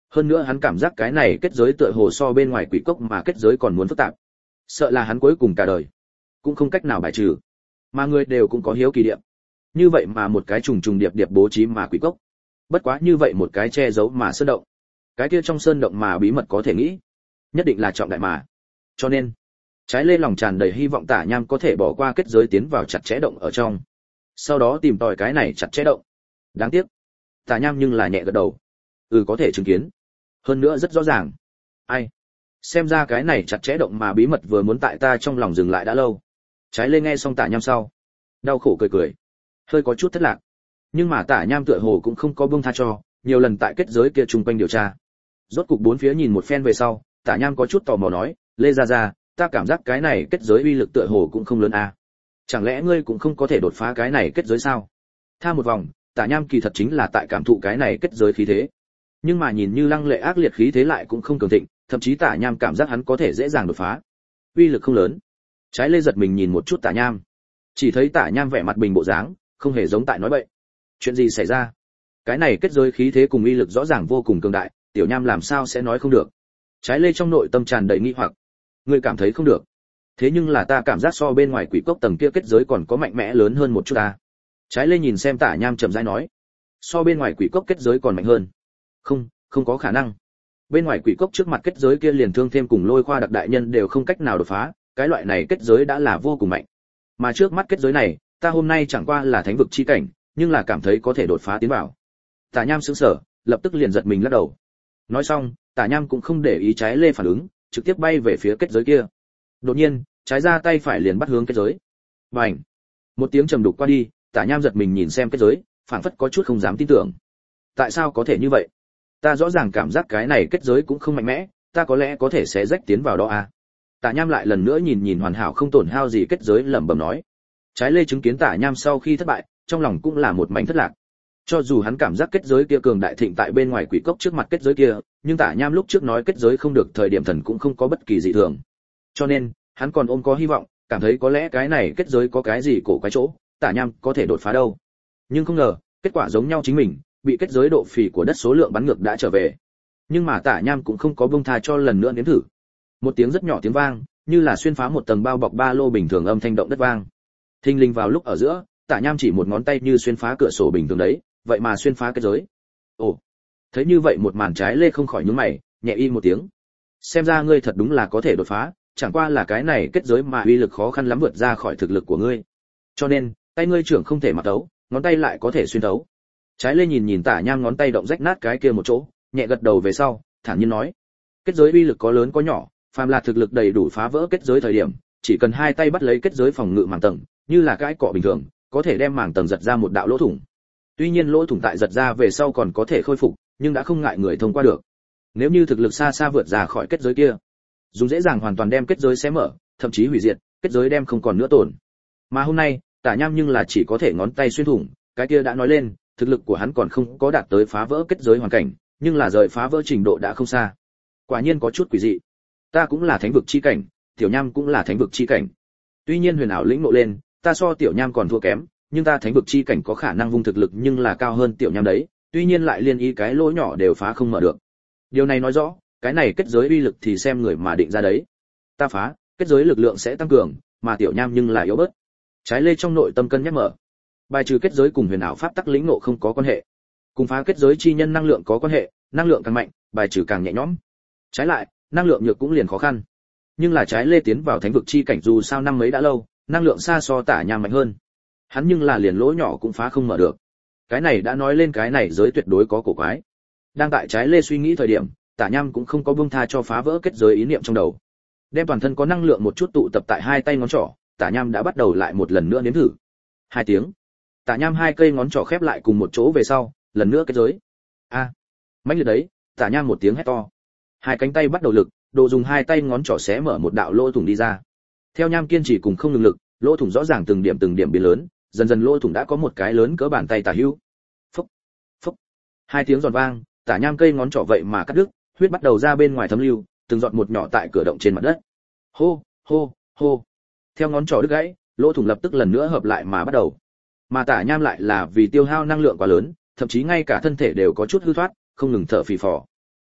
Hơn nữa hắn cảm giác cái này kết giới tựa hồ so bên ngoài quỷ cốc mà kết giới còn muốn phức tạp, sợ là hắn cuối cùng cả đời cũng không cách nào bài trừ. Mà người đều cũng có hiếu kỳ điểm. Như vậy mà một cái trùng trùng điệp điệp bố trí mà quỷ cốc, bất quá như vậy một cái che giấu mà sơn động, cái kia trong sơn động mà bí mật có thể nghĩ, nhất định là trọng đại mà. Cho nên, trái lê lòng tràn đầy hy vọng Tả Nham có thể bỏ qua kết giới tiến vào chặt chẽ động ở trong, sau đó tìm tòi cái này chặt chẽ động. Đáng tiếc, Tả Nham nhưng là nhẹ gật đầu. Ừ, có thể chứng kiến. Hơn nữa rất rõ ràng. Ai? Xem ra cái này chặt chẽ động mà bí mật vừa muốn tại ta trong lòng dừng lại đã lâu. Trái lê nghe xong Tả Nham sau, đau khổ cười cười, hơi có chút thất lạc. Nhưng mà Tả Nham tựa hồ cũng không có buông tha cho, nhiều lần tại kết giới kia chung quanh điều tra. Rốt cục bốn phía nhìn một phen về sau, Tả Nham có chút tò mò nói, "Lê gia gia, ta cảm giác cái này kết giới uy lực tựa hồ cũng không lớn a. À. Chẳng lẽ ngươi cũng không có thể đột phá cái này kết giới sao?" Tha một vòng, Tả Nham kỳ thật chính là tại cảm thụ cái này kết giới khí thế. Nhưng mà nhìn như lăng lệ ác liệt khí thế lại cũng không cường thịnh, thậm chí Tả Nham cảm giác hắn có thể dễ dàng đột phá. Uy lực không lớn. Trái lê giật mình nhìn một chút Tả Nham, chỉ thấy Tả Nham vẻ mặt bình bộ dáng, không hề giống tại nói bậy. Chuyện gì xảy ra? Cái này kết giới khí thế cùng uy lực rõ ràng vô cùng cường đại, Tiểu Nham làm sao sẽ nói không được? Trái lê trong nội tâm tràn đầy nghi hoặc. Ngươi cảm thấy không được? Thế nhưng là ta cảm giác so bên ngoài quỷ cốc tầng kia kết giới còn có mạnh mẽ lớn hơn một chút ta. Trái lê nhìn xem Tả Nham chậm rãi nói, so bên ngoài quỷ cốc kết giới còn mạnh hơn. Không, không có khả năng. Bên ngoài quỷ cốc trước mặt kết giới kia liền thương thêm cùng lôi khoa đặc đại nhân đều không cách nào đột phá, cái loại này kết giới đã là vô cùng mạnh. Mà trước mắt kết giới này, ta hôm nay chẳng qua là thánh vực chi cảnh, nhưng là cảm thấy có thể đột phá tiến vào. Tả Nham sững sờ, lập tức liền giật mình lắc đầu. Nói xong, Tả Nham cũng không để ý trái lê phản ứng, trực tiếp bay về phía kết giới kia. Đột nhiên, trái ra tay phải liền bắt hướng kết giới. Bành! Một tiếng trầm đục qua đi, Tả Nham giật mình nhìn xem kết giới, phảng phất có chút không dám tin tưởng. Tại sao có thể như vậy? Ta rõ ràng cảm giác cái này kết giới cũng không mạnh mẽ, ta có lẽ có thể sẽ rách tiến vào đó à? Tả Nham lại lần nữa nhìn nhìn hoàn hảo không tổn hao gì kết giới lẩm bẩm nói. Trái lê chứng kiến Tả Nham sau khi thất bại, trong lòng cũng là một mảnh thất lạc. Cho dù hắn cảm giác kết giới kia cường đại thịnh tại bên ngoài quỷ cốc trước mặt kết giới kia, nhưng Tả Nham lúc trước nói kết giới không được thời điểm thần cũng không có bất kỳ dị thường. Cho nên, hắn còn ôm có hy vọng, cảm thấy có lẽ cái này kết giới có cái gì cổ quái chỗ, Tả Nham có thể đột phá đâu. Nhưng không ngờ, kết quả giống nhau chính mình, bị kết giới độ phì của đất số lượng bắn ngược đã trở về. Nhưng mà Tả Nham cũng không có buông tha cho lần nữa nếm thử. Một tiếng rất nhỏ tiếng vang, như là xuyên phá một tầng bao bọc ba lô bình thường âm thanh động đất vang. Thình lình vào lúc ở giữa, Tả Nham chỉ một ngón tay như xuyên phá cửa sổ bình thường đấy, vậy mà xuyên phá kết giới. Ồ, thấy như vậy một màn trái lê không khỏi nhướng mày, nhẹ y một tiếng. Xem ra ngươi thật đúng là có thể đột phá, chẳng qua là cái này kết giới mà uy lực khó khăn lắm vượt ra khỏi thực lực của ngươi. Cho nên, tay ngươi trưởng không thể mặc tấu, ngón tay lại có thể xuyên tấu. Trái lê nhìn nhìn Tả Nham ngón tay động rách nát cái kia một chỗ, nhẹ gật đầu về sau, thản nhiên nói: kết giới uy lực có lớn có nhỏ, phàm là thực lực đầy đủ phá vỡ kết giới thời điểm, chỉ cần hai tay bắt lấy kết giới phòng ngự màng tầng, như là cái cọ bình thường, có thể đem màng tầng giật ra một đạo lỗ thủng. Tuy nhiên lỗ thủng tại giật ra về sau còn có thể khôi phục, nhưng đã không ngại người thông qua được. Nếu như thực lực xa xa vượt ra khỏi kết giới kia, dùng dễ dàng hoàn toàn đem kết giới xé mở, thậm chí hủy diệt, kết giới đem không còn nữa tổn. Mà hôm nay, Tả Nham nhưng là chỉ có thể ngón tay xuyên thủng, cái kia đã nói lên, thực lực của hắn còn không có đạt tới phá vỡ kết giới hoàn cảnh, nhưng là rời phá vỡ trình độ đã không xa. Quả nhiên có chút quỷ dị. Ta cũng là thánh vực chi cảnh, Tiểu Nham cũng là thánh vực chi cảnh. Tuy nhiên huyền ảo lĩnh ngộ lên, ta so Tiểu Nham còn thua kém, nhưng ta thánh vực chi cảnh có khả năng vung thực lực nhưng là cao hơn Tiểu Nham đấy, tuy nhiên lại liên ý cái lỗ nhỏ đều phá không mở được. Điều này nói rõ, cái này kết giới uy lực thì xem người mà định ra đấy. Ta phá, kết giới lực lượng sẽ tăng cường, mà Tiểu Nham nhưng là yếu bớt. Trái lê trong nội tâm cân nhắc mở. Bài trừ kết giới cùng huyền ảo pháp tắc lĩnh ngộ không có quan hệ, cùng phá kết giới chi nhân năng lượng có quan hệ, năng lượng càng mạnh, bài trừ càng nhẹ nhõm. Trái lại, năng lượng nhược cũng liền khó khăn. Nhưng là trái lê tiến vào thánh vực chi cảnh dù sao năm mấy đã lâu, năng lượng xa so Tả Nham mạnh hơn. Hắn nhưng là liền lỗ nhỏ cũng phá không mở được. Cái này đã nói lên cái này giới tuyệt đối có cổ quái. Đang tại trái lê suy nghĩ thời điểm, Tả Nham cũng không có buông tha cho phá vỡ kết giới ý niệm trong đầu. Đem toàn thân có năng lượng một chút tụ tập tại hai tay ngón trỏ, Tả Nham đã bắt đầu lại một lần nữa nếm thử. Hai tiếng. Tả Nham hai cây ngón trỏ khép lại cùng một chỗ về sau, lần nữa kết giới. A, à, mãnh liệt đấy, Tả Nham một tiếng hét to. Hai cánh tay bắt đầu lực, đồ dùng hai tay ngón trỏ xé mở một đạo lỗ thủng đi ra. Theo Nham kiên trì cùng không ngừng lực, lỗ thủng rõ ràng từng điểm từng điểm biến lớn, dần dần lỗ thủng đã có một cái lớn cỡ bàn tay tả hữu. Phốc, phốc. Hai tiếng giòn vang, Tả Nham cây ngón trỏ vậy mà cắt đứt, huyết bắt đầu ra bên ngoài thấm lưu, từng giọt một nhỏ tại cửa động trên mặt đất. Hô, hô, hô. Theo ngón trỏ đứt gãy, lỗ thủng lập tức lần nữa hợp lại mà bắt đầu. Mà Tả Nham lại là vì tiêu hao năng lượng quá lớn, thậm chí ngay cả thân thể đều có chút hư thoát, không ngừng thở phì phò.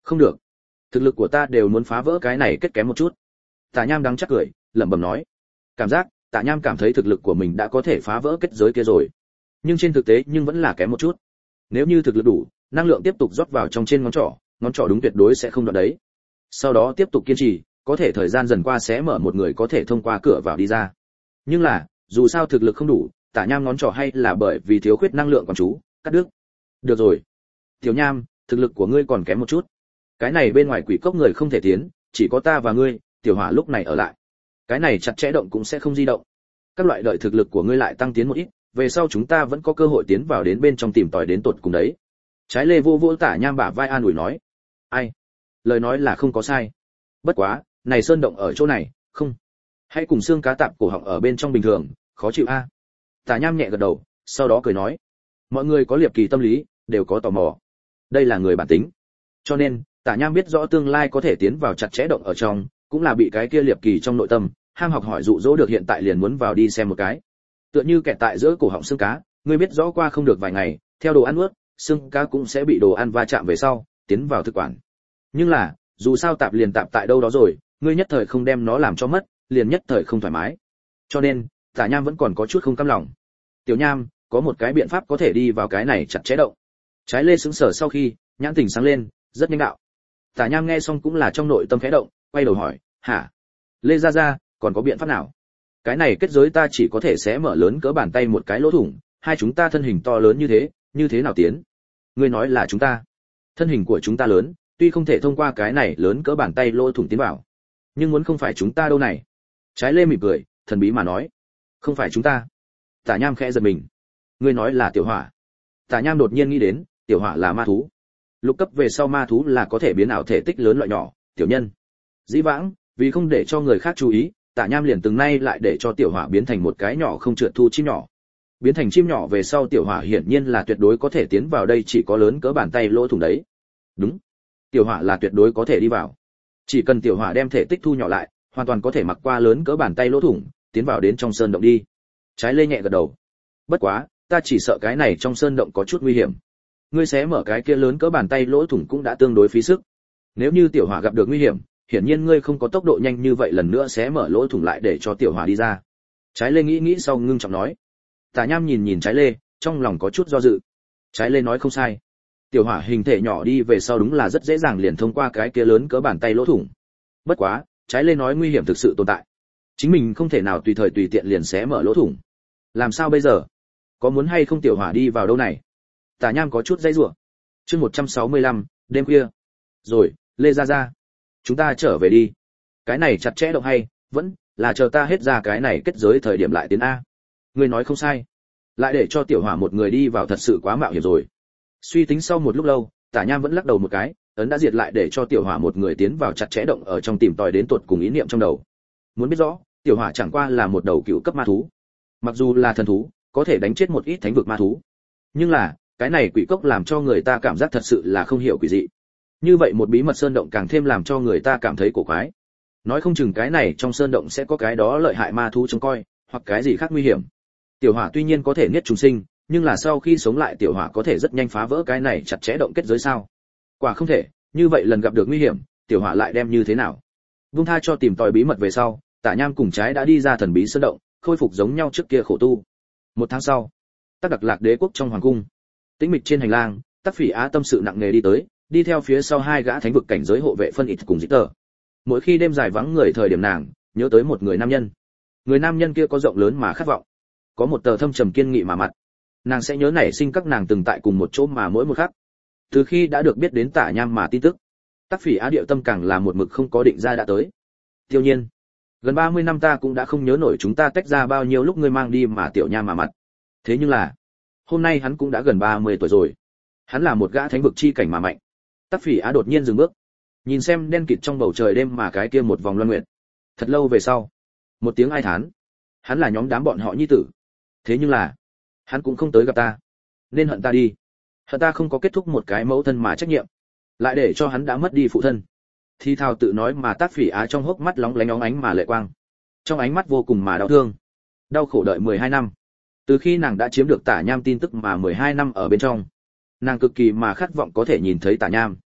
Không được, thực lực của ta đều muốn phá vỡ cái này kết kém một chút. Tả Nham đắng chắc cười, lẩm bẩm nói. Cảm giác, Tả Nham cảm thấy thực lực của mình đã có thể phá vỡ kết giới kia rồi, nhưng trên thực tế nhưng vẫn là kém một chút. Nếu như thực lực đủ, năng lượng tiếp tục rót vào trong trên ngón trỏ, ngón trỏ đúng tuyệt đối sẽ không đoạn đấy. Sau đó tiếp tục kiên trì, có thể thời gian dần qua sẽ mở một người có thể thông qua cửa vào đi ra. Nhưng là, dù sao thực lực không đủ, Tả Nham ngón trỏ hay là bởi vì thiếu khuyết năng lượng quán chú, cắt đứt. Được rồi, Tiểu Nham, thực lực của ngươi còn kém một chút. Cái này bên ngoài quỷ cốc người không thể tiến, chỉ có ta và ngươi, Tiểu Hỏa lúc này ở lại. Cái này chặt chẽ động cũng sẽ không di động. Các loại đợi thực lực của ngươi lại tăng tiến một ít, về sau chúng ta vẫn có cơ hội tiến vào đến bên trong tìm tòi đến tột cùng đấy. Trái Lê vô vô Tả Nham bả vai an ủi nói. Ai? Lời nói là không có sai. Bất quá, này sơn động ở chỗ này, không. Hãy cùng xương cá tạp cổ họng ở bên trong bình thường, khó chịu a. À? Tả Nham nhẹ gật đầu, sau đó cười nói. Mọi người có liệp kỳ tâm lý, đều có tò mò. Đây là người bản tính. Cho nên, Tả Nham biết rõ tương lai có thể tiến vào chặt chẽ động ở trong, cũng là bị cái kia liệp kỳ trong nội tâm, ham học hỏi dụ dỗ được hiện tại liền muốn vào đi xem một cái. Tựa như kẹt tại giữa cổ họng xương cá, ngươi biết rõ qua không được vài ngày, theo đồ ăn nuốt, xương cá cũng sẽ bị đồ ăn va chạm về sau, tiến vào thực quản. Nhưng là, dù sao tạp liền tạp tại đâu đó rồi, ngươi nhất thời không đem nó làm cho mất, liền nhất thời không thoải mái. Cho nên, Tả Nham vẫn còn có chút không cam lòng. Tiểu Nham, có một cái biện pháp có thể đi vào cái này chặt chẽ động. Trái Lê sững sờ sau khi, nhãn tình sáng lên, rất nhanh đạo. Tả Nham nghe xong cũng là trong nội tâm khẽ động, quay đầu hỏi, hả? Lê gia gia, còn có biện pháp nào? Cái này kết giới ta chỉ có thể sẽ mở lớn cỡ bàn tay một cái lỗ thủng, hai chúng ta thân hình to lớn như thế, như thế nào tiến? Ngươi nói là chúng ta? Thân hình của chúng ta lớn, tuy không thể thông qua cái này lớn cỡ bàn tay lỗ thủng tiến vào, nhưng muốn không phải chúng ta đâu này. Trái Lê mỉm cười, thần bí mà nói, không phải chúng ta. Tả Nham khẽ giật mình. Ngươi nói là Tiểu Hỏa? Tả Nham đột nhiên nghĩ đến, Tiểu Hỏa là ma thú. Lục cấp về sau ma thú là có thể biến ảo thể tích lớn loại nhỏ, tiểu nhân. Dĩ vãng, vì không để cho người khác chú ý, Tả Nham liền từng nay lại để cho Tiểu Hỏa biến thành một cái nhỏ không trượt thu chim nhỏ. Biến thành chim nhỏ về sau Tiểu Hỏa hiển nhiên là tuyệt đối có thể tiến vào đây, chỉ có lớn cỡ bàn tay lỗ thủng đấy. Đúng, Tiểu Hỏa là tuyệt đối có thể đi vào. Chỉ cần Tiểu Hỏa đem thể tích thu nhỏ lại, hoàn toàn có thể mặc qua lớn cỡ bàn tay lỗ thủng, tiến vào đến trong sơn động đi. Trái Lê nhẹ gật đầu. Bất quá, ta chỉ sợ cái này trong sơn động có chút nguy hiểm. Ngươi xé mở cái kia lớn cỡ bàn tay lỗ thủng cũng đã tương đối phí sức. Nếu như Tiểu Hỏa gặp được nguy hiểm, hiển nhiên ngươi không có tốc độ nhanh như vậy lần nữa xé mở lỗ thủng lại để cho Tiểu Hỏa đi ra. Trái Lê nghĩ nghĩ sau ngưng trọng nói. Tả Nham nhìn nhìn Trái Lê, trong lòng có chút do dự. Trái Lê nói không sai. Tiểu Hỏa hình thể nhỏ đi về sau đúng là rất dễ dàng liền thông qua cái kia lớn cỡ bàn tay lỗ thủng. Bất quá, Trái Lê nói nguy hiểm thực sự tồn tại. Chính mình không thể nào tùy thời tùy tiện liền xé mở lỗ thủng. Làm sao bây giờ? Có muốn hay không Tiểu Hỏa đi vào đâu này? Tả Nham có chút dây rủa. Chương một trăm sáu mươi lăm, đêm khuya. Rồi, Lê gia gia, chúng ta trở về đi. Cái này chặt chẽ động hay, vẫn là chờ ta hết ra cái này kết giới thời điểm lại tiến a. Ngươi nói không sai. Lại để cho Tiểu Hỏa một người đi vào thật sự quá mạo hiểm rồi. Suy tính sau một lúc lâu, Tả Nham vẫn lắc đầu một cái, ấn đã diệt lại để cho Tiểu Hỏa một người tiến vào chặt chẽ động ở trong tìm tòi đến tuột cùng ý niệm trong đầu. Muốn biết rõ, Tiểu Hỏa chẳng qua là một đầu cựu cấp ma thú. Mặc dù là thần thú, có thể đánh chết một ít thánh vực ma thú. Nhưng là, cái này quỷ cốc làm cho người ta cảm giác thật sự là không hiểu quỷ dị. Như vậy một bí mật sơn động càng thêm làm cho người ta cảm thấy cổ quái. Nói không chừng cái này trong sơn động sẽ có cái đó lợi hại ma thú trông coi, hoặc cái gì khác nguy hiểm. Tiểu Hỏa tuy nhiên có thể niết trùng sinh, nhưng là sau khi sống lại Tiểu Hỏa có thể rất nhanh phá vỡ cái này chặt chẽ động kết giới sao? Quả không thể, như vậy lần gặp được nguy hiểm, Tiểu Hỏa lại đem như thế nào? Vung tha cho tìm tòi bí mật về sau, Tả Nham cùng Trái đã đi ra thần bí sơn động, khôi phục giống nhau trước kia khổ tu. Một tháng sau, Tắc Đặc Lạc Đế quốc trong hoàng cung, tĩnh mịch trên hành lang, Tắc Phỉ Á tâm sự nặng nề đi tới, đi theo phía sau hai gã thánh vực cảnh giới hộ vệ phân ít cùng dĩ tờ. Mỗi khi đêm dài vắng người thời điểm nàng nhớ tới một người nam nhân. Người nam nhân kia có rộng lớn mà khát vọng, có một tờ thâm trầm kiên nghị mà mặt. Nàng sẽ nhớ nảy sinh các nàng từng tại cùng một chỗ mà mỗi một khắc. Từ khi đã được biết đến Tả Nham mà tin tức, Tắc Phỉ Á điệu tâm càng là một mực không có định ra đã tới. Tiêu nhiên, gần ba mươi năm ta cũng đã không nhớ nổi chúng ta tách ra bao nhiêu lúc ngươi mang đi mà Tiểu Nham mà mặt. Thế nhưng là, hôm nay hắn cũng đã gần ba mươi tuổi rồi. Hắn là một gã thánh vực chi cảnh mà mạnh. Tắc Phỉ Á đột nhiên dừng bước, nhìn xem đen kịt trong bầu trời đêm mà cái kia một vòng loan nguyệt. Thật lâu về sau, một tiếng ai thán. Hắn là nhóm đám bọn họ nhi tử. Thế nhưng là, hắn cũng không tới gặp ta. Nên hận ta đi. Hận ta không có kết thúc một cái mẫu thân mà trách nhiệm, lại để cho hắn đã mất đi phụ thân. Thi thao tự nói mà Tắc Phỉ Á trong hốc mắt lóng lánh óng ánh mà lệ quang. Trong ánh mắt vô cùng mà đau thương. Đau khổ đợi mười hai năm. Từ khi nàng đã chiếm được Tả Nham tin tức mà mười hai năm ở bên trong, nàng cực kỳ mà khát vọng có thể nhìn thấy Tả Nham.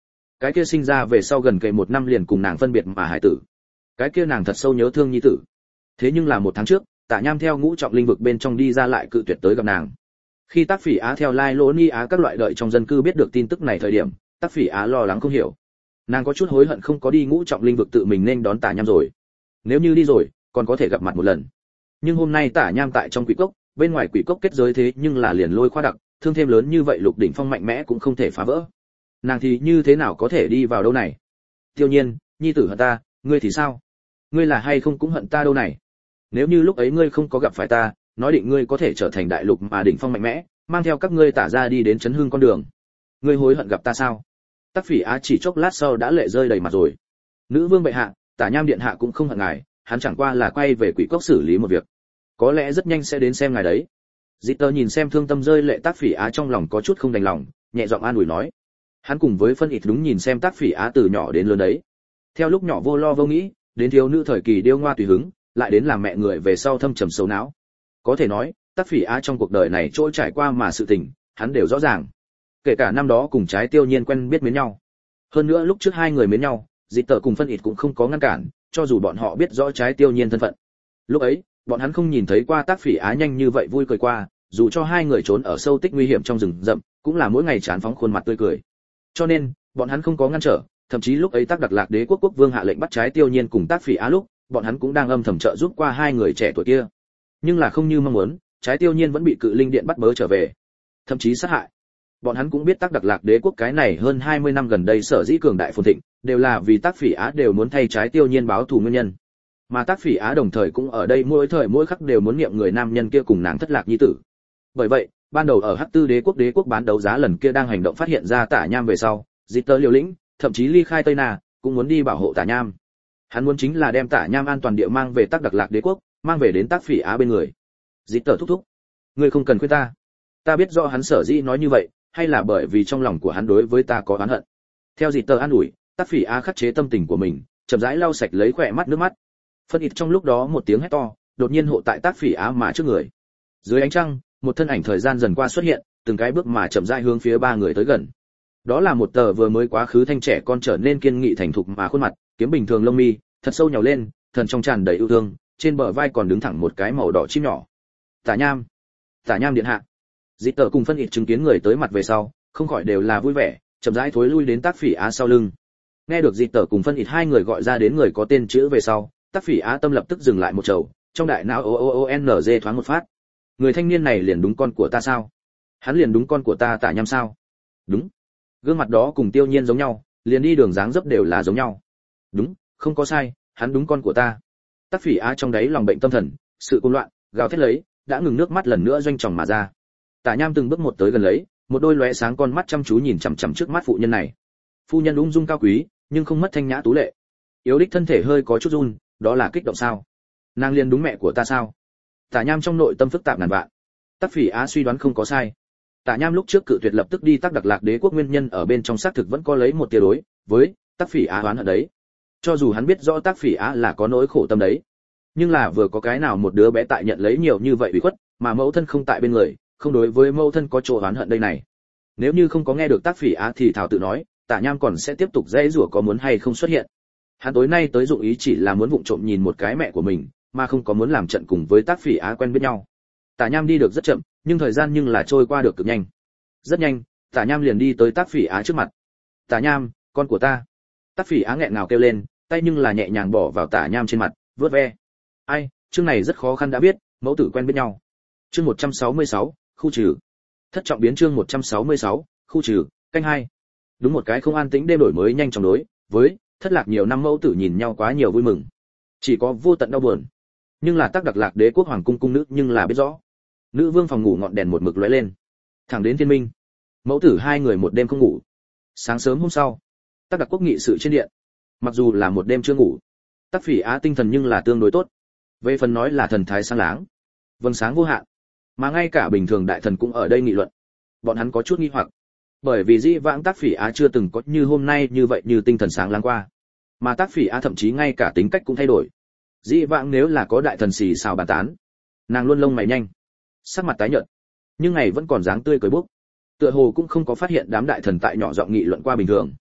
cái kia sinh ra về sau gần kề một năm liền cùng nàng phân biệt mà hải tử, cái kia nàng thật sâu nhớ thương nhi tử. Thế nhưng là một tháng trước, Tả Nham theo ngũ trọng linh vực bên trong đi ra lại cự tuyệt tới gặp nàng. Khi Tác Phỉ Á theo Lai Lỗ Ni Á các loại đợi trong dân cư biết được tin tức này thời điểm, Tác Phỉ Á lo lắng không hiểu. Nàng có chút hối hận không có đi ngũ trọng linh vực tự mình nên đón Tả Nham rồi. Nếu như đi rồi, còn có thể gặp mặt một lần. Nhưng hôm nay Tả Nham tại trong quỷ cốc, bên ngoài quỷ cốc kết giới thế nhưng là liền lôi khoa đặc, thương thêm lớn như vậy Lục đỉnh phong mạnh mẽ cũng không thể phá vỡ. Nàng thì như thế nào có thể đi vào đâu này? Tiêu Nhiên, nhi tử hận ta, ngươi thì sao? Ngươi là hay không cũng hận ta đâu này? Nếu như lúc ấy ngươi không có gặp phải ta, nói định ngươi có thể trở thành đại lục mà đỉnh phong mạnh mẽ, mang theo các ngươi Tả ra đi đến chấn hưng con đường. Ngươi hối hận gặp ta sao? Tác Phỉ Á chỉ chốc lát sau đã lệ rơi đầy mặt rồi. Nữ vương bệ hạ, Tả Nham điện hạ cũng không hận ngài, hắn chẳng qua là quay về quỷ cốc xử lý một việc, có lẽ rất nhanh sẽ đến xem ngài đấy. Dĩ Tơ nhìn xem thương tâm rơi lệ Tác Phỉ Á trong lòng có chút không đành lòng, nhẹ giọng an ủi nói. Hắn cùng với Phân Ít đúng nhìn xem Tác Phỉ Á từ nhỏ đến lớn đấy. Theo lúc nhỏ vô lo vô nghĩ, đến thiếu nữ thời kỳ điêu ngoa tùy hứng, lại đến làm mẹ người về sau thâm trầm xấu não. Có thể nói, Tác Phỉ Á trong cuộc đời này trôi trải qua mà sự tình, hắn đều rõ ràng. Kể cả năm đó cùng Trái Tiêu Nhiên quen biết mến nhau. Hơn nữa lúc trước hai người mến nhau, Dĩ Tơ cùng Phân Ít cũng không có ngăn cản, cho dù bọn họ biết rõ Trái Tiêu Nhiên thân phận. Lúc ấy, bọn hắn không nhìn thấy qua Tác Phỉ Á nhanh như vậy vui cười qua, dù cho hai người trốn ở sâu tích nguy hiểm trong rừng rậm, cũng là mỗi ngày chán phóng khuôn mặt tươi cười. Cho nên, bọn hắn không có ngăn trở, thậm chí lúc ấy Tác Đặc Lạc Đế quốc quốc vương hạ lệnh bắt Trái Tiêu Nhiên cùng Tác Phỉ Á lúc, bọn hắn cũng đang âm thầm trợ giúp qua hai người trẻ tuổi kia. Nhưng là không như mong muốn, Trái Tiêu Nhiên vẫn bị Cự Linh Điện bắt bớ trở về, thậm chí sát hại. Bọn hắn cũng biết Tác Đặc Lạc Đế quốc cái này hơn hai mươi năm gần đây sở dĩ cường đại phồn thịnh, đều là vì Tác Phỉ Á đều muốn thay Trái Tiêu Nhiên báo thù nguyên nhân. Mà Tác Phỉ Á đồng thời cũng ở đây mỗi thời mỗi khắc đều muốn niệm người nam nhân kia cùng nàng thất lạc nhi tử. Bởi vậy, ban đầu ở Hắc Tư Đế quốc đế quốc bán đấu giá lần kia đang hành động phát hiện ra Tả Nham về sau, Dĩ Tơ liều lĩnh, thậm chí ly khai Tây Na, cũng muốn đi bảo hộ Tả Nham. Hắn muốn chính là đem Tả Nham an toàn địa mang về Tác Đặc Lạc Đế quốc, mang về đến Tác Phỉ Á bên người. Dĩ Tơ thúc thúc, ngươi không cần khuyên ta. Ta biết rõ hắn sở dĩ nói như vậy, hay là bởi vì trong lòng của hắn đối với ta có oán hận. Theo Dĩ Tơ an ủi, Tác Phỉ Á khắc chế tâm tình của mình, chậm rãi lau sạch lấy khỏe mắt nước mắt. Phân Ít trong lúc đó một tiếng hét to, đột nhiên hộ tại Tác Phỉ Á mà trước người. Dưới ánh trăng, một thân ảnh thời gian dần qua xuất hiện, từng cái bước mà chậm rãi hướng phía ba người tới gần. Đó là một tờ vừa mới quá khứ thanh trẻ con trở nên kiên nghị thành thục mà khuôn mặt, kiếm bình thường lông mi, thật sâu nhào lên, thần trong tràn đầy yêu thương, trên bờ vai còn đứng thẳng một cái màu đỏ chim nhỏ. Tả Nham, Tả Nham điện hạ. Dĩ Tơ cùng Phân Ít chứng kiến người tới mặt về sau, không khỏi đều là vui vẻ, chậm rãi thối lui đến Tác Phỉ Á sau lưng. Nghe được Dĩ Tơ cùng Phân Ít hai người gọi ra đến người có tên chữ về sau, Tác Phỉ Á tâm lập tức dừng lại một chầu, trong đại não o o o n g thoáng một phát. Người thanh niên này liền đúng con của ta sao? Hắn liền đúng con của ta Tả Nham sao? Đúng. Gương mặt đó cùng Tiêu Nhiên giống nhau, liền đi đường dáng dấp đều là giống nhau. Đúng, không có sai, hắn đúng con của ta. Tác Phỉ Á trong đấy lòng bệnh tâm thần, sự cuồng loạn, gào thét lấy, đã ngừng nước mắt lần nữa doanh tròng mà ra. Tả Nham từng bước một tới gần lấy, một đôi lóe sáng con mắt chăm chú nhìn chằm chằm trước mắt phụ nhân này. Phu nhân ung dung cao quý, nhưng không mất thanh nhã tú lệ. Yếu đích thân thể hơi có chút run, đó là kích động sao? Nàng liền đúng mẹ của ta sao? Tả Nham trong nội tâm phức tạp ngàn vạn. Tác Phỉ Á suy đoán không có sai. Tả Nham lúc trước cự tuyệt lập tức đi Tác Đặc Lạc Đế quốc nguyên nhân ở bên trong xác thực vẫn có lấy một tia đối với Tác Phỉ Á oán hận đấy. Cho dù hắn biết rõ Tác Phỉ Á là có nỗi khổ tâm đấy, nhưng là vừa có cái nào một đứa bé tại nhận lấy nhiều như vậy ủy khuất, mà mẫu thân không tại bên người, không đối với mẫu thân có chỗ oán hận đây này. Nếu như không có nghe được Tác Phỉ Á thì thảo tự nói, Tả Nham còn sẽ tiếp tục dễ rủa có muốn hay không xuất hiện. Hắn tối nay tới dụng ý chỉ là muốn vụng trộm nhìn một cái mẹ của mình, mà không có muốn làm trận cùng với Tác Phỉ Á quen biết nhau. Tả Nham đi được rất chậm, nhưng thời gian nhưng là trôi qua được cực nhanh. Rất nhanh, Tả Nham liền đi tới Tác Phỉ Á trước mặt. Tả Nham, con của ta. Tác Phỉ Á nghẹn ngào kêu lên, tay nhưng là nhẹ nhàng bỏ vào Tả Nham trên mặt, vớt ve. Ai, chương này rất khó khăn đã biết, mẫu tử quen biết nhau. Chương một trăm sáu mươi sáu, khu trừ. Thất trọng biến chương một trăm sáu mươi sáu, khu trừ, canh hai. Đúng một cái không an tĩnh đêm đổi mới nhanh chóng đối với thất lạc nhiều năm mẫu tử nhìn nhau quá nhiều vui mừng, chỉ có vô tận đau buồn. Nhưng là Tác Đặc Lạc Đế quốc hoàng cung cung nữ nhưng là biết rõ. Nữ vương phòng ngủ ngọn đèn một mực lóe lên, thẳng đến thiên minh. Mẫu tử hai người một đêm không ngủ. Sáng sớm hôm sau, Tác Đặc quốc nghị sự trên điện. Mặc dù là một đêm chưa ngủ, Tác Phỉ Á tinh thần nhưng là tương đối tốt. Về phần nói là thần thái sáng láng, vầng sáng vô hạn, mà ngay cả bình thường đại thần cũng ở đây nghị luận. Bọn hắn có chút nghi hoặc, bởi vì dĩ vãng Tác Phỉ Á chưa từng có như hôm nay như vậy như tinh thần sáng láng qua, mà Tác Phỉ Á thậm chí ngay cả tính cách cũng thay đổi. Dĩ vãng nếu là có đại thần xì xào bàn tán, nàng luôn lông mày nhanh, sắc mặt tái nhợt, nhưng ngày vẫn còn dáng tươi cười bốc, tựa hồ cũng không có phát hiện đám đại thần tại nhỏ giọng nghị luận qua bình thường.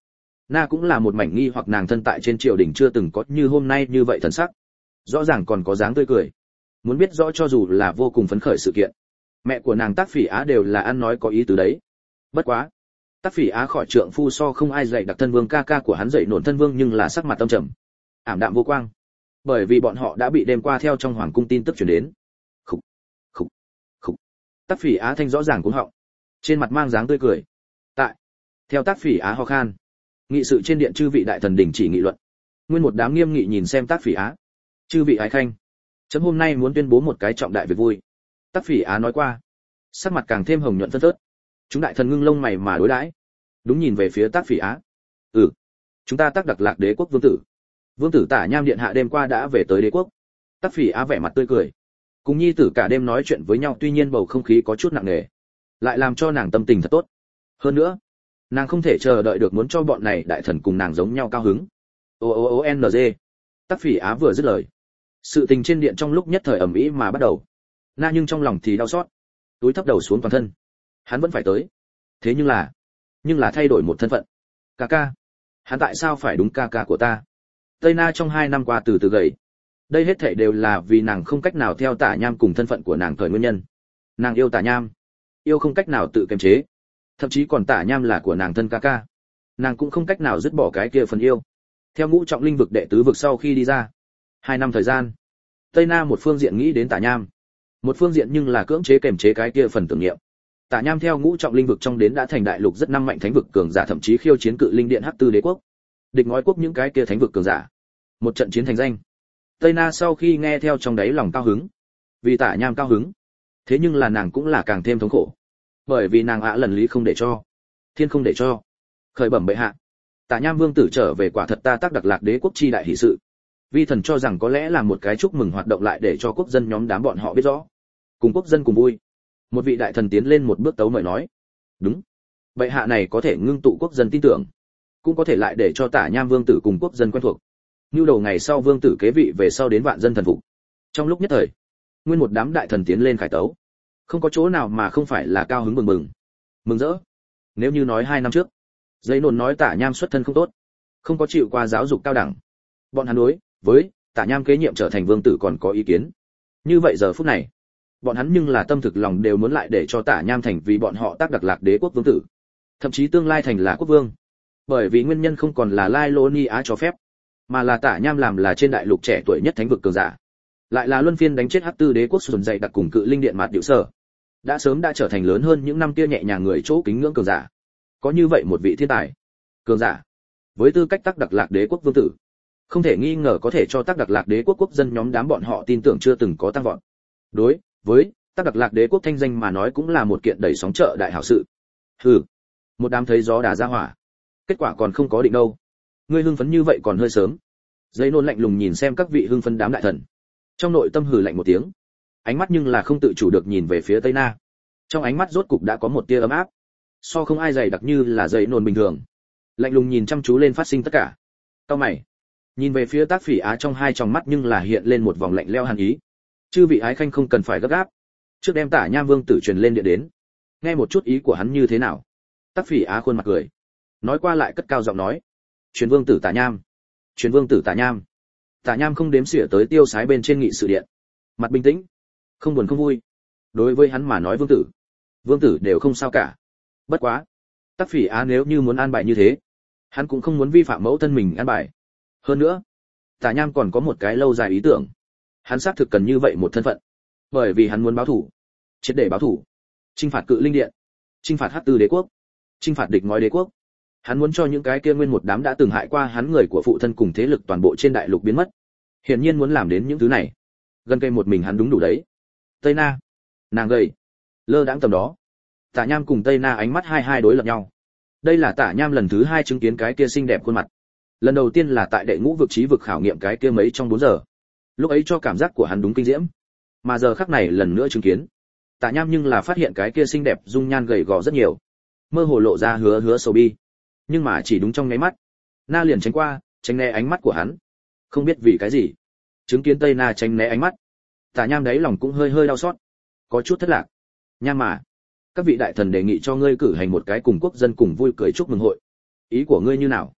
Na cũng là một mảnh nghi hoặc, nàng thân tại trên triều đình chưa từng có như hôm nay như vậy thần sắc, rõ ràng còn có dáng tươi cười. Muốn biết rõ cho dù là vô cùng phấn khởi sự kiện, mẹ của nàng Tác Phỉ Á đều là ăn nói có ý tứ đấy. Bất quá, Tác Phỉ Á khỏi trượng phu so không ai dạy đặc thân vương ca ca của hắn dậy nổn thân vương, nhưng là sắc mặt tâm trầm, ảm đạm vô quang, bởi vì bọn họ đã bị đêm qua theo trong hoàng cung tin tức truyền đến. Khục, khục, khục. Tác Phỉ Á thanh rõ ràng cuống họng, trên mặt mang dáng tươi cười. Tại, theo Tác Phỉ Á ho khan, nghị sự trên điện chư vị đại thần đình chỉ nghị luận. Nguyên một đám nghiêm nghị nhìn xem Tác Phỉ Á. Chư vị ái khanh, chấm hôm nay muốn tuyên bố một cái trọng đại việc vui. Tác Phỉ Á nói qua, sắc mặt càng thêm hồng nhuận phân phớt. Chúng đại thần ngưng lông mày mà đối đãi, đúng nhìn về phía Tác Phỉ Á. Ừ, chúng ta Tác Đặc Lạc đế quốc vương tử, vương tử Tả Nham điện hạ đêm qua đã về tới đế quốc. Tác Phỉ Á vẻ mặt tươi cười, cùng nhi tử cả đêm nói chuyện với nhau, tuy nhiên bầu không khí có chút nặng nề, lại làm cho nàng tâm tình thật tốt. Hơn nữa, nàng không thể chờ đợi được muốn cho bọn này đại thần cùng nàng giống nhau cao hứng. O O O N G. Tác Phỉ Á vừa dứt lời, sự tình trên điện trong lúc nhất thời ầm ĩ mà bắt đầu. Na nhưng trong lòng thì đau xót, túi thấp đầu xuống toàn thân. Hắn vẫn phải tới, thế nhưng là, nhưng là thay đổi một thân phận. Ca ca, hắn tại sao phải đúng ca ca của ta? Tây Na trong hai năm qua từ từ gầy. Đây hết thảy đều là vì nàng không cách nào theo Tả Nham cùng thân phận của nàng thời nguyên nhân. Nàng yêu Tả Nham, yêu không cách nào tự kiềm chế, thậm chí còn Tả Nham là của nàng thân ca ca, nàng cũng không cách nào dứt bỏ cái kia phần yêu. Theo ngũ trọng linh vực đệ tứ vực sau khi đi ra, hai năm thời gian, Tây Na một phương diện nghĩ đến Tả Nham, một phương diện nhưng là cưỡng chế kiềm chế cái kia phần tưởng niệm. Tả Nham theo ngũ trọng linh vực trong đến đã thành đại lục rất năm mạnh thánh vực cường giả, thậm chí khiêu chiến cự linh điện hắc tư đế quốc, địch ngói quốc những cái kia thánh vực cường giả, một trận chiến thành danh. Tây Na sau khi nghe theo trong đáy lòng cao hứng, vì Tả Nham cao hứng, thế nhưng là nàng cũng là càng thêm thống khổ, bởi vì nàng ạ lần lý không để cho, thiên không để cho. Khởi bẩm bệ hạ, Tả Nham vương tử trở về quả thật ta Tác Đặc Lạc đế quốc chi đại hỷ sự. Vi thần cho rằng có lẽ là một cái chúc mừng hoạt động lại để cho quốc dân nhóm đám bọn họ biết rõ, cùng quốc dân cùng vui. Một vị đại thần tiến lên một bước tấu mời nói, đúng, bệ hạ này có thể ngưng tụ quốc dân tin tưởng, cũng có thể lại để cho Tả Nham vương tử cùng quốc dân quen thuộc. Nưu đầu ngày sau vương tử kế vị về sau đến vạn dân thần phục. Trong lúc nhất thời, nguyên một đám đại thần tiến lên khải tấu, không có chỗ nào mà không phải là cao hứng mừng mừng, mừng rỡ. Nếu như nói hai năm trước, giấy nôn nói Tả Nham xuất thân không tốt, không có chịu qua giáo dục cao đẳng, bọn hắn đối với Tả Nham kế nhiệm trở thành vương tử còn có ý kiến. Như vậy giờ phút này, bọn hắn nhưng là tâm thực lòng đều muốn lại để cho Tả Nham thành vì bọn họ Tác Đặc Lạc đế quốc vương tử, thậm chí tương lai thành là quốc vương. Bởi vì nguyên nhân không còn là Lai Lô Ni Á cho phép, mà là Tả Nham làm là trên đại lục trẻ tuổi nhất thánh vực cường giả, lại là luân phiên đánh chết hắc tư đế quốc sùn dậy đặc cùng cự linh điện mạt điệu sở, đã sớm đã trở thành lớn hơn những năm kia nhẹ nhàng người chỗ kính ngưỡng cường giả. Có như vậy một vị thiên tài cường giả, với tư cách Tác Đặc Lạc đế quốc vương tử, không thể nghi ngờ có thể cho Tác Đặc Lạc đế quốc quốc dân nhóm đám bọn họ tin tưởng chưa từng có tăng vọt. Đối với Tác Đặc Lạc đế quốc thanh danh mà nói cũng là một kiện đẩy sóng trợ đại hảo sự. Hừ, một đám thấy gió đà ra hỏa, kết quả còn không có định đâu. Ngươi hưng phấn như vậy còn hơi sớm. Giấy nôn lạnh lùng nhìn xem các vị hưng phấn đám đại thần, trong nội tâm hừ lạnh một tiếng, ánh mắt nhưng là không tự chủ được nhìn về phía Tây Na. Trong ánh mắt rốt cục đã có một tia ấm áp, so không ai dày đặc như là giấy nôn bình thường, lạnh lùng nhìn chăm chú lên phát sinh tất cả. Cao mày, nhìn về phía Tác Phỉ Á, trong hai tròng mắt nhưng là hiện lên một vòng lạnh lẽo hàn ý. Chư vị ái khanh không cần phải gấp gáp, trước đem Tả Nham vương tử truyền lên điện đến, nghe một chút ý của hắn như thế nào. Tác Phỉ Á khuôn mặt cười, nói qua lại cất cao giọng nói, truyền vương tử Tả Nham, truyền vương tử Tả Nham. Tả Nham không đếm xỉa tới tiêu sái bên trên nghị sự điện, mặt bình tĩnh, không buồn không vui. Đối với hắn mà nói vương tử, vương tử đều không sao cả. Bất quá, Tác Phỉ Á nếu như muốn an bài như thế, hắn cũng không muốn vi phạm mẫu thân mình an bài. Hơn nữa, Tả Nham còn có một cái lâu dài ý tưởng, hắn xác thực cần như vậy một thân phận, bởi vì hắn muốn báo thù, triệt để báo thù, chinh phạt cự linh điện, chinh phạt hắc tư đế quốc, chinh phạt địch ngói đế quốc. Hắn muốn cho những cái kia nguyên một đám đã từng hại qua hắn người của phụ thân cùng thế lực toàn bộ trên đại lục biến mất. Hiển nhiên muốn làm đến những thứ này, gần cây một mình hắn đúng đủ đấy. Tây Na, nàng gầy, lơ đãng tầm đó. Tả Nham cùng Tây Na ánh mắt hai hai đối lập nhau. Đây là Tả Nham lần thứ hai chứng kiến cái kia xinh đẹp khuôn mặt. Lần đầu tiên là tại đệ ngũ vực trí vực khảo nghiệm cái kia mấy trong bốn giờ. Lúc ấy cho cảm giác của hắn đúng kinh diễm. Mà giờ khắc này lần nữa chứng kiến, Tả Nham nhưng là phát hiện cái kia xinh đẹp dung nhan gầy gò rất nhiều, mơ hồ lộ ra hứa hứa sầu bi. Nhưng mà chỉ đúng trong nháy mắt, Na liền tránh qua, tránh né ánh mắt của hắn. Không biết vì cái gì, chứng kiến Tây Na tránh né ánh mắt, Tả Nham đấy lòng cũng hơi hơi đau xót, có chút thất lạc. Nham mà, các vị đại thần đề nghị cho ngươi cử hành một cái cùng quốc dân cùng vui cười chúc mừng hội, ý của ngươi như nào?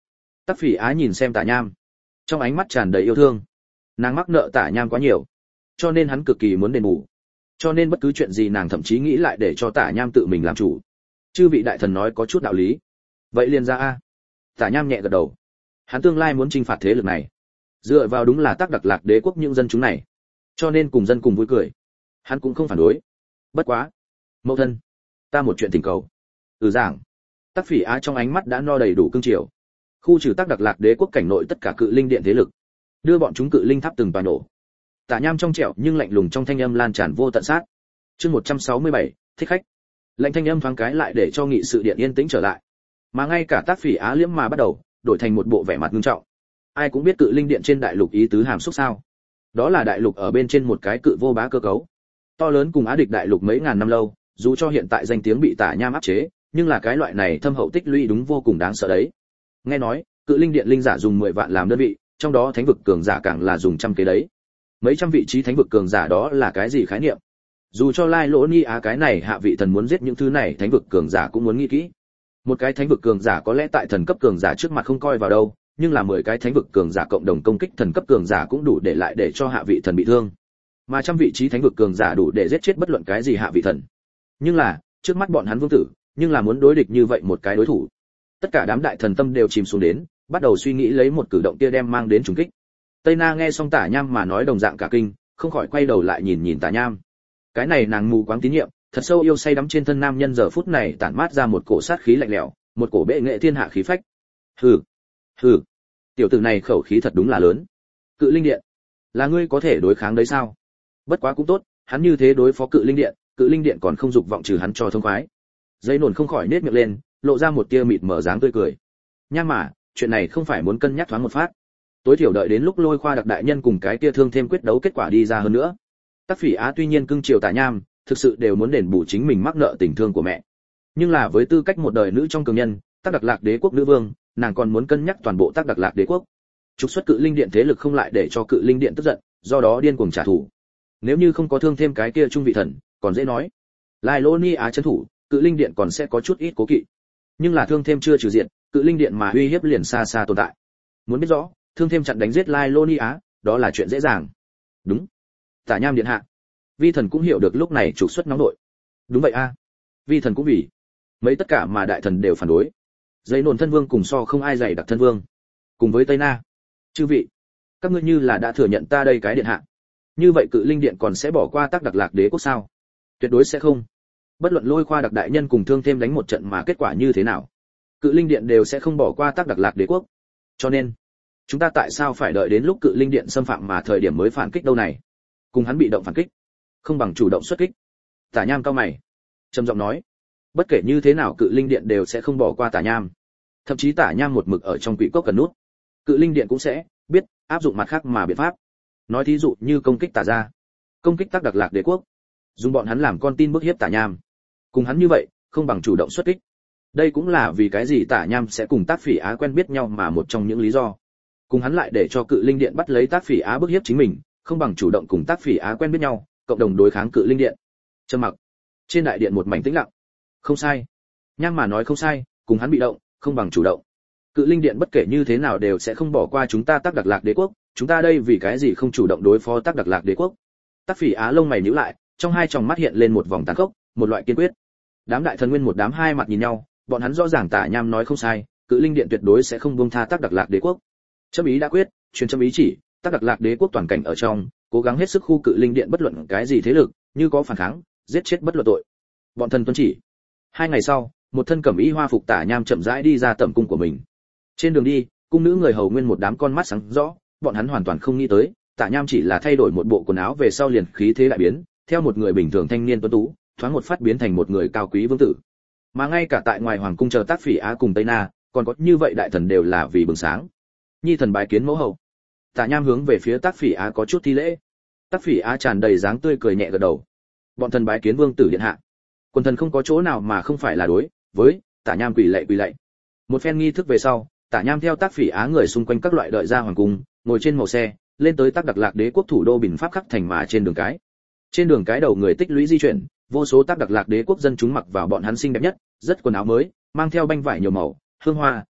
Tắc Phỉ Á nhìn xem Tả Nham, trong ánh mắt tràn đầy yêu thương. Nàng mắc nợ Tả Nham quá nhiều, cho nên hắn cực kỳ muốn đền bù. Cho nên bất cứ chuyện gì nàng thậm chí nghĩ lại để cho Tả Nham tự mình làm chủ. Chư vị đại thần nói có chút đạo lý. Vậy liền ra a. Tả Nham nhẹ gật đầu. Hắn tương lai muốn chinh phạt thế lực này, dựa vào đúng là Tắc Đặc Lạc Đế quốc những dân chúng này, cho nên cùng dân cùng vui cười. Hắn cũng không phản đối. Bất quá, mẫu thân, ta một chuyện tình cầu. Ừ giảng. Tắc Phỉ Á trong ánh mắt đã no đầy đủ cương triều. Khu trừ Tắc Đặc Lạc Đế quốc cảnh nội tất cả cự linh điện thế lực, đưa bọn chúng cự linh tháp từng tòa nổ. Tả Nham trong trẻo nhưng lạnh lùng trong thanh âm lan tràn vô tận sát. Chương một trăm sáu mươi bảy, thích khách. Lạnh thanh âm thoáng cái lại để cho nghị sự điện yên tĩnh trở lại. Mà ngay cả Tắc Phỉ Á liễm mà bắt đầu, đổi thành một bộ vẻ mặt nghiêm trọng. Ai cũng biết cự linh điện trên đại lục ý tứ hàm xúc sao? Đó là đại lục ở bên trên một cái cự vô bá cơ cấu. To lớn cùng Á địch đại lục mấy ngàn năm lâu, dù cho hiện tại danh tiếng bị Tả Nham áp chế, nhưng là cái loại này thâm hậu tích lũy đúng vô cùng đáng sợ đấy. Nghe nói, cự linh điện linh giả dùng mười vạn làm đơn vị, trong đó thánh vực cường giả càng là dùng trăm kế đấy. Mấy trăm vị trí thánh vực cường giả đó là cái gì khái niệm? Dù cho Lai Lỗ Ni Á cái này hạ vị thần muốn giết những thứ này thánh vực cường giả cũng muốn nghĩ kỹ. Một cái thánh vực cường giả có lẽ tại thần cấp cường giả trước mặt không coi vào đâu, nhưng là mười cái thánh vực cường giả cộng đồng công kích thần cấp cường giả cũng đủ để lại để cho hạ vị thần bị thương. Mà trăm vị trí thánh vực cường giả đủ để giết chết bất luận cái gì hạ vị thần. Nhưng là, trước mắt bọn hắn vương tử, nhưng là muốn đối địch như vậy một cái đối thủ. Tất cả đám đại thần tâm đều chìm xuống đến, bắt đầu suy nghĩ lấy một cử động kia đem mang đến trùng kích. Tây Na nghe xong Tả Nham mà nói đồng dạng cả kinh, không khỏi quay đầu lại nhìn nhìn Tả Nham. Cái này nàng mù quáng tín nhiệm, thật sâu yêu say đắm trên thân nam nhân giờ phút này tản mát ra một cổ sát khí lạnh lẽo, một cổ bệ nghệ thiên hạ khí phách. Hừ, hừ, tiểu tử này khẩu khí thật đúng là lớn. Cự linh điện, là ngươi có thể đối kháng đấy sao? Bất quá cũng tốt, hắn như thế đối phó cự linh điện, cự linh điện còn không dục vọng trừ hắn cho thông khoái. Dây nổn không khỏi nết miệng lên, lộ ra một tia mịt mở dáng tươi cười. Nham mà, chuyện này không phải muốn cân nhắc thoáng một phát. Tối thiểu đợi đến lúc Lôi Khoa đặc đại nhân cùng cái kia thương thêm quyết đấu kết quả đi ra hơn nữa. Tắc Phỉ Á tuy nhiên cưng chiều Tả Nham, thực sự đều muốn đền bù chính mình mắc nợ tình thương của mẹ. Nhưng là với tư cách một đời nữ trong cường nhân, Tắc Đặc Lạc Đế quốc nữ vương, nàng còn muốn cân nhắc toàn bộ Tắc Đặc Lạc Đế quốc. Trục xuất cự linh điện thế lực không lại để cho cự linh điện tức giận, do đó điên cuồng trả thù. Nếu như không có thương thêm cái kia trung vị thần, còn dễ nói. Lai Lô Ni Á trấn thủ, cự linh điện còn sẽ có chút ít cố kỵ. Nhưng là thương thêm chưa trừ diện, cự linh điện mà uy hiếp liền xa xa tồn tại. Muốn biết rõ, thương thêm chặn đánh giết Lai Lô Ni Á, đó là chuyện dễ dàng. Đúng. Tả Nham điện hạ. Vi thần cũng hiểu được lúc này trục xuất nóng nội. Đúng vậy a. Vi thần cũng vì. Mấy tất cả mà đại thần đều phản đối. Giấy nổn thân vương cùng so không ai dày đặc thân vương. Cùng với Tây Na. Chư vị, các ngươi như là đã thừa nhận ta đây cái điện hạ. Như vậy cự linh điện còn sẽ bỏ qua Tắc Đặc Lạc Đế quốc sao? Tuyệt đối sẽ không. Bất luận Lôi Khoa đặc đại nhân cùng thương thêm đánh một trận mà kết quả như thế nào, cự linh điện đều sẽ không bỏ qua Tắc Đặc Lạc Đế quốc. Cho nên, chúng ta tại sao phải đợi đến lúc cự linh điện xâm phạm mà thời điểm mới phản kích đâu này? Cùng hắn bị động phản kích, không bằng chủ động xuất kích. Tả Nham cao mày, trầm giọng nói, bất kể như thế nào cự linh điện đều sẽ không bỏ qua Tả Nham. Thậm chí Tả Nham một mực ở trong quỷ cốc cần nút, cự linh điện cũng sẽ biết áp dụng mặt khác mà biện pháp. Nói thí dụ như công kích Tả gia, công kích Tắc Đặc Lạc Đế quốc, dùng bọn hắn làm con tin bức hiếp Tả Nham. Cùng hắn như vậy, không bằng chủ động xuất kích. Đây cũng là vì cái gì Tả Nham sẽ cùng Tác Phỉ Á quen biết nhau mà một trong những lý do. Cùng hắn lại để cho cự linh điện bắt lấy Tác Phỉ Á bức hiếp chính mình, không bằng chủ động cùng Tác Phỉ Á quen biết nhau, cộng đồng đối kháng cự linh điện. Trầm mặc. Trên đại điện một mảnh tĩnh lặng. Không sai. Nham mà nói không sai, cùng hắn bị động, không bằng chủ động. Cự linh điện bất kể như thế nào đều sẽ không bỏ qua chúng ta Tắc Đặc Lạc Đế quốc, chúng ta đây vì cái gì không chủ động đối phó Tắc Đặc Lạc Đế quốc? Tác Phỉ Á lông mày nhíu lại, trong hai tròng mắt hiện lên một vòng tàn khốc, một loại kiên quyết. Đám đại thần nguyên một đám hai mặt nhìn nhau, bọn hắn rõ ràng Tả Nham nói không sai, cự linh điện tuyệt đối sẽ không buông tha Tắc Đặc Lạc Đế quốc. Chấm ý đã quyết, truyền chấm ý chỉ, Tắc Đặc Lạc Đế quốc toàn cảnh ở trong, cố gắng hết sức khu cự linh điện bất luận cái gì thế lực, như có phản kháng, giết chết bất luận tội. Bọn thần tuân chỉ. Hai ngày sau, một thân cẩm y hoa phục Tả Nham chậm rãi đi ra tẩm cung của mình. Trên đường đi, cung nữ người hầu nguyên một đám con mắt sáng rõ, bọn hắn hoàn toàn không nghĩ tới, Tả Nham chỉ là thay đổi một bộ quần áo về sau liền khí thế đại biến, theo một người bình thường thanh niên tuấn tú, thoáng một phát biến thành một người cao quý vương tử. Mà ngay cả tại ngoài hoàng cung chờ Tác Phỉ Á cùng Tây Na, còn có như vậy đại thần đều là vì bừng sáng. Nhi thần bái kiến mẫu hậu. Tả Nham hướng về phía Tác Phỉ Á có chút thi lễ. Tác Phỉ Á tràn đầy dáng tươi cười nhẹ gật đầu. Bọn thần bái kiến vương tử điện hạ. Quân thần không có chỗ nào mà không phải là đối với Tả Nham quỳ lạy quỳ lạy. Một phen nghi thức về sau, Tả Nham theo Tác Phỉ Á người xung quanh các loại đợi ra hoàng cung, ngồi trên màu xe, lên tới Tắc Đặc Lạc Đế quốc thủ đô Bình Pháp khắc thành mà trên đường cái. Trên đường cái đầu người tích lũy di chuyển, vô số Tắc Đặc Lạc Đế quốc dân chúng mặc vào bọn hắn xinh đẹp nhất, rất quần áo mới, mang theo banh vải nhiều màu, hương hoa,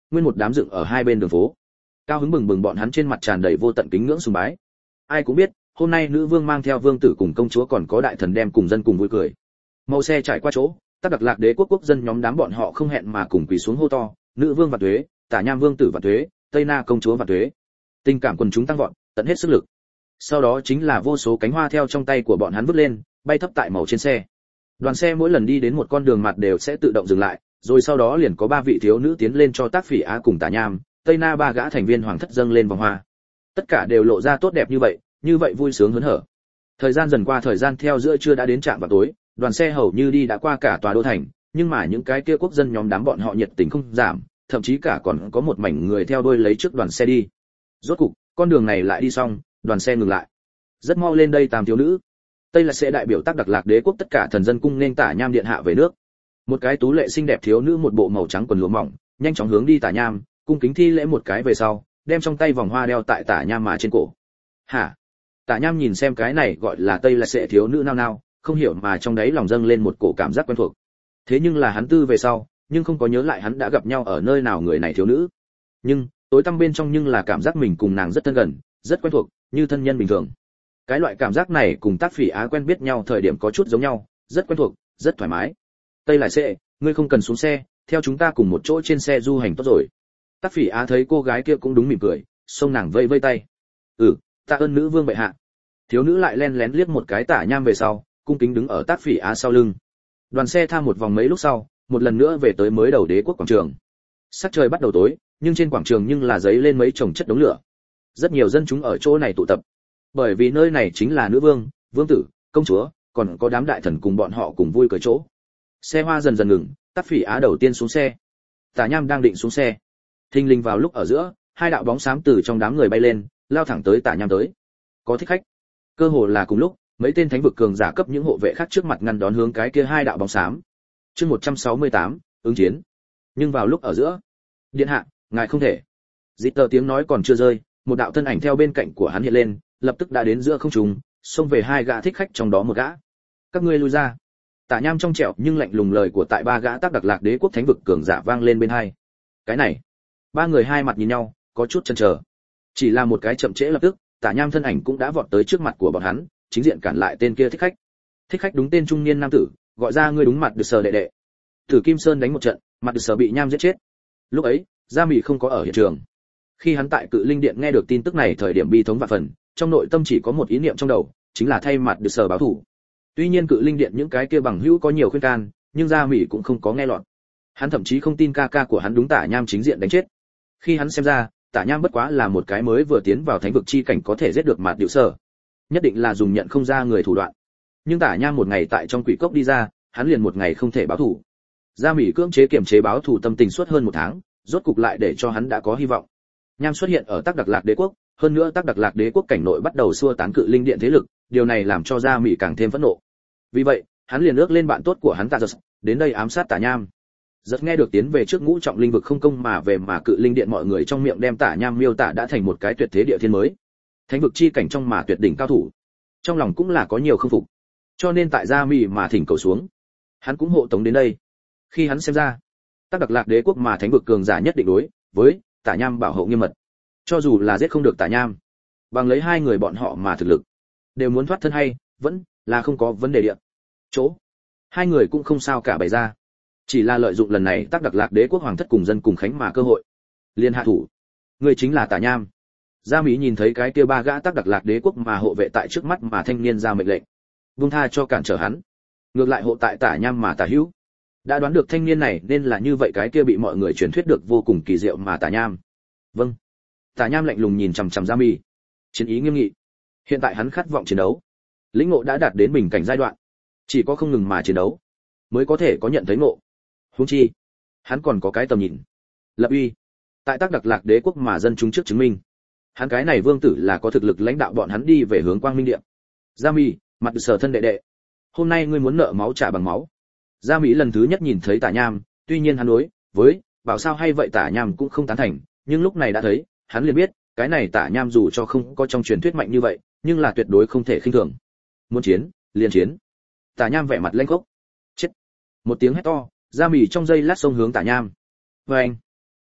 nguyên một đám dựng ở hai bên đường phố. Cao hứng bừng bừng bọn hắn trên mặt tràn đầy vô tận kính ngưỡng sùng bái. Ai cũng biết, hôm nay nữ vương mang theo vương tử cùng công chúa còn có đại thần đem cùng dân cùng vui cười. Màu xe chạy qua chỗ, Tắc Đặc Lạc Đế quốc quốc dân nhóm đám bọn họ không hẹn mà cùng quỳ xuống hô to, nữ vương vạn tuế, Tả Nham vương tử vạn tuế, Tây Na công chúa vạn tuế. Tình cảm quần chúng tăng vọt, tận hết sức lực. Sau đó chính là vô số cánh hoa theo trong tay của bọn hắn vứt lên, bay thấp tại màu trên xe. Đoàn xe mỗi lần đi đến một con đường mặt đều sẽ tự động dừng lại, rồi sau đó liền có ba vị thiếu nữ tiến lên cho Tác Phỉ Á cùng Tả Nham, Tây Na ba gã thành viên hoàng thất dâng lên vòng hoa. Tất cả đều lộ ra tốt đẹp như vậy, như vậy vui sướng hớn hở. Thời gian dần qua, thời gian theo giữa trưa đã đến trạm vào tối, đoàn xe hầu như đi đã qua cả tòa đô thành, nhưng mà những cái kia quốc dân nhóm đám bọn họ nhiệt tình không giảm, thậm chí cả còn có một mảnh người theo đuôi lấy trước đoàn xe đi. Rốt cục, con đường này lại đi xong, đoàn xe ngừng lại. Rất mau lên đây tam thiếu nữ. Tây là sẽ đại biểu Tắc Đặc Lạc Đế quốc tất cả thần dân cung nên Tả Nham điện hạ về nước. Một cái tú lệ xinh đẹp thiếu nữ một bộ màu trắng quần lụa mỏng, nhanh chóng hướng đi Tả Nham, cung kính thi lễ một cái về sau, đem trong tay vòng hoa đeo tại Tả Nham mà trên cổ. Hả? Tả Nham nhìn xem cái này gọi là Tây là sẽ thiếu nữ nao nao, không hiểu mà trong đấy lòng dâng lên một cổ cảm giác quen thuộc. Thế nhưng là hắn tư về sau, nhưng không có nhớ lại hắn đã gặp nhau ở nơi nào người này thiếu nữ. Nhưng, tối tăm bên trong nhưng là cảm giác mình cùng nàng rất thân gần, rất quen thuộc, như thân nhân bình thường. Cái loại cảm giác này cùng Tác Phỉ Á quen biết nhau thời điểm có chút giống nhau, rất quen thuộc, rất thoải mái. Tây lại sẽ, ngươi không cần xuống xe, theo chúng ta cùng một chỗ trên xe du hành tốt rồi. Tác Phỉ Á thấy cô gái kia cũng đúng mỉm cười, xông nàng vây vây tay. Ừ, tạ ơn nữ vương bệ hạ. Thiếu nữ lại len lén liếc một cái Tả Nham về sau, cung kính đứng ở Tác Phỉ Á sau lưng. Đoàn xe tham một vòng mấy lúc sau, một lần nữa về tới mới đầu đế quốc quảng trường. Sắc trời bắt đầu tối, nhưng trên quảng trường nhưng là giấy lên mấy chồng chất đống lửa. Rất nhiều dân chúng ở chỗ này tụ tập, bởi vì nơi này chính là nữ vương, vương tử, công chúa, còn có đám đại thần cùng bọn họ cùng vui cười chỗ. Xe hoa dần dần ngừng, Tác Phỉ Á đầu tiên xuống xe. Tả Nham đang định xuống xe. Thình lình vào lúc ở giữa, hai đạo bóng xám từ trong đám người bay lên, lao thẳng tới Tả Nham tới. Có thích khách. Cơ hồ là cùng lúc, mấy tên thánh vực cường giả cấp những hộ vệ khác trước mặt ngăn đón hướng cái kia hai đạo bóng xám. Chương một trăm sáu mươi tám, ứng chiến. Nhưng vào lúc ở giữa, điện hạ, ngài không thể. Dít tờ tiếng nói còn chưa rơi, một đạo thân ảnh theo bên cạnh của hắn hiện lên, lập tức đã đến giữa không trung, xông về hai gã thích khách trong đó một gã. Các ngươi lui ra. Tả Nham trong trẻo nhưng lạnh lùng lời của tại ba gã Tắc Đặc Lạc Đế quốc thánh vực cường giả vang lên bên hai. Cái này, ba người hai mặt nhìn nhau, có chút chần chờ. Chỉ là một cái chậm trễ lập tức, Tả Nham thân ảnh cũng đã vọt tới trước mặt của bọn hắn, chính diện cản lại tên kia thích khách. Thích khách đúng tên trung niên nam tử, gọi ra ngươi đúng mặt được sờ đệ đệ. Tử Kim Sơn đánh một trận, mặt được sờ bị Nham giết chết. Lúc ấy, Gia Mị không có ở hiện trường. Khi hắn tại Cự Linh Điện nghe được tin tức này thời điểm bi thống vạn phần, trong nội tâm chỉ có một ý niệm trong đầu, chính là thay mặt được sờ báo thù. Tuy nhiên Cự Linh Điện những cái kia bằng hữu có nhiều khuyên can, nhưng Gia Mị cũng không có nghe lọt. Hắn thậm chí không tin ca ca của hắn đúng Tả Nham chính diện đánh chết. Khi hắn xem ra, Tả Nham bất quá là một cái mới vừa tiến vào thánh vực chi cảnh có thể giết được Mạt Điệu Sở, nhất định là dùng nhận không ra người thủ đoạn. Nhưng Tả Nham một ngày tại trong quỷ cốc đi ra, hắn liền một ngày không thể báo thù. Gia Mị cưỡng chế kiềm chế báo thù tâm tình suốt hơn một tháng, rốt cục lại để cho hắn đã có hy vọng. Nham xuất hiện ở Tắc Đặc Lạc Đế quốc, hơn nữa Tắc Đặc Lạc Đế quốc cảnh nội bắt đầu xua tán Cự Linh Điện thế lực, điều này làm cho Gia Mị càng thêm phẫn nộ. Vì vậy, hắn liền ước lên bạn tốt của hắn Tạ Giật, đến đây ám sát Tả Nham. Giật nghe được tiến về trước ngũ trọng linh vực không công mà về mà Cự Linh Điện mọi người trong miệng đem Tả Nham miêu tả đã thành một cái tuyệt thế địa thiên mới, thánh vực chi cảnh trong mà tuyệt đỉnh cao thủ. Trong lòng cũng là có nhiều không phục, cho nên tại Gia Mị mà thỉnh cầu xuống, hắn cũng hộ tống đến đây. Khi hắn xem ra, Tắc Đặc Lạc Đế quốc mà thánh vực cường giả nhất định đối với Tả Nham bảo hộ nghiêm mật, cho dù là giết không được Tả Nham, bằng lấy hai người bọn họ mà thực lực đều muốn thoát thân hay vẫn là không có vấn đề địa chỗ, hai người cũng không sao cả bày ra, chỉ là lợi dụng lần này Tắc Đặc Lạc Đế quốc hoàng thất cùng dân cùng khánh mà cơ hội liên hạ thủ. Người chính là Tả Nham. Gia Mỹ nhìn thấy cái kia ba gã Tắc Đặc Lạc Đế quốc mà hộ vệ tại trước mắt mà thanh niên ra mệnh lệnh, buông tha cho cản trở hắn, ngược lại hộ tại Tả Nham mà Tả Hữu. Đã đoán được thanh niên này nên là như vậy cái kia bị mọi người truyền thuyết được vô cùng kỳ diệu mà Tả Nham. Vâng. Tả Nham lạnh lùng nhìn chằm chằm Gia Mỹ, chiến ý nghiêm nghị. Hiện tại hắn khát vọng chiến đấu, lĩnh ngộ đã đạt đến bình cảnh giai đoạn, chỉ có không ngừng mà chiến đấu mới có thể có nhận thấy ngộ. Huống chi, hắn còn có cái tầm nhìn, lập uy tại Tắc Đặc Lạc Đế quốc mà dân chúng trước chứng minh, hắn cái này vương tử là có thực lực lãnh đạo bọn hắn đi về hướng quang minh điện. Gia Mỹ, mặt sở thân đệ đệ, hôm nay ngươi muốn nợ máu trả bằng máu. Gia Mỹ lần thứ nhất nhìn thấy Tả Nham, tuy nhiên hắn đối với bảo sao hay vậy Tả Nham cũng không tán thành, nhưng lúc này đã thấy, hắn liền biết, cái này Tả Nham dù cho không có trong truyền thuyết mạnh như vậy, nhưng là tuyệt đối không thể khinh thường. Muốn chiến, liền chiến. Tả Nham vẻ mặt lênh khốc. Chết. Một tiếng hét to, Gia Mỹ trong giây lát xông hướng Tả Nham. Và anh,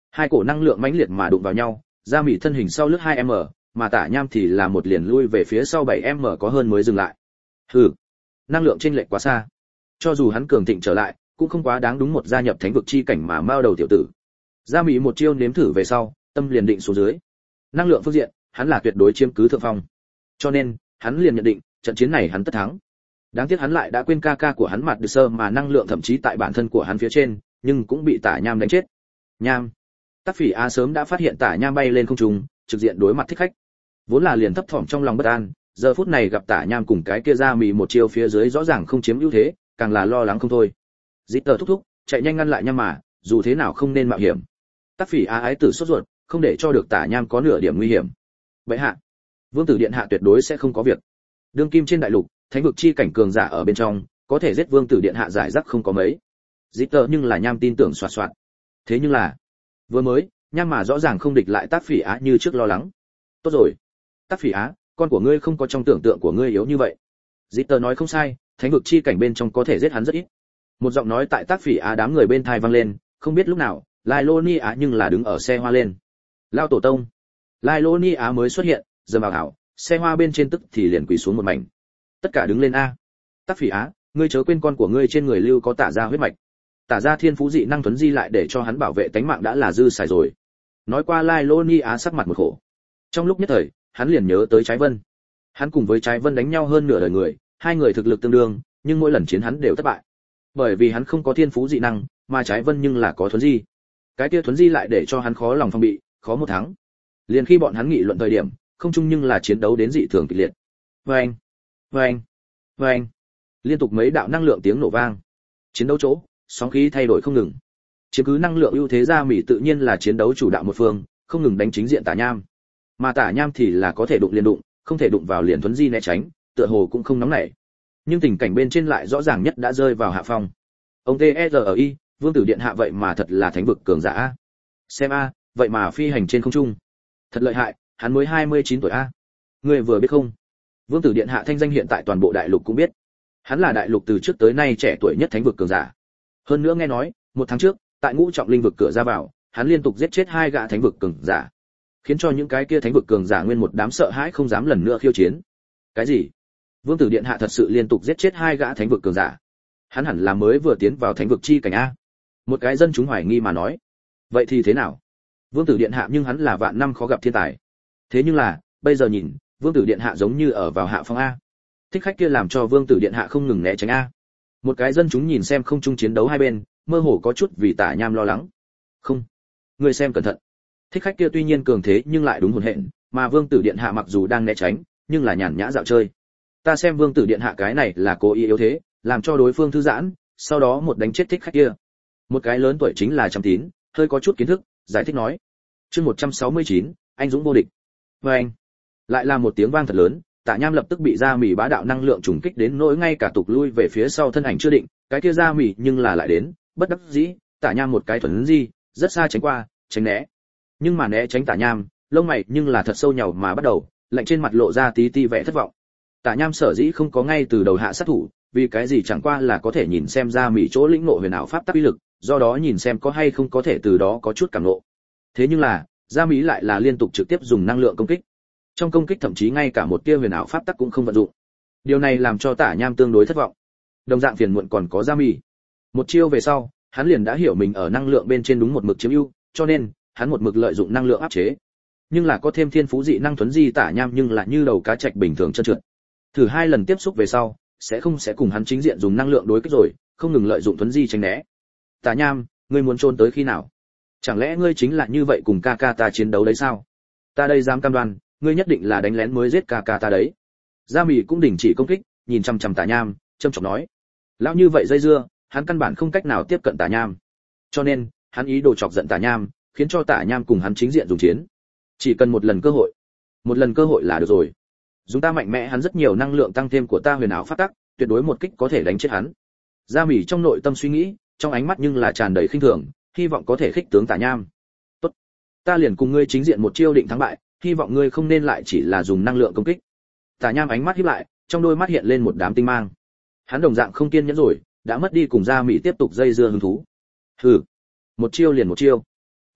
Hai cổ năng lượng mãnh liệt mà đụng vào nhau, Gia Mị thân hình sau lướt hai mét, mà Tả Nham thì là một liền lui về phía sau bảy mét có hơn mới dừng lại. Hừ, năng lượng chênh lệch quá xa. Cho dù hắn cường thịnh trở lại, cũng không quá đáng đúng một gia nhập thánh vực chi cảnh mà mao đầu tiểu tử. Gia Mị một chiêu nếm thử về sau, tâm liền định xuống dưới. Năng lượng phương diện, hắn là tuyệt đối chiếm cứ thượng phong. Cho nên, hắn liền nhận định, trận chiến này hắn tất thắng. Đáng tiếc hắn lại đã quên ca ca của hắn Mạt Được Sơ mà năng lượng thậm chí tại bản thân của hắn phía trên, nhưng cũng bị Tả Nham đánh chết. Nham. Tắc Phỉ Á sớm đã phát hiện Tả Nham bay lên không trung, trực diện đối mặt thích khách. Vốn là liền thấp thỏm trong lòng bất an, giờ phút này gặp Tả Nham cùng cái kia Gia Mị một chiêu phía dưới rõ ràng không chiếm ưu thế, càng là lo lắng không thôi. Dít tờ thúc thúc, chạy nhanh ngăn lại Nham mà, dù thế nào không nên mạo hiểm. Tắc Phỉ Á ái tử sốt ruột, không để cho được Tả Nham có nửa điểm nguy hiểm. Bệ hạ, Vương tử điện hạ tuyệt đối sẽ không có việc. Đương kim trên đại lục, thánh vực chi cảnh cường giả ở bên trong, có thể giết Vương tử điện hạ giải rác không có mấy. Dít tờ nhưng là Nham tin tưởng soạt soạt. Thế nhưng là, vừa mới, Nham mà rõ ràng không địch lại Tắc Phỉ Á như trước lo lắng. Tốt rồi, Tắc Phỉ Á, con của ngươi không có trong tưởng tượng của ngươi yếu như vậy. Dít tờ nói không sai, thánh vực chi cảnh bên trong có thể giết hắn rất ít. Một giọng nói tại Tắc Phỉ Á đám người bên tai vang lên, không biết lúc nào, Lai Lô Ni Á nhưng là đứng ở xe hoa lên. Lao tổ tông. Lai Lô Ni Á mới xuất hiện, giờ bảo hảo, xe hoa bên trên tức thì liền quỳ xuống một mảnh. Tất cả đứng lên a. Tắc Phỉ Á, ngươi chớ quên con của ngươi trên người lưu có Tả gia huyết mạch. Tả gia thiên phú dị năng tuấn di lại để cho hắn bảo vệ tánh mạng đã là dư xài rồi. Nói qua Lai Lô Ni Á sắc mặt một khổ. Trong lúc nhất thời, hắn liền nhớ tới Trái Vân. Hắn cùng với Trái Vân đánh nhau hơn nửa đời người, hai người thực lực tương đương, nhưng mỗi lần chiến hắn đều thất bại. Bởi vì hắn không có thiên phú dị năng, mà Trái Vân nhưng là có thuấn di. Cái kia thuấn di lại để cho hắn khó lòng phòng bị, khó một thắng. Liền khi bọn hắn nghị luận thời điểm, không chung nhưng là chiến đấu đến dị thường kịch liệt. Oeng, oeng, oeng. Liên tục mấy đạo năng lượng tiếng nổ vang. Chiến đấu chỗ, sóng khí thay đổi không ngừng. Chiếm cứ năng lượng ưu thế Gia Mị tự nhiên là chiến đấu chủ đạo một phương, không ngừng đánh chính diện Tả Nham. Mà Tả Nham thì là có thể đụng liền đụng, không thể đụng vào liền thuấn di né tránh, tựa hồ cũng không nóng nảy. Nhưng tình cảnh bên trên lại rõ ràng nhất đã rơi vào hạ phong. Ông tê e rờ i, Vương tử điện hạ vậy mà thật là thánh vực cường giả a. Xem a, vậy mà phi hành trên không trung. Thật lợi hại, hắn mới hai mươi chín tuổi a. Ngươi vừa biết không? Vương tử điện hạ thanh danh hiện tại toàn bộ đại lục cũng biết. Hắn là đại lục từ trước tới nay trẻ tuổi nhất thánh vực cường giả. Hơn nữa nghe nói, một tháng trước, tại Ngũ Trọng Linh vực cửa ra vào, hắn liên tục giết chết hai gã thánh vực cường giả, khiến cho những cái kia thánh vực cường giả nguyên một đám sợ hãi không dám lần nữa khiêu chiến. Cái gì? Vương tử điện hạ thật sự liên tục giết chết hai gã thánh vực cường giả? Hắn hẳn là mới vừa tiến vào thánh vực chi cảnh a. Một cái dân chúng hoài nghi mà nói. Vậy thì thế nào? Vương tử điện hạ nhưng hắn là vạn năm khó gặp thiên tài. Thế nhưng là, bây giờ nhìn, Vương tử điện hạ giống như ở vào hạ phong a. Thích khách kia làm cho Vương tử điện hạ không ngừng né tránh a. Một cái dân chúng nhìn xem không chung chiến đấu hai bên, mơ hồ có chút vì Tả Nham lo lắng. Không, người xem cẩn thận. Thích khách kia tuy nhiên cường thế nhưng lại đúng hồn hện, mà Vương tử điện hạ mặc dù đang né tránh, nhưng là nhàn nhã dạo chơi. Ta xem Vương tử điện hạ cái này là cố ý yếu thế, làm cho đối phương thư giãn, sau đó một đánh chết thích khách kia. Một cái lớn tuổi chính là Trăm Tín, hơi có chút kiến thức, giải thích nói. Chương một trăm sáu mươi chín, anh dũng vô địch. Và anh, lại là một tiếng vang thật lớn, Tả Nham lập tức bị Gia Mị bá đạo năng lượng trùng kích đến nỗi ngay cả tục lui về phía sau thân ảnh chưa định, cái kia Gia Mị nhưng là lại đến, bất đắc dĩ, Tả Nham một cái thuần di, rất xa tránh qua, tránh né. Nhưng mà né tránh Tả Nham, lông mày nhưng là thật sâu nhàu mà bắt đầu, lạnh trên mặt lộ ra tí tí vẻ thất vọng. Tả Nham sở dĩ không có ngay từ đầu hạ sát thủ, vì cái gì chẳng qua là có thể nhìn xem Gia Mị chỗ lĩnh ngộ huyền ảo pháp tắc uy lực, do đó nhìn xem có hay không có thể từ đó có chút cảm ngộ. Thế nhưng là, Gia Mị lại là liên tục trực tiếp dùng năng lượng công kích. Trong công kích thậm chí ngay cả một tia huyền ảo pháp tắc cũng không vận dụng. Điều này làm cho Tả Nham tương đối thất vọng. Đồng dạng phiền muộn còn có Gia Mị. Một chiêu về sau, hắn liền đã hiểu mình ở năng lượng bên trên đúng một mực chiếm ưu, cho nên hắn một mực lợi dụng năng lượng áp chế. Nhưng là có thêm thiên phú dị năng thuấn di Tả Nham nhưng lại như đầu cá trạch bình thường trơn trượt. Thử hai lần tiếp xúc về sau, sẽ không sẽ cùng hắn chính diện dùng năng lượng đối kích rồi, không ngừng lợi dụng thuấn di tránh né. Tả Nham, ngươi muốn trốn tới khi nào? Chẳng lẽ ngươi chính là như vậy cùng ca ca ta chiến đấu đấy sao? Ta đây dám cam đoan, ngươi nhất định là đánh lén mới giết ca ca ta đấy. Gia Mị cũng đình chỉ công kích, nhìn chằm chằm Tả Nham, trầm trọng nói: lão như vậy dây dưa, hắn căn bản không cách nào tiếp cận Tả Nham. Cho nên, hắn ý đồ chọc giận Tả Nham, khiến cho Tả Nham cùng hắn chính diện dùng chiến. Chỉ cần một lần cơ hội, một lần cơ hội là được rồi. Dùng ta mạnh mẽ hắn rất nhiều năng lượng tăng thêm của ta huyền ảo pháp tắc, tuyệt đối một kích có thể đánh chết hắn. Gia Mị trong nội tâm suy nghĩ, trong ánh mắt nhưng là tràn đầy khinh thường, hy vọng có thể khích tướng Tả Nham. Tốt, ta liền cùng ngươi chính diện một chiêu định thắng bại, hy vọng ngươi không nên lại chỉ là dùng năng lượng công kích. Tả Nham ánh mắt híp lại, trong đôi mắt hiện lên một đám tinh mang. Hắn đồng dạng không kiên nhẫn rồi, đã mất đi cùng Gia Mị tiếp tục dây dưa hứng thú. Hừ, một chiêu liền một chiêu.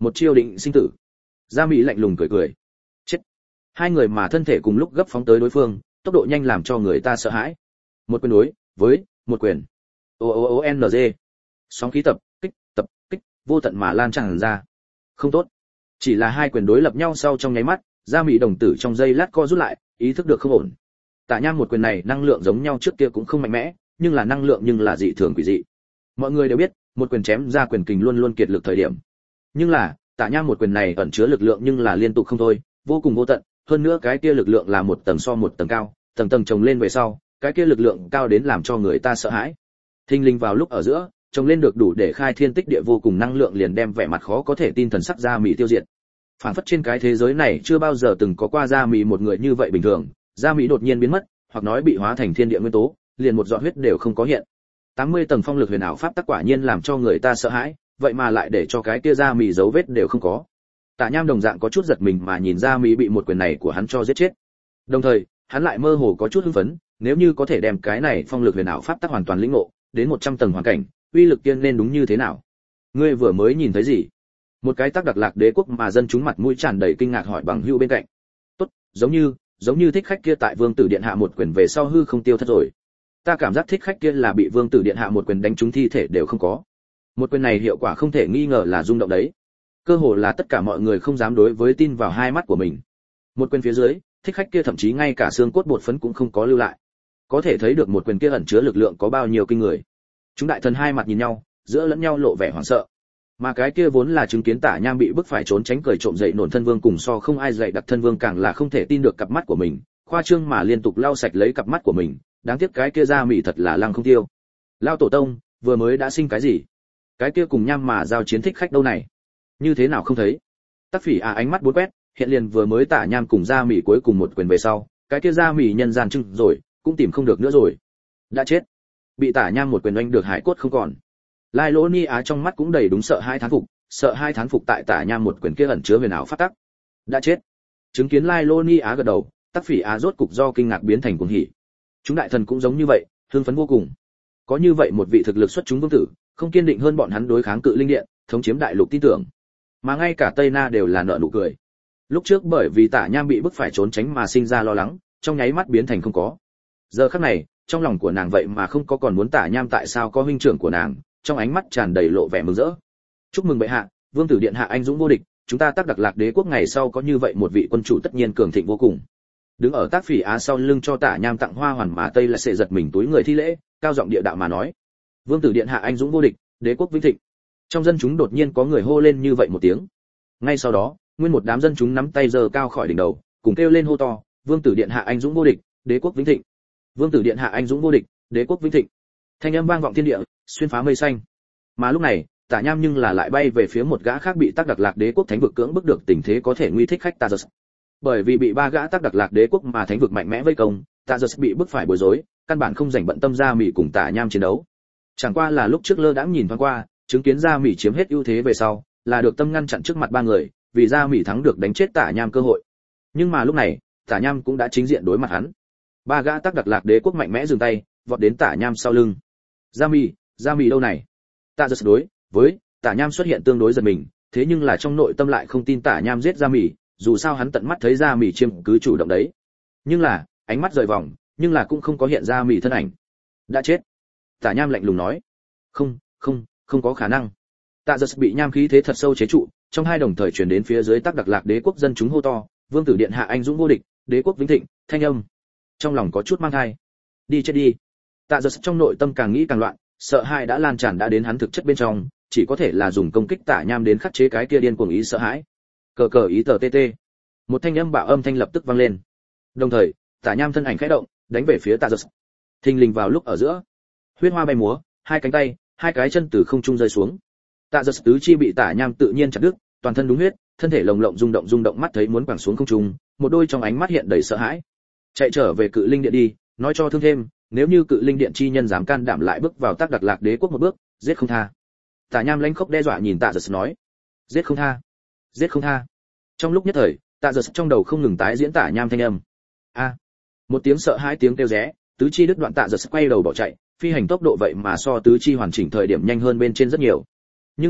Một chiêu định sinh tử. Gia Mỹ lạnh lùng cười cười. Chết. Hai người mà thân thể cùng lúc gấp phóng tới đối phương, tốc độ nhanh làm cho người ta sợ hãi. Một quyền đối với một quyền. O O O N G. Sóng khí tập, kích, tập, kích, vô tận mà lan tràn ra. Không tốt. Chỉ là hai quyền đối lập nhau sau trong nháy mắt, Gia Mỹ đồng tử trong giây lát co rút lại, ý thức được không ổn. Tạ Nham một quyền này năng lượng giống nhau trước kia cũng không mạnh mẽ, nhưng là năng lượng nhưng là dị thường quỷ dị. Mọi người đều biết, một quyền chém ra quyền kình luôn luôn kiệt lực thời điểm. Nhưng là, Tạ Nham một quyền này ẩn chứa lực lượng nhưng là liên tục không thôi, vô cùng vô tận, hơn nữa cái kia lực lượng là một tầng so một tầng cao, tầng tầng chồng lên về sau, cái kia lực lượng cao đến làm cho người ta sợ hãi. Thinh linh vào lúc ở giữa, chồng lên được đủ để khai thiên tích địa vô cùng năng lượng liền đem vẻ mặt khó có thể tin thần sắc Gia Mỹ tiêu diệt. Phản phất trên cái thế giới này chưa bao giờ từng có qua Gia Mỹ một người như vậy bình thường, Gia Mỹ đột nhiên biến mất, hoặc nói bị hóa thành thiên địa nguyên tố, liền một giọt huyết đều không có hiện. tám mươi tầng phong lực huyền ảo pháp tắc quả nhiên làm cho người ta sợ hãi, vậy mà lại để cho cái kia Gia Mỹ dấu vết đều không có. Tạ Nham đồng dạng có chút giật mình mà nhìn Gia Mỹ bị một quyền này của hắn cho giết chết. Đồng thời, hắn lại mơ hồ có chút hưng phấn, nếu như có thể đem cái này phong lực huyền ảo pháp tắc hoàn toàn lĩnh ngộ, đến một trăm tầng hoàn cảnh, uy lực tiên nên đúng như thế nào? Ngươi vừa mới nhìn thấy gì? Một cái tác đặc lạc đế quốc mà dân chúng mặt mũi tràn đầy kinh ngạc hỏi bằng hữu bên cạnh. Tốt, giống như, giống như thích khách kia tại vương tử điện hạ một quyền về sau hư không tiêu thất rồi. Ta cảm giác thích khách kia là bị vương tử điện hạ một quyền đánh trúng thi thể đều không có. Một quyền này hiệu quả không thể nghi ngờ là rung động đấy. Cơ hồ là tất cả mọi người không dám đối với tin vào hai mắt của mình. Một quyền phía dưới, thích khách kia thậm chí ngay cả xương cốt bột phấn cũng không có lưu lại. Có thể thấy được một quyền kia ẩn chứa lực lượng có bao nhiêu kinh người. Chúng đại thần hai mặt nhìn nhau, giữa lẫn nhau lộ vẻ hoảng sợ. Mà cái kia vốn là chứng kiến Tạ Nham bị bức phải trốn tránh cười trộm dậy nổn thân vương cùng so không ai dậy đặc thân vương càng là không thể tin được cặp mắt của mình, khoa trương mà liên tục lau sạch lấy cặp mắt của mình, đáng tiếc cái kia Gia Mỹ thật là lăng không tiêu. Lao tổ tông, vừa mới đã sinh cái gì? Cái kia cùng Nham mà giao chiến thích khách đâu này? Như thế nào không thấy? Tắc Phỉ à ánh mắt bốn quét, hiện liền vừa mới Tạ Nham cùng Gia Mỹ cuối cùng một quyền về sau, cái kia Gia Mỹ nhân gian trưng rồi, cũng tìm không được nữa rồi. Đã chết. Bị Tạ Nham một quyền đánh được hải cốt không còn. Lai Lỗ Ni Á trong mắt cũng đầy đúng sợ hai thán phục, sợ hai thán phục tại Tạ Nham một quyền kia ẩn chứa huyền ảo pháp tắc. Đã chết. Chứng kiến Lai Lỗ Ni Á gật đầu, Tắc Phỉ Á rốt cục do kinh ngạc biến thành cuồng hỉ. Chúng đại thần cũng giống như vậy, hưng phấn vô cùng. Có như vậy một vị thực lực xuất chúng vương tử, không kiên định hơn bọn hắn đối kháng cự linh điện, thống chiếm đại lục tin tưởng. Mà ngay cả Tây Na đều là nở nụ cười. Lúc trước bởi vì Tạ Nham bị bức phải trốn tránh mà sinh ra lo lắng, trong nháy mắt biến thành không có. Giờ khắc này, trong lòng của nàng vậy mà không có còn muốn Tạ Nham tại sao có huynh trưởng của nàng, trong ánh mắt tràn đầy lộ vẻ mừng rỡ. Chúc mừng bệ hạ, vương tử điện hạ anh dũng vô địch, chúng ta tác đặc lạc đế quốc ngày sau có như vậy một vị quân chủ tất nhiên cường thịnh vô cùng. Đứng ở Tác Phỉ Á sau lưng cho Tạ Nham tặng hoa hoàn mà Tây lại sẽ giật mình túi người thi lễ, cao giọng địa đạo mà nói: vương tử điện hạ anh dũng vô địch, đế quốc vinh thịnh. Trong dân chúng đột nhiên có người hô lên như vậy một tiếng. Ngay sau đó, nguyên một đám dân chúng nắm tay giơ cao khỏi đỉnh đầu, cùng kêu lên hô to: vương tử điện hạ anh dũng vô địch, đế quốc vinh thịnh. Vương tử điện hạ anh dũng vô địch, đế quốc vinh thịnh. Thanh âm vang vọng thiên địa, xuyên phá mây xanh. Mà lúc này, Tạ Nham nhưng là lại bay về phía một gã khác bị tác đặc lạc đế quốc thánh vực cưỡng bức được tình thế có thể nguy thích khách Tazos. Bởi vì bị ba gã tác đặc lạc đế quốc mà thánh vực mạnh mẽ vây công, Tazos bị bức phải bối rối, căn bản không rảnh bận tâm Gia Mỹ cùng Tạ Nham chiến đấu. Chẳng qua là lúc trước lơ đãng nhìn thoáng qua, chứng kiến Gia Mỹ chiếm hết ưu thế về sau, là được tâm ngăn chặn trước mặt ba người, vì Gia Mỹ thắng được đánh chết Tạ Nham cơ hội. Nhưng mà lúc này, Tạ Nham cũng đã chính diện đối mặt hắn. Ba gã tác đặc lạc đế quốc mạnh mẽ dừng tay, vọt đến Tạ Nham sau lưng. Gia Mỹ, Gia Mỹ đâu này? Tazos đối với Tạ Nham xuất hiện tương đối giật mình, thế nhưng là trong nội tâm lại không tin Tạ Nham giết Gia Mỹ, dù sao hắn tận mắt thấy Gia Mỹ chiếm cứ chủ động đấy. Nhưng là, ánh mắt rời vòng, nhưng là cũng không có hiện Gia Mỹ thân ảnh. Đã chết. Tạ Nham lạnh lùng nói. Không, không, không có khả năng. Tazos bị nham khí thế thật sâu chế trụ, trong hai đồng thời truyền đến phía dưới tác đặc lạc đế quốc dân chúng hô to: vương tử điện hạ anh dũng vô địch, đế quốc vĩnh thịnh. Thanh âm trong lòng có chút mang thai. Đi chết đi. Tazos trong nội tâm càng nghĩ càng loạn, sợ hãi đã lan tràn đã đến hắn thực chất bên trong, chỉ có thể là dùng công kích Tạ Nham đến khắc chế cái kia điên cuồng ý sợ hãi. Cờ cờ ý tờ tt. Một thanh âm bạo âm thanh lập tức vang lên. Đồng thời, Tạ Nham thân ảnh khẽ động, đánh về phía Tazos. Thình lình vào lúc ở giữa, huyết hoa bay múa, hai cánh tay, hai cái chân từ không trung rơi xuống. Tazos tứ chi bị Tạ Nham tự nhiên chặt đứt, toàn thân đúng huyết, thân thể lồng lộng rung động rung động mắt thấy muốn quẳng xuống không trung, một đôi trong ánh mắt hiện đầy sợ hãi. Chạy trở về Cự Linh Điện đi, nói cho thương thêm, nếu như Cự Linh Điện chi nhân dám can đảm lại bước vào tác đặc lạc đế quốc một bước, giết không tha. Tạ Nham lãnh khốc đe dọa nhìn Tazos nói, giết không tha, giết không tha. Trong lúc nhất thời, Tazos trong đầu không ngừng tái diễn Tạ Nham thanh âm. A, một tiếng sợ hãi tiếng kêu ré, tứ chi đứt đoạn Tazos quay đầu bỏ chạy, phi hành tốc độ vậy mà so tứ chi hoàn chỉnh thời điểm nhanh hơn bên trên rất nhiều. Nhưng mà,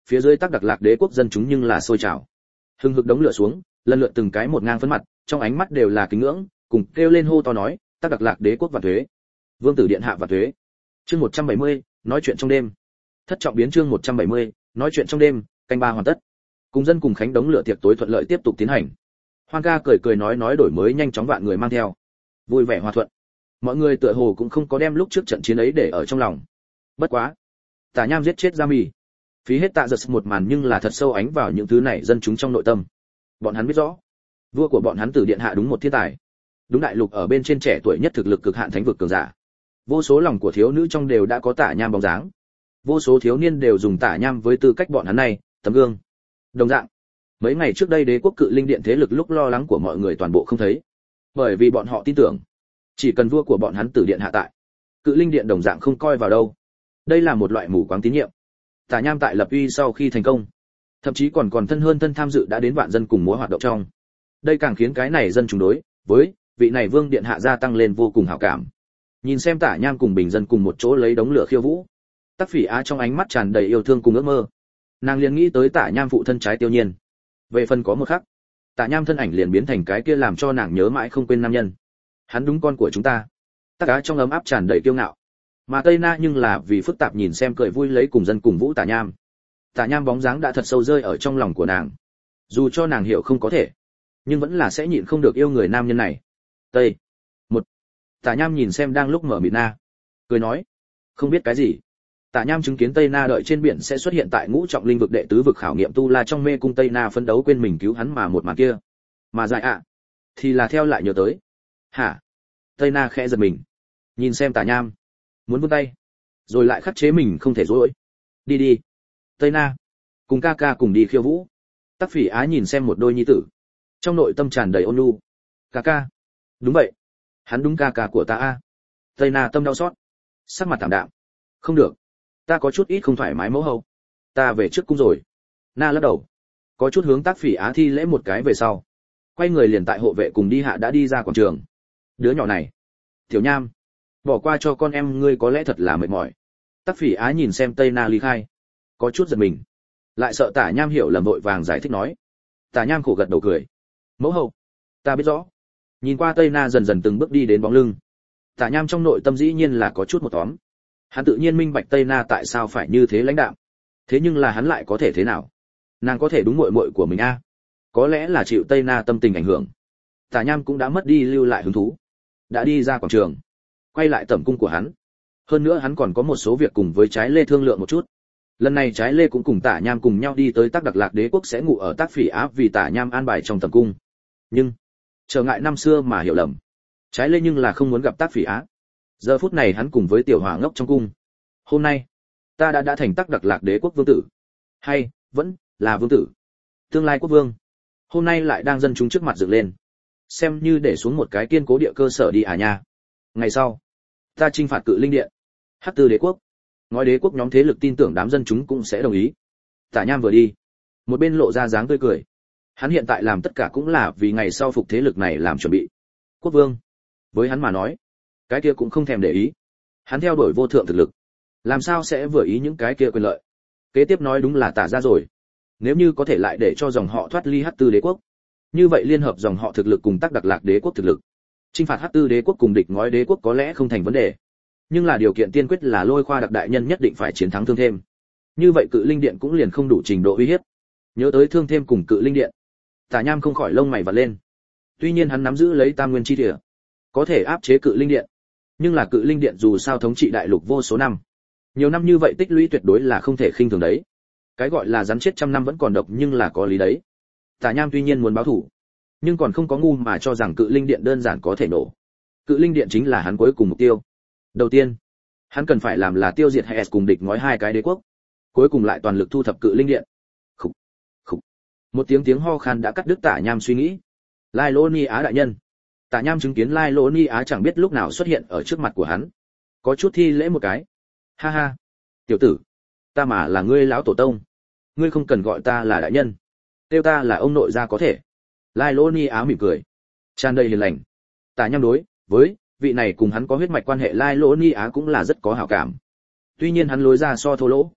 phía dưới Tắc Đặc Lạc Đế quốc dân chúng nhưng là sôi trào. Hừng hực đống lửa xuống, lần lượt từng cái một ngang phấn mặt, trong ánh mắt đều là kính ngưỡng, cùng kêu lên hô to nói, Tắc Đặc Lạc Đế quốc vạn thuế. Vương tử điện hạ vạn thuế. Chương một trăm bảy mươi, nói chuyện trong đêm. Thất trọng biến chương một trăm bảy mươi, nói chuyện trong đêm, canh ba hoàn tất. Cùng dân cùng khánh đống lửa tiệc tối thuận lợi tiếp tục tiến hành. Hoan ca cười cười nói nói đổi mới nhanh chóng vạn người mang theo. Vui vẻ hòa thuận. Mọi người tựa hồ cũng không có đem lúc trước trận chiến ấy để ở trong lòng. Bất quá, Tả Nham giết chết Gia Mì, phí hết Tạ Giật một màn nhưng là thật sâu ánh vào những thứ này dân chúng trong nội tâm. Bọn hắn biết rõ, vua của bọn hắn Tử điện hạ đúng một thiên tài, đúng đại lục ở bên trên trẻ tuổi nhất thực lực cực hạn thánh vực cường giả. Vô số lòng của thiếu nữ trong đều đã có Tả Nham bóng dáng. Vô số thiếu niên đều dùng Tả Nham với tư cách bọn hắn này, tấm gương. Đồng dạng, mấy ngày trước đây đế quốc Cự Linh điện thế lực lúc lo lắng của mọi người toàn bộ không thấy, bởi vì bọn họ tin tưởng, chỉ cần vua của bọn hắn Tử điện hạ tại, Cự Linh điện đồng dạng không coi vào đâu. Đây là một loại mù quáng tín nhiệm. Tả Nham tại lập uy sau khi thành công, thậm chí còn còn thân hơn thân tham dự đã đến vạn dân cùng múa hoạt động trong. Đây càng khiến cái này dân chúng đối với vị này vương điện hạ gia tăng lên vô cùng hảo cảm. Nhìn xem Tả Nham cùng bình dân cùng một chỗ lấy đống lửa khiêu vũ, Tắc Phỉ Á trong ánh mắt tràn đầy yêu thương cùng ước mơ. Nàng liền nghĩ tới Tả Nham phụ thân Trái Tiêu Nhiên. Về phần có một khắc, Tả Nham thân ảnh liền biến thành cái kia làm cho nàng nhớ mãi không quên nam nhân. Hắn đúng con của chúng ta. Tắc Á trong ấm áp tràn đầy kiêu ngạo. Mà Tây Na nhưng là vì phức tạp nhìn xem cười vui lấy cùng dân cùng vũ Tả Nham. Tả Nham bóng dáng đã thật sâu rơi ở trong lòng của nàng. Dù cho nàng hiểu không có thể, nhưng vẫn là sẽ nhịn không được yêu người nam nhân này. Tây. Một. Tả Nham nhìn xem đang lúc mở mịt Na, cười nói, không biết cái gì. Tả Nham chứng kiến Tây Na đợi trên biển sẽ xuất hiện tại ngũ trọng linh vực đệ tứ vực khảo nghiệm tu la trong mê cung Tây Na phấn đấu quên mình cứu hắn mà một màn kia. Mà dài ạ, à, thì là theo lại nhớ tới. Hả? Tây Na khẽ giật mình, nhìn xem Tả Nham, muốn vươn tay, rồi lại khắc chế mình không thể dối. Đi đi. Tây Na, cùng ca ca cùng đi khiêu vũ. Tắc Phỉ Á nhìn xem một đôi nhi tử, trong nội tâm tràn đầy ôn nhu. Ca ca. Đúng vậy, hắn đúng ca ca của ta a. Tây Na tâm đau xót, sắc mặt tạm đạm. Không được, ta có chút ít không thoải mái mẫu hậu, ta về trước cung rồi. Na lắc đầu, có chút hướng Tắc Phỉ Á thi lễ một cái về sau, quay người liền tại hộ vệ cùng đi hạ đã đi ra quảng trường. Đứa nhỏ này, Tiểu Nham, bỏ qua cho con em ngươi có lẽ thật là mệt mỏi. Tắc Phỉ Á nhìn xem Tây Na ly khai, có chút giật mình, lại sợ Tả Nham hiểu lầm vội vàng giải thích nói. Tả Nham khổ gật đầu cười, mẫu hậu, ta biết rõ. Nhìn qua Tây Na dần dần từng bước đi đến bóng lưng, Tả Nham trong nội tâm dĩ nhiên là có chút một tóm. Hắn tự nhiên minh bạch Tây Na tại sao phải như thế lãnh đạm, thế nhưng là hắn lại có thể thế nào? Nàng có thể đúng muội muội của mình a? À? Có lẽ là chịu Tây Na tâm tình ảnh hưởng, Tả Nham cũng đã mất đi lưu lại hứng thú, đã đi ra quảng trường, quay lại tẩm cung của hắn. Hơn nữa hắn còn có một số việc cùng với Trái Lê thương lượng một chút. Lần này Trái Lê cũng cùng Tả Nham cùng nhau đi tới Tắc Đặc Lạc Đế quốc sẽ ngủ ở Tắc Phỉ Á vì Tả Nham an bài trong tẩm cung. Nhưng trở ngại năm xưa mà hiểu lầm, Trái Lê nhưng là không muốn gặp Tắc Phỉ Á. Giờ phút này hắn cùng với Tiểu Hỏa ngốc trong cung. Hôm nay, ta đã đã thành Tắc Đặc Lạc Đế quốc vương tử, hay vẫn là vương tử, tương lai quốc vương. Hôm nay lại đang dân chúng trước mặt dựng lên, xem như để xuống một cái kiên cố địa cơ sở đi à nha. Ngày sau, ta chinh phạt Cự Linh điện, Hắc Tư Đế quốc. Ngói Đế quốc nhóm thế lực tin tưởng đám dân chúng cũng sẽ đồng ý. Tả Nham vừa đi, một bên lộ ra dáng tươi cười. Hắn hiện tại làm tất cả cũng là vì ngày sau phục thế lực này làm chuẩn bị. Quốc vương, với hắn mà nói, cái kia cũng không thèm để ý. Hắn theo đuổi vô thượng thực lực, làm sao sẽ vừa ý những cái kia quyền lợi. Kế tiếp nói đúng là Tả ra rồi. Nếu như có thể lại để cho dòng họ thoát ly Hắc Tư Đế quốc, như vậy liên hợp dòng họ thực lực cùng Tắc Đặc Lạc Đế quốc thực lực, chinh phạt Hắc Tư Đế quốc cùng địch Ngói Đế quốc có lẽ không thành vấn đề. Nhưng là điều kiện tiên quyết là Lôi Khoa đặc đại nhân nhất định phải chiến thắng Thương Thêm. Như vậy Cự Linh điện cũng liền không đủ trình độ uy hiếp. Nhớ tới Thương Thêm cùng Cự Linh điện, Tả Nham không khỏi lông mày vặn lên. Tuy nhiên hắn nắm giữ lấy Tam Nguyên chi địa, có thể áp chế Cự Linh điện, nhưng là Cự Linh điện dù sao thống trị đại lục vô số năm, nhiều năm như vậy tích lũy tuyệt đối là không thể khinh thường đấy. Cái gọi là rắn chết trăm năm vẫn còn độc nhưng là có lý đấy. Tả Nham tuy nhiên muốn báo thù, nhưng còn không có ngu mà cho rằng Cự Linh điện đơn giản có thể nổ. Cự Linh điện chính là hắn cuối cùng mục tiêu. Đầu tiên, hắn cần phải làm là tiêu diệt Hades cùng địch Ngói hai cái đế quốc, cuối cùng lại toàn lực thu thập Cự Linh điện. Khục, khục. Một tiếng tiếng ho khan đã cắt đứt Tả Nham suy nghĩ. Lai Lô Ni Á đại nhân. Tả Nham chứng kiến Lai Lô Ni Á chẳng biết lúc nào xuất hiện ở trước mặt của hắn, có chút thi lễ một cái. Ha ha, tiểu tử, ta mà là ngươi lão tổ tông, ngươi không cần gọi ta là đại nhân, kêu ta là ông nội gia có thể. Lai Lô Ni Á mỉm cười, tràn đầy hiền lành. Tả Nham đối với vị này cùng hắn có huyết mạch quan hệ Lai Lô Ni Á cũng là rất có hảo cảm. Tuy nhiên hắn lối ra so thô lỗ,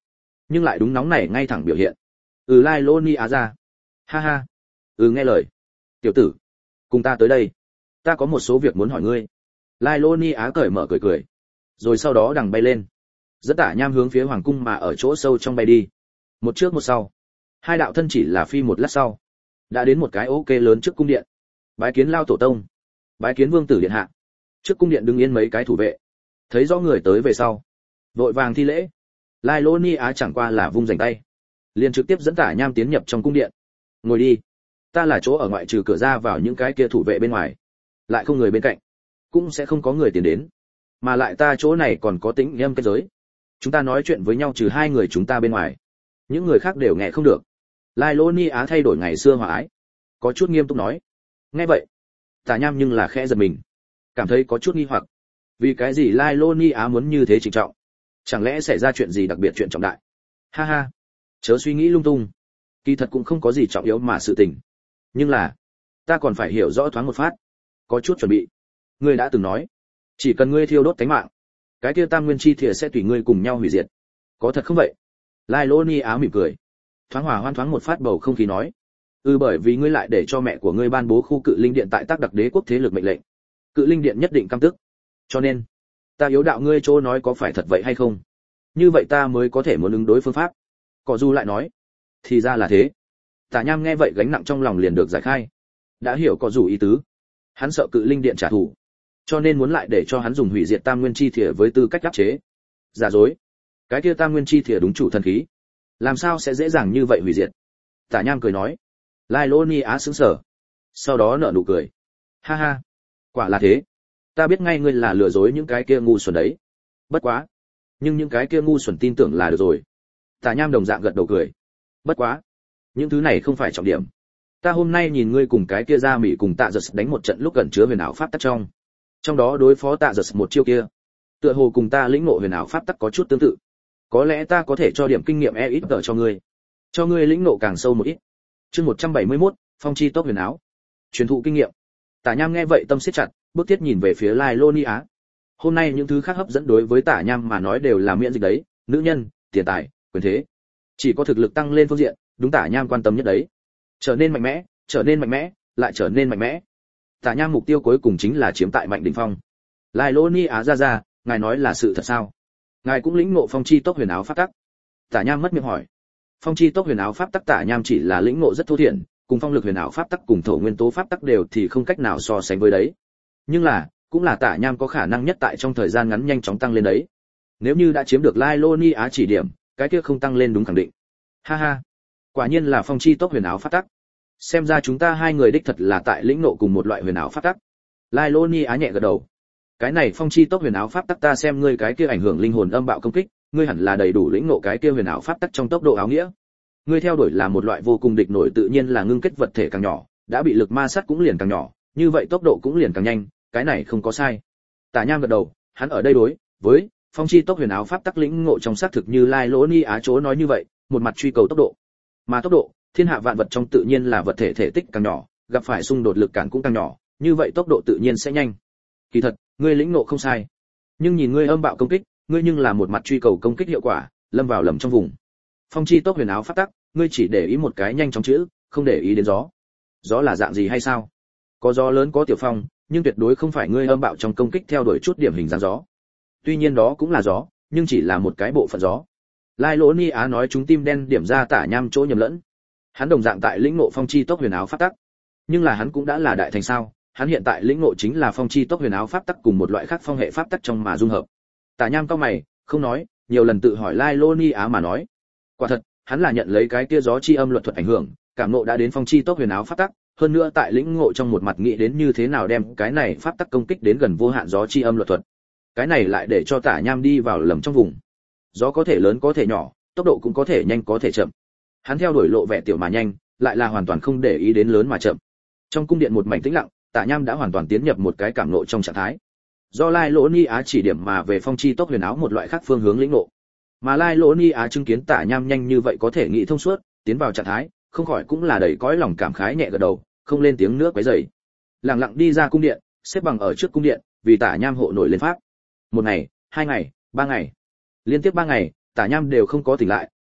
nhưng lại đúng nóng này ngay thẳng biểu hiện. Ừ Lai Lô Ni Á ra. Ha ha. Ừ nghe lời. Tiểu tử, cùng ta tới đây. Ta có một số việc muốn hỏi ngươi. Lai Lô Ni Á cởi mở cười cười. Rồi sau đó đằng bay lên. Dẫn Tả Nham hướng phía hoàng cung mà ở chỗ sâu trong bay đi. Một trước một sau. Hai đạo thân chỉ là phi một lát sau. Đã đến một cái ok lớn trước cung điện. Bái kiến Lao tổ tông. Bái kiến vương tử điện hạ. Trước cung điện đứng yên mấy cái thủ vệ. Thấy rõ người tới về sau. Vội vàng thi lễ. Lai Lô Ni Á chẳng qua là vung rảnh tay. Liền trực tiếp dẫn Tả Nham tiến nhập trong cung điện. Ngồi đi. Ta là chỗ ở ngoại trừ cửa ra vào những cái kia thủ vệ bên ngoài. Lại không người bên cạnh. Cũng sẽ không có người tiến đến. Mà lại ta chỗ này còn có tính nghiêm kết giới. Chúng ta nói chuyện với nhau trừ hai người chúng ta bên ngoài. Những người khác đều nghe không được. Lai Lô Ni Á thay đổi ngày xưa hòa ái. Có chút nghiêm túc nói. Nghe vậy. Tả Nham nhưng là khẽ giật mình. Cảm thấy có chút nghi hoặc. Vì cái gì Lai Lô Ni Á muốn như thế trịnh trọng? Chẳng lẽ xảy ra chuyện gì đặc biệt chuyện trọng đại? Ha ha. Chớ suy nghĩ lung tung. Kỳ thật cũng không có gì trọng yếu mà sự tình. Nhưng là. Ta còn phải hiểu rõ thoáng một phát. Có chút chuẩn bị. Ngươi đã từng nói. Chỉ cần ngươi thiêu đốt cánh mạng. Cái kia tam nguyên chi thìa sẽ tùy ngươi cùng nhau hủy diệt. Có thật không vậy? Lai Lô Ni Á mỉm cười. Thoáng hòa hoan thoáng một phát bầu không khí nói. Ừ bởi vì ngươi lại để cho mẹ của ngươi ban bố khu cự linh điện tại tác đặc đế quốc thế lực mệnh lệnh. Cự linh điện nhất định cam tức. Cho nên, ta yếu đạo ngươi chỗ nói có phải thật vậy hay không? Như vậy ta mới có thể muốn ứng đối phương pháp. Cỏ Du lại nói. Thì ra là thế. Tả Nham nghe vậy gánh nặng trong lòng liền được giải khai. Đã hiểu Cỏ Du ý tứ. Hắn sợ cự linh điện trả thù. Cho nên muốn lại để cho hắn dùng hủy diệt tam nguyên chi thìa với tư cách áp chế. Giả dối. Cái kia tam nguyên chi thìa đúng chủ thần khí. Làm sao sẽ dễ dàng như vậy hủy diệt? Tả Nham cười nói. Lai Lô Ni Á sững sờ. Sau đó nở nụ cười. Ha ha. Quả là thế. Ta biết ngay ngươi là lừa dối những cái kia ngu xuẩn đấy. Bất quá. Nhưng những cái kia ngu xuẩn tin tưởng là được rồi. Tả Nham đồng dạng gật đầu cười. Bất quá. Những thứ này không phải trọng điểm. Ta hôm nay nhìn ngươi cùng cái kia ra mỉ cùng Tạ Giật đánh một trận lúc gần chứa huyền ảo pháp tắc trong. Trong đó đối phó Tạ Giật một chiêu kia. Tựa hồ cùng ta lĩnh ngộ huyền ảo pháp tắc có chút tương tự. Có lẽ ta có thể cho điểm kinh nghiệm e ít tờ cho ngươi. Cho ngươi lĩnh ngộ càng sâu một ít. Chương một trăm bảy mươi mốt, Phong chi tốc huyền áo. Truyền thụ kinh nghiệm. Tả Nham nghe vậy tâm siết chặt, bước thiết nhìn về phía Lai Lô Ni Á. Hôm nay những thứ khác hấp dẫn đối với Tả Nham mà nói đều là miễn dịch đấy, nữ nhân, tiền tài, quyền thế. Chỉ có thực lực tăng lên phương diện, đúng Tả Nham quan tâm nhất đấy. Trở nên mạnh mẽ, trở nên mạnh mẽ, lại trở nên mạnh mẽ. Tả Nham mục tiêu cuối cùng chính là chiếm tại mạnh đỉnh phong. Lai Lô Ni Á ra ra, ngài nói là sự thật sao? Ngài cũng lĩnh ngộ phong chi tốc huyền áo pháp tắc. Tả Nham mất miệng hỏi. Phong chi tốc huyền áo pháp tắc Tả Nham chỉ là lĩnh ngộ rất thô thiển, cùng phong lực huyền áo pháp tắc cùng thổ nguyên tố pháp tắc đều thì không cách nào so sánh với đấy. Nhưng là, cũng là Tả Nham có khả năng nhất tại trong thời gian ngắn nhanh chóng tăng lên đấy. Nếu như đã chiếm được Lai Lô Ni Á chỉ điểm, cái kia không tăng lên đúng khẳng định. Ha ha, quả nhiên là phong chi tốc huyền áo pháp tắc. Xem ra chúng ta hai người đích thật là tại lĩnh ngộ cùng một loại huyền áo pháp tắc. Lai Lô Ni Á nhẹ gật đầu. Cái này phong chi tốc huyền áo pháp tắc ta xem ngươi cái kia ảnh hưởng linh hồn âm bạo công kích, ngươi hẳn là đầy đủ lĩnh ngộ cái kia huyền áo pháp tắc trong tốc độ áo nghĩa. Ngươi theo đuổi là một loại vô cùng địch nổi tự nhiên là ngưng kết vật thể càng nhỏ, đã bị lực ma sát cũng liền càng nhỏ, như vậy tốc độ cũng liền càng nhanh, cái này không có sai. Tả Nham gật đầu, hắn ở đây đối với phong chi tốc huyền áo pháp tắc lĩnh ngộ trong xác thực như Lai Lỗ Ni Á chỗ nói như vậy, một mặt truy cầu tốc độ. Mà tốc độ, thiên hạ vạn vật trong tự nhiên là vật thể thể tích càng nhỏ, gặp phải xung đột lực cản cũng càng nhỏ, như vậy tốc độ tự nhiên sẽ nhanh. Kỳ thật, ngươi lĩnh ngộ không sai, nhưng nhìn ngươi âm bạo công kích, ngươi nhưng là một mặt truy cầu công kích hiệu quả, lâm vào lầm trong vùng. Phong chi tốc huyền áo pháp tắc, ngươi chỉ để ý một cái nhanh chóng chữ, không để ý đến gió. Gió là dạng gì hay sao? Có gió lớn có tiểu phong, nhưng tuyệt đối không phải ngươi âm bạo trong công kích theo đuổi chút điểm hình dáng gió. Tuy nhiên đó cũng là gió, nhưng chỉ là một cái bộ phận gió. Lai Lỗ Ni Á nói chúng tim đen điểm ra Tả Nham chỗ nhầm lẫn. Hắn đồng dạng tại lĩnh ngộ phong chi tốc huyền áo pháp tắc, nhưng là hắn cũng đã là đại thành sao? Hắn hiện tại lĩnh ngộ chính là phong chi tốc huyền áo pháp tắc cùng một loại khác phong hệ pháp tắc trong mà dung hợp. Tả Nham cao mày, không nói, nhiều lần tự hỏi Lai Lô Ni Á mà nói. Quả thật, hắn là nhận lấy cái kia gió chi âm luật thuật ảnh hưởng, cảm ngộ đã đến phong chi tốc huyền áo pháp tắc, hơn nữa tại lĩnh ngộ trong một mặt nghĩ đến như thế nào đem cái này pháp tắc công kích đến gần vô hạn gió chi âm luật thuật. Cái này lại để cho Tả Nham đi vào lầm trong vùng. Gió có thể lớn có thể nhỏ, tốc độ cũng có thể nhanh có thể chậm. Hắn theo đuổi lộ vẻ tiểu mà nhanh, lại là hoàn toàn không để ý đến lớn mà chậm. Trong cung điện một mảnh tĩnh lặng, Tả Nham đã hoàn toàn tiến nhập một cái cảm ngộ trong trạng thái. Do Lai Lỗ Ni Á chỉ điểm mà về phong chi tốc huyền áo một loại khác phương hướng lĩnh ngộ. Mà Lai Lỗ Ni Á chứng kiến Tả Nham nhanh như vậy có thể nghĩ thông suốt, tiến vào trạng thái, không khỏi cũng là đầy cõi lòng cảm khái nhẹ gật đầu, không lên tiếng nữa quấy rầy. Lặng lặng đi ra cung điện, xếp bằng ở trước cung điện, vì Tả Nham hộ nổi lên pháp. Một ngày, hai ngày, ba ngày, liên tiếp ba ngày, Tả Nham đều không có tỉnh lại,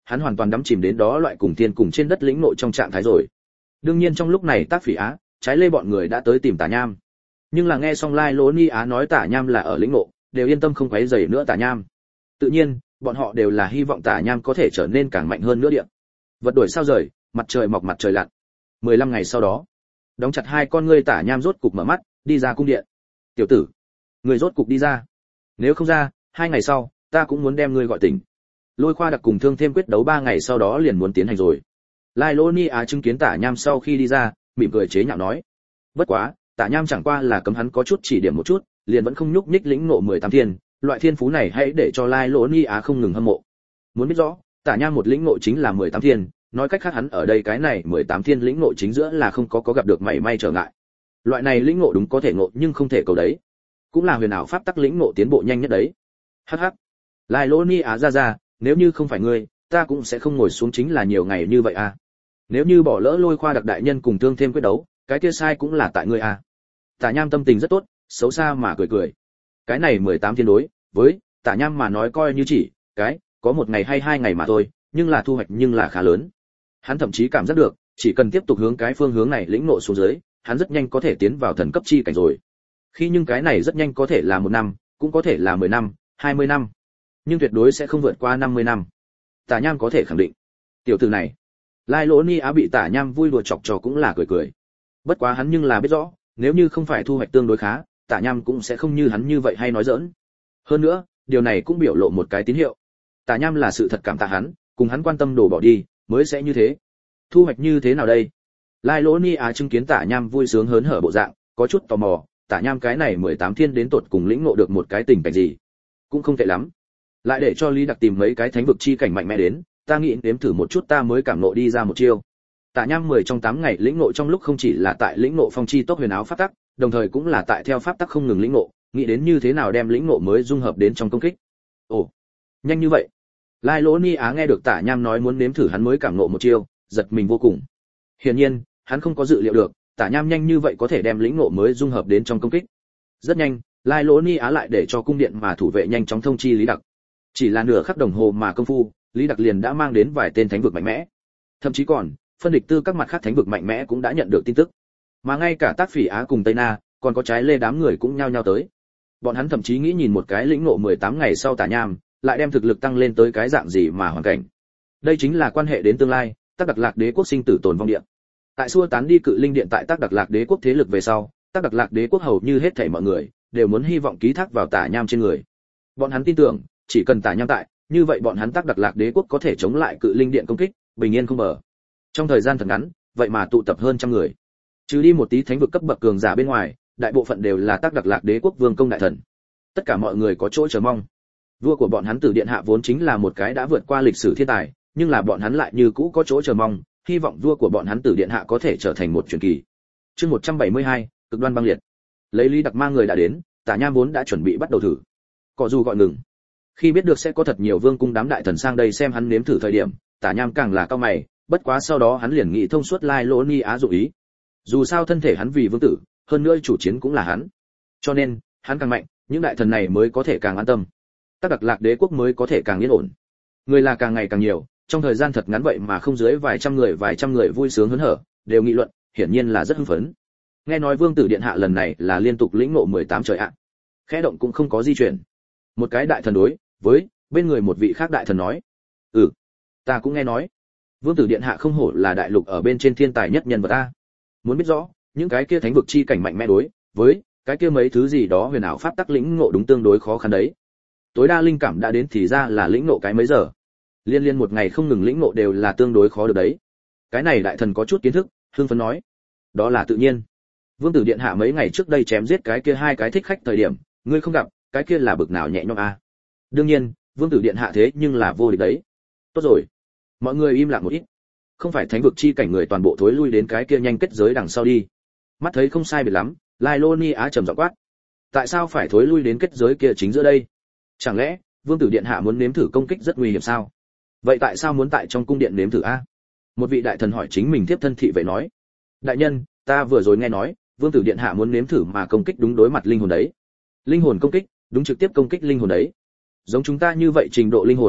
hắn hoàn toàn đắm chìm đến đó loại cùng thiên cùng trên đất lĩnh ngộ trong trạng thái rồi. Đương nhiên trong lúc này Tác Phỉ Á, Trái Lê bọn người đã tới tìm Tả Nham. Nhưng là nghe xong Lai Lỗ Ni Á nói Tả Nham là ở lĩnh ngộ, đều yên tâm không quấy rầy nữa Tả Nham. Tự nhiên, bọn họ đều là hy vọng Tả Nham có thể trở nên càng mạnh hơn nữa điện. Vật đổi sao rời, mặt trời mọc mặt trời lặn. mười lăm ngày sau đó, đóng chặt hai con ngươi Tả Nham rốt cục mở mắt, đi ra cung điện. "Tiểu tử, ngươi rốt cục đi ra. Nếu không ra, hai ngày sau, ta cũng muốn đem ngươi gọi tỉnh." Lôi Khoa đặc cùng Thương Thêm quyết đấu ba ngày sau đó liền muốn tiến hành rồi. Lai Lô Ni Á chứng kiến Tả Nham sau khi đi ra, mỉm cười chế nhạo nói: "Bất quá, Tả Nham chẳng qua là cấm hắn có chút chỉ điểm một chút, liền vẫn không nhúc nhích lĩnh ngộ mười tám thiên, loại thiên phú này hãy để cho Lai Lô Ni Á không ngừng hâm mộ. Muốn biết rõ, Tả Nham một lĩnh ngộ chính là mười tám thiên, nói cách khác hắn ở đây cái này mười tám thiên lĩnh ngộ chính giữa là không có có gặp được mảy may trở ngại. Loại này lĩnh ngộ đúng có thể ngộ nhưng không thể cầu đấy, cũng là huyền ảo pháp tắc lĩnh ngộ tiến bộ nhanh nhất đấy." Hắc hắc. Lai Lô Ni Á ra ra, nếu như không phải ngươi, ta cũng sẽ không ngồi xuống chính là nhiều ngày như vậy à. Nếu như bỏ lỡ Lôi Khoa đặc đại nhân cùng Thương Thêm quyết đấu, cái kia sai cũng là tại ngươi à. Tả Nham tâm tình rất tốt, xấu xa mà cười cười. Cái này mười tám thiên đối với Tả Nham mà nói coi như chỉ cái có một ngày hay hai ngày mà thôi, nhưng là thu hoạch nhưng là khá lớn. Hắn thậm chí cảm giác được, chỉ cần tiếp tục hướng cái phương hướng này lĩnh ngộ xuống dưới, hắn rất nhanh có thể tiến vào thần cấp chi cảnh rồi. Khi nhưng cái này rất nhanh có thể là một năm, cũng có thể là mười năm, hai mươi năm, nhưng tuyệt đối sẽ không vượt qua năm mươi năm. Tả Nham có thể khẳng định. Tiểu tử này, Lai Lỗ Ni Á bị Tả Nham vui đùa chọc trò cũng là cười cười. Bất quá hắn nhưng là biết rõ, nếu như không phải thu hoạch tương đối khá, Tả Nham cũng sẽ không như hắn như vậy hay nói giỡn. Hơn nữa, điều này cũng biểu lộ một cái tín hiệu. Tả Nham là sự thật cảm tạ hắn, cùng hắn quan tâm đổ bỏ đi, mới sẽ như thế. Thu hoạch như thế nào đây? Lai Lỗ Ni Á chứng kiến Tả Nham vui sướng hớn hở bộ dạng, có chút tò mò, Tả Nham cái này mười tám thiên đến tột cùng lĩnh ngộ được một cái tình cảnh gì? Cũng không tệ lắm. Lại để cho Lý Đặc tìm mấy cái thánh vực chi cảnh mạnh mẽ đến, ta nghĩ nếm thử một chút ta mới cảm ngộ đi ra một chiêu. Tả Nham mười trong tám ngày lĩnh ngộ trong lúc không chỉ là tại lĩnh ngộ phong chi tốc huyền áo pháp tắc, đồng thời cũng là tại theo pháp tắc không ngừng lĩnh ngộ, nghĩ đến như thế nào đem lĩnh ngộ mới dung hợp đến trong công kích. Ồ, nhanh như vậy. Lai Lỗ Ni Á nghe được Tả Nham nói muốn nếm thử hắn mới cảm ngộ một chiêu, giật mình vô cùng. Hiển nhiên, hắn không có dự liệu được, Tả Nham nhanh như vậy có thể đem lĩnh ngộ mới dung hợp đến trong công kích. Rất nhanh, Lai Lỗ Ni Á lại để cho cung điện mà thủ vệ nhanh chóng thông chi Lý Đặc. Chỉ là nửa khắc đồng hồ mà công phu, Lý Đặc liền đã mang đến vài tên thánh vực mạnh mẽ. Thậm chí còn, phân địch tư các mặt khác thánh vực mạnh mẽ cũng đã nhận được tin tức. Mà ngay cả Tác Phỉ Á cùng Tây Na, còn có Trái Lê đám người cũng nhao nhao tới. Bọn hắn thậm chí nghĩ nhìn một cái lĩnh ngộ mười tám ngày sau Tả Nham, lại đem thực lực tăng lên tới cái dạng gì mà hoàn cảnh. Đây chính là quan hệ đến tương lai, Tác Đặc Lạc Đế quốc sinh tử tồn vong điện. Tại xua tán đi cự linh điện tại Tác Đặc Lạc Đế quốc thế lực về sau, Tác Đặc Lạc Đế quốc hầu như hết thảy mọi người đều muốn hy vọng ký thác vào Tả Nham trên người. Bọn hắn tin tưởng, chỉ cần Tả Nham tại, như vậy bọn hắn Tác Đặc Lạc Đế quốc có thể chống lại cự linh điện công kích, bình yên không bờ. Trong thời gian thật ngắn, vậy mà tụ tập hơn trăm người. Trừ đi một tí thánh vực cấp bậc cường giả bên ngoài, đại bộ phận đều là Tác Đặc Lạc Đế quốc vương công đại thần. Tất cả mọi người có chỗ chờ mong. Vua của bọn hắn Tử Điện Hạ vốn chính là một cái đã vượt qua lịch sử thiên tài, nhưng là bọn hắn lại như cũ có chỗ chờ mong, hy vọng vua của bọn hắn Tử Điện Hạ có thể trở thành một truyền kỳ. Chương một trăm bảy mươi hai, cực đoan băng liệt. Lấy Lý Đặc mang người đã đến, Tả Nham vốn đã chuẩn bị bắt đầu thử. Cọ dù gọi ngừng. Khi biết được sẽ có thật nhiều vương cung đám đại thần sang đây xem hắn nếm thử thời điểm, Tả Nham càng là cao mày, bất quá sau đó hắn liền nghĩ thông suốt Lai Lỗ Ni Á dụ ý. Dù sao thân thể hắn vì vương tử, hơn nữa chủ chiến cũng là hắn. Cho nên, hắn càng mạnh, những đại thần này mới có thể càng an tâm. Tác Đặc Lạc Đế quốc mới có thể càng yên ổn. Người là càng ngày càng nhiều, trong thời gian thật ngắn vậy mà không dưới vài trăm người vài trăm người vui sướng hớn hở, đều nghị luận, hiển nhiên là rất hưng phấn. Nghe nói Vương tử điện hạ lần này là liên tục lĩnh ngộ mười tám trời ạ. Khẽ động cũng không có di chuyển. Một cái đại thần đối với bên người một vị khác đại thần nói: "Ừ, ta cũng nghe nói. Vương tử điện hạ không hổ là đại lục ở bên trên thiên tài nhất nhân vật ta. Muốn biết rõ, những cái kia thánh vực chi cảnh mạnh mẽ đối với cái kia mấy thứ gì đó huyền ảo pháp tắc lĩnh ngộ đúng tương đối khó khăn đấy. Tối đa linh cảm đã đến thì ra là lĩnh ngộ cái mấy giờ. Liên liên một ngày không ngừng lĩnh ngộ đều là tương đối khó được đấy." Cái này đại thần có chút kiến thức, hưng phấn nói: "Đó là tự nhiên. Vương tử điện hạ mấy ngày trước đây chém giết cái kia hai cái thích khách thời điểm, ngươi không gặp, cái kia là bực nào nhẹ nhõm a. À? Đương nhiên, Vương tử điện hạ thế nhưng là vô địch đấy." Tốt rồi, mọi người im lặng một ít. Không phải thánh vực chi cảnh người toàn bộ thối lui đến cái kia nhanh kết giới đằng sau đi. Mắt thấy không sai biệt lắm, Lai Lô Ni Á trầm giọng quát: "Tại sao phải thối lui đến kết giới kia chính giữa đây? Chẳng lẽ Vương tử điện hạ muốn nếm thử công kích rất nguy hiểm sao? Vậy tại sao muốn tại trong cung điện nếm thử a?" Một vị đại thần hỏi chính mình tiếp thân thị vệ nói: "Đại nhân, ta vừa rồi nghe nói, Vương tử điện hạ muốn nếm thử mà công kích đúng đối mặt linh hồn đấy. Linh hồn công kích, đúng trực tiếp công kích linh hồn đấy. Giống chúng ta như vậy trình độ linh hồn,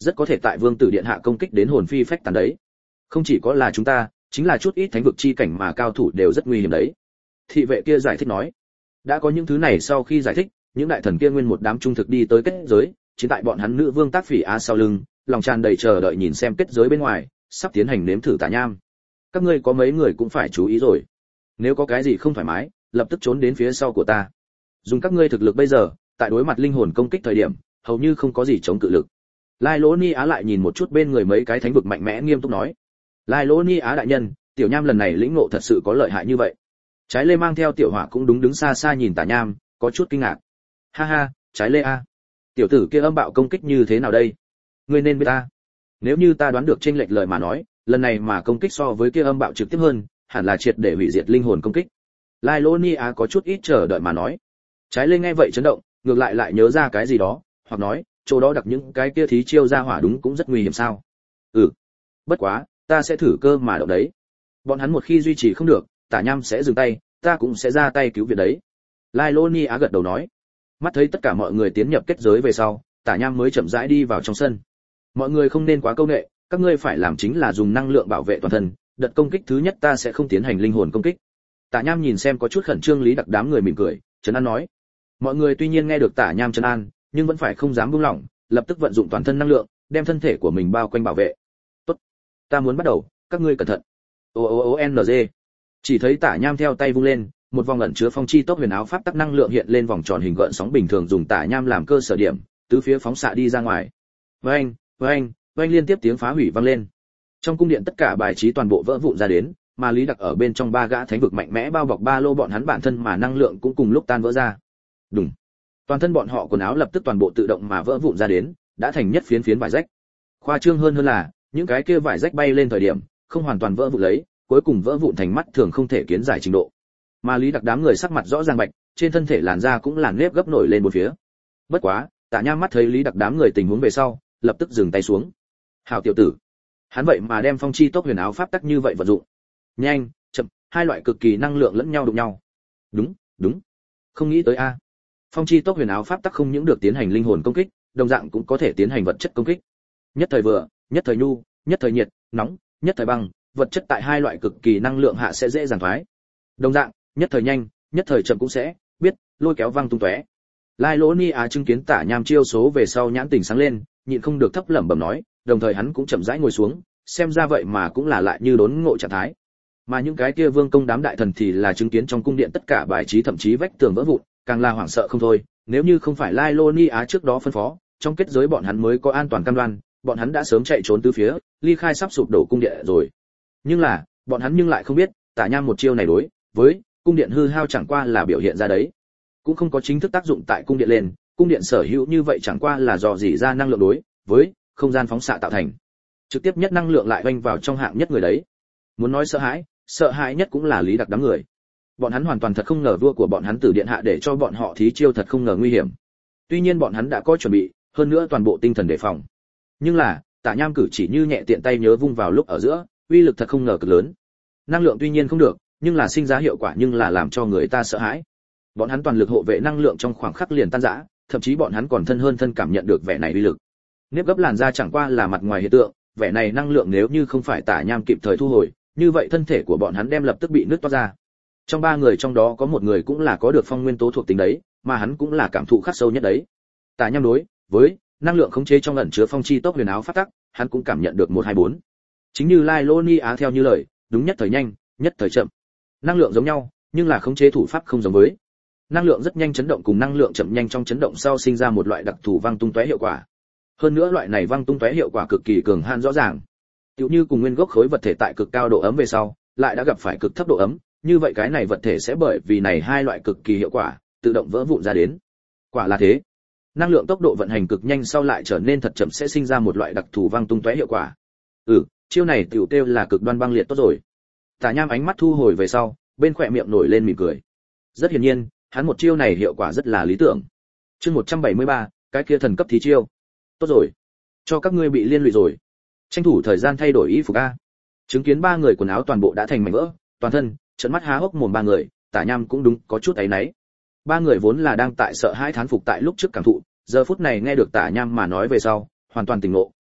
rất có thể tại vương tử điện hạ công kích đến hồn phi phách tán đấy. Không chỉ có là chúng ta, chính là chút ít thánh vực chi cảnh mà cao thủ đều rất nguy hiểm đấy. Thị vệ kia giải thích nói. Đã có những thứ này, sau khi giải thích, những đại thần kia nguyên một đám trung thực đi tới kết giới, chiến tại bọn hắn nữ vương Tác Phỉ Á sau lưng, lòng tràn đầy chờ đợi nhìn xem kết giới bên ngoài, sắp tiến hành nếm thử tà nham. Các ngươi có mấy người cũng phải chú ý rồi. Nếu có cái gì không thoải mái, lập tức trốn đến phía sau của ta. Dùng các ngươi thực lực bây giờ, tại đối mặt linh hồn công kích thời điểm, hầu như không có gì chống cự lực. Lai Lỗ Ni Á lại nhìn một chút bên người mấy cái thánh vực mạnh mẽ, nghiêm túc nói: Lai Lỗ Ni Á đại nhân, tiểu nham lần này lĩnh ngộ thật sự có lợi hại như vậy? Trái Lê mang theo tiểu hỏa cũng đúng đứng xa xa nhìn tà nham, có chút kinh ngạc. Ha ha, Trái Lê a, tiểu tử kia âm bạo công kích như thế nào đây? Ngươi nên biết ta. Nếu như ta đoán được chênh lệch lời mà nói, lần này mà công kích so với kia âm bạo trực tiếp hơn, hẳn là triệt để hủy diệt linh hồn công kích. Lai Lô Ni Á có chút ít chờ đợi mà nói. Trái Lê nghe vậy chấn động, ngược lại lại nhớ ra cái gì đó, hoặc nói, chỗ đó đặt những cái kia thí chiêu ra hỏa đúng cũng rất nguy hiểm sao? Ừ. Bất quá, ta sẽ thử cơ mà động đấy. Bọn hắn một khi duy trì không được, Tả Nham sẽ dừng tay, ta cũng sẽ ra tay cứu viện đấy. Lai Lô Ni Á gật đầu nói. Mắt thấy tất cả mọi người tiến nhập kết giới về sau, Tả Nham mới chậm rãi đi vào trong sân. Mọi người không nên quá câu nệ, các ngươi phải làm chính là dùng năng lượng bảo vệ toàn thân, đợt công kích thứ nhất ta sẽ không tiến hành linh hồn công kích. Tả Nham nhìn xem có chút khẩn trương Lý Đặc đám người mỉm cười, trấn an nói. Mọi người tuy nhiên nghe được Tả Nham trấn an, nhưng vẫn phải không dám buông lỏng, lập tức vận dụng toàn thân năng lượng, đem thân thể của mình bao quanh bảo vệ. Tốt, ta muốn bắt đầu, các ngươi cẩn thận. O O O N G. Chỉ thấy Tả Nham theo tay vung lên, một vòng ẩn chứa phong chi tốc huyền áo pháp tắc năng lượng hiện lên vòng tròn hình gợn sóng bình thường, dùng Tả Nham làm cơ sở điểm, tứ phía phóng xạ đi ra ngoài. Oeng, oeng, oeng liên tiếp tiếng phá hủy vang lên. Trong cung điện tất cả bài trí toàn bộ vỡ vụn ra đến, mà Lý Đặc ở bên trong ba gã thánh vực mạnh mẽ bao bọc ba lô bọn hắn bản thân mà năng lượng cũng cùng lúc tan vỡ ra. Đùng. Toàn thân bọn họ quần áo lập tức toàn bộ tự động mà vỡ vụn ra đến, đã thành nhất phiến phiến vải rách. Khoa trương hơn hơn là, những cái kia vải rách bay lên thời điểm, không hoàn toàn vỡ vụn lấy, cuối cùng vỡ vụn thành mắt thường không thể kiến giải trình độ. Mà Lý Đặc đám người sắc mặt rõ ràng bạch, trên thân thể làn da cũng làn nếp gấp nổi lên một phía. Bất quá, Tả Nham mắt thấy Lý Đặc đám người tình huống về sau, lập tức dừng tay xuống. Hảo tiểu tử, hắn vậy mà đem phong chi tốc huyền áo pháp tắc như vậy vận dụng. Nhanh, chậm, hai loại cực kỳ năng lượng lẫn nhau đụng nhau. Đúng, đúng. Không nghĩ tới a. Phong chi tốc huyền áo pháp tắc không những được tiến hành linh hồn công kích, đồng dạng cũng có thể tiến hành vật chất công kích. Nhất thời vừa, nhất thời nhu, nhất thời nhiệt, nóng, nhất thời băng, vật chất tại hai loại cực kỳ năng lượng hạ sẽ dễ dàng thoái. Đồng dạng, nhất thời nhanh, nhất thời chậm cũng sẽ biết lôi kéo văng tung tóe. Lai Lỗ Ni Á chứng kiến Tả Nham chiêu số về sau nhãn tình sáng lên, nhịn không được thấp lẩm bẩm nói, đồng thời hắn cũng chậm rãi ngồi xuống, xem ra vậy mà cũng là lại như đốn ngộ trạng thái. Mà những cái kia vương công đám đại thần thì là chứng kiến trong cung điện tất cả bài trí thậm chí vách tường vỡ vụn, càng là hoảng sợ không thôi, nếu như không phải Lai Lô Ni Á trước đó phân phó, trong kết giới bọn hắn mới có an toàn cam đoan, bọn hắn đã sớm chạy trốn tứ phía, ly khai sắp sụp đổ cung điện rồi. Nhưng là, bọn hắn nhưng lại không biết, Tả Nham một chiêu này đối với cung điện hư hao chẳng qua là biểu hiện ra đấy, cũng không có chính thức tác dụng tại cung điện lên, cung điện sở hữu như vậy chẳng qua là dò dỉ ra năng lượng đối với không gian phóng xạ tạo thành, trực tiếp nhất năng lượng lại vênh vào trong hạng nhất người đấy. Muốn nói sợ hãi, sợ hãi nhất cũng là Lý Đặc đám người. Bọn hắn hoàn toàn thật không ngờ vua của bọn hắn Tử điện hạ để cho bọn họ thí chiêu thật không ngờ nguy hiểm. Tuy nhiên bọn hắn đã có chuẩn bị, hơn nữa toàn bộ tinh thần đề phòng. Nhưng là, Tả Nham cử chỉ như nhẹ tiện tay nhớ vung vào lúc ở giữa, uy lực thật không ngờ cực lớn. Năng lượng tuy nhiên không được, nhưng là sinh ra hiệu quả nhưng là làm cho người ta sợ hãi. Bọn hắn toàn lực hộ vệ năng lượng trong khoảng khắc liền tan rã, thậm chí bọn hắn còn thân hơn thân cảm nhận được vẻ này uy lực. Nếp gấp làn da chẳng qua là mặt ngoài hiện tượng, vẻ này năng lượng nếu như không phải Tả Nham kịp thời thu hồi, như vậy thân thể của bọn hắn đem lập tức bị nứt toát ra. Trong ba người trong đó có một người cũng là có được phong nguyên tố thuộc tính đấy, mà hắn cũng là cảm thụ khắc sâu nhất đấy. Tả Nham đối với năng lượng khống chế trong ẩn chứa phong chi tốc huyền áo phát tắc, hắn cũng cảm nhận được một hai bốn. Chính như Lai Lô Ni Á theo như lời, đúng nhất thời nhanh, nhất thời chậm. Năng lượng giống nhau, nhưng là khống chế thủ pháp không giống với. Năng lượng rất nhanh chấn động cùng năng lượng chậm nhanh trong chấn động sau sinh ra một loại đặc thù văng tung tóe hiệu quả. Hơn nữa loại này văng tung tóe hiệu quả cực kỳ cường hãn rõ ràng. Tựu như cùng nguyên gốc khối vật thể tại cực cao độ ấm về sau, lại đã gặp phải cực thấp độ ấm, như vậy cái này vật thể sẽ bởi vì này hai loại cực kỳ hiệu quả, tự động vỡ vụn ra đến. Quả là thế. Năng lượng tốc độ vận hành cực nhanh sau lại trở nên thật chậm sẽ sinh ra một loại đặc thù văng tung tóe hiệu quả. Ừ, chiêu này tiểu tiêu là cực đoan băng liệt tốt rồi. Tả Nham ánh mắt thu hồi về sau, bên khóe miệng nổi lên mỉm cười. Rất hiển nhiên, hắn một chiêu này hiệu quả rất là lý tưởng. Chương một trăm bảy mươi ba, cái kia thần cấp thí chiêu. Tốt rồi, cho các ngươi bị liên lụy rồi. Tranh thủ thời gian thay đổi y phục a. Chứng kiến ba người quần áo toàn bộ đã thành mảnh vỡ, toàn thân trợn mắt há hốc mồm ba người, Tả Nham cũng đúng có chút áy náy. Ba người vốn là đang tại sợ hãi thán phục tại lúc trước cảm thụ, giờ phút này nghe được Tả Nham mà nói về sau, hoàn toàn tỉnh ngộ,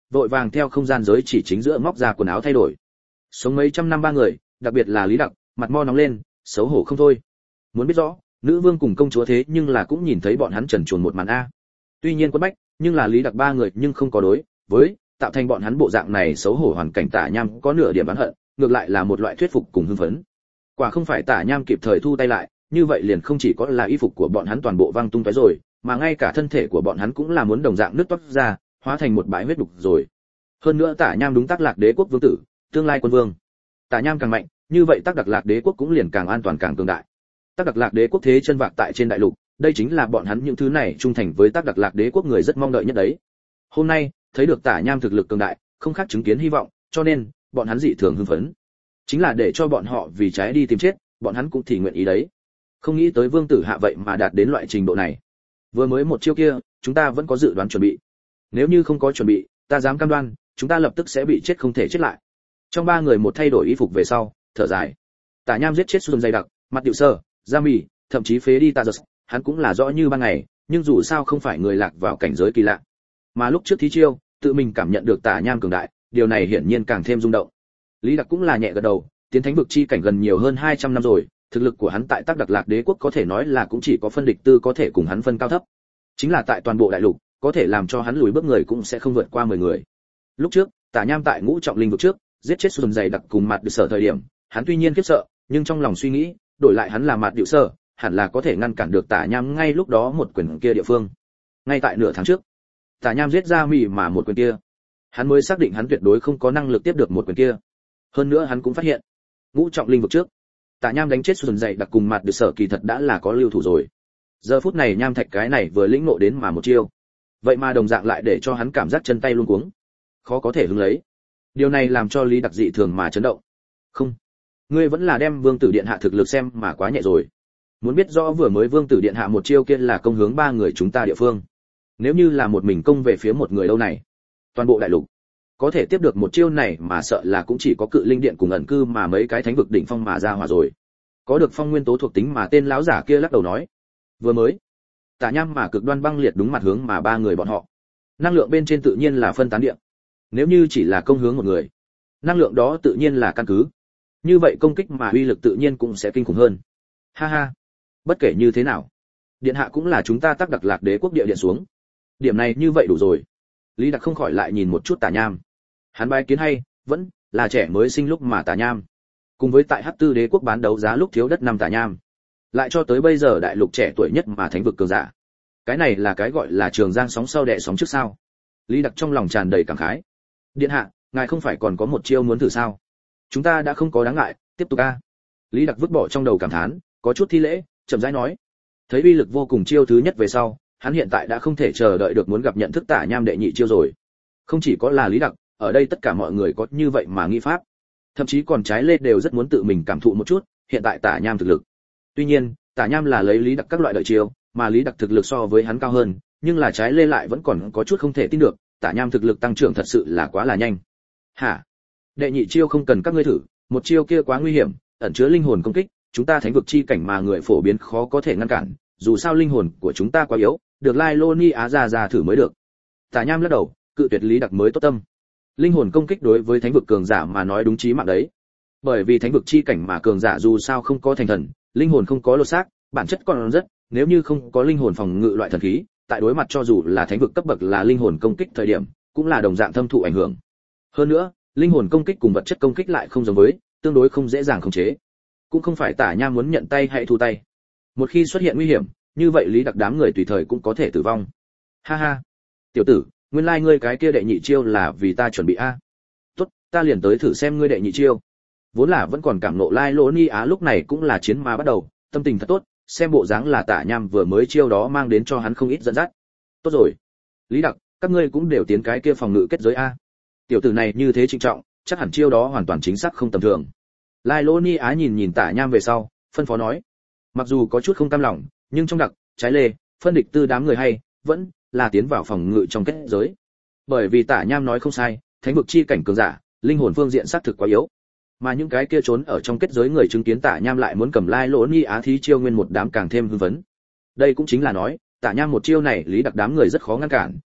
vội vàng theo không gian giới chỉ chính giữa móc ra quần áo thay đổi. Sống mấy trăm năm ba người, đặc biệt là Lý Đặc, mặt mo nóng lên, xấu hổ không thôi. Muốn biết rõ, nữ vương cùng công chúa thế nhưng là cũng nhìn thấy bọn hắn trần truồng một màn a. Tuy nhiên quấn bách, nhưng là Lý Đặc ba người nhưng không có đối với tạo thành bọn hắn bộ dạng này xấu hổ hoàn cảnh Tả Nham có nửa điểm oán hận, ngược lại là một loại thuyết phục cùng hưng phấn. Quả không phải Tả Nham kịp thời thu tay lại, như vậy liền không chỉ có là y phục của bọn hắn toàn bộ văng tung tóe rồi, mà ngay cả thân thể của bọn hắn cũng là muốn đồng dạng nứt toát ra, hóa thành một bãi huyết đục rồi. Hơn nữa Tả Nham đúng Tắc Lạc Đế quốc vương tử, tương lai quân vương. Tả Nham càng mạnh, như vậy Tắc Đặc Lạc Đế quốc cũng liền càng an toàn càng cường đại. Tắc Đặc Lạc Đế quốc thế chân vạc tại trên đại lục, đây chính là bọn hắn những thứ này trung thành với Tắc Đặc Lạc Đế quốc người rất mong đợi nhất đấy. Hôm nay, thấy được Tả Nham thực lực cường đại, không khác chứng kiến hy vọng, cho nên bọn hắn dị thường hưng phấn. Chính là để cho bọn họ vì trái đi tìm chết, bọn hắn cũng thì nguyện ý đấy. Không nghĩ tới vương tử hạ vậy mà đạt đến loại trình độ này. Vừa mới một chiêu kia, chúng ta vẫn có dự đoán chuẩn bị. Nếu như không có chuẩn bị, ta dám cam đoan, chúng ta lập tức sẽ bị chết không thể chết lại. Trong ba người một thay đổi y phục về sau, thở dài. Tả Nham giết chết Xuân dày đặc, mặt điệu sơ, da mì, thậm chí phế đi ta giật, hắn cũng là rõ như ban ngày, nhưng dù sao không phải người lạc vào cảnh giới kỳ lạ. Mà lúc trước thí chiêu, tự mình cảm nhận được Tả Nham cường đại, điều này hiển nhiên càng thêm rung động. Lý Đặc cũng là nhẹ gật đầu, tiến thánh vực chi cảnh gần nhiều hơn hai trăm năm rồi, thực lực của hắn tại Tắc Đặc Lạc Đế quốc có thể nói là cũng chỉ có phân địch tư có thể cùng hắn phân cao thấp. Chính là tại toàn bộ đại lục, có thể làm cho hắn lùi bước người cũng sẽ không vượt qua mười người. Lúc trước, Tả Nham tại Ngũ Trọng Linh vực trước, giết chết Xuân dày đặc cùng mặt được sở thời điểm, hắn tuy nhiên khiếp sợ, nhưng trong lòng suy nghĩ, đổi lại hắn là mặt điệu sở, hẳn là có thể ngăn cản được Tả Nham ngay lúc đó một quyền kia địa phương. Ngay tại nửa tháng trước, Tả Nham giết ra mỉ mà một quyền kia, hắn mới xác định hắn tuyệt đối không có năng lực tiếp được một quyền kia. Hơn nữa hắn cũng phát hiện, Ngũ Trọng Linh vực trước, Tả Nham đánh chết Xuân dày đặc cùng mặt được sở kỳ thật đã là có lưu thủ rồi. Giờ phút này Nham Thạch cái này vừa lĩnh ngộ đến mà một chiêu, vậy mà đồng dạng lại để cho hắn cảm giác chân tay luống cuống, khó có thể hứng lấy. Điều này làm cho Lý Đặc dị thường mà chấn động. Không, ngươi vẫn là đem Vương tử điện hạ thực lực xem mà quá nhẹ rồi. Muốn biết rõ vừa mới Vương tử điện hạ một chiêu kia là công hướng ba người chúng ta địa phương. Nếu như là một mình công về phía một người đâu này, toàn bộ đại lục có thể tiếp được một chiêu này mà sợ là cũng chỉ có Cự Linh điện cùng ẩn cư mà mấy cái thánh vực đỉnh phong mà ra hỏa rồi. Có được phong nguyên tố thuộc tính mà tên lão giả kia lắc đầu nói. Vừa mới, Tả Nham mà cực đoan băng liệt đúng mặt hướng mà ba người bọn họ. Năng lượng bên trên tự nhiên là phân tán địa. Nếu như chỉ là công hướng một người, năng lượng đó tự nhiên là căn cứ. Như vậy công kích mà uy lực tự nhiên cũng sẽ kinh khủng hơn. Ha ha, bất kể như thế nào, điện hạ cũng là chúng ta Tắc Đặc Lạc Đế quốc địa điện xuống. Điểm này như vậy đủ rồi. Lý Đặc không khỏi lại nhìn một chút Tả Nham. Hắn bái kiến hay, vẫn là trẻ mới sinh lúc mà Tả Nham, cùng với tại Hắc Tư Đế quốc bán đấu giá lúc thiếu đất năm Tả Nham, lại cho tới bây giờ đại lục trẻ tuổi nhất mà thánh vực cường giả. Cái này là cái gọi là trường giang sóng sau đẻ sóng trước sao? Lý Đặc trong lòng tràn đầy cảm khái. Điện hạ, ngài không phải còn có một chiêu muốn thử sao? Chúng ta đã không có đáng ngại, tiếp tục a. Lý Đặc vứt bỏ trong đầu cảm thán, có chút thi lễ, chậm rãi nói. Thấy uy lực vô cùng chiêu thứ nhất về sau, hắn hiện tại đã không thể chờ đợi được muốn gặp nhận thức Tả Nham đệ nhị chiêu rồi. Không chỉ có là Lý Đặc, ở đây tất cả mọi người có như vậy mà nghi pháp, thậm chí còn trái lê đều rất muốn tự mình cảm thụ một chút hiện tại Tả Nham thực lực. Tuy nhiên, Tả Nham là lấy Lý Đặc các loại lợi chiêu, mà Lý Đặc thực lực so với hắn cao hơn, nhưng là trái lê lại vẫn còn có chút không thể tin được, Tả Nham thực lực tăng trưởng thật sự là quá là nhanh. Hả? Đệ nhị chiêu không cần các ngươi thử, một chiêu kia quá nguy hiểm, ẩn chứa linh hồn công kích, chúng ta thánh vực chi cảnh mà người phổ biến khó có thể ngăn cản, dù sao linh hồn của chúng ta quá yếu, được Lai Lô Ni Á ra ra thử mới được. Tả Nham lắc đầu, cự tuyệt Lý Đặc mới tốt tâm. Linh hồn công kích đối với thánh vực cường giả mà nói đúng chí mạng đấy. Bởi vì thánh vực chi cảnh mà cường giả dù sao không có thành thần, linh hồn không có lột xác, bản chất còn rất, nếu như không có linh hồn phòng ngự loại thần khí, tại đối mặt cho dù là thánh vực cấp bậc là linh hồn công kích thời điểm, cũng là đồng dạng thâm thụ ảnh hưởng. Hơn nữa, linh hồn công kích cùng vật chất công kích lại không giống với, tương đối không dễ dàng khống chế. Cũng không phải Tả Nham muốn nhận tay hay thu tay. Một khi xuất hiện nguy hiểm, như vậy Lý Đặc đám người tùy thời cũng có thể tử vong. Ha ha, tiểu tử, nguyên lai like ngươi cái kia đệ nhị chiêu là vì ta chuẩn bị a. Tốt, ta liền tới thử xem ngươi đệ nhị chiêu. Vốn là vẫn còn cảm nộ Lai Lỗ Ni Á lúc này cũng là chiến mà bắt đầu, tâm tình thật tốt, xem bộ dáng là Tả Nham vừa mới chiêu đó mang đến cho hắn không ít dẫn dắt. Tốt rồi, Lý Đặc, các ngươi cũng đều tiến cái kia phòng ngự kết giới a. Tiểu tử này như thế trịnh trọng, chắc hẳn chiêu đó hoàn toàn chính xác không tầm thường. Lai Lỗ Ni Á nhìn nhìn Tả Nham về sau, phân phó nói, mặc dù có chút không cam lòng, nhưng trong đặc, trái lê, phân địch tư đám người hay, vẫn là tiến vào phòng ngự trong kết giới. Bởi vì Tả Nham nói không sai, thánh vực chi cảnh cường giả, linh hồn phương diện xác thực quá yếu. Mà những cái kia trốn ở trong kết giới người chứng kiến Tả Nham lại muốn cầm Lai Lỗ Ni Á thí chiêu nguyên một đám càng thêm hưng phấn. Đây cũng chính là nói, Tả Nham một chiêu này Lý Đặc đám người rất khó ngăn cản,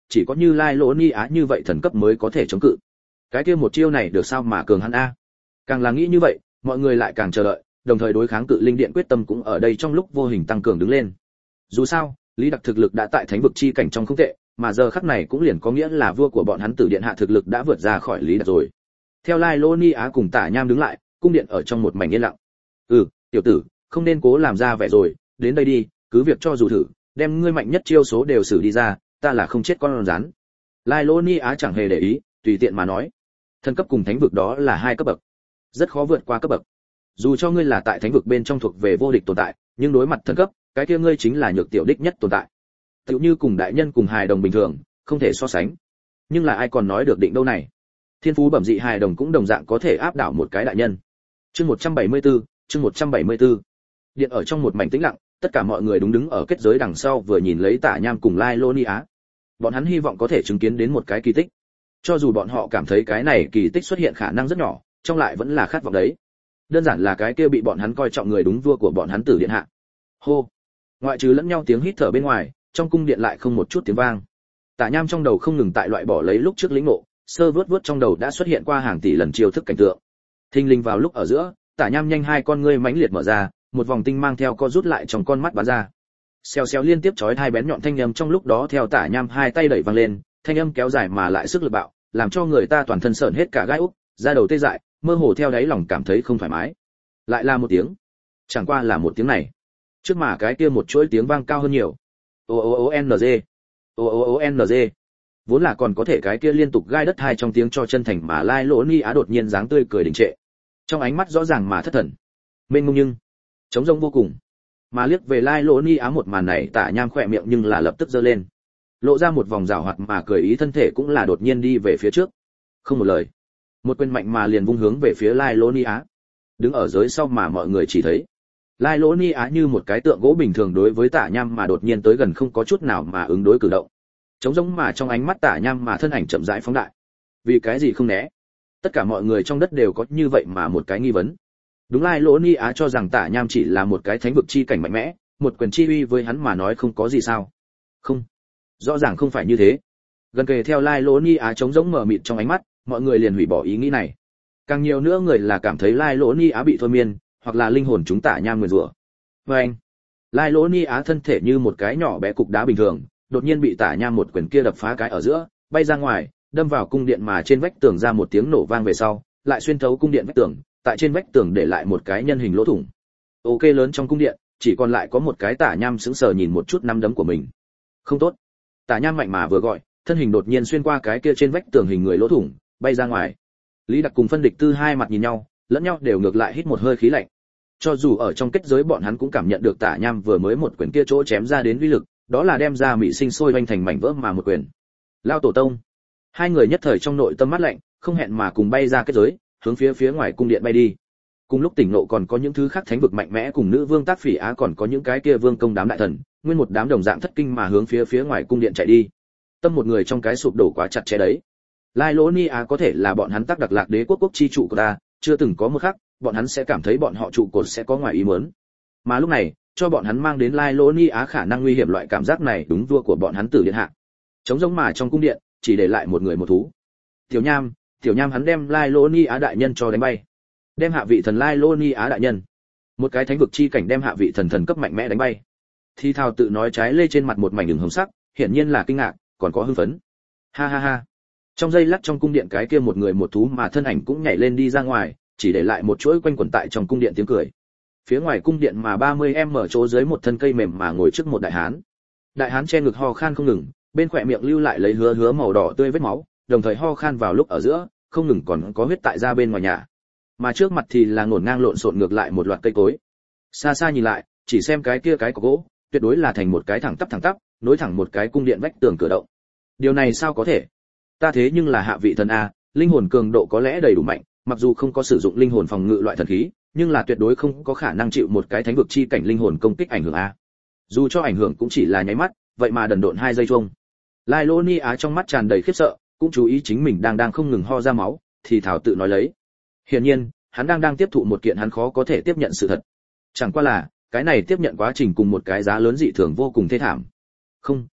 chỉ có như Lai Lỗ Ni Á như vậy thần cấp mới có thể chống cự. Cái kia một chiêu này được sao mà cường hắn a. Càng là nghĩ như vậy, mọi người lại càng chờ đợi, đồng thời đối kháng cự linh điện quyết tâm cũng ở đây trong lúc vô hình tăng cường đứng lên. Dù sao, Lý Đặc thực lực đã tại thánh vực chi cảnh trong không tệ, mà giờ khắc này cũng liền có nghĩa là vua của bọn hắn Tử Điện hạ thực lực đã vượt ra khỏi Lý Đặc rồi. Theo Lai Lô Ni Á cùng Tả Nham đứng lại, cung điện ở trong một mảnh yên lặng. "Ừ, tiểu tử, không nên cố làm ra vẻ rồi, đến đây đi, cứ việc cho dù thử, đem ngươi mạnh nhất chiêu số đều xử đi ra, ta là không chết con rắn." Lai Lô Ni Á chẳng hề để ý, tùy tiện mà nói. Thần cấp cùng thánh vực đó là hai cấp bậc, rất khó vượt qua cấp bậc. Dù cho ngươi là tại thánh vực bên trong thuộc về vô địch tồn tại, nhưng đối mặt thần cấp, cái kia ngươi chính là nhược tiểu đích nhất tồn tại. Tựu như cùng đại nhân cùng hài đồng bình thường, không thể so sánh. Nhưng là ai còn nói được định đâu này? Thiên phú bẩm dị hài đồng cũng đồng dạng có thể áp đảo một cái đại nhân. Chương một trăm bảy mươi tư, chương một trăm bảy mươi tư. Điện ở trong một mảnh tĩnh lặng, tất cả mọi người đúng đứng ở kết giới đằng sau vừa nhìn lấy Tả Nham cùng Lai Lô Ni Á. Bọn hắn hy vọng có thể chứng kiến đến một cái kỳ tích. Cho dù bọn họ cảm thấy cái này kỳ tích xuất hiện khả năng rất nhỏ, trong lại vẫn là khát vọng đấy. Đơn giản là cái kia bị bọn hắn coi trọng người đúng vua của bọn hắn Tử Điện hạ. Hô. Ngoại trừ lẫn nhau tiếng hít thở bên ngoài, trong cung điện lại không một chút tiếng vang. Tả Nham trong đầu không ngừng tại loại bỏ lấy lúc trước lĩnh ngộ, sơ vớt vớt trong đầu đã xuất hiện qua hàng tỷ lần chiêu thức cảnh tượng. Thình lình vào lúc ở giữa, Tả Nham nhanh hai con ngươi mãnh liệt mở ra, một vòng tinh mang theo co rút lại trong con mắt bắn ra. Xèo xèo liên tiếp chói hai bén nhọn thanh âm trong lúc đó theo Tả Nham hai tay đẩy vang lên, thanh âm kéo dài mà lại sức lực bạo, làm cho người ta toàn thân sởn hết cả gai ốc, da đầu tê dại, mơ hồ theo đáy lòng cảm thấy không thoải mái. Lại là một tiếng. Chẳng qua là một tiếng này, trước mà cái kia một chuỗi tiếng vang cao hơn nhiều. O o o n g, o o o n g. Vốn là còn có thể cái kia liên tục gai đất hai trong tiếng cho chân thành mà Lai Lỗ Ni Á đột nhiên dáng tươi cười đình trệ. Trong ánh mắt rõ ràng mà thất thần. Mênh mông nhưng trống rỗng vô cùng. Mà liếc về Lai Lỗ Ni Á một màn này, Tả Nham khỏe miệng nhưng là lập tức giơ lên, lộ ra một vòng rào hoạt mà cười ý, thân thể cũng là đột nhiên đi về phía trước. Không một lời, một quyền mạnh mà liền vung hướng về phía Lai Lỗ Ni Á. Đứng ở dưới sau mà mọi người chỉ thấy Lai Lỗ Ni Á như một cái tượng gỗ bình thường đối với Tả Nham mà đột nhiên tới gần, không có chút nào mà ứng đối cử động. Trống rỗng mà trong ánh mắt Tả Nham mà thân ảnh chậm rãi phóng đại. Vì cái gì không né? Tất cả mọi người trong đất đều có như vậy mà một cái nghi vấn. Đúng, Lai Lỗ Ni Á cho rằng Tả Nham chỉ là một cái thánh vực chi cảnh mạnh mẽ, một quyền chi uy với hắn mà nói không có gì sao? Không, rõ ràng không phải như thế. Gần kề theo Lai Lỗ Ni Á trống rỗng mờ mịt trong ánh mắt, mọi người liền hủy bỏ ý nghĩ này. Càng nhiều nữa người là cảm thấy Lai Lỗ Ni Á bị thôi miên, hoặc là linh hồn chúng Tả Nham nguyền rủa. Và anh, Lai Lỗ Ni Á thân thể như một cái nhỏ bé cục đá bình thường, đột nhiên bị Tả Nham một quyền kia đập phá cái ở giữa, bay ra ngoài, đâm vào cung điện mà trên vách tường ra một tiếng nổ vang về sau, lại xuyên thấu cung điện vách tường, tại trên vách tường để lại một cái nhân hình lỗ thủng. Ok, lớn trong cung điện, chỉ còn lại có một cái Tả Nham sững sờ nhìn một chút nắm đấm của mình. Không tốt. Tả Nham mạnh mà vừa gọi, thân hình đột nhiên xuyên qua cái kia trên vách tường hình người lỗ thủng, bay ra ngoài. Lý Đặc cùng Phân Địch Tư hai mặt nhìn nhau, lẫn nhau đều ngược lại hít một hơi khí lạnh. Cho dù ở trong kết giới bọn hắn cũng cảm nhận được Tả Nham vừa mới một quyền kia chỗ chém ra đến uy lực, đó là đem ra mỹ sinh sôi vành thành mảnh vỡ mà một quyền. Lao tổ tông. Hai người nhất thời trong nội tâm mắt lạnh, không hẹn mà cùng bay ra kết giới, hướng phía phía ngoài cung điện bay đi. Cùng lúc tỉnh nộ còn có những thứ khác thánh vực mạnh mẽ cùng nữ vương Tác Phỉ Á, còn có những cái kia vương công đám đại thần, nguyên một đám đồng dạng thất kinh mà hướng phía phía ngoài cung điện chạy đi. Tâm một người trong cái sụp đổ quá chặt chẽ đấy. Lai Lỗ Ni Á có thể là bọn hắn Tác Đặc Lạc Đế quốc quốc chi trụ của ta, chưa từng có một khắc bọn hắn sẽ cảm thấy bọn họ trụ cột sẽ có ngoài ý muốn. Mà lúc này, cho bọn hắn mang đến Lai Lỗ Ni Á khả năng nguy hiểm loại cảm giác này đúng vua của bọn hắn Tử Điện hạ. Trống rỗng mà trong cung điện, chỉ để lại một người một thú. Tiểu Nham, Tiểu Nham hắn đem Lai Lỗ Ni Á đại nhân cho đánh bay. Đem hạ vị thần Lai Lỗ Ni Á đại nhân. Một cái thánh vực chi cảnh đem hạ vị thần thần cấp mạnh mẽ đánh bay. Thi Thao tự nói trái lê trên mặt một mảnh ửng hồng sắc, hiển nhiên là kinh ngạc, còn có hưng phấn. Ha ha ha. Trong giây lát trong cung điện cái kia một người một thú mà thân ảnh cũng nhảy lên đi ra ngoài, chỉ để lại một chuỗi quanh quẩn tại trong cung điện tiếng cười. Phía ngoài cung điện mà ba mươi em mở chỗ dưới một thân cây mềm mà ngồi trước một đại hán. Đại hán che ngực ho khan không ngừng, bên khóe miệng lưu lại lấy hứa hứa màu đỏ tươi vết máu, đồng thời ho khan vào lúc ở giữa, không ngừng còn có huyết tại ra bên ngoài nhà. Mà trước mặt thì là ngổn ngang lộn xộn ngược lại một loạt cây cối. Xa xa nhìn lại, chỉ xem cái kia cái có gỗ, tuyệt đối là thành một cái thẳng tắp thẳng tắp, nối thẳng một cái cung điện vách tường cửa động. Điều này sao có thể? Ta thế nhưng là hạ vị thần a, linh hồn cường độ có lẽ đầy đủ mạnh, mặc dù không có sử dụng linh hồn phòng ngự loại thần khí, nhưng là tuyệt đối không có khả năng chịu một cái thánh vực chi cảnh linh hồn công kích ảnh hưởng a. Dù cho ảnh hưởng cũng chỉ là nháy mắt, vậy mà đần độn hai giây chuông. Lai Lỗ Ni Á trong mắt tràn đầy khiếp sợ, cũng chú ý chính mình đang đang không ngừng ho ra máu, thì thảo tự nói lấy. Hiển nhiên, hắn đang đang tiếp thụ một kiện hắn khó có thể tiếp nhận sự thật. Chẳng qua là, cái này tiếp nhận quá trình cùng một cái giá lớn dị thường vô cùng thê thảm. Không,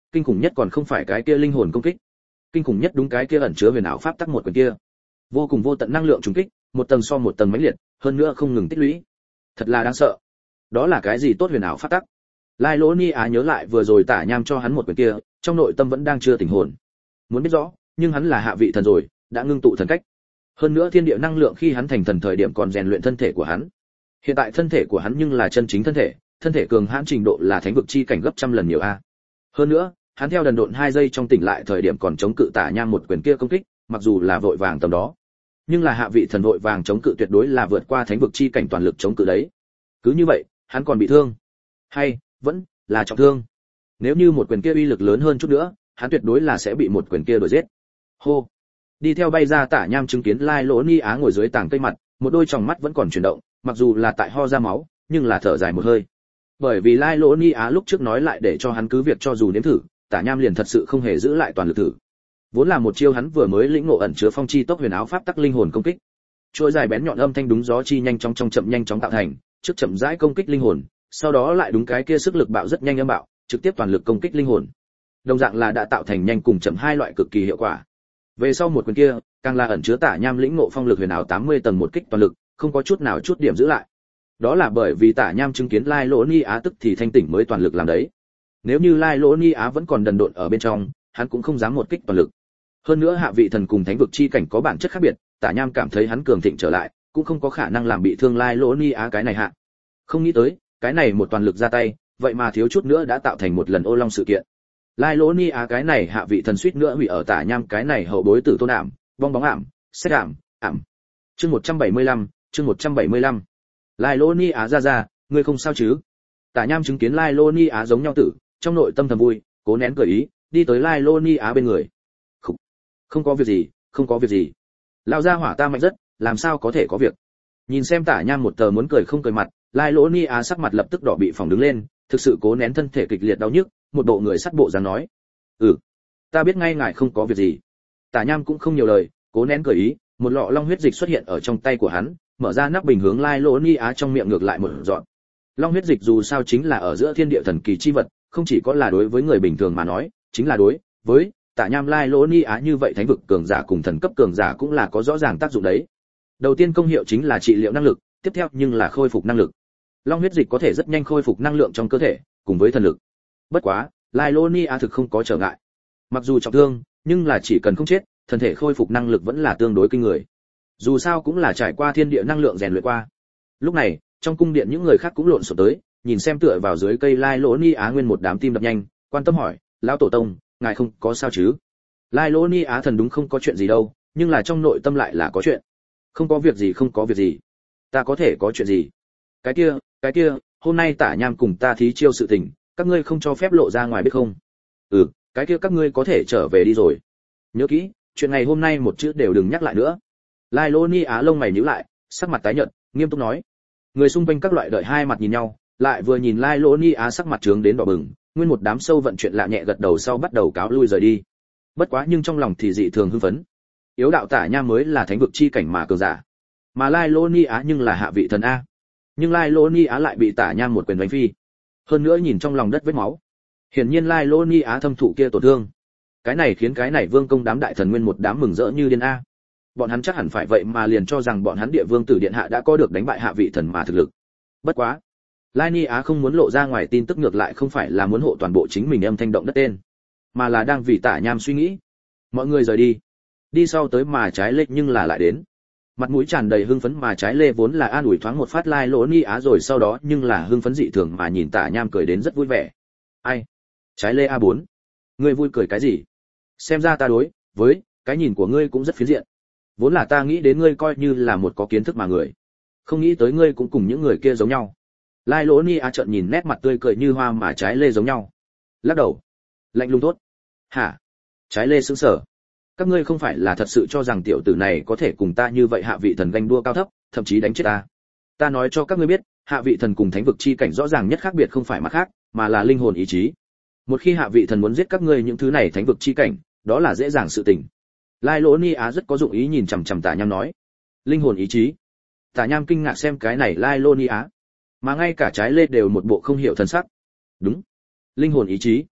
kinh khủng nhất còn không phải cái kia linh hồn công kích, kinh khủng nhất đúng cái kia ẩn chứa huyền ảo pháp tắc một quyền kia, vô cùng vô tận năng lượng trùng kích, một tầng so một tầng mãnh liệt, hơn nữa không ngừng tích lũy, thật là đáng sợ. Đó là cái gì tốt huyền ảo pháp tắc? Lai Lỗ Ni Á nhớ lại vừa rồi Tả Nham cho hắn một quyền kia, trong nội tâm vẫn đang chưa tỉnh hồn. Muốn biết rõ, nhưng hắn là hạ vị thần rồi, đã ngưng tụ thần cách. Hơn nữa thiên địa năng lượng khi hắn thành thần thời điểm còn rèn luyện thân thể của hắn. Hiện tại thân thể của hắn nhưng là chân chính thân thể, thân thể cường hãn trình độ là thánh vực chi cảnh gấp trăm lần nhiều a. Hơn nữa, hắn theo đần độn hai giây trong tỉnh lại thời điểm còn chống cự Tả Nham một quyền kia công kích, mặc dù là vội vàng tầm đó, nhưng là hạ vị thần vội vàng chống cự tuyệt đối là vượt qua thánh vực chi cảnh toàn lực chống cự đấy. Cứ như vậy, hắn còn bị thương, hay vẫn là trọng thương. Nếu như một quyền kia uy lực lớn hơn chút nữa, hắn tuyệt đối là sẽ bị một quyền kia đuổi giết. Hô. Đi theo bay ra Tả Nham chứng kiến Lai Lỗ Ni Á ngồi dưới tảng cây mặt, một đôi tròng mắt vẫn còn chuyển động, mặc dù là tại ho ra máu, nhưng là thở dài một hơi. Bởi vì Lai Lỗ Ni Á lúc trước nói lại để cho hắn cứ việc cho dù nếm thử, Tả Nham liền thật sự không hề giữ lại toàn lực thử. Vốn là một chiêu hắn vừa mới lĩnh ngộ ẩn chứa phong chi tốc huyền áo pháp tắc linh hồn công kích. Chuỗi dài bén nhọn âm thanh đúng gió chi nhanh chóng trong chậm nhanh chóng tạo thành, trước chậm rãi công kích linh hồn, sau đó lại đúng cái kia sức lực bạo rất nhanh âm bạo, trực tiếp toàn lực công kích linh hồn. Đồng dạng là đã tạo thành nhanh cùng chậm hai loại cực kỳ hiệu quả. Về sau một quyền kia, càng là ẩn chứa Tả Nham lĩnh ngộ phong lực huyền ảo tám mươi tầng một kích toàn lực, không có chút nào chút điểm giữ lại. Đó là bởi vì Tả Nham chứng kiến Lai Lỗ Ni Á tức thì thanh tỉnh mới toàn lực làm đấy. Nếu như Lai Lỗ Ni Á vẫn còn đần độn ở bên trong, hắn cũng không dám một kích toàn lực. Hơn nữa hạ vị thần cùng thánh vực chi cảnh có bản chất khác biệt, Tả Nham cảm thấy hắn cường thịnh trở lại, cũng không có khả năng làm bị thương Lai Lỗ Ni Á cái này hạ. Không nghĩ tới, cái này một toàn lực ra tay, vậy mà thiếu chút nữa đã tạo thành một lần ô long sự kiện. Lai Lỗ Ni Á cái này hạ vị thần suýt nữa hủy ở Tả Nham cái này hậu bối tử tôn ảm, bong bóng ảm, xét ảm, ảm. Chương một trăm bảy mươi lăm, chương một trăm bảy mươi lăm. Lai Lỗ Ni Á ra ra, ngươi không sao chứ? Tả Nham chứng kiến Lai Lỗ Ni Á giống nhau tử, trong nội tâm thầm vui, cố nén cười ý, đi tới Lai Lỗ Ni Á bên người. Không, không có việc gì, không có việc gì. Lão gia hỏa ta mạnh rất, làm sao có thể có việc? Nhìn xem Tả Nham một tờ muốn cười không cười mặt, Lai Lỗ Ni Á sắc mặt lập tức đỏ bị phỏng đứng lên, thực sự cố nén thân thể kịch liệt đau nhức, một bộ người sắt bộ dáng nói: "Ừ, ta biết ngay ngài không có việc gì." Tả Nham cũng không nhiều lời, cố nén cười ý, một lọ long huyết dịch xuất hiện ở trong tay của hắn, mở ra nắp bình hướng Lai Lỗ Ni Á trong miệng ngược lại một dọn. Long huyết dịch dù sao chính là ở giữa thiên địa thần kỳ chi vật, không chỉ có là đối với người bình thường mà nói, chính là đối với Tả Nham Lai Lỗ Ni Á như vậy thánh vực cường giả cùng thần cấp cường giả cũng là có rõ ràng tác dụng đấy. Đầu tiên công hiệu chính là trị liệu năng lực, tiếp theo nhưng là khôi phục năng lực. Long huyết dịch có thể rất nhanh khôi phục năng lượng trong cơ thể, cùng với thần lực. Bất quá, Lai Lỗ Ni Á thực không có trở ngại. Mặc dù trọng thương, nhưng là chỉ cần không chết, thân thể khôi phục năng lực vẫn là tương đối kinh người. Dù sao cũng là trải qua thiên địa năng lượng rèn luyện qua. Lúc này, trong cung điện những người khác cũng lộn xộn tới, nhìn xem tựa vào dưới cây Lai Lỗ Ni Á nguyên một đám tim đập nhanh, quan tâm hỏi: "Lão tổ tông, ngài không có sao chứ?" Lai Lỗ Ni Á thần đúng không có chuyện gì đâu, nhưng là trong nội tâm lại là có chuyện. "Không có việc gì, không có việc gì. Ta có thể có chuyện gì?" "Cái kia, cái kia, hôm nay Tả Nham cùng ta thí chiêu sự tình, các ngươi không cho phép lộ ra ngoài biết không?" "Ừ, cái kia các ngươi có thể trở về đi rồi. Nhớ kỹ, chuyện ngày hôm nay một chữ đều đừng nhắc lại nữa." Lai Lỗ Ni Á lông mày nhíu lại, sắc mặt tái nhợt, nghiêm túc nói. Người xung quanh các loại đợi hai mặt nhìn nhau, lại vừa nhìn Lai Lỗ Ni Á sắc mặt trướng đến đỏ bừng, nguyên một đám sâu vận chuyện lạ nhẹ gật đầu sau bắt đầu cáo lui rời đi. Bất quá nhưng trong lòng thì dị thường hưng phấn. Yếu đạo Tả Nham mới là thánh vực chi cảnh mà cường giả, mà Lai Lỗ Ni Á nhưng là hạ vị thần a. Nhưng Lai Lỗ Ni Á lại bị Tả Nham một quyền đánh phi. Hơn nữa nhìn trong lòng đất vết máu, hiển nhiên Lai Lỗ Ni Á thâm thụ kia tổn thương. Cái này khiến cái này vương công đám đại thần nguyên một đám mừng rỡ như điên a. Bọn hắn chắc hẳn phải vậy mà liền cho rằng bọn hắn địa vương tử điện hạ đã có được đánh bại hạ vị thần mà thực lực. Bất quá, Lai Ni Á không muốn lộ ra ngoài tin tức ngược lại không phải là muốn hộ toàn bộ chính mình âm thanh động đất tên, mà là đang vì Tả Nham suy nghĩ. Mọi người rời đi. Đi sau tới mà trái lê nhưng là lại đến. Mặt mũi tràn đầy hưng phấn mà trái lê vốn là an ủi thoáng một phát Lai Lỗ Ni Á rồi sau đó nhưng là hưng phấn dị thường mà nhìn Tả Nham cười đến rất vui vẻ. Ai? Trái lê a bốn, ngươi vui cười cái gì? Xem ra ta đối với cái nhìn của ngươi cũng rất phiến diện. Vốn là ta nghĩ đến ngươi coi như là một có kiến thức mà người, không nghĩ tới ngươi cũng cùng những người kia giống nhau. Lai Lỗ Ni Á trợn nhìn nét mặt tươi cười như hoa mà trái lê giống nhau, lắc đầu, lạnh lùng tốt. Hả? Trái lê sững sờ. Các ngươi không phải là thật sự cho rằng tiểu tử này có thể cùng ta như vậy hạ vị thần ganh đua cao thấp, thậm chí đánh chết ta? Ta nói cho các ngươi biết, hạ vị thần cùng thánh vực chi cảnh rõ ràng nhất khác biệt không phải mặt khác, mà là linh hồn ý chí. Một khi hạ vị thần muốn giết các ngươi những thứ này thánh vực chi cảnh, đó là dễ dàng sự tình. Lai Lỗ Ni Á rất có dụng ý nhìn chằm chằm Tả Nham nói. Linh hồn ý chí? Tả Nham kinh ngạc xem cái này Lai Lỗ Ni Á, mà ngay cả trái lê đều một bộ không hiểu thần sắc. Đúng, linh hồn ý chí.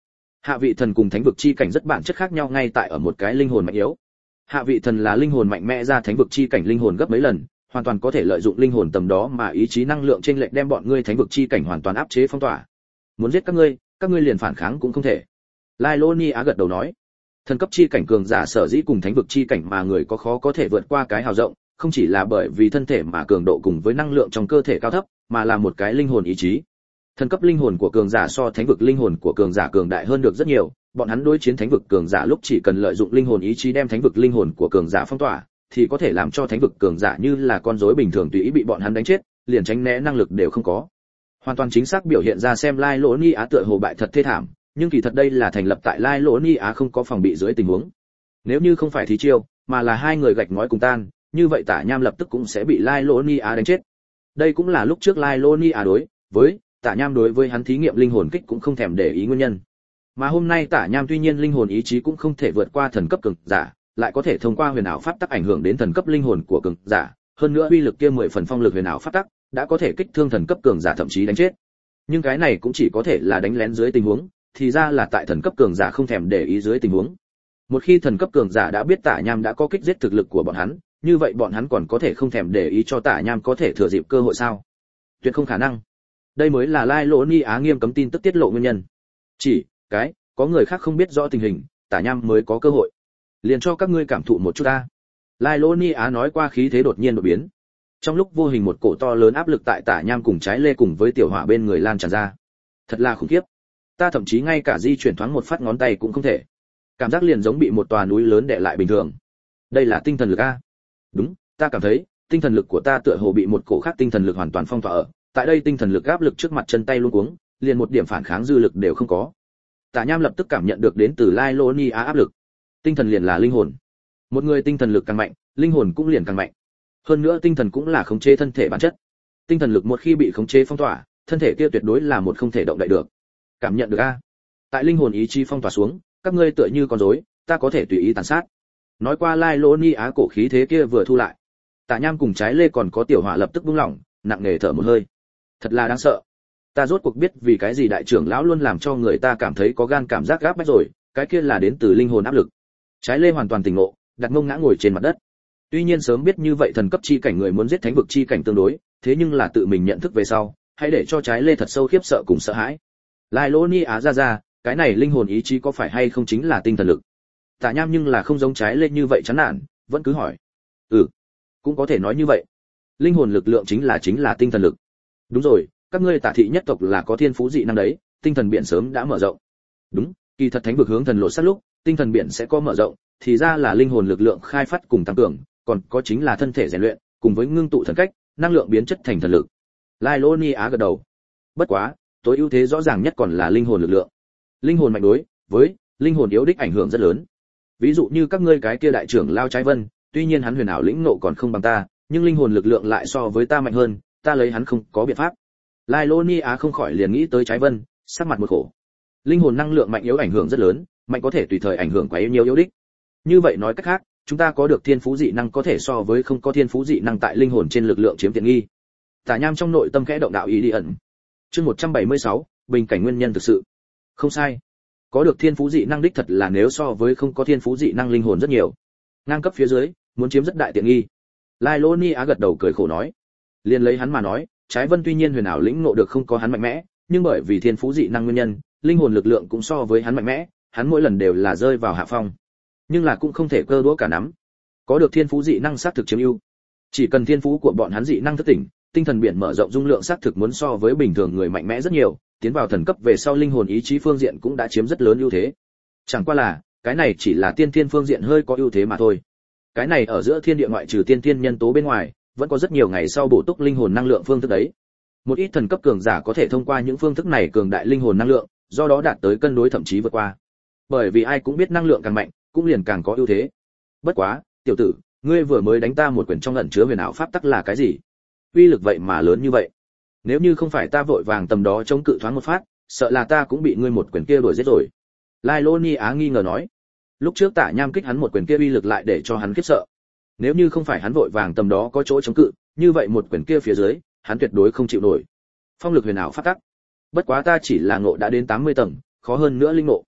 Hạ vị thần cùng thánh vực chi cảnh rất bản chất khác nhau ngay tại ở một cái linh hồn mạnh yếu. Hạ vị thần là linh hồn mạnh mẽ ra thánh vực chi cảnh linh hồn gấp mấy lần, hoàn toàn có thể lợi dụng linh hồn tầm đó mà ý chí năng lượng trên lệch đem bọn ngươi thánh vực chi cảnh hoàn toàn áp chế phong tỏa. Muốn giết các ngươi, các ngươi liền phản kháng cũng không thể. Lai Lô Ni Á gật đầu nói, thần cấp chi cảnh cường giả sở dĩ cùng thánh vực chi cảnh mà người có khó có thể vượt qua cái hào rộng, không chỉ là bởi vì thân thể mà cường độ cùng với năng lượng trong cơ thể cao thấp, mà là một cái linh hồn ý chí. Thần cấp linh hồn của cường giả so thánh vực linh hồn của cường giả cường đại hơn được rất nhiều, bọn hắn đối chiến thánh vực cường giả lúc chỉ cần lợi dụng linh hồn ý chí đem thánh vực linh hồn của cường giả phong tỏa, thì có thể làm cho thánh vực cường giả như là con rối bình thường tùy ý bị bọn hắn đánh chết, liền tránh né năng lực đều không có. Hoàn toàn chính xác biểu hiện ra xem Lai Lỗ Ni Á tựa hồ bại thật thê thảm, nhưng kỳ thật đây là thành lập tại Lai Lỗ Ni Á không có phòng bị dưới tình huống. Nếu như không phải thí chiêu, mà là hai người gạch ngói cùng tan, như vậy Tả Nham lập tức cũng sẽ bị Lai Lỗ Ni Á đánh chết. Đây cũng là lúc trước Lai Lỗ Ni Á đối với Tả Nham đối với hắn thí nghiệm linh hồn kích cũng không thèm để ý nguyên nhân. Mà hôm nay Tả Nham tuy nhiên linh hồn ý chí cũng không thể vượt qua thần cấp cường giả, lại có thể thông qua huyền ảo pháp tắc ảnh hưởng đến thần cấp linh hồn của cường giả, hơn nữa uy lực kia mười phần phong lực huyền ảo pháp tắc, đã có thể kích thương thần cấp cường giả thậm chí đánh chết. Nhưng cái này cũng chỉ có thể là đánh lén dưới tình huống, thì ra là tại thần cấp cường giả không thèm để ý dưới tình huống. Một khi thần cấp cường giả đã biết Tả Nham đã có kích giết thực lực của bọn hắn, như vậy bọn hắn còn có thể không thèm để ý cho Tả Nham có thể thừa dịp cơ hội sao? Tuyệt không khả năng. Đây mới là Lai Lỗ Ni Á nghiêm cấm tin tức tiết lộ nguyên nhân. Chỉ cái có người khác không biết rõ tình hình, Tả Nham mới có cơ hội. Liền cho các ngươi cảm thụ một chút ta. Lai Lỗ Ni Á nói qua khí thế đột nhiên đột biến. Trong lúc vô hình một cổ to lớn áp lực tại Tả Nham cùng Trái Lê cùng với Tiểu Hỏa bên người lan tràn ra. Thật là khủng khiếp. Ta thậm chí ngay cả di chuyển thoáng một phát ngón tay cũng không thể. Cảm giác liền giống bị một tòa núi lớn đè lại bình thường. Đây là tinh thần lực a. Đúng, ta cảm thấy, tinh thần lực của ta tựa hồ bị một cổ khác tinh thần lực hoàn toàn phong tỏa ở. Tại đây tinh thần lực áp lực trước mặt chân tay luống cuống, liền một điểm phản kháng dư lực đều không có. Tả Nham lập tức cảm nhận được đến từ Lai Lô Ni Á áp lực. Tinh thần liền là linh hồn. Một người tinh thần lực càng mạnh, linh hồn cũng liền càng mạnh. Hơn nữa tinh thần cũng là khống chế thân thể bản chất. Tinh thần lực một khi bị khống chế phong tỏa, thân thể kia tuyệt đối là một không thể động đậy được. Cảm nhận được a? Tại linh hồn ý chí phong tỏa xuống, các ngươi tựa như con rối, ta có thể tùy ý tàn sát. Nói qua Lai Lô Ni Á cổ khí thế kia vừa thu lại. Tả Nham cùng Trái Lê còn có Tiểu Hỏa lập tức buông lỏng, nặng nề thở một hơi. Thật là đáng sợ. Ta rốt cuộc biết vì cái gì đại trưởng lão luôn làm cho người ta cảm thấy có gan cảm giác gáp bách rồi, cái kia là đến từ linh hồn áp lực. Trái Lê hoàn toàn tỉnh ngộ, đặt mông ngã ngồi trên mặt đất. Tuy nhiên sớm biết như vậy thần cấp chi cảnh người muốn giết thánh vực chi cảnh tương đối, thế nhưng là tự mình nhận thức về sau, hãy để cho Trái Lê thật sâu khiếp sợ cùng sợ hãi. Lai Lô Ni Á ra ra, cái này linh hồn ý chí có phải hay không chính là tinh thần lực? Tả Nham nhưng là không giống Trái Lê như vậy chán nản, vẫn cứ hỏi. Ừ, cũng có thể nói như vậy. Linh hồn lực lượng chính là chính là tinh thần lực. Đúng rồi, các ngươi Tả thị nhất tộc là có thiên phú dị năng đấy, tinh thần biển sớm đã mở rộng. Đúng, kỳ thật thánh vực hướng thần lộ sát lúc, tinh thần biển sẽ có mở rộng, thì ra là linh hồn lực lượng khai phát cùng tăng cường, còn có chính là thân thể rèn luyện, cùng với ngưng tụ thần cách, năng lượng biến chất thành thần lực. Lai Lô Ni Á gật đầu. Bất quá, tối ưu thế rõ ràng nhất còn là linh hồn lực lượng. Linh hồn mạnh đối với linh hồn yếu đích ảnh hưởng rất lớn. Ví dụ như các ngươi cái kia đại trưởng Lao Trái Vân, tuy nhiên hắn huyền ảo lĩnh ngộ còn không bằng ta, nhưng linh hồn lực lượng lại so với ta mạnh hơn, ta lấy hắn không có biện pháp. Lai Lô Ni Á không khỏi liền nghĩ tới Trái Vân, sắc mặt một khổ. Linh hồn năng lượng mạnh yếu ảnh hưởng rất lớn, mạnh có thể tùy thời ảnh hưởng quá yếu nhiều yếu đích. Như vậy nói cách khác, chúng ta có được thiên phú dị năng có thể so với không có thiên phú dị năng tại linh hồn trên lực lượng chiếm tiện nghi. Tả Nham trong nội tâm khẽ động đạo ý đi ẩn. Chương một trăm bảy mươi sáu, bình cảnh nguyên nhân thực sự. Không sai. Có được thiên phú dị năng đích thật là nếu so với không có thiên phú dị năng linh hồn rất nhiều. Ngang cấp phía dưới, muốn chiếm rất đại tiện nghi. Lai Lô Ni Á gật đầu cười khổ nói. Liên lấy hắn mà nói, Trái Vân tuy nhiên huyền ảo lĩnh ngộ được không có hắn mạnh mẽ, nhưng bởi vì thiên phú dị năng nguyên nhân, linh hồn lực lượng cũng so với hắn mạnh mẽ, hắn mỗi lần đều là rơi vào hạ phong. Nhưng là cũng không thể cơ đũa cả nắm. Có được thiên phú dị năng sát thực chiếm ưu. Chỉ cần thiên phú của bọn hắn dị năng thức tỉnh, tinh thần biển mở rộng dung lượng sát thực muốn so với bình thường người mạnh mẽ rất nhiều, tiến vào thần cấp về sau linh hồn ý chí phương diện cũng đã chiếm rất lớn ưu thế. Chẳng qua là, cái này chỉ là tiên thiên phương diện hơi có ưu thế mà thôi. Cái này ở giữa thiên địa ngoại trừ tiên thiên nhân tố bên ngoài, vẫn có rất nhiều ngày sau bổ túc linh hồn năng lượng phương thức đấy. Một ít thần cấp cường giả có thể thông qua những phương thức này cường đại linh hồn năng lượng, do đó đạt tới cân đối thậm chí vượt qua. Bởi vì ai cũng biết năng lượng càng mạnh, cũng liền càng có ưu thế. Bất quá, tiểu tử, ngươi vừa mới đánh ta một quyền trong ẩn chứa huyền ảo pháp tắc là cái gì? Uy lực vậy mà lớn như vậy. Nếu như không phải ta vội vàng tầm đó chống cự thoáng một phát, sợ là ta cũng bị ngươi một quyền kia đuổi giết rồi. Lai Lô Ni Á nghi ngờ nói. Lúc trước Tả Nham kích hắn một quyền kia uy lực lại để cho hắn khiếp sợ. Nếu như không phải hắn vội vàng tầm đó có chỗ chống cự, như vậy một quyền kia phía dưới, hắn tuyệt đối không chịu nổi. Phong lực huyền ảo pháp tắc. Bất quá ta chỉ là ngộ đã đến tám mươi tầng, khó hơn nữa linh ngộ.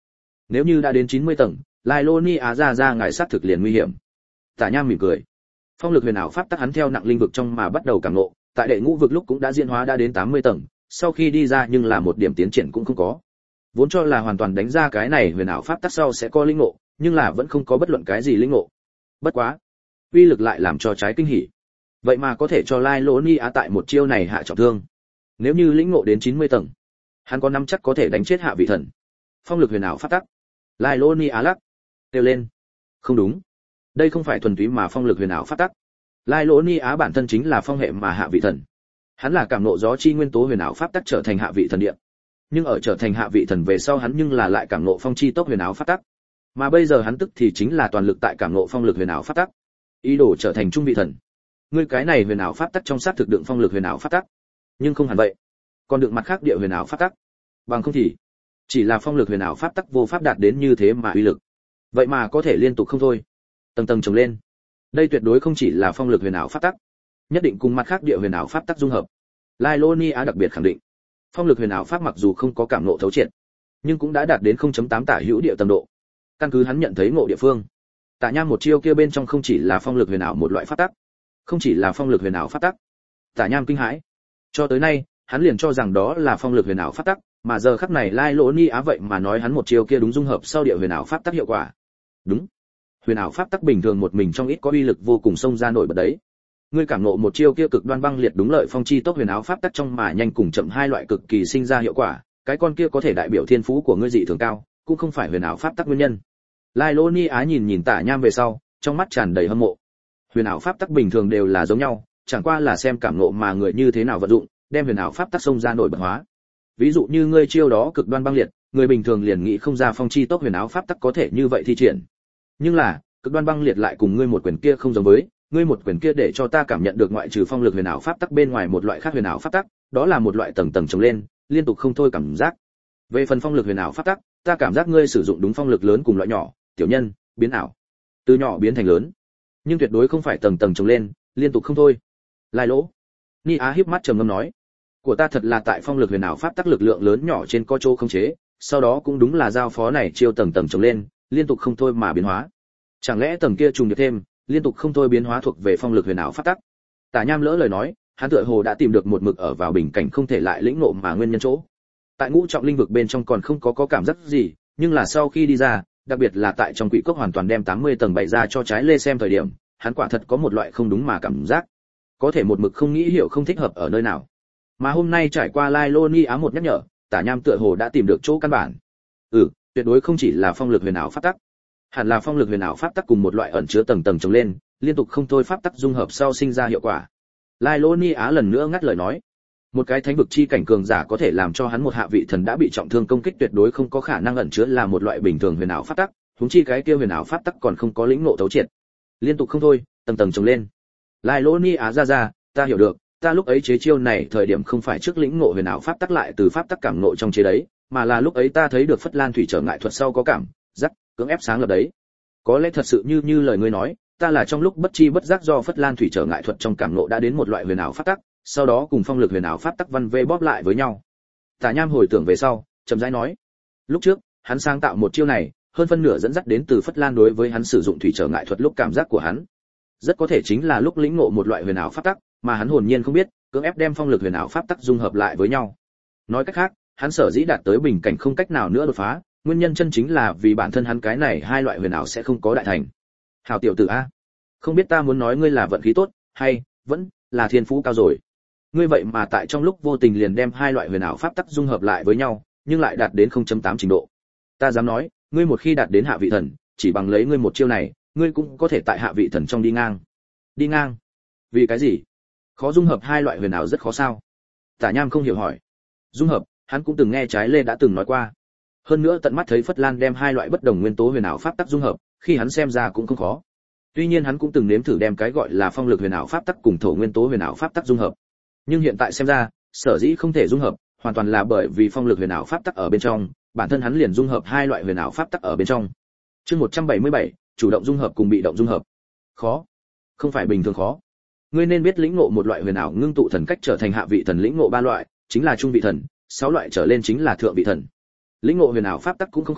Nếu như đã đến chín mươi tầng, Lai Lô Ni Á ra ra ngài sát thực liền nguy hiểm. Tả Nham mỉm cười. Phong lực huyền ảo pháp tắc hắn theo nặng linh vực trong mà bắt đầu cảm ngộ, tại đệ ngũ vực lúc cũng đã diễn hóa đã đến tám mươi tầng, sau khi đi ra nhưng là một điểm tiến triển cũng không có. Vốn cho là hoàn toàn đánh ra cái này huyền ảo pháp tắc sau sẽ có linh ngộ, nhưng là vẫn không có bất luận cái gì linh ngộ. Bất quá, uy lực lại làm cho trái kinh hỉ. Vậy mà có thể cho Lai Lô Ni Á tại một chiêu này hạ trọng thương. Nếu như lĩnh ngộ đến chín mươi tầng, hắn có nắm chắc có thể đánh chết hạ vị thần. Phong lực huyền ảo pháp tắc. Lai Lô Ni Á lắc, kêu lên. Không đúng, đây không phải thuần túy mà phong lực huyền ảo pháp tắc. Lai Lô Ni Á bản thân chính là phong hệ mà hạ vị thần. Hắn là cảm ngộ gió chi nguyên tố huyền ảo pháp tắc trở thành hạ vị thần địa. Nhưng ở trở thành hạ vị thần về sau hắn nhưng là lại cảm ngộ phong chi tốc huyền ảo pháp tắc. Mà bây giờ hắn tức thì chính là toàn lực tại cảm ngộ phong lực huyền ảo pháp tắc, ý đồ trở thành trung vị thần. Ngươi cái này huyền ảo pháp tắc trong sát thực đựng phong lực huyền ảo pháp tắc, nhưng không hẳn vậy, còn đựng mặt khác địa huyền ảo pháp tắc. Bằng không thì, chỉ là phong lực huyền ảo pháp tắc vô pháp đạt đến như thế mà uy lực. Vậy mà có thể liên tục không thôi, tầng tầng chồng lên. Đây tuyệt đối không chỉ là phong lực huyền ảo pháp tắc, nhất định cùng mặt khác địa huyền ảo pháp tắc dung hợp. Lai Lô Ni Á đặc biệt khẳng định, phong lực huyền ảo pháp mặc dù không có cảm ngộ thấu triệt, nhưng cũng đã đạt đến không chấm tám tả hữu địa tầng độ. Căn cứ hắn nhận thấy ngộ địa phương, Tả Nham một chiêu kia bên trong không chỉ là phong lực huyền ảo một loại pháp tắc, không chỉ là phong lực huyền ảo pháp tắc. Tả Nham kinh hãi. Cho tới nay, hắn liền cho rằng đó là phong lực huyền ảo pháp tắc, mà giờ khắc này Lai Lỗ Ni Á vậy mà nói hắn một chiêu kia đúng dung hợp sau địa huyền ảo pháp tắc hiệu quả. Đúng. Huyền ảo pháp tắc bình thường một mình trong ít có uy lực vô cùng xông ra nổi bật đấy. Ngươi cảm ngộ một chiêu kia cực đoan băng liệt đúng lợi phong chi tốc huyền ảo pháp tắc trong mà nhanh cùng chậm hai loại cực kỳ sinh ra hiệu quả, cái con kia có thể đại biểu thiên phú của ngươi dị thường cao, cũng không phải huyền ảo pháp tắc nguyên nhân. Lai Lô Ni Á nhìn nhìn Tả Nham về sau, trong mắt tràn đầy hâm mộ. Huyền ảo pháp tắc bình thường đều là giống nhau, chẳng qua là xem cảm ngộ mà người như thế nào vận dụng, đem huyền ảo pháp tắc xông ra nổi bật hóa. Ví dụ như ngươi chiêu đó cực đoan băng liệt, người bình thường liền nghĩ không ra phong chi tốc huyền ảo pháp tắc có thể như vậy thi triển. Nhưng là, cực đoan băng liệt lại cùng ngươi một quyền kia không giống với, ngươi một quyền kia để cho ta cảm nhận được ngoại trừ phong lực huyền ảo pháp tắc bên ngoài một loại khác huyền ảo pháp tắc, đó là một loại tầng tầng chồng lên, liên tục không thôi cảm giác. Về phần phong lực huyền ảo pháp tắc, ta cảm giác ngươi sử dụng đúng phong lực lớn cùng loại nhỏ, tiểu nhân, biến ảo, từ nhỏ biến thành lớn, nhưng tuyệt đối không phải tầng tầng chồng lên, liên tục không thôi. Lai Lỗ Ni Á híp mắt trầm ngâm nói, của ta thật là tại phong lực huyền ảo pháp tắc lực lượng lớn nhỏ trên có chỗ không chế, sau đó cũng đúng là giao phó này chiêu tầng tầng chồng lên, liên tục không thôi mà biến hóa. Chẳng lẽ tầng kia trùng điệp thêm, liên tục không thôi biến hóa thuộc về phong lực huyền ảo pháp tắc? Tả Nham lỡ lời nói, hắn tựa hồ đã tìm được một mực ở vào bình cảnh không thể lại lĩnh ngộ mà nguyên nhân chỗ. Tại ngũ trọng linh vực bên trong còn không có có cảm giác gì, nhưng là sau khi đi ra, đặc biệt là tại trong quỷ cốc hoàn toàn đem tám mươi tầng bày ra cho trái lê xem thời điểm, hắn quả thật có một loại không đúng mà cảm giác, có thể một mực không nghĩ hiểu không thích hợp ở nơi nào. Mà hôm nay trải qua Lai Lô Ni Á một nhắc nhở, Tả Nham tựa hồ đã tìm được chỗ căn bản. Ừ, tuyệt đối không chỉ là phong lực huyền ảo pháp tắc, hẳn là phong lực huyền ảo pháp tắc cùng một loại ẩn chứa tầng tầng chồng lên, liên tục không thôi pháp tắc dung hợp sau sinh ra hiệu quả. Lai Lô Ni Á lần nữa ngắt lời nói, một cái thánh vực chi cảnh cường giả có thể làm cho hắn một hạ vị thần đã bị trọng thương công kích tuyệt đối không có khả năng ẩn chứa là một loại bình thường huyền ảo pháp tắc, huống chi cái kia huyền ảo pháp tắc còn không có lĩnh ngộ thấu triệt, liên tục không thôi, tầng tầng chồng lên. Lai Lô Ni Á ra ra, ta hiểu được, ta lúc ấy chế chiêu này thời điểm không phải trước lĩnh ngộ huyền ảo pháp tắc lại từ pháp tắc cảm ngộ trong chế đấy, mà là lúc ấy ta thấy được Phất Lan thủy trở ngại thuật sau có cảm giác cưỡng ép sáng lập đấy. Có lẽ thật sự như như lời ngươi nói, ta là trong lúc bất chi bất giác do Phất Lan thủy trở ngại thuật trong cảm ngộ đã đến một loại huyền ảo pháp tắc, sau đó cùng phong lực huyền ảo pháp tắc văn vê bóp lại với nhau. Tả Nham hồi tưởng về sau, chậm rãi nói, lúc trước, hắn sáng tạo một chiêu này, hơn phân nửa dẫn dắt đến từ Phất Lan đối với hắn sử dụng thủy trở ngại thuật lúc cảm giác của hắn. Rất có thể chính là lúc lĩnh ngộ một loại huyền ảo pháp tắc, mà hắn hồn nhiên không biết, cưỡng ép đem phong lực huyền ảo pháp tắc dung hợp lại với nhau. Nói cách khác, hắn sở dĩ đạt tới bình cảnh không cách nào nữa đột phá, nguyên nhân chân chính là vì bản thân hắn cái này hai loại huyền ảo sẽ không có đại thành. Hảo tiểu tử a, không biết ta muốn nói ngươi là vận khí tốt, hay vẫn là thiên phú cao rồi. Ngươi vậy mà tại trong lúc vô tình liền đem hai loại huyền ảo pháp tắc dung hợp lại với nhau, nhưng lại đạt đến không chấm tám trình độ. Ta dám nói, ngươi một khi đạt đến hạ vị thần, chỉ bằng lấy ngươi một chiêu này, ngươi cũng có thể tại hạ vị thần trong đi ngang. Đi ngang? Vì cái gì? Khó dung hợp hai loại huyền ảo rất khó sao? Tả Nham không hiểu hỏi. Dung hợp, hắn cũng từng nghe trái lê đã từng nói qua. Hơn nữa tận mắt thấy Phất Lan đem hai loại bất đồng nguyên tố huyền ảo pháp tắc dung hợp, khi hắn xem ra cũng không khó. Tuy nhiên hắn cũng từng nếm thử đem cái gọi là phong lực huyền ảo pháp tắc cùng thổ nguyên tố huyền ảo pháp tắc dung hợp. Nhưng hiện tại xem ra, sở dĩ không thể dung hợp, hoàn toàn là bởi vì phong lực huyền ảo pháp tắc ở bên trong, bản thân hắn liền dung hợp hai loại huyền ảo pháp tắc ở bên trong. Chương một trăm bảy mươi bảy, chủ động dung hợp cùng bị động dung hợp. Khó? Không phải bình thường khó. Ngươi nên biết lĩnh ngộ một loại huyền ảo ngưng tụ thần cách trở thành hạ vị thần lĩnh ngộ ba loại, chính là trung vị thần, sáu loại trở lên chính là thượng vị thần. Lĩnh ngộ huyền ảo pháp tắc cũng không khó,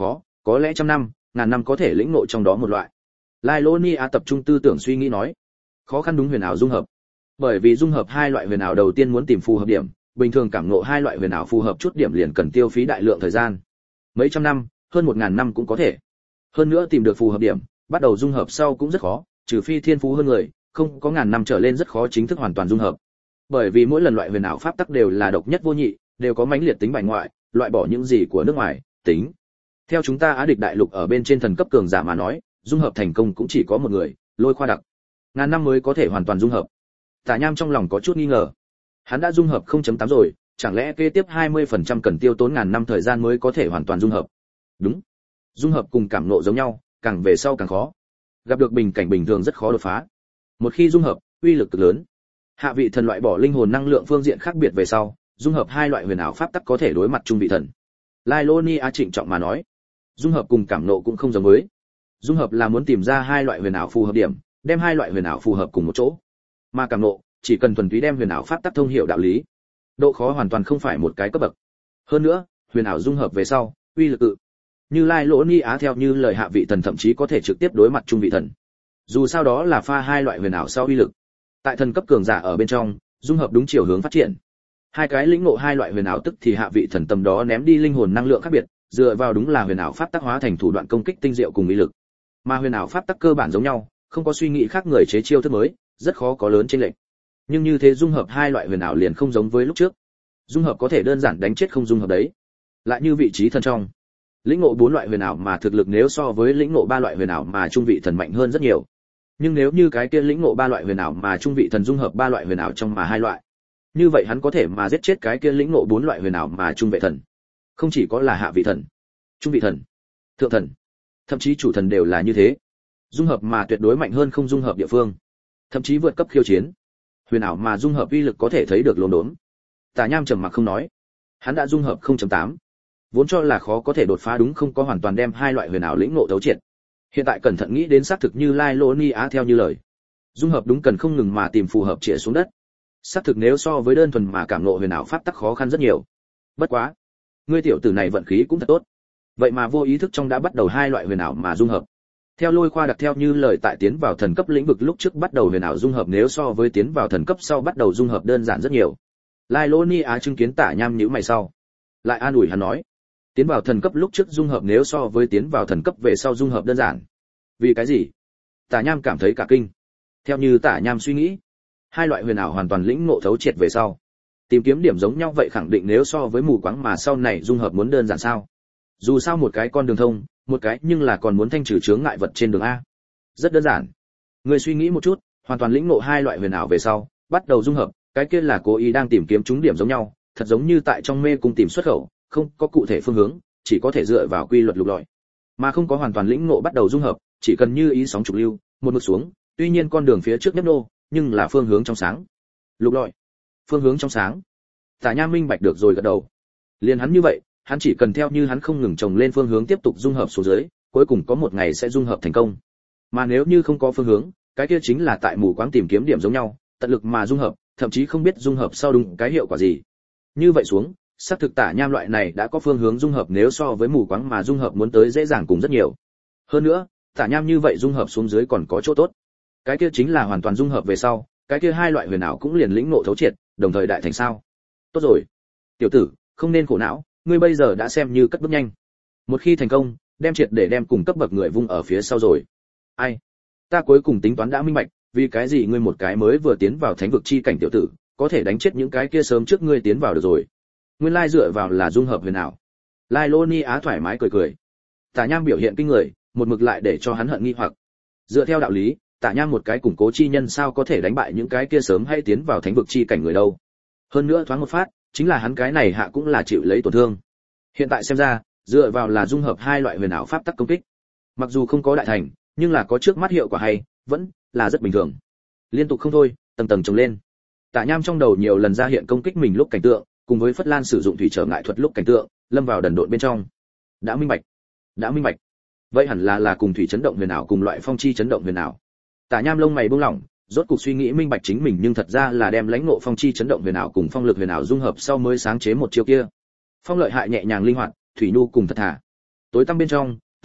có lẽ trăm năm ngàn năm có thể lĩnh ngộ trong đó một loại. Lai Lô Ni Á tập trung tư tưởng suy nghĩ nói, khó khăn đúng huyền ảo dung hợp. Bởi vì dung hợp hai loại huyền ảo đầu tiên muốn tìm phù hợp điểm, bình thường cảm ngộ hai loại huyền ảo phù hợp chút điểm liền cần tiêu phí đại lượng thời gian. Mấy trăm năm, hơn một ngàn năm cũng có thể. Hơn nữa tìm được phù hợp điểm, bắt đầu dung hợp sau cũng rất khó, trừ phi thiên phú hơn người, không có ngàn năm trở lên rất khó chính thức hoàn toàn dung hợp. Bởi vì mỗi lần loại huyền ảo pháp tắc đều là độc nhất vô nhị, đều có mãnh liệt tính bài ngoại, loại bỏ những gì của nước ngoài, tính. Theo chúng ta Á Địch đại lục ở bên trên thần cấp cường giả mà nói, dung hợp thành công cũng chỉ có một người, Lôi Khoa Đặc. Ngàn năm mới có thể hoàn toàn dung hợp. Tả Nham trong lòng có chút nghi ngờ. Hắn đã dung hợp không chấm tám rồi, chẳng lẽ kế tiếp hai mươi phần trăm cần tiêu tốn ngàn năm thời gian mới có thể hoàn toàn dung hợp? Đúng. Dung hợp cùng cảm ngộ giống nhau, càng về sau càng khó. Gặp được bình cảnh bình thường rất khó đột phá. Một khi dung hợp, uy lực cực lớn. Hạ vị thần loại bỏ linh hồn năng lượng phương diện khác biệt về sau, dung hợp hai loại huyền ảo pháp tắc có thể đối mặt trung vị thần. Lai Lô Ni Á trịnh trọng mà nói, dung hợp cùng cảm ngộ cũng không giống với. Dung hợp là muốn tìm ra hai loại huyền ảo phù hợp điểm, đem hai loại huyền ảo phù hợp cùng một chỗ. Mà cảm ngộ, chỉ cần thuần túy đem huyền ảo pháp tắc thông hiểu đạo lý. Độ khó hoàn toàn không phải một cái cấp bậc. Hơn nữa, huyền ảo dung hợp về sau, uy lực tự. Như Lai Lỗ Ni Á theo như lời hạ vị thần thậm chí có thể trực tiếp đối mặt trung vị thần. Dù sao đó là pha hai loại huyền ảo sau uy lực. Tại thần cấp cường giả ở bên trong, dung hợp đúng chiều hướng phát triển. Hai cái lĩnh ngộ hai loại huyền ảo tức thì hạ vị thần tầm đó ném đi linh hồn năng lượng khác biệt, dựa vào đúng là huyền ảo pháp tắc hóa thành thủ đoạn công kích tinh diệu cùng uy lực. Mà huyền ảo pháp tắc cơ bản giống nhau, không có suy nghĩ khác người chế chiêu thức mới, rất khó có lớn chênh lệch. Nhưng như thế dung hợp hai loại huyền ảo liền không giống với lúc trước. Dung hợp có thể đơn giản đánh chết không dung hợp đấy. Lại như vị trí thần trong, lĩnh ngộ bốn loại huyền ảo mà thực lực nếu so với lĩnh ngộ ba loại huyền ảo mà trung vị thần mạnh hơn rất nhiều. Nhưng nếu như cái kia lĩnh ngộ ba loại huyền ảo mà trung vị thần dung hợp ba loại huyền ảo trong mà hai loại, như vậy hắn có thể mà giết chết cái kia lĩnh ngộ bốn loại huyền ảo mà trung vị thần. Không chỉ có là hạ vị thần, trung vị thần, thượng thần, thậm chí chủ thần đều là như thế. Dung hợp mà tuyệt đối mạnh hơn không dung hợp địa phương, thậm chí vượt cấp khiêu chiến. Huyền ảo mà dung hợp uy lực có thể thấy được lồn đốn. Tả Nham trầm mặc không nói. Hắn đã dung hợp không chấm tám. Vốn cho là khó có thể đột phá đúng không có hoàn toàn đem hai loại huyền ảo lĩnh ngộ thấu triệt. Hiện tại cẩn thận nghĩ đến xác thực như Lai Lô Ni Á theo như lời. Dung hợp đúng cần không ngừng mà tìm phù hợp chĩa xuống đất. Xác thực nếu so với đơn thuần mà cảm ngộ huyền ảo pháp tắc khó khăn rất nhiều. Bất quá, ngươi tiểu tử này vận khí cũng thật tốt. Vậy mà vô ý thức trong đã bắt đầu hai loại huyền ảo mà dung hợp. Theo Lôi Khoa Đặc theo như lời tại tiến vào thần cấp lĩnh vực lúc trước bắt đầu huyền ảo dung hợp nếu so với tiến vào thần cấp sau bắt đầu dung hợp đơn giản rất nhiều. Lai Lô Ni Á chứng kiến Tả Nham nhíu mày sau, lại an ủi hắn nói, tiến vào thần cấp lúc trước dung hợp nếu so với tiến vào thần cấp về sau dung hợp đơn giản. Vì cái gì? Tả Nham cảm thấy cả kinh. Theo như Tả Nham suy nghĩ, hai loại huyền ảo hoàn toàn lĩnh ngộ thấu triệt về sau, tìm kiếm điểm giống nhau vậy khẳng định nếu so với mù quáng mà sau này dung hợp muốn đơn giản sao? Dù sao một cái con đường thông, một cái nhưng là còn muốn thanh trừ chướng ngại vật trên đường a. Rất đơn giản. Người suy nghĩ một chút, hoàn toàn lĩnh ngộ hai loại huyền ảo về sau, bắt đầu dung hợp, cái kia là cố ý đang tìm kiếm chúng điểm giống nhau, thật giống như tại trong mê cung tìm xuất khẩu, không có cụ thể phương hướng, chỉ có thể dựa vào quy luật lục lọi. Mà không có hoàn toàn lĩnh ngộ bắt đầu dung hợp, chỉ cần như ý sóng trục lưu, một mực xuống, tuy nhiên con đường phía trước nhấp nô, nhưng là phương hướng trong sáng. Lục lọi, phương hướng trong sáng. Tả Nham minh bạch được rồi gật đầu. Liên hắn như vậy, hắn chỉ cần theo như hắn không ngừng trồng lên phương hướng tiếp tục dung hợp xuống dưới, cuối cùng có một ngày sẽ dung hợp thành công. Mà nếu như không có phương hướng, cái kia chính là tại mù quáng tìm kiếm điểm giống nhau, tận lực mà dung hợp, thậm chí không biết dung hợp sau đúng cái hiệu quả gì. Như vậy xuống, xác thực Tả Nham loại này đã có phương hướng dung hợp nếu so với mù quáng mà dung hợp muốn tới dễ dàng cùng rất nhiều. Hơn nữa, Tả Nham như vậy dung hợp xuống dưới còn có chỗ tốt. Cái kia chính là hoàn toàn dung hợp về sau, cái kia hai loại huyền ảo cũng liền lĩnh ngộ thấu triệt, đồng thời đại thành sao. Tốt rồi. Tiểu tử, không nên khổ não, ngươi bây giờ đã xem như cất bước nhanh. Một khi thành công, đem triệt để đem cùng cấp bậc người vung ở phía sau rồi. Ai? Ta cuối cùng tính toán đã minh bạch, vì cái gì ngươi một cái mới vừa tiến vào thánh vực chi cảnh tiểu tử, có thể đánh chết những cái kia sớm trước ngươi tiến vào được rồi. Nguyên lai dựa vào là dung hợp huyền ảo. Lai Lô Ni Á thoải mái cười cười. Tả Nham biểu hiện kinh người, một mực lại để cho hắn hận nghi hoặc. Dựa theo đạo lý, Tả Nham một cái củng cố chi nhân sao có thể đánh bại những cái kia sớm hay tiến vào thánh vực chi cảnh người đâu. Hơn nữa thoáng một phát, chính là hắn cái này hạ cũng là chịu lấy tổn thương. Hiện tại xem ra, dựa vào là dung hợp hai loại huyền ảo pháp tắc công kích. Mặc dù không có đại thành, nhưng là có trước mắt hiệu quả hay, vẫn là rất bình thường. Liên tục không thôi, tầng tầng chồng lên. Tả Nham trong đầu nhiều lần ra hiện công kích mình lúc cảnh tượng, cùng với Phất Lan sử dụng thủy trở ngại thuật lúc cảnh tượng, lâm vào đần độn bên trong. Đã minh bạch, đã minh bạch. Vậy hẳn là là cùng thủy chấn động huyền ảo cùng loại phong chi chấn động huyền ảo. Tả Nham lông mày buông lỏng, rốt cục suy nghĩ minh bạch chính mình nhưng thật ra là đem lãnh ngộ phong chi chấn động huyền ảo cùng phong lực huyền ảo dung hợp sau mới sáng chế một chiêu kia. Phong lợi hại nhẹ nhàng linh hoạt, thủy nhu cùng thật thà. Tối tăm bên trong,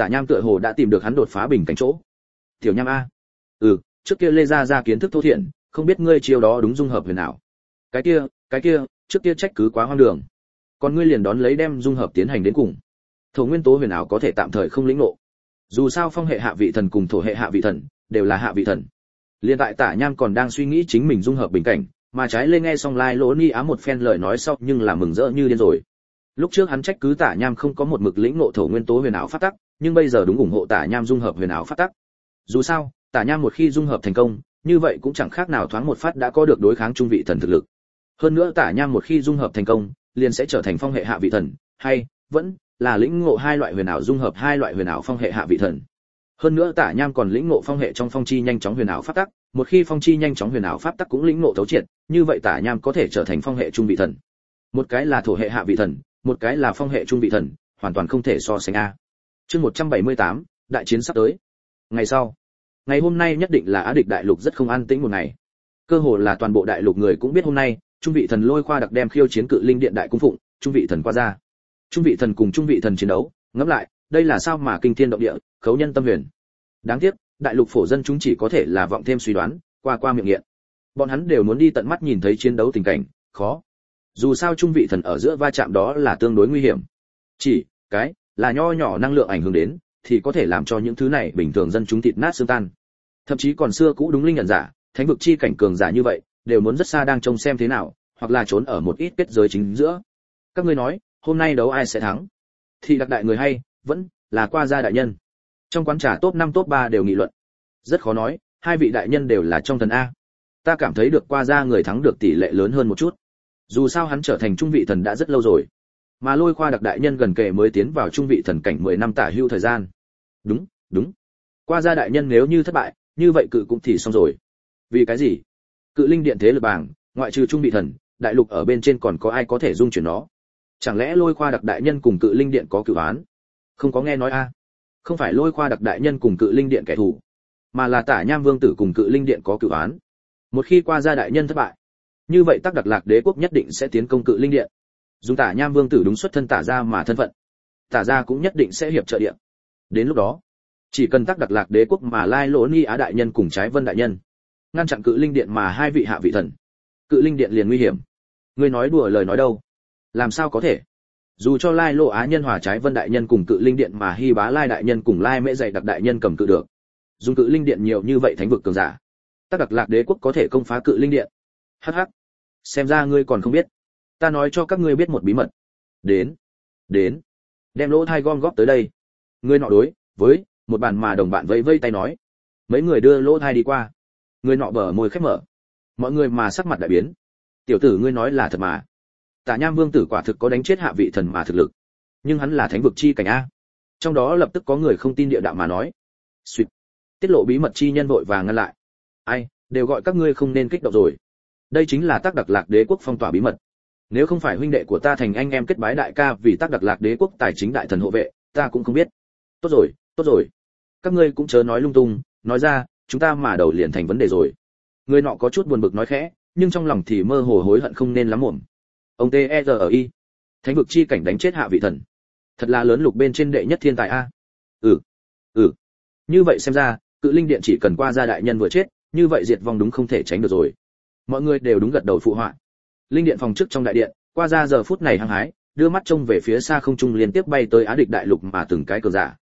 Tả Nham tựa hồ đã tìm được hắn đột phá bình cảnh chỗ. Tiểu Nham a. Ừ, trước kia Lê gia gia kiến thức thô thiển, không biết ngươi chiêu đó đúng dung hợp huyền ảo. Cái kia, cái kia, trước kia trách cứ quá hoang đường. Còn ngươi liền đón lấy đem dung hợp tiến hành đến cùng. Thổ nguyên tố huyền ảo có thể tạm thời không lĩnh ngộ. Dù sao phong hệ hạ vị thần cùng thổ hệ hạ vị thần đều là hạ vị thần. Liên tại Tả Nham còn đang suy nghĩ chính mình dung hợp bình cảnh, mà trái lên nghe xong Lai Lỗ Ni Á một phen lời nói sau nhưng là mừng rỡ như điên rồi. Lúc trước hắn trách cứ Tả Nham không có một mực lĩnh ngộ thổ nguyên tố huyền ảo pháp tắc, nhưng bây giờ đúng ủng hộ Tả Nham dung hợp huyền ảo pháp tắc. Dù sao, Tả Nham một khi dung hợp thành công, như vậy cũng chẳng khác nào thoáng một phát đã có được đối kháng trung vị thần thực lực. Hơn nữa Tả Nham một khi dung hợp thành công, liền sẽ trở thành phong hệ hạ vị thần, hay vẫn là lĩnh ngộ hai loại huyền ảo dung hợp hai loại huyền ảo phong hệ hạ vị thần. Hơn nữa Tả Nham còn lĩnh ngộ phong hệ trong phong chi nhanh chóng huyền ảo pháp tắc, một khi phong chi nhanh chóng huyền ảo pháp tắc cũng lĩnh ngộ thấu triệt, như vậy Tả Nham có thể trở thành phong hệ trung vị thần. Một cái là thổ hệ hạ vị thần, một cái là phong hệ trung vị thần, hoàn toàn không thể so sánh a. Chương một trăm bảy mươi tám, đại chiến sắp tới. Ngày sau, ngày hôm nay nhất định là Á Địch đại lục rất không an tĩnh một ngày. Cơ hồ là toàn bộ đại lục người cũng biết hôm nay, trung vị thần Lôi Khoa đặc đem khiêu chiến Cự Linh Điện đại cung phụng, trung vị thần qua ra. Trung vị thần cùng trung vị thần chiến đấu, ngẫm lại, đây là sao mà kinh thiên động địa, khấu nhân tâm huyền. Đáng tiếc, đại lục phổ dân chúng chỉ có thể là vọng thêm suy đoán, qua qua miệng nghiện. Bọn hắn đều muốn đi tận mắt nhìn thấy chiến đấu tình cảnh, khó. Dù sao trung vị thần ở giữa va chạm đó là tương đối nguy hiểm. Chỉ cái là nho nhỏ năng lượng ảnh hưởng đến, thì có thể làm cho những thứ này bình thường dân chúng thịt nát xương tan. Thậm chí còn xưa cũ đúng linh nhận giả, thánh vực chi cảnh cường giả như vậy, đều muốn rất xa đang trông xem thế nào, hoặc là trốn ở một ít kết giới chính giữa. Các ngươi nói, hôm nay đấu ai sẽ thắng? Thì đặc đại người hay, vẫn là qua gia đại nhân. Trong quán trà top năm top ba đều nghị luận. Rất khó nói, hai vị đại nhân đều là trong thần a. Ta cảm thấy được qua gia người thắng được tỷ lệ lớn hơn một chút. Dù sao hắn trở thành trung vị thần đã rất lâu rồi, mà Lôi Khoa đặc đại nhân gần kề mới tiến vào trung vị thần cảnh mười năm tả hưu thời gian. Đúng, đúng. Qua gia đại nhân nếu như thất bại, như vậy cự cũng thì xong rồi. Vì cái gì? Cự Linh Điện thế lực bảng, ngoại trừ trung vị thần, đại lục ở bên trên còn có ai có thể dung chuyển nó? Chẳng lẽ Lôi Khoa đặc đại nhân cùng Cự Linh Điện có cửu án? Không có nghe nói a. Không phải Lôi Khoa đặc đại nhân cùng Cự Linh Điện kẻ thù, mà là Tả Nham Vương tử cùng Cự Linh Điện có cửu án. Một khi qua gia đại nhân thất bại, như vậy Tắc Đặc Lạc Đế quốc nhất định sẽ tiến công Cự Linh Điện. Dùng Tả Nham Vương tử đúng xuất thân Tả gia mà thân phận, Tả gia cũng nhất định sẽ hiệp trợ điện. Đến lúc đó, chỉ cần Tắc Đặc Lạc Đế quốc mà Lai Lỗ Ni Á đại nhân cùng Trái Vân đại nhân ngăn chặn Cự Linh Điện mà hai vị hạ vị thần, Cự Linh Điện liền nguy hiểm. Ngươi nói đùa lời nói đâu? Làm sao có thể? Dù cho Lai Lỗ Á nhân hòa Trái Vân đại nhân cùng Cự Linh Điện mà Hy Bá Lai đại nhân cùng Lai Mễ Dạy Đặc đại nhân cầm cự được, dùng Cự Linh Điện nhiều như vậy thánh vực cường giả, Tắc Đặc Lạc Đế quốc có thể công phá Cự Linh Điện. Hắc hắc. Xem ra ngươi còn không biết. Ta nói cho các ngươi biết một bí mật. Đến, đến, đem lỗ thai gom góp tới đây. Ngươi nọ đối với một bàn mà đồng bạn vẫy vẫy tay nói. Mấy người đưa lỗ thai đi qua. Ngươi nọ bờ môi khép mở. Mọi người mà sắc mặt đại biến. Tiểu tử ngươi nói là thật mà? Tả Nham Vương tử quả thực có đánh chết hạ vị thần mà thực lực, nhưng hắn là thánh vực chi cảnh a. Trong đó lập tức có người không tin địa đạo mà nói. Xuyệt. Tiết lộ bí mật chi nhân vội vàng ngăn lại. Ai, đều gọi các ngươi không nên kích động rồi. Đây chính là Tắc Đặc Lạc Đế quốc phong tỏa bí mật. Nếu không phải huynh đệ của ta thành anh em kết bái đại ca vì Tắc Đặc Lạc Đế quốc tài chính đại thần hộ vệ, ta cũng không biết. Tốt rồi, tốt rồi. Các ngươi cũng chớ nói lung tung, nói ra, chúng ta mà đầu liền thành vấn đề rồi. Người nọ có chút buồn bực nói khẽ, nhưng trong lòng thì mơ hồ hối hận không nên lắm mồm. Ông T E R I, thánh vực chi cảnh đánh chết hạ vị thần. Thật là lớn lục bên trên đệ nhất thiên tài a. Ừ. Ừ. Như vậy xem ra, Cự Linh Điện chỉ cần qua gia đại nhân vừa chết, như vậy diệt vong đúng không thể tránh được rồi. Mọi người đều đúng gật đầu phụ họa. Linh điện phòng trước trong đại điện, qua ra giờ phút này hăng hái, đưa mắt trông về phía xa không trung liên tiếp bay tới Á Địch đại lục mà từng cái cường giả.